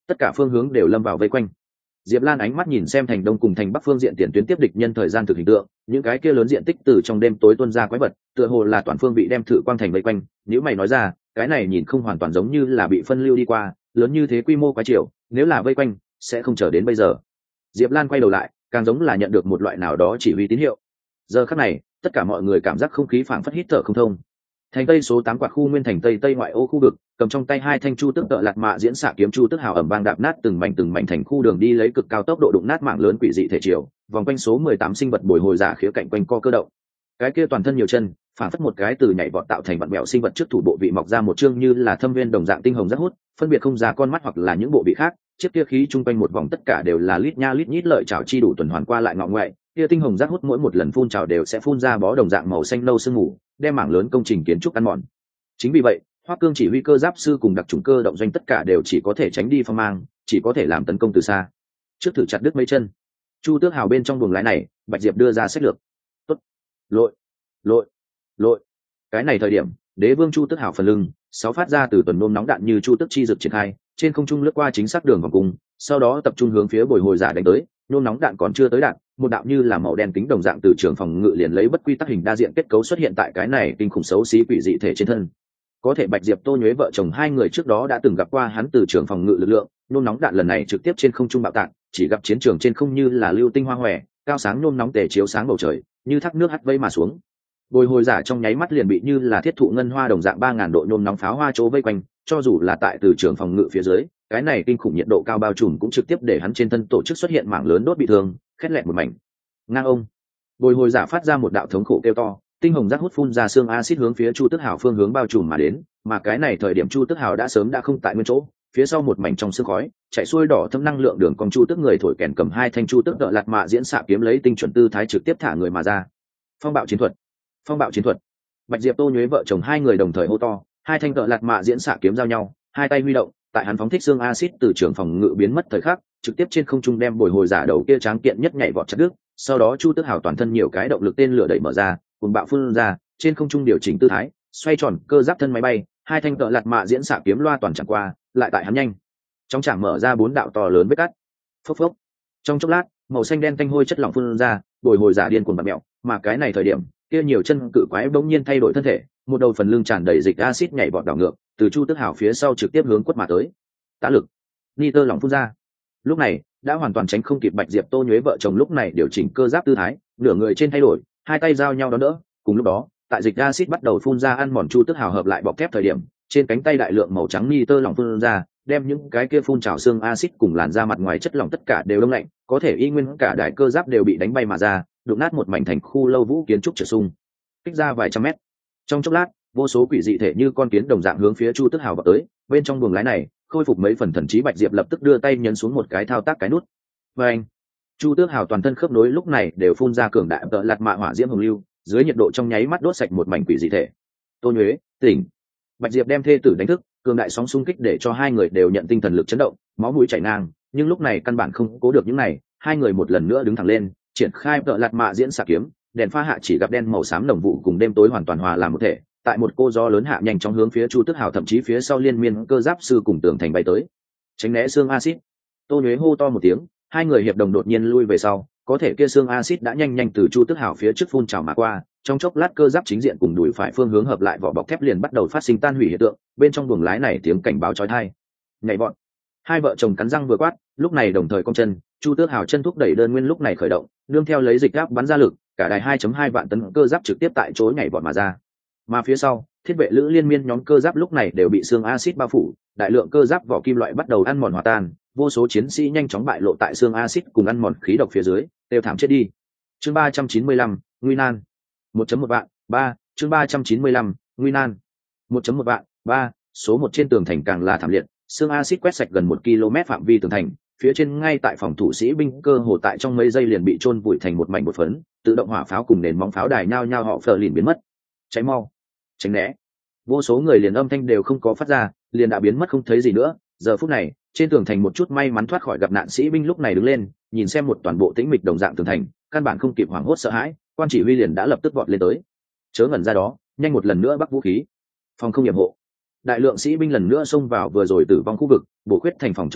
tất cả phương hướng đều lâm vào vây quanh. Diệp Lan ánh mắt nhìn xem thành đông cùng thành bắc phương diện tiền tuyến tiếp địch nhân thời gian thực hình tượng, những cái kia lớn diện tích từ trong đêm tối tuôn ra quái vật, tựa hồ là toàn phương bị đem thử quang thành vây quanh. Nếu mày nói ra, cái này nhìn không hoàn toàn giống như là bị phân lưu đi qua, lớn như thế quy mô quái triều, nếu là vây quanh, sẽ không chờ đến bây giờ. Diệp Lan quay đầu lại, càng giống là nhận được một loại nào đó chỉ huy tín hiệu. Giờ khắc này, tất cả mọi người cảm giác không khí phảng phất hít thở không thông. Thành tây số tám quạt khu nguyên thành tây tây ngoại ô khu vực, cầm trong tay hai thanh chu tức tợ lạt mạ diễn xạ kiếm chu tức hào ẩm vang đạp nát từng mảnh từng mảnh thành khu đường đi lấy cực cao tốc độ đụng nát mạng lớn quỷ dị thể chiều, vòng quanh số mười tám sinh vật bồi hồi giả khía cạnh quanh co cơ động. Cái kia toàn thân nhiều chân, phảng phất một cái từ nhảy vọt tạo thành vặn mèo sinh vật trước thủ bộ vị mọc ra một chương như là thâm viên đồng dạng tinh hồng rất hút, phân biệt không ra con mắt hoặc là những bộ vị khác, chiếc kia khí trung quanh một vòng tất cả đều là lít nha lít nhít lợi trảo chi đủ tuần hoàn qua lại ngọ ngoại, kia tinh hồng rất hút mỗi một lần phun trào đều sẽ phun ra bó đồng dạng màu xanh nâu sương mù, đem mảng lớn công trình kiến trúc ăn mòn. Chính vì vậy, Hoắc Cương chỉ huy cơ giáp sư cùng đặc chủng cơ động doanh tất cả đều chỉ có thể tránh đi phong mang, chỉ có thể làm tấn công từ xa. Trước thử chặt đứt mấy chân, Chu Tước Hào bên trong buồng lái này, Bạch Diệp đưa ra sách lược. Tốt, lội, lội, lội. Cái này thời điểm, Đế Vương Chu Tước Hào phần lưng, sáu phát ra từ tuần nôm nóng đạn như chu tước chi rực triển khai, trên không trung lướt qua chính xác đường vòng cung, sau đó tập trung hướng phía bồi hồi giả đánh tới. Nôm nóng đạn còn chưa tới đạn, một đạo như là màu đen kính đồng dạng từ trường phòng ngự liền lấy bất quy tắc hình đa diện kết cấu xuất hiện tại cái này kinh khủng xấu xí quỷ dị thể trên thân. Có thể Bạch Diệp Tô Nhuế vợ chồng hai người trước đó đã từng gặp qua hắn từ trường phòng ngự lực lượng, nôn nóng đạn lần này trực tiếp trên không trung bạo tạc, chỉ gặp chiến trường trên không như là lưu tinh hoa hòe, cao sáng nôn nóng tề chiếu sáng bầu trời, như thác nước hắt vây mà xuống. Bồi hồi giả trong nháy mắt liền bị như là thiết thụ ngân hoa đồng dạng ba ngàn độ nôn nóng pháo hoa chỗ vây quanh, cho dù là tại từ trường phòng ngự phía dưới, cái này kinh khủng nhiệt độ cao bao trùm cũng trực tiếp để hắn trên thân tổ chức xuất hiện mảng lớn đốt bị thương, khét lẹt một mảnh. Ngang ông, bồi hồi giả phát ra một đạo thống khổ kêu to, tinh hồng rác hút phun ra xương axit hướng phía Chu Tức Hào phương hướng bao trùm mà đến, mà cái này thời điểm Chu Tức Hào đã sớm đã không tại nguyên chỗ, phía sau một mảnh trong sương khói, chạy xuôi đỏ thâm năng lượng đường cong Chu Tức người thổi kèn cầm hai thanh Chu Tức đỡ lạt mạ diễn xạ kiếm lấy tinh chuẩn tư thái trực tiếp thả người mà ra. Phong bạo chiến thuật, phong bạo chiến thuật. Bạch Diệp Tô Nhuế vợ chồng hai người đồng thời hô to, hai thanh đỡ lạt mạ diễn xạ kiếm giao nhau, hai tay huy động, tại hắn phóng thích xương axit từ trường phòng ngự biến mất thời khắc, trực tiếp trên không trung đem bồi hồi giả đầu kia tráng kiện nhất nhảy vọt chặt đứt, sau đó Chu Tức Hào toàn thân nhiều cái động lực tên lửa đẩy mở ra, cùng bạo phun ra, trên không trung điều chỉnh tư thái, xoay tròn cơ giáp thân máy bay, hai thanh cỡ lạt mạ diễn xạ kiếm loa toàn chẳng qua, lại tại hắn nhanh trong chẳng mở ra bốn đạo to lớn vết cắt. Phốc phốc. Trong chốc lát, màu xanh đen tanh hôi chất lỏng phun ra, bồi hồi giả điên cuồng bặm mẹo, mà cái này thời điểm, kia nhiều chân cự quái bỗng nhiên thay đổi thân thể, một đầu phần lưng tràn đầy dịch axit nhảy vọt đảo ngược, từ Chu Tức Hào phía sau trực tiếp hướng quất mà tới. Tá lực, nitơ lỏng phun ra. Lúc này, đã hoàn toàn tránh không kịp Bạch Diệp Tô Nhuế vợ chồng lúc này điều chỉnh cơ giáp tư thái, nửa người trên thay đổi, hai tay giao nhau đón đỡ, cùng lúc đó, tại dịch acid bắt đầu phun ra ăn mòn Chu Tức Hào hợp lại bọc thép thời điểm, trên cánh tay đại lượng màu trắng nitơ lỏng phun ra, đem những cái kia phun trào xương axit cùng làn da mặt ngoài chất lỏng tất cả đều đông lạnh, có thể y nguyên cả đại cơ giáp đều bị đánh bay mà ra, đụng nát một mảnh thành khu lâu vũ kiến trúc trở sung, kích ra vài trăm mét. Trong chốc lát, vô số quỷ dị thể như con kiến đồng dạng hướng phía Chu Tức Hào vào tới, bên trong buồng lái này, khôi phục mấy phần thần trí Bạch Diệp lập tức đưa tay nhấn xuống một cái thao tác cái nút. Và anh, Chu Tước Hào toàn thân khớp nối lúc này đều phun ra cường đại tợ lạt mạ hỏa diễm hồng lưu, dưới nhiệt độ trong nháy mắt đốt sạch một mảnh quỷ dị thể. Tô Nhuế, tỉnh. Bạch Diệp đem thê tử đánh thức, cường đại sóng xung kích để cho hai người đều nhận tinh thần lực chấn động, máu mũi chảy ngang, nhưng lúc này căn bản không cố được những này, hai người một lần nữa đứng thẳng lên, triển khai tợ lạt mạ diễn xạ kiếm, đèn pha hạ chỉ gặp đen màu xám nồng vụ cùng đêm tối hoàn toàn hòa làm một thể, tại một cô gió lớn hạ nhanh chóng hướng phía Chu Tước Hào thậm chí phía sau liên miên cơ giáp sư cùng tường thành bay tới. Tránh né xương axit. Tô Nhuế hô to một tiếng, hai người hiệp đồng đột nhiên lui về sau, có thể kia xương axit đã nhanh nhanh từ Chu Tước Hào phía trước phun trào mà qua, trong chốc lát cơ giáp chính diện cùng đùi phải phương hướng hợp lại vỏ bọc thép liền bắt đầu phát sinh tan hủy hiện tượng, bên trong buồng lái này tiếng cảnh báo chói tai. Nhảy vọt. Hai vợ chồng cắn răng vừa quát, lúc này đồng thời cong chân, Chu Tước Hào chân thúc đẩy đơn nguyên lúc này khởi động, nương theo lấy dịch áp bắn ra lực, cả đài hai phẩy hai vạn tấn cơ giáp trực tiếp tại chỗ nhảy vọt mà ra. Mà phía sau, thiết vệ lữ liên miên nhóm cơ giáp lúc này đều bị xương axit bao phủ, đại lượng cơ giáp vỏ kim loại bắt đầu ăn mòn hòa tan, vô số chiến sĩ nhanh chóng bại lộ tại xương axit cùng ăn mòn khí độc phía dưới, đều thảm chết đi. Chương ba trăm chín mươi lăm, nguy nan. một chấm một vạn, ba, chương ba trăm chín mươi lăm, nguy nan. một chấm một vạn, ba, số một trên tường thành càng là thảm liệt, xương axit quét sạch gần một ki lô mét phạm vi tường thành, phía trên ngay tại phòng thủ sĩ binh cơ hồ tại trong mấy giây liền bị chôn vùi thành một mảnh bột phấn, tự động hỏa pháo cùng nền móng pháo đài nhao nhao họ phờ liền biến mất. Cháy mau, tránh né. Vô số người liền âm thanh đều không có phát ra, liền đã biến mất không thấy gì nữa. Giờ phút này, trên tường thành một chút may mắn thoát khỏi gặp nạn sĩ binh lúc này đứng lên, nhìn xem một toàn bộ tĩnh mịch đồng dạng tường thành, căn bản không kịp hoảng hốt sợ hãi, quan chỉ huy liền đã lập tức vọt lên tới. Chớ ngẩn ra đó, nhanh một lần nữa bắt vũ khí. Phòng không nhiệm hộ. Đại lượng sĩ binh lần nữa xông vào vừa rồi tử vong khu vực, bổ khuyết thành phòng chống chỗ,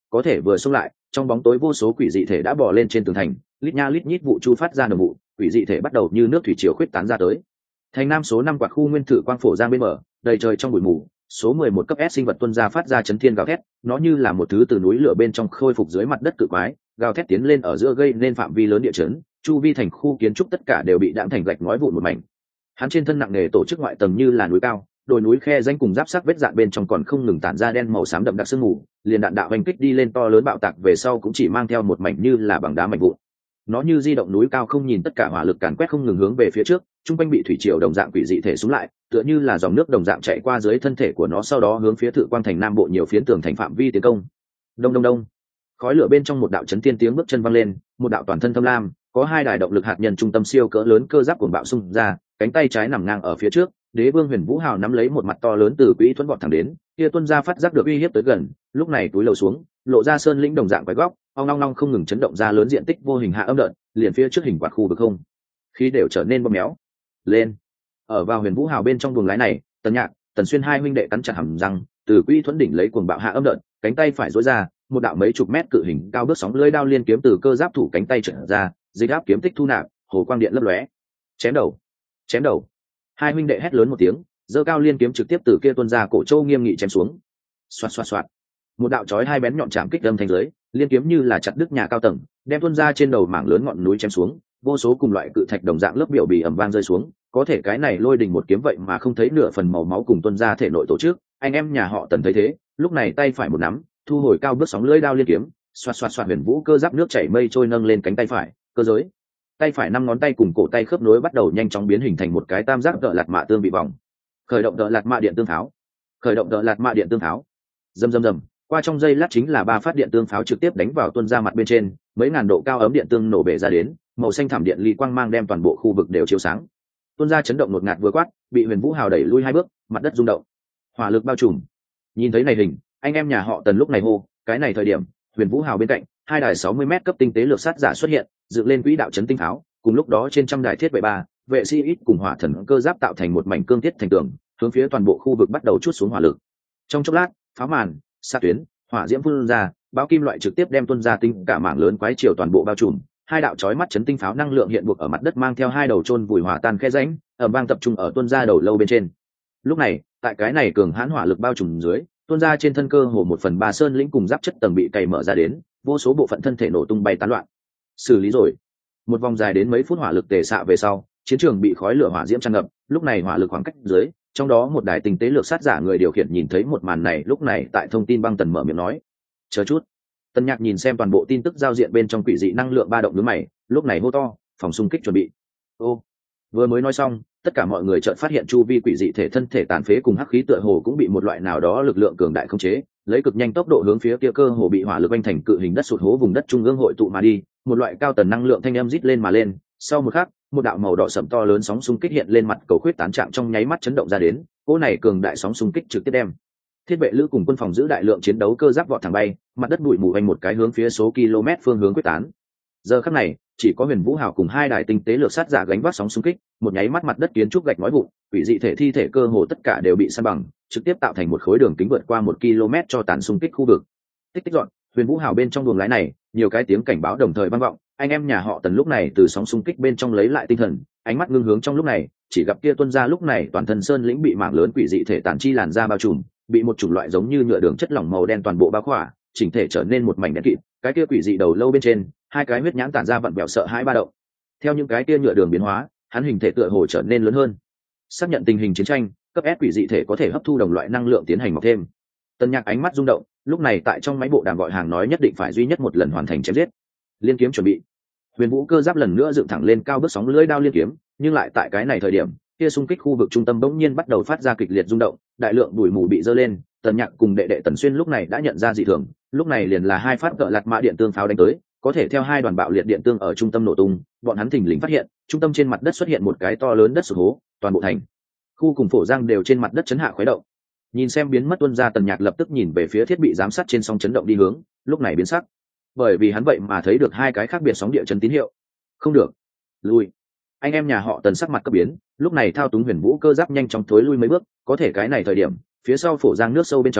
có thể vừa xông lại, trong bóng tối vô số quỷ dị thể đã bò lên trên tường thành, lít nha lít nhít vụ chu phát ra nồng vụ, quỷ dị thể bắt đầu như nước thủy triều khuyết tán ra tới. Thành Nam số năm quạt khu nguyên thử quang phổ giang bên mở, đầy trời trong bụi mù, số mười một cấp S sinh vật tuôn ra phát ra chấn thiên gào thét, nó như là một thứ từ núi lửa bên trong khôi phục dưới mặt đất cự quái, gào thét tiến lên ở giữa gây nên phạm vi lớn địa chấn, chu vi thành khu kiến trúc tất cả đều bị đãng thành gạch ngói vụn một mảnh. Hắn trên thân nặng nề tổ chức ngoại tầng như là núi cao, đồi núi khe danh cùng giáp sắc vết dạn bên trong còn không ngừng tản ra đen màu xám đậm đặc sương mù, liền đạn đạo hành kích đi lên to lớn bạo tạc về sau cũng chỉ mang theo một mảnh như là bằng đá mảnh vụn. Nó như di động núi cao không nhìn tất cả hỏa lực càn quét không ngừng hướng về phía trước, trung quanh bị thủy triều đồng dạng quỷ dị thể xuống lại, tựa như là dòng nước đồng dạng chạy qua dưới thân thể của nó, sau đó hướng phía Thự Quang thành nam bộ nhiều phiến tường thành phạm vi tiến công. Đông đông đông. Khói lửa bên trong một đạo chấn thiên tiếng bước chân vang lên, một đạo toàn thân thâm lam, có hai đài động lực hạt nhân trung tâm siêu cỡ lớn cơ giáp cuồng bạo xung ra, cánh tay trái nằm ngang ở phía trước, Đế Vương Huyền Vũ Hào nắm lấy một mặt to lớn từ quỹ thuẫn vọt thẳng đến, kia tuân ra phát giác được uy hiếp tới gần, lúc này túi lầu xuống, lộ ra sơn lĩnh đồng dạng quái góc, ong long long không ngừng chấn động ra lớn diện tích vô hình hạ âm đợt, liền phía trước hình quạt khu vực không, khí đều trở nên bơm méo lên. Ở vào Huyền Vũ Hào bên trong buồng lái này, Tần Nhạc, Tần Xuyên hai huynh đệ cắn chặt hàm răng, từ quỹ thuẫn đỉnh lấy cuồng bạo hạ âm đợt, cánh tay phải duỗi ra, một đạo mấy chục mét cự hình cao bước sóng lưỡi đao liên kiếm từ cơ giáp thủ cánh tay trở ra, dây áp kiếm tích thu nạp, hồ quang điện lấp lóe. Chém đầu, chém đầu. Hai huynh đệ hét lớn một tiếng, giơ cao liên kiếm trực tiếp từ kia tuôn ra cổ châu nghiêm nghị chém xuống. Xoạt xoạt xoạt. Một đạo chói hai bén nhọn chạm kích âm thanh dưới, liên kiếm như là chặt đứt nhà cao tầng, đem tuôn ra trên đầu mảng lớn ngọn núi chém xuống, vô số cùng loại cự thạch đồng dạng lớp biểu bì ầm vang rơi xuống, có thể cái này lôi đình một kiếm vậy mà không thấy nửa phần màu máu cùng tuôn ra thể nội tổ chức. Anh em nhà họ Tần thấy thế, lúc này tay phải một nắm, thu hồi cao bước sóng lưỡi đao liên kiếm, xoạt xoạt xoạt huyền vũ cơ giáp nước chảy mây trôi nâng lên cánh tay phải, cơ giới. Tay phải năm ngón tay cùng cổ tay khớp nối bắt đầu nhanh chóng biến hình thành một cái tam giác đỡ lạt mạ tương bị vòng. Khởi động đỡ lạt mạ điện tương pháo. Khởi động đỡ lạt mạ điện tương pháo. Rầm rầm rầm, qua trong giây lát chính là ba phát điện tương pháo trực tiếp đánh vào tuôn ra mặt bên trên, mấy ngàn độ cao ấm điện tương nổ bể ra đến, màu xanh thảm điện ly quang mang đem toàn bộ khu vực đều chiếu sáng. Tuôn ra chấn động một ngạt vừa quát, bị Huyền Vũ Hào đẩy lui hai bước, mặt đất rung động. Hỏa lực bao trùm. Nhìn thấy này hình, anh em nhà họ Tần lúc này hô, cái này thời điểm, Huyền Vũ Hào bên cạnh, hai đài sáu mươi mét cấp tinh tế lược sát giả xuất hiện, dựng lên quỹ đạo chấn tinh pháo, cùng lúc đó trên trăm đài thiết vệ ba, vệ sĩ ít cùng hỏa thần cơ giáp tạo thành một mảnh cương thiết thành tường, hướng phía toàn bộ khu vực bắt đầu chút xuống hỏa lực. Trong chốc lát, pháo màn, sát tuyến, hỏa diễm phun ra, báo kim loại trực tiếp đem tuôn ra tinh cả mảng lớn quái chiều toàn bộ bao trùm. Hai đạo chói mắt chấn tinh pháo năng lượng hiện buộc ở mặt đất mang theo hai đầu chôn vùi hỏa tan khe rãnh, ầm vang tập trung ở tuôn ra đầu lâu bên trên. Lúc này, tại cái này cường hãn hỏa lực bao trùm dưới, tuôn ra trên thân cơ hồ một phần ba sơn lĩnh cùng giáp chất tầng bị cày mở ra đến, vô số bộ phận thân thể nổ tung bay tán loạn. Xử lý rồi. Một vòng dài đến mấy phút hỏa lực tề xạ về sau, chiến trường bị khói lửa hỏa diễm tràn ngập, lúc này hỏa lực khoảng cách dưới, trong đó một đài tinh tế lược sát giả người điều khiển nhìn thấy một màn này, lúc này tại thông tin băng tần mở miệng nói: "Chờ chút." Tần Nhạc nhìn xem toàn bộ tin tức giao diện bên trong quỷ dị năng lượng ba động nhướng mày, lúc này hô to: "Phòng xung kích chuẩn bị." Ô, vừa mới nói xong, tất cả mọi người chợt phát hiện chu vi quỷ dị thể thân thể tàn phế cùng hắc khí tựa hồ cũng bị một loại nào đó lực lượng cường đại khống chế, lấy cực nhanh tốc độ hướng phía kia cơ hồ bị hỏa lực oanh thành cự hình đất sụt hố vùng đất trung ương hội tụ mà đi, một loại cao tần năng lượng thanh âm rít lên mà lên. Sau một khắc, một đạo màu đỏ sẫm to lớn sóng xung kích hiện lên mặt cầu khuyết tán chạm trong nháy mắt chấn động ra đến, cỗ này cường đại sóng xung kích trực tiếp đem thiết vệ lữ cùng quân phòng giữ đại lượng chiến đấu cơ giáp vọt thẳng bay, mặt đất bụi mù vành một cái hướng phía số km phương hướng quyết tán. Giờ khắc này, chỉ có Huyền Vũ Hào cùng hai đài tinh tế lược sát giả gánh vác sóng xung kích, một nháy mắt mặt đất kiến trúc gạch nói vụn, quỷ dị thể thi thể cơ hồ tất cả đều bị san bằng, trực tiếp tạo thành một khối đường kính vượt qua một km cho tàn xung kích khu vực. Tích tích dọn, Huyền Vũ Hào bên trong buồng lái này, nhiều cái tiếng cảnh báo đồng thời vang vọng, anh em nhà họ Tần lúc này từ sóng xung kích bên trong lấy lại tinh thần, ánh mắt ngưng hướng trong lúc này, chỉ gặp kia tuân ra lúc này toàn thân sơn lĩnh bị mảng lớn quỷ dị thể tàn chi làn ra bao trùm, bị một chủng loại giống như nhựa đường chất lỏng màu đen toàn bộ bao khỏa, chỉnh thể trở nên một mảnh đen kịt, cái kia quỷ dị đầu lâu bên trên, hai cái huyết nhãn tản ra vặn vẹo sợ hãi ba động. Theo những cái kia nhựa đường biến hóa, hắn hình thể tựa hồ trở nên lớn hơn. Xác nhận tình hình chiến tranh, cấp S quỷ dị thể có thể hấp thu đồng loại năng lượng tiến hành mọc thêm. Tần Nhạc ánh mắt rung động, lúc này tại trong máy bộ đàm gọi hàng nói nhất định phải duy nhất một lần hoàn thành chém giết. Liên kiếm chuẩn bị. Huyền Vũ cơ giáp lần nữa dựng thẳng lên cao bước sóng lưỡi đao liên kiếm, nhưng lại tại cái này thời điểm, kia xung kích khu vực trung tâm bỗng nhiên bắt đầu phát ra kịch liệt rung động, đại lượng bụi mù bị dơ lên. Tần Nhạc cùng đệ đệ Tần Xuyên lúc này đã nhận ra dị thường, lúc này liền là hai phát cỡ lạt mạ điện tương pháo đánh tới, có thể theo hai đoàn bạo liệt điện tương ở trung tâm nổ tung, bọn hắn thình lình phát hiện, trung tâm trên mặt đất xuất hiện một cái to lớn đất sụt hố, toàn bộ thành khu cùng phổ giang đều trên mặt đất chấn hạ khuấy động. Nhìn xem biến mất tuân ra, Tần Nhạc lập tức nhìn về phía thiết bị giám sát trên sóng chấn động đi hướng, lúc này biến sắc, bởi vì hắn vậy mà thấy được hai cái khác biệt sóng địa chấn tín hiệu. Không được, lui. Anh em nhà họ Tần sắc mặt cấp biến, lúc này thao túng Huyền Vũ cơ giáp nhanh chóng thối lui mấy bước, có thể cái này thời điểm, phía sau phổ giang nước sâu bên trong,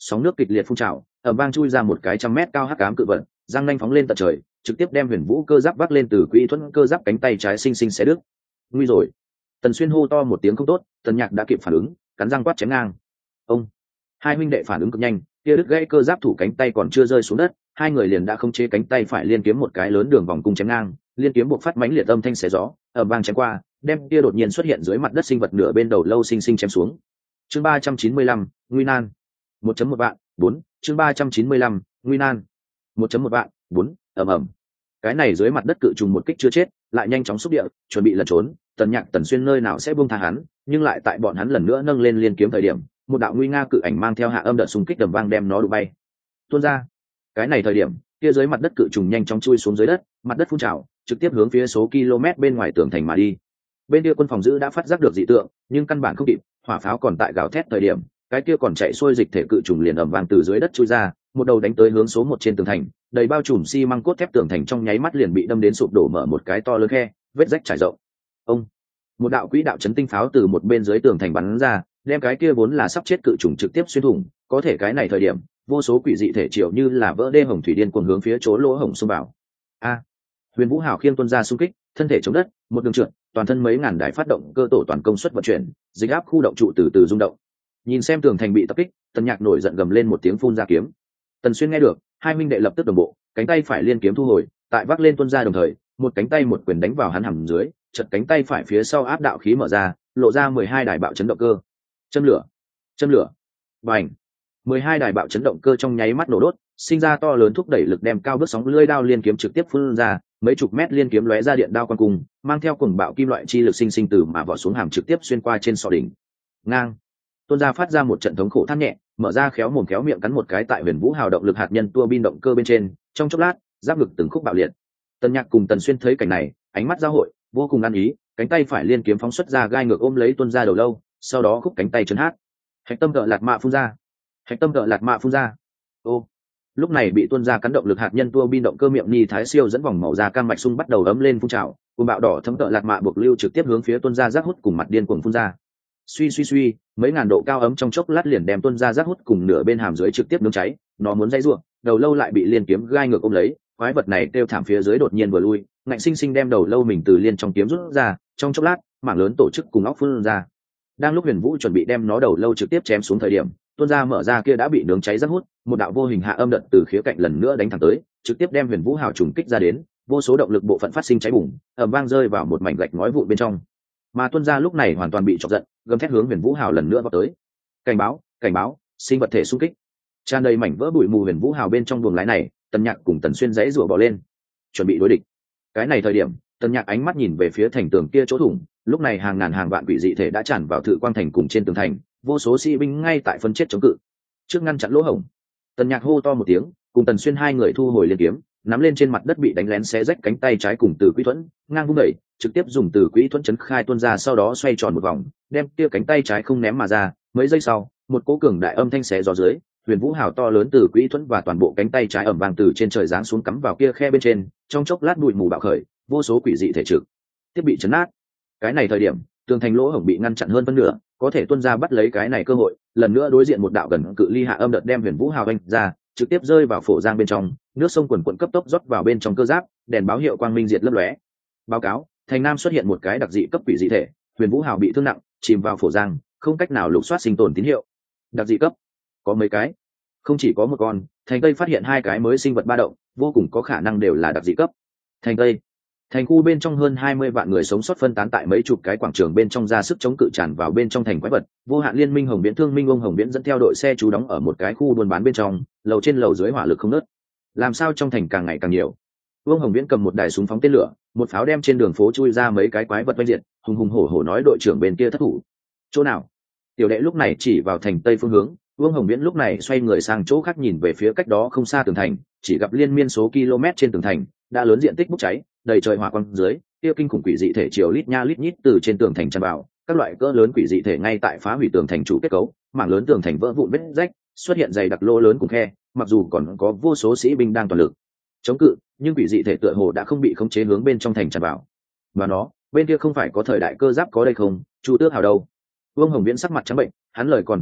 sóng nước kịch liệt phun trào, ầm vang chui ra một cái trăm mét cao hắc ám cự vật, răng nanh phóng lên tận trời, trực tiếp đem huyền vũ cơ giáp vác lên từ quỹ thuẫn cơ giáp cánh tay trái xinh xinh xé đứt. Nguy rồi! Tần Xuyên hô to một tiếng không tốt, Tần Nhạc đã kịp phản ứng, cắn răng quát chém ngang. Ông! Hai huynh đệ phản ứng cực nhanh, kia đứt gãy cơ giáp thủ cánh tay còn chưa rơi xuống đất, hai người liền đã không chế cánh tay phải liên kiếm một cái lớn đường vòng cung chém ngang, liên kiếm buộc phát mãnh liệt âm thanh xé gió, ầm vang chém qua, đem kia đột nhiên xuất hiện dưới mặt đất sinh vật nửa bên đầu lâu xinh xinh chém xuống. Chương ba trăm chín mươi lăm, nguy nan. một chấm một vạn, bốn, chương ba trăm chín mươi lăm, nguy nan. một chấm một vạn, bốn, ầm ầm. Cái này dưới mặt đất cự trùng một kích chưa chết, lại nhanh chóng xúc địa, chuẩn bị lẩn trốn, Tần Nhạc Tần Xuyên nơi nào sẽ buông tha hắn, nhưng lại tại bọn hắn lần nữa nâng lên liên kiếm thời điểm, một đạo nguy nga cự ảnh mang theo hạ âm đợt xung kích đầm vang đem nó đụng bay. Tuôn ra. Cái này thời điểm, kia dưới mặt đất cự trùng nhanh chóng chui xuống dưới đất, mặt đất phun trào, trực tiếp hướng phía số km bên ngoài tường thành mà đi. Bên kia quân phòng giữ đã phát giác được dị tượng, nhưng căn bản không kịp, hỏa pháo còn tại gào thét thời điểm, cái kia còn chạy xuôi dịch thể cự trùng liền ầm vang từ dưới đất chui ra, một đầu đánh tới hướng số một trên tường thành, đầy bao trùm xi măng cốt thép tường thành trong nháy mắt liền bị đâm đến sụp đổ mở một cái to lớn khe, vết rách trải rộng. Ông! Một đạo quỹ đạo chấn tinh pháo từ một bên dưới tường thành bắn ra, đem cái kia vốn là sắp chết cự trùng trực tiếp xuyên thủng, có thể cái này thời điểm, vô số quỷ dị thể triệu như là vỡ đê hồng thủy điên cuồng hướng phía chỗ lỗ hổng xông vào. A! Huyền Vũ Hào khiêng tuôn ra xung kích, thân thể chống đất, một đường trượt, toàn thân mấy ngàn đài phát động cơ tổ toàn công suất vận chuyển, dịch áp khu động trụ từ từ rung động. Nhìn xem tường thành bị tập kích, Tần Nhạc nổi giận gầm lên một tiếng phun ra kiếm. Tần Xuyên nghe được, hai minh đệ lập tức đồng bộ, cánh tay phải liên kiếm thu hồi, tại vác lên tuôn ra đồng thời, một cánh tay một quyền đánh vào hắn hầm dưới, chật cánh tay phải phía sau áp đạo khí mở ra, lộ ra mười hai đài bạo chấn động cơ. Châm lửa, châm lửa, bành! mười hai đài bạo chấn động cơ trong nháy mắt nổ đốt, sinh ra to lớn thúc đẩy lực đem cao bước sóng lưỡi đao liên kiếm trực tiếp phun ra, mấy chục mét liên kiếm lóe ra điện đao quan cùng, mang theo cuồng bạo kim loại chi lực sinh sinh từ mà vỏ xuống hàm trực tiếp xuyên qua trên sọ đỉnh. Ngang! Tuôn ra phát ra một trận thống khổ than nhẹ, mở ra khéo mồm khéo miệng cắn một cái tại Huyền Vũ Hào động lực hạt nhân tua bin động cơ bên trên, trong chốc lát, giáp ngực từng khúc bạo liệt. Tần Nhạc cùng Tần Xuyên thấy cảnh này, ánh mắt giao hội, vô cùng ăn ý, cánh tay phải liên kiếm phóng xuất ra gai ngược ôm lấy tuôn ra đầu lâu, sau đó khúc cánh tay chấn hát. Hạch tâm cỡ lạt mạ phun ra. Hạch tâm cỡ lạt mạ phun ra. Ô. Lúc này bị tuôn ra cắn động lực hạt nhân tua bin động cơ miệng ni thái siêu dẫn vòng màu da cam mạch sung bắt đầu ấm lên phun trào, cùng bạo đỏ thấm cỡ lạt mạ buộc lưu trực tiếp hướng phía tuôn ra rác hút cùng mặt điên cuồng phun ra. Suy suy suy, mấy ngàn độ cao ấm trong chốc lát liền đem tuôn ra rác hút cùng nửa bên hàm dưới trực tiếp nướng cháy, nó muốn dây rủa, đầu lâu lại bị liên kiếm gai ngược ôm lấy, quái vật này kêu thảm phía dưới đột nhiên vừa lui, ngạnh sinh sinh đem đầu lâu mình từ liên trong kiếm rút ra, trong chốc lát, mảng lớn tổ chức cùng óc phun ra. Đang lúc Huyền Vũ chuẩn bị đem nó đầu lâu trực tiếp chém xuống thời điểm, tuôn ra mở ra kia đã bị nướng cháy rác hút, một đạo vô hình hạ âm đợt từ khía cạnh lần nữa đánh thẳng tới, trực tiếp đem Huyền Vũ Hào trùng kích ra đến, vô số động lực bộ phận phát sinh cháy bùng, ầm vang rơi vào một mảnh gạch ngói vụn bên trong. Mà tuôn ra lúc này hoàn toàn bị chọc giận, gầm thét hướng Huyền Vũ Hào lần nữa vào tới. Cảnh báo, cảnh báo, sinh vật thể xung kích. Tràn đầy mảnh vỡ bụi mù Huyền Vũ Hào bên trong buồng lái này, Tần Nhạc cùng Tần Xuyên giãy giụa bỏ lên, chuẩn bị đối địch. Cái này thời điểm, Tần Nhạc ánh mắt nhìn về phía thành tường kia chỗ thủng, lúc này hàng ngàn hàng vạn quỷ dị thể đã tràn vào Thự Quang thành cùng trên tường thành, vô số sĩ binh ngay tại phân chết chống cự. Trước ngăn chặn lỗ hổng, Tần Nhạc hô to một tiếng, cùng Tần Xuyên hai người thu hồi liên kiếm, nắm lên trên mặt đất bị đánh lén xé rách cánh tay trái cùng từ quỹ thuẫn, ngang vung đẩy, trực tiếp dùng từ quỹ thuẫn chấn khai tuôn ra, sau đó xoay tròn một vòng, đem kia cánh tay trái không ném mà ra. Mấy giây sau, một cỗ cường đại âm thanh xé gió dưới, Huyền Vũ Hào to lớn từ quỹ thuẫn và toàn bộ cánh tay trái ẩm vang từ trên trời giáng xuống cắm vào kia khe bên trên, trong chốc lát bụi mù bạo khởi, vô số quỷ dị thể trực tiếp bị chấn nát. Cái này thời điểm, tường thành lỗ hổng bị ngăn chặn hơn phân nửa, có thể tuôn ra bắt lấy cái này cơ hội, lần nữa đối diện một đạo gần cự ly hạ âm đợt đem Huyền Vũ Hào anh ra, trực tiếp rơi vào phổ giang bên trong, nước sông quần quần cấp tốc rót vào bên trong cơ giáp, đèn báo hiệu quang minh diệt lấp lóe. Báo cáo, thành Nam xuất hiện một cái đặc dị cấp quỷ dị thể, Huyền Vũ Hào bị thương nặng, chìm vào phổ giang, không cách nào lục soát sinh tồn tín hiệu. Đặc dị cấp? Có mấy cái? Không chỉ có một con, thành Tây phát hiện hai cái mới sinh vật ba động, vô cùng có khả năng đều là đặc dị cấp. Thành Tây, thành khu bên trong hơn hai mươi vạn người sống sót phân tán tại mấy chục cái quảng trường bên trong, ra sức chống cự tràn vào bên trong thành quái vật. Vô hạn liên minh Hồng Viễn Thương minh ông Hồng Viễn dẫn theo đội xe trú đóng ở một cái khu buôn bán bên trong, lầu trên lầu dưới hỏa lực không nớt. Làm sao trong thành càng ngày càng nhiều? Vương Hồng Viễn cầm một đài súng phóng tên lửa, một pháo đem trên đường phố chui ra mấy cái quái vật oanh diệt, hùng hùng hổ hổ nói đội trưởng bên kia thất thủ. Chỗ nào? Tiểu đệ lúc này chỉ vào thành Tây phương hướng. Vương Hồng Viễn lúc này xoay người sang chỗ khác nhìn về phía cách đó không xa tường thành, chỉ gặp liên miên số km trên tường thành đã lớn diện tích bốc cháy, đầy trời hỏa quang dưới, kia kinh khủng quỷ dị thể chiều lít nha lít nhít từ trên tường thành tràn vào, các loại cỡ lớn quỷ dị thể ngay tại phá hủy tường thành chủ kết cấu, mảng lớn tường thành vỡ vụn vết rách, xuất hiện dày đặc lỗ lớn cùng khe, mặc dù còn có vô số sĩ binh đang toàn lực chống cự, nhưng quỷ dị thể tựa hồ đã không bị khống chế hướng bên trong thành tràn vào. Và nó, bên kia không phải có thời đại cơ giáp có đây không? Chu Tước Hào đâu? Vương Hồng Viễn sắc mặt trắng bệnh, hắn lời còn chưa dứt,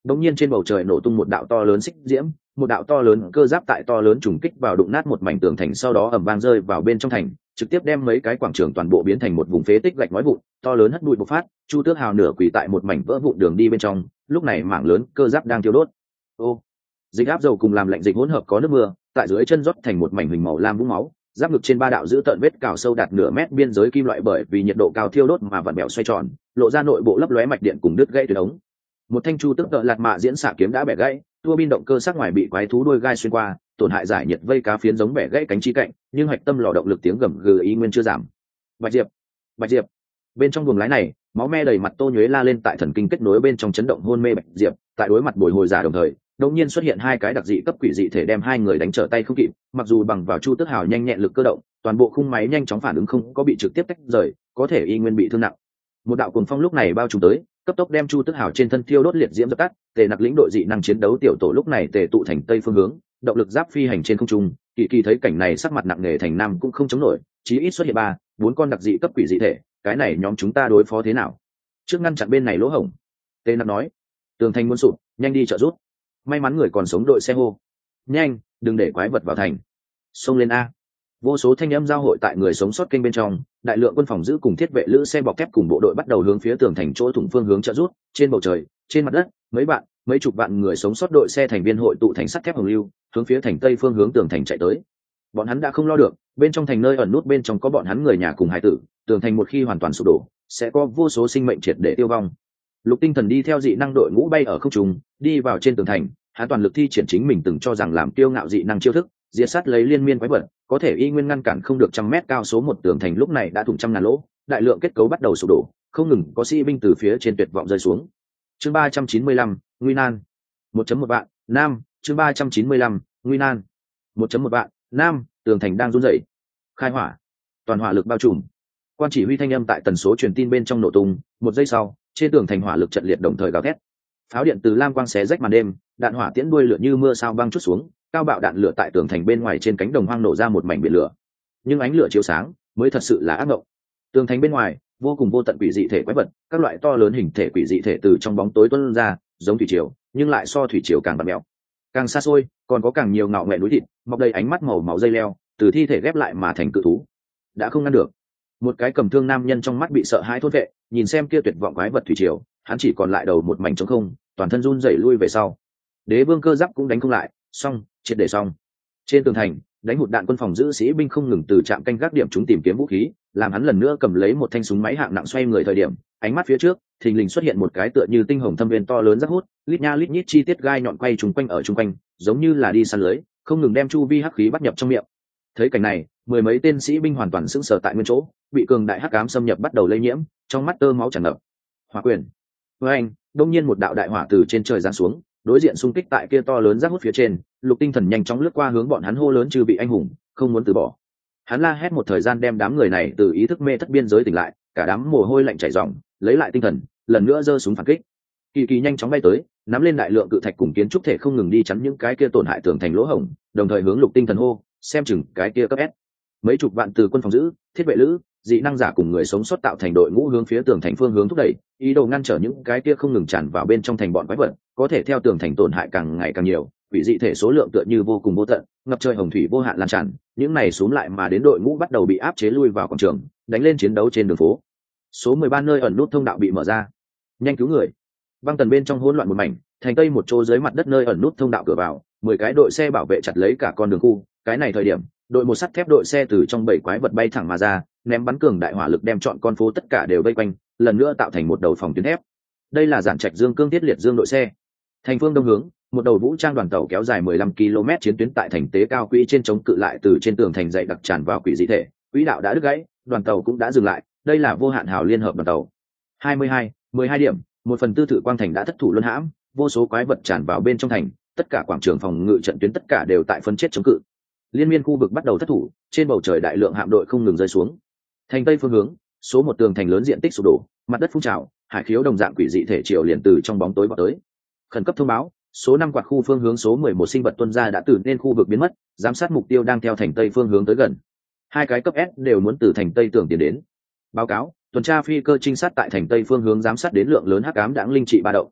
Đột nhiên trên bầu trời nổ tung một đạo to lớn xích diễm, một đạo to lớn cơ giáp tại to lớn trùng kích vào đụng nát một mảnh tường thành, sau đó ầm vang rơi vào bên trong thành, trực tiếp đem mấy cái quảng trường toàn bộ biến thành một vùng phế tích gạch ngói vụn, to lớn hất bụi bộc phát, Chu Tước Hào nửa quỳ tại một mảnh vỡ vụn đường đi bên trong, lúc này mảng lớn cơ giáp đang thiêu đốt. Ô, dịch áp dầu cùng làm lạnh dịch hỗn hợp có nước mưa, tại dưới chân rót thành một mảnh hình màu lam vũng máu, giáp ngực trên ba đạo giữ tợn vết cào sâu đạt nửa mét biên giới kim loại bởi vì nhiệt độ cao thiêu đốt mà vặn bèo xoay tròn, lộ ra nội bộ lấp lóe mạch điện cùng đứt gãy tuyến ống. Một thanh Chu Tước Tợ Lạt Mạ diễn xạ kiếm đã bẻ gãy, tua bin động cơ sắc ngoài bị quái thú đuôi gai xuyên qua, tổn hại giải nhiệt vây cá phiến giống bẻ gãy cánh chi cạnh, nhưng hạch tâm lò động lực tiếng gầm gừ ý nguyên chưa giảm. Bạch Diệp, Bạch Diệp. Bên trong buồng lái này, máu me đầy mặt Tô Nhuế la lên tại thần kinh kết nối bên trong chấn động hôn mê Bạch Diệp, tại đối mặt bồi hồi giả đồng thời, đột nhiên xuất hiện hai cái đặc dị cấp quỷ dị thể đem hai người đánh trở tay không kịp, mặc dù bằng vào Chu Tước Hào nhanh nhẹn lực cơ động, toàn bộ khung máy nhanh chóng phản ứng không có bị trực tiếp tách rời, có thể y nguyên bị thương nặng. Một đạo cuồng phong lúc này bao trùm tới, cấp tốc đem Chu Tước Hào trên thân thiêu đốt liệt diễm dập tắt. Tề Nặc lĩnh đội dị năng chiến đấu tiểu tổ lúc này tề tụ thành tây phương hướng, động lực giáp phi hành trên không trung. Kỳ Kỳ thấy cảnh này sắc mặt nặng nề, thành nam cũng không chống nổi, chí ít xuất hiện ba bốn con đặc dị cấp quỷ dị thể, cái này nhóm chúng ta đối phó thế nào? Trước ngăn chặn bên này lỗ hổng, Tề Nặc nói, tường thành muốn sụp, nhanh đi trợ giúp. May mắn người còn sống đội xe hô, nhanh, đừng để quái vật vào thành, xông lên a. Vô số thanh âm giao hội tại người sống sót kênh bên trong, đại lượng quân phòng giữ cùng thiết vệ lữ xe bọc thép cùng bộ đội bắt đầu hướng phía tường thành chỗ thủng phương hướng trợ rút. Trên bầu trời, trên mặt đất, mấy bạn, mấy chục vạn người sống sót đội xe thành viên hội tụ thành sắt thép hồng lưu, hướng phía thành tây phương hướng tường thành chạy tới. Bọn hắn đã không lo được, bên trong thành nơi ẩn nút bên trong có bọn hắn người nhà cùng hải tử, tường thành một khi hoàn toàn sụp đổ, sẽ có vô số sinh mệnh triệt để tiêu vong. Lục Tinh Thần đi theo dị năng đội ngũ bay ở không trung, đi vào trên tường thành, hắn toàn lực thi triển chính mình từng cho rằng làm kiêu ngạo dị năng chiêu thức, diệt sát lấy liên miên quái vật, có thể y nguyên ngăn cản không được trăm mét cao số một tường thành lúc này đã thủng trăm ngàn lỗ, đại lượng kết cấu bắt đầu sụp đổ, không ngừng có sĩ binh từ phía trên tuyệt vọng rơi xuống. Chương ba trăm chín mươi lăm, nguy nan. một chấm một vạn, nam, chương ba trăm chín mươi lăm, nguy nan. một chấm một vạn, nam, tường thành đang run rẩy. Khai hỏa. Toàn hỏa lực bao trùm. Quan chỉ huy thanh âm tại tần số truyền tin bên trong nổ tung, một giây sau, trên tường thành hỏa lực trận liệt đồng thời gào thét. Pháo điện từ lam quang xé rách màn đêm, đạn hỏa tiễn đuôi lửa như mưa sao băng chút xuống, cao bạo đạn lửa tại tường thành bên ngoài trên cánh đồng hoang nổ ra một mảnh biển lửa. Nhưng ánh lửa chiếu sáng, mới thật sự là ác mộng. Tường thành bên ngoài, vô cùng vô tận quỷ dị thể quái vật, các loại to lớn hình thể quỷ dị thể từ trong bóng tối tuôn ra, giống thủy triều, nhưng lại so thủy triều càng bạt mèo. Càng xa xôi, còn có càng nhiều ngạo nghệ núi thịt, mọc đầy ánh mắt màu máu dây leo, từ thi thể ghép lại mà thành cự thú. Đã không ngăn được. Một cái cầm thương nam nhân trong mắt bị sợ hãi thốt vệ, nhìn xem kia tuyệt vọng quái vật thủy triều, hắn chỉ còn lại đầu một mảnh trống không, toàn thân run rẩy lui về sau. Đế vương cơ giáp cũng đánh không lại, xong, triệt để xong. Trên tường thành, đánh hụt đạn quân phòng giữ sĩ binh không ngừng từ trạm canh gác điểm chúng tìm kiếm vũ khí, làm hắn lần nữa cầm lấy một thanh súng máy hạng nặng xoay người thời điểm, ánh mắt phía trước, thình lình xuất hiện một cái tựa như tinh hồng thâm viên to lớn rất hút, lít nha lít nhít chi tiết gai nhọn quay trùng quanh ở trung quanh, giống như là đi săn lưới, không ngừng đem chu vi hắc khí bắt nhập trong miệng. Thấy cảnh này, mười mấy tên sĩ binh hoàn toàn sững sờ tại nguyên chỗ, bị cường đại hắc ám xâm nhập bắt đầu lây nhiễm, trong mắt tơ máu tràn ngập. Hỏa quyền. Với anh, đột nhiên một đạo đại hỏa từ trên trời giáng xuống, đối diện xung kích tại kia to lớn rác hút phía trên, Lục Tinh Thần nhanh chóng lướt qua hướng bọn hắn hô lớn trừ bị anh hùng, không muốn từ bỏ. Hắn la hét một thời gian đem đám người này từ ý thức mê thất biên giới tỉnh lại, cả đám mồ hôi lạnh chảy ròng, lấy lại tinh thần, lần nữa giơ súng phản kích. Kỳ Kỳ nhanh chóng bay tới, nắm lên đại lượng cự thạch cùng kiến trúc thể không ngừng đi chắn những cái kia tổn hại tường thành lỗ hổng, đồng thời hướng Lục Tinh Thần hô, xem chừng cái kia cấp S. Mấy chục vạn từ quân phòng giữ, thiết vệ lữ, dị năng giả cùng người sống sót tạo thành đội ngũ hướng phía tường thành phương hướng thúc đẩy, ý đồ ngăn trở những cái kia không ngừng tràn vào bên trong thành bọn quái vật, có thể theo tường thành tổn hại càng ngày càng nhiều, quỷ dị thể số lượng tựa như vô cùng vô tận, ngập trời hồng thủy vô hạn lan tràn, những này xuống lại mà đến đội ngũ bắt đầu bị áp chế lui vào quảng trường, đánh lên chiến đấu trên đường phố. Số mười ba nơi ẩn nút thông đạo bị mở ra. Nhanh cứu người. Băng tần bên trong hỗn loạn một mảnh, thành tây một chỗ dưới mặt đất nơi ẩn nút thông đạo cửa vào, mười cái đội xe bảo vệ chặt lấy cả con đường khu, cái này thời điểm, đội một sắt thép đội xe từ trong bảy quái vật bay thẳng mà ra, ném bắn cường đại hỏa lực đem chọn con phố tất cả đều vây quanh, lần nữa tạo thành một đầu phòng tuyến thép. Đây là Giản Trạch Dương cương thiết liệt dương đội xe. Thành phương đông hướng, một đầu vũ trang đoàn tàu kéo dài mười lăm ki lô mét chiến tuyến tại thành tế cao quỹ trên chống cự lại từ trên tường thành dậy đặc tràn vào quỷ dị thể, quỹ đạo đã đứt gãy, đoàn tàu cũng đã dừng lại, đây là Vô Hạn Hào liên hợp đoàn tàu. hai mươi hai, mười hai điểm, một phần tư thử quang thành đã thất thủ luân hãm, vô số quái vật tràn vào bên trong thành, tất cả quảng trường phòng ngự trận tuyến tất cả đều tại phân chết chống cự. Liên miên khu vực bắt đầu thất thủ, trên bầu trời đại lượng hạm đội không ngừng rơi xuống. Thành tây phương hướng, số một tường thành lớn diện tích sụp đổ, mặt đất phun trào, hải khiếu đồng dạng quỷ dị thể triều liền từ trong bóng tối vọt tới. Khẩn cấp thông báo, số năm quạt khu phương hướng số mười một sinh vật tuân ra đã từ nên khu vực biến mất, giám sát mục tiêu đang theo thành tây phương hướng tới gần. Hai cái cấp S đều muốn từ thành tây tường tiến đến. Báo cáo, tuần tra phi cơ trinh sát tại thành tây phương hướng giám sát đến lượng lớn hắc ám đãng linh trị ba động.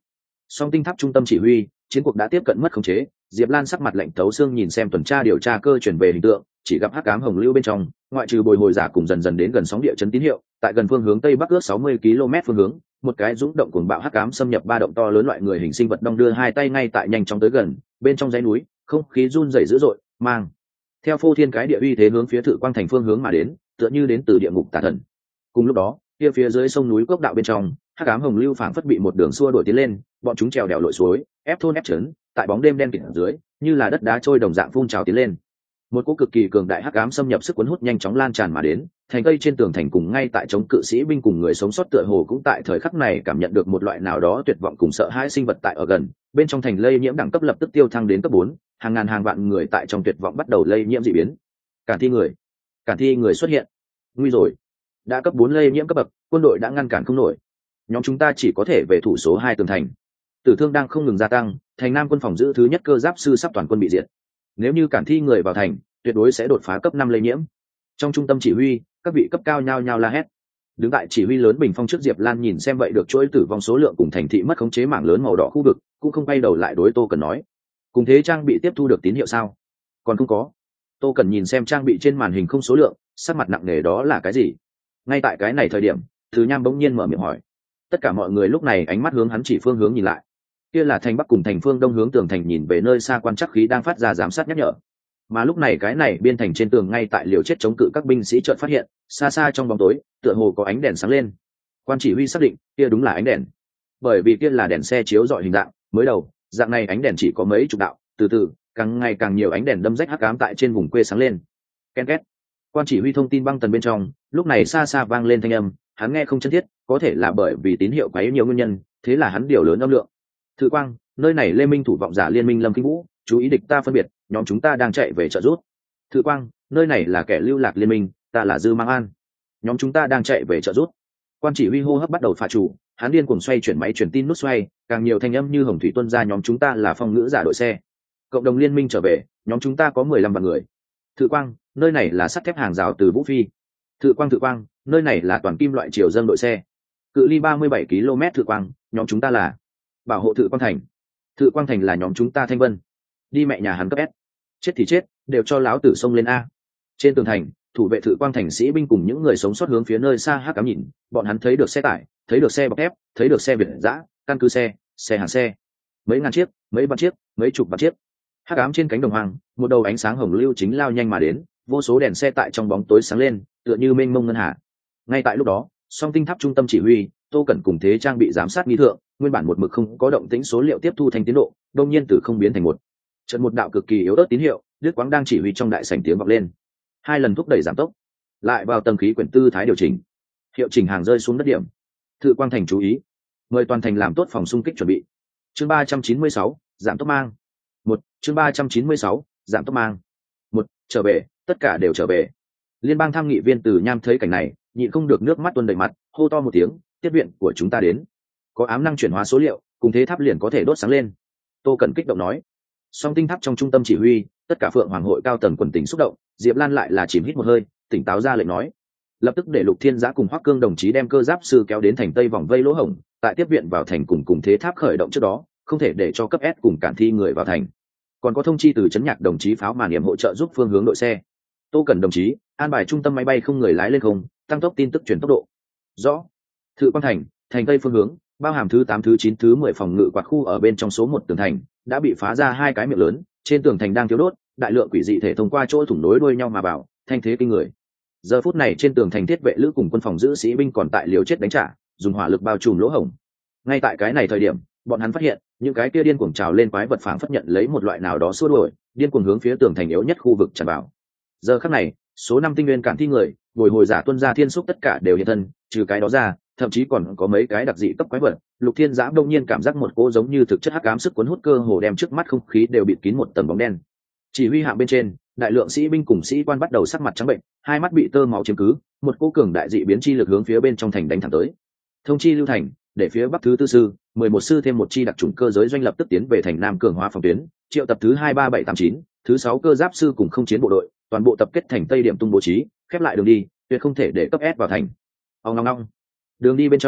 Song tinh tháp trung tâm chỉ huy, chiến cuộc đã tiếp cận mất khống chế. Diệp Lan sắc mặt lạnh tấu xương nhìn xem tuần tra điều tra cơ chuyển về hình tượng, chỉ gặp hắc ám hồng lưu bên trong, ngoại trừ bồi hồi giả cùng dần dần đến gần sóng địa chấn tín hiệu, tại gần phương hướng tây bắc ước sáu mươi ki lô mét phương hướng, một cái dũng động cuồng bạo hắc ám xâm nhập ba động to lớn loại người hình sinh vật đông đưa hai tay ngay tại nhanh chóng tới gần, bên trong dãy núi, không khí run rẩy dữ dội, mang theo phô thiên cái địa uy thế hướng phía Thự Quang thành phương hướng mà đến, tựa như đến từ địa ngục tà thần. Cùng lúc đó, kia phía dưới sông núi cốc đạo bên trong, hắc ám hồng lưu phảng phất bị một đường xua đuổi tiến lên, bọn chúng trèo đèo lội suối, ép thôn ép trấn, tại bóng đêm đen kịt ở dưới, như là đất đá trôi đồng dạng phun trào tiến lên. Một cỗ cực kỳ cường đại hắc ám xâm nhập sức cuốn hút nhanh chóng lan tràn mà đến, thành cây trên tường thành cùng ngay tại chống cự sĩ binh cùng người sống sót tựa hồ cũng tại thời khắc này cảm nhận được một loại nào đó tuyệt vọng cùng sợ hãi sinh vật tại ở gần, bên trong thành lây nhiễm đẳng cấp lập tức tiêu thăng đến cấp bốn, hàng ngàn hàng vạn người tại trong tuyệt vọng bắt đầu lây nhiễm dị biến. Cản thi người, cản thi người xuất hiện. Nguy rồi, đã cấp bốn lây nhiễm cấp bậc, quân đội đã ngăn cản không nổi. Nhóm chúng ta chỉ có thể về thủ số hai tường thành. Tử thương đang không ngừng gia tăng, thành Nam quân phòng giữ thứ nhất cơ giáp sư sắp toàn quân bị diệt. Nếu như cản thi người vào thành, tuyệt đối sẽ đột phá cấp năm lây nhiễm. Trong trung tâm chỉ huy, các vị cấp cao nhao nhao la hét. Đứng tại chỉ huy lớn bình phong trước, Diệp Lan nhìn xem vậy được chuỗi tử vong số lượng cùng thành thị mất khống chế mảng lớn màu đỏ khu vực, cũng không quay đầu lại đối Tô Cần nói: "Cùng thế trang bị tiếp thu được tín hiệu sao?" "Còn không có." Tô Cần nhìn xem trang bị trên màn hình không số lượng, sắc mặt nặng nề, đó là cái gì? Ngay tại cái này thời điểm, Thứ Nham bỗng nhiên mở miệng hỏi. Tất cả mọi người lúc này ánh mắt hướng hắn chỉ phương hướng nhìn lại. Kia là thành bắc cùng thành phương đông hướng tường thành nhìn về nơi xa quan trắc khí đang phát ra giám sát nhắc nhở. Mà lúc này cái này biên thành trên tường ngay tại liều chết chống cự các binh sĩ chợt phát hiện, xa xa trong bóng tối, tựa hồ có ánh đèn sáng lên. Quan chỉ huy xác định, kia đúng là ánh đèn. Bởi vì kia là đèn xe chiếu rọi hình dạng, mới đầu, dạng này ánh đèn chỉ có mấy chục đạo, từ từ, càng ngày càng nhiều ánh đèn đâm rách hắc ám tại trên vùng quê sáng lên. Ken két. Quan chỉ huy thông tin băng tần bên trong, lúc này xa xa vang lên thanh âm, hắn nghe không chân thiết, có thể là bởi vì tín hiệu quá nhiều nguyên nhân, thế là hắn điều lớn âm lượng. Thự Quang, nơi này Lê Minh thủ vọng giả liên minh Lâm Kinh Vũ, chú ý địch ta phân biệt, nhóm chúng ta đang chạy về trợ giúp. Thự Quang, nơi này là kẻ lưu lạc liên minh, ta là Dư Mang An, nhóm chúng ta đang chạy về trợ giúp. Quan chỉ huy hô hấp bắt đầu phá chủ, hắn điên cuồng xoay chuyển máy truyền tin nút xoay, càng nhiều thanh âm như hồng thủy tuôn ra, nhóm chúng ta là phong ngữ giả đội xe. Cộng đồng liên minh trở về, nhóm chúng ta có mười lăm vạn người. Thự Quang, nơi này là sắt thép hàng rào từ Vũ Phi. Thự Quang, Thự Quang, nơi này là toàn kim loại triều dâng đội xe. Cự ly ba mươi bảy ki lô mét. Thự Quang, nhóm chúng ta là bảo hộ Thự Quang thành. Thự Quang thành là nhóm chúng ta Thanh Vân. Đi mẹ nhà hắn cấp S. Chết thì chết, đều cho láo tử xông lên a. Trên tường thành, thủ vệ Thự Quang thành sĩ binh cùng những người sống sót hướng phía nơi xa hắc ám nhìn, bọn hắn thấy được xe tải, thấy được xe bọc thép, thấy được xe việt dã, căn cứ xe, xe hàng xe, mấy ngàn chiếc, mấy vạn chiếc, mấy chục vạn chiếc. Hắc ám trên cánh đồng hoang, một đầu ánh sáng hồng lưu chính lao nhanh mà đến, vô số đèn xe tại trong bóng tối sáng lên, tựa như mênh mông ngân hà. Ngay tại lúc đó, song tinh tháp trung tâm chỉ huy, Tô Cẩn cùng thế trang bị giám sát nghi thượng, nguyên bản một mực không có động tĩnh số liệu tiếp thu thành tiến độ, đột nhiên từ không biến thành một. Chợt một đạo cực kỳ yếu ớt tín hiệu, Đức Quang đang chỉ huy trong đại sảnh tiếng vọng lên. Hai lần thúc đẩy giảm tốc, lại vào tầng khí quyển tư thái điều chỉnh. Hiệu chỉnh hàng rơi xuống đất điểm. Thự Quang thành chú ý, mời toàn thành làm tốt phòng xung kích chuẩn bị. Chương ba trăm chín mươi sáu, giảm tốc mang. Một, chương ba trăm chín mươi sáu, giảm tốc mang. Một, trở về, tất cả đều trở về. Liên bang tham nghị viên Từ Nham thấy cảnh này, nhịn không được nước mắt tuôn đầy mặt, hô to một tiếng, tiếp viện của chúng ta đến. Có ám năng chuyển hóa số liệu, cùng thế tháp liền có thể đốt sáng lên. Tô Cẩn kích động nói. Song tinh tháp trong trung tâm chỉ huy, tất cả Phượng Hoàng hội cao tầng quần tình xúc động, Diệp Lan lại là chìm hít một hơi, tỉnh táo ra lệnh nói. Lập tức để Lục Thiên Giã cùng Hoắc Cương đồng chí đem cơ giáp sư kéo đến thành tây vòng vây lỗ hổng, tại tiếp viện vào thành cùng cùng thế tháp khởi động trước đó, không thể để cho cấp S cùng cản thi người vào thành. Còn có thông chi từ chấn nhạc đồng chí pháo màn niệm hỗ trợ giúp phương hướng đội xe. Tô Cẩn đồng chí, an bài trung tâm máy bay không người lái lên không, tăng tốc tin tức truyền tốc độ. Rõ. Thự Quang thành, thành tây phương hướng, bao hàm thứ tám, thứ chín, thứ mười phòng ngự quạt khu ở bên trong số một tường thành, đã bị phá ra hai cái miệng lớn, trên tường thành đang thiếu đốt, đại lượng quỷ dị thể thông qua chỗ thủng nối đuôi nhau mà vào, thanh thế kinh người. Giờ phút này trên tường thành thiết vệ lữ cùng quân phòng giữ sĩ binh còn tại liều chết đánh trả, dùng hỏa lực bao trùm lỗ hổng. Ngay tại cái này thời điểm, bọn hắn phát hiện, những cái kia điên cuồng trào lên quái vật phảng phất nhận lấy một loại nào đó xua đuổi, điên cuồng hướng phía tường thành yếu nhất khu vực tràn vào. Giờ khắc này, số năm tinh nguyên cản thi người, bồi hồi giả tuân gia thiên xúc tất cả đều hiện thân, trừ cái đó ra, thậm chí còn có mấy cái đặc dị cấp quái vật. Lục Thiên Giã đông nhiên cảm giác một cỗ giống như thực chất hắc ám sức cuốn hút cơ hồ đem trước mắt không khí đều bịt kín một tầng bóng đen. Chỉ huy hạng bên trên, đại lượng sĩ binh cùng sĩ quan bắt đầu sắc mặt trắng bệnh, hai mắt bị tơ máu chiếm cứ, một cỗ cường đại dị biến chi lực hướng phía bên trong thành đánh thẳng tới. Thông chi lưu thành, để phía bắc thứ tư sư, mười một sư thêm một chi đặc chủng cơ giới doanh lập tức tiến về thành nam cường hóa phòng tuyến, triệu tập thứ hai ba bảy tám chín, thứ sáu cơ giáp sư cùng không chiến bộ đội, toàn bộ tập kết thành tây điểm tung bố trí, khép lại đường đi, tuyệt không thể để cấp S vào thành. Ông ngong ngong. Đường đi bên trong,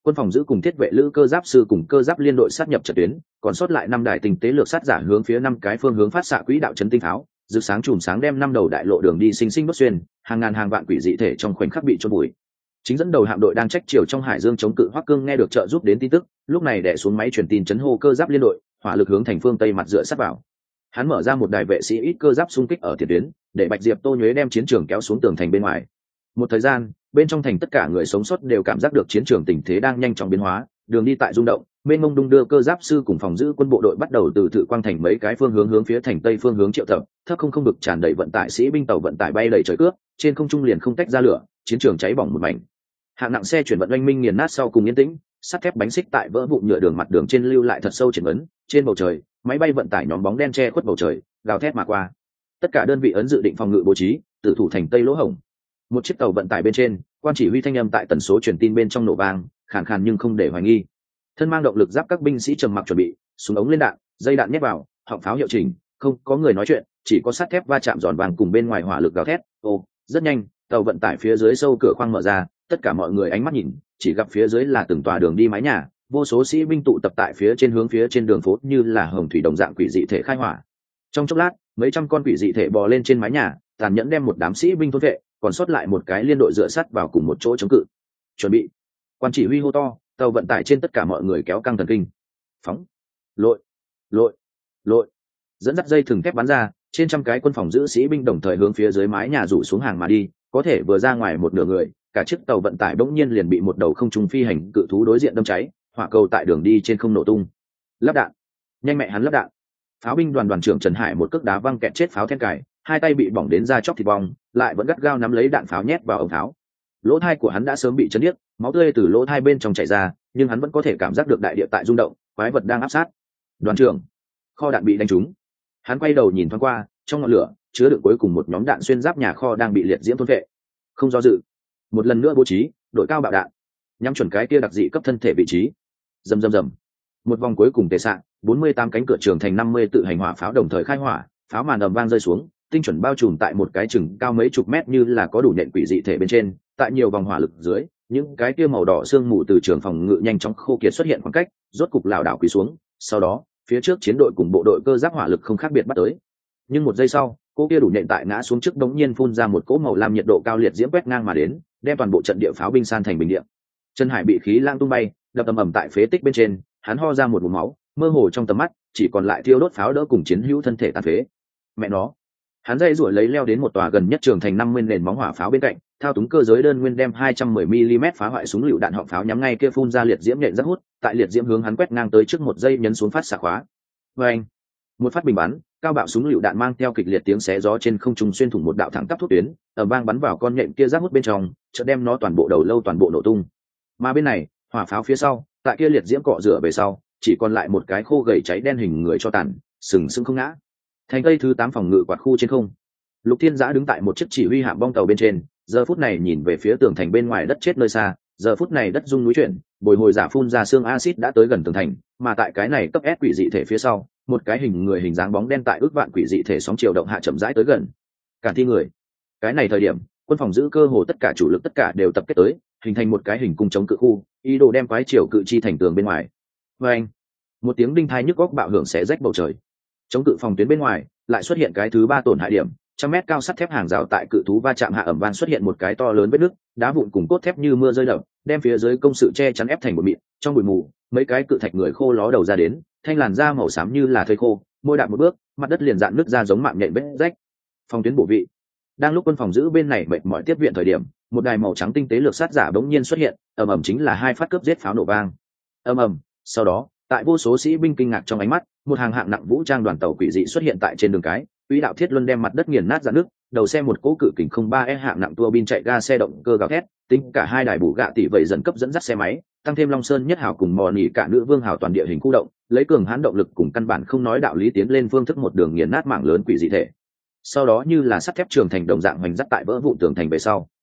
quân phòng giữ cùng thiết vệ lữ cơ giáp sư cùng cơ giáp liên đội sát nhập trận tuyến, còn sót lại năm đài tinh tế lược sát giả hướng phía năm cái phương hướng phát xạ quỹ đạo chấn tinh pháo, rực sáng chùm sáng đem năm đầu đại lộ đường đi sinh sinh đốt xuyên, hàng ngàn hàng vạn quỷ dị thể trong khoảnh khắc bị chôn bụi. Chính dẫn đầu hạm đội đang trách chiều trong hải dương chống cự Hoắc Cương nghe được trợ giúp đến tin tức, lúc này đè xuống máy truyền tin chấn hô cơ giáp liên đội, hỏa lực hướng thành phương tây mặt dựa sát vào. Hắn mở ra một đài vệ sĩ ít cơ giáp xung kích ở tiền tuyến, để Bạch Diệp Tô Nhuế đem chiến trường kéo xuống tường thành bên ngoài. Một thời gian, bên trong thành tất cả người sống sót đều cảm giác được chiến trường tình thế đang nhanh chóng biến hóa, đường đi tại rung động, bên mông đung đưa cơ giáp sư cùng phòng giữ quân bộ đội bắt đầu từ Thự Quang thành mấy cái phương hướng hướng phía thành tây phương hướng triệu tập, thấp không không bực tràn đầy vận tải sĩ binh tàu vận tải bay đầy trời cướp, trên không trung liền không tách ra lửa, chiến trường cháy bỏng một mảnh. Hạng nặng xe chuyển vận oanh minh nghiền nát sau cùng yên tĩnh, sắt thép bánh xích tại vỡ vụn nhựa đường mặt đường trên lưu lại thật sâu triển ấn, trên bầu trời, máy bay vận tải nhóm bóng đen che khuất bầu trời, gào thét mà qua. Tất cả đơn vị ấn dự định phòng ngự bố trí, tử thủ thành tây lỗ hổng. Một chiếc tàu vận tải bên trên, quan chỉ huy thanh âm tại tần số truyền tin bên trong nổ vang, khàn khàn nhưng không để hoài nghi. Thân mang động lực giáp các binh sĩ trầm mặc chuẩn bị, súng ống lên đạn, dây đạn nhét vào, họng pháo hiệu chỉnh, không có người nói chuyện, chỉ có sắt thép va chạm giòn vàng cùng bên ngoài hỏa lực gào thét. Ô, rất nhanh, tàu vận tải phía dưới sâu cửa khoang mở ra, tất cả mọi người ánh mắt nhìn, chỉ gặp phía dưới là từng tòa đường đi mái nhà, vô số sĩ binh tụ tập tại phía trên hướng phía trên đường phố như là hồng thủy đồng dạng quỷ dị thể khai hỏa. Trong chốc lát, mấy trăm con quỷ dị thể bò lên trên mái nhà, tàn nhẫn đem một đám sĩ binh thôn vệ, còn sót lại một cái liên đội dựa sắt vào cùng một chỗ chống cự. Chuẩn bị. Quan chỉ huy hô to, tàu vận tải trên tất cả mọi người kéo căng thần kinh. Phóng. Lội. Lội. Lội. Dẫn dắt dây thừng thép bắn ra, trên trăm cái quân phòng giữ sĩ binh đồng thời hướng phía dưới mái nhà rủ xuống hàng mà đi, có thể vừa ra ngoài một nửa người, cả chiếc tàu vận tải bỗng nhiên liền bị một đầu không trung phi hành cự thú đối diện đâm cháy, hỏa cầu tại đường đi trên không nổ tung. Lắp đạn. Nhanh mẹ hắn lắp đạn. Pháo binh đoàn đoàn trưởng Trần Hải một cước đá văng kẹt chết pháo then cài, hai tay bị bỏng đến da chóc thịt bong, lại vẫn gắt gao nắm lấy đạn pháo nhét vào ống pháo. Lỗ thai của hắn đã sớm bị chấn điếc, máu tươi từ lỗ thai bên trong chảy ra, nhưng hắn vẫn có thể cảm giác được đại địa tại rung động, quái vật đang áp sát. Đoàn trưởng, kho đạn bị đánh trúng. Hắn quay đầu nhìn thoáng qua, trong ngọn lửa chứa đựng cuối cùng một nhóm đạn xuyên giáp nhà kho đang bị liệt diễm thôn vệ. Không do dự, một lần nữa bố trí, đội cao bạo đạn, nhắm chuẩn cái kia đặc dị cấp thân thể vị trí. Rầm rầm rầm. Một vòng cuối cùng tề xạ, bốn mươi tám cánh cửa trường thành năm mươi tự hành hỏa pháo đồng thời khai hỏa, pháo màn ầm vang rơi xuống, tinh chuẩn bao trùm tại một cái chừng cao mấy chục mét như là có đủ nện quỷ dị thể bên trên, tại nhiều vòng hỏa lực dưới, những cái kia màu đỏ xương mù từ trường phòng ngự nhanh chóng khô kiệt xuất hiện khoảng cách, rốt cục lảo đảo quỳ xuống, sau đó, phía trước chiến đội cùng bộ đội cơ giáp hỏa lực không khác biệt bắt tới. Nhưng một giây sau, cô kia đủ nện tại ngã xuống trước đống nhiên phun ra một cỗ màu lam nhiệt độ cao liệt diễm quét ngang mà đến, đem toàn bộ trận địa pháo binh san thành bình địa. Trần Hải bị khí lang tung bay, đập ầm ầm tại phế tích bên trên, hắn ho ra một vùng máu, mơ hồ trong tầm mắt chỉ còn lại thiêu đốt pháo đỡ cùng chiến hữu thân thể tàn phế. Mẹ nó. Hắn dây ruổi lấy leo đến một tòa gần nhất trường thành năm mươi nền móng hỏa pháo bên cạnh, thao túng cơ giới đơn nguyên đem hai trăm mười mi li mét phá hoại súng lựu đạn họng pháo nhắm ngay kia phun ra liệt diễm nhện rất hút, tại liệt diễm hướng hắn quét ngang tới trước một giây nhấn xuống phát xạ khóa. Oeng! Một phát bình bắn, cao bạo súng lựu đạn mang theo kịch liệt tiếng xé gió trên không trung xuyên thủng một đạo thẳng tắp thuốc tuyến, ầm vang bắn vào con nhện kia rác hút bên trong, chợt đem nó toàn bộ đầu lâu toàn bộ nổ tung. Mà bên này, hỏa pháo phía sau, tại kia liệt diễm cọ rửa về sau, chỉ còn lại một cái khô gầy cháy đen hình người cho tàn, sừng sững không ngã. Thành tây thứ tám phòng ngự quạt khu trên không. Lục Thiên Giã đứng tại một chiếc chỉ huy hạm bong tàu bên trên, giờ phút này nhìn về phía tường thành bên ngoài đất chết nơi xa, giờ phút này đất rung núi chuyển, bồi hồi giả phun ra xương axit đã tới gần tường thành, mà tại cái này cấp S quỷ dị thể phía sau, một cái hình người hình dáng bóng đen tại ước vạn quỷ dị thể sóng chiều động hạ chậm rãi tới gần. Cản thi người. Cái này thời điểm, quân phòng giữ cơ hồ tất cả chủ lực tất cả đều tập kết tới, hình thành một cái hình cung chống cự khu, ý đồ đem quái chiều cự chi thành tường bên ngoài. Và anh, một tiếng đinh thai nhức góc bạo hưởng xé rách bầu trời. Chống cự phòng tuyến bên ngoài lại xuất hiện cái thứ ba tổn hại điểm, trăm mét cao sắt thép hàng rào tại cự thú va chạm hạ ẩm van xuất hiện một cái to lớn vết nứt, đá vụn cùng cốt thép như mưa rơi đập, đem phía dưới công sự che chắn ép thành một mịn. Trong bụi mù, mấy cái cự thạch người khô ló đầu ra đến, thanh làn da màu xám như là thây khô, môi đạp một bước, mặt đất liền dạn nứt ra giống mạng nhện vết rách. Phòng tuyến bổ vị. Đang lúc quân phòng giữ bên này mệt mỏi tiếp viện thời điểm, một đài màu trắng tinh tế lược sát giả bỗng nhiên xuất hiện, ầm ầm chính là hai phát cướp giết pháo nổ vang. Ầm ầm, sau đó, tại vô số sĩ binh kinh ngạc trong ánh mắt, một hàng hạng nặng vũ trang đoàn tàu quỷ dị xuất hiện tại trên đường cái, quỹ đạo thiết luân đem mặt đất nghiền nát ra nước, đầu xe một cỗ cự kình không ba e hạng nặng tua bin chạy ga xe động cơ gào thét, tính cả hai đài bù gạ tỷ vậy dần cấp dẫn dắt xe máy, tăng thêm Long Sơn nhất hào cùng mò nỉ cả nữ vương hào toàn địa hình khu động, lấy cường hãn động lực cùng căn bản không nói đạo lý tiến lên phương thức một đường nghiền nát mạng lớn quỷ dị thể. Sau đó như là sắt thép trường thành đồng dạng hoành dắt tại vỡ vụn tường thành về sau,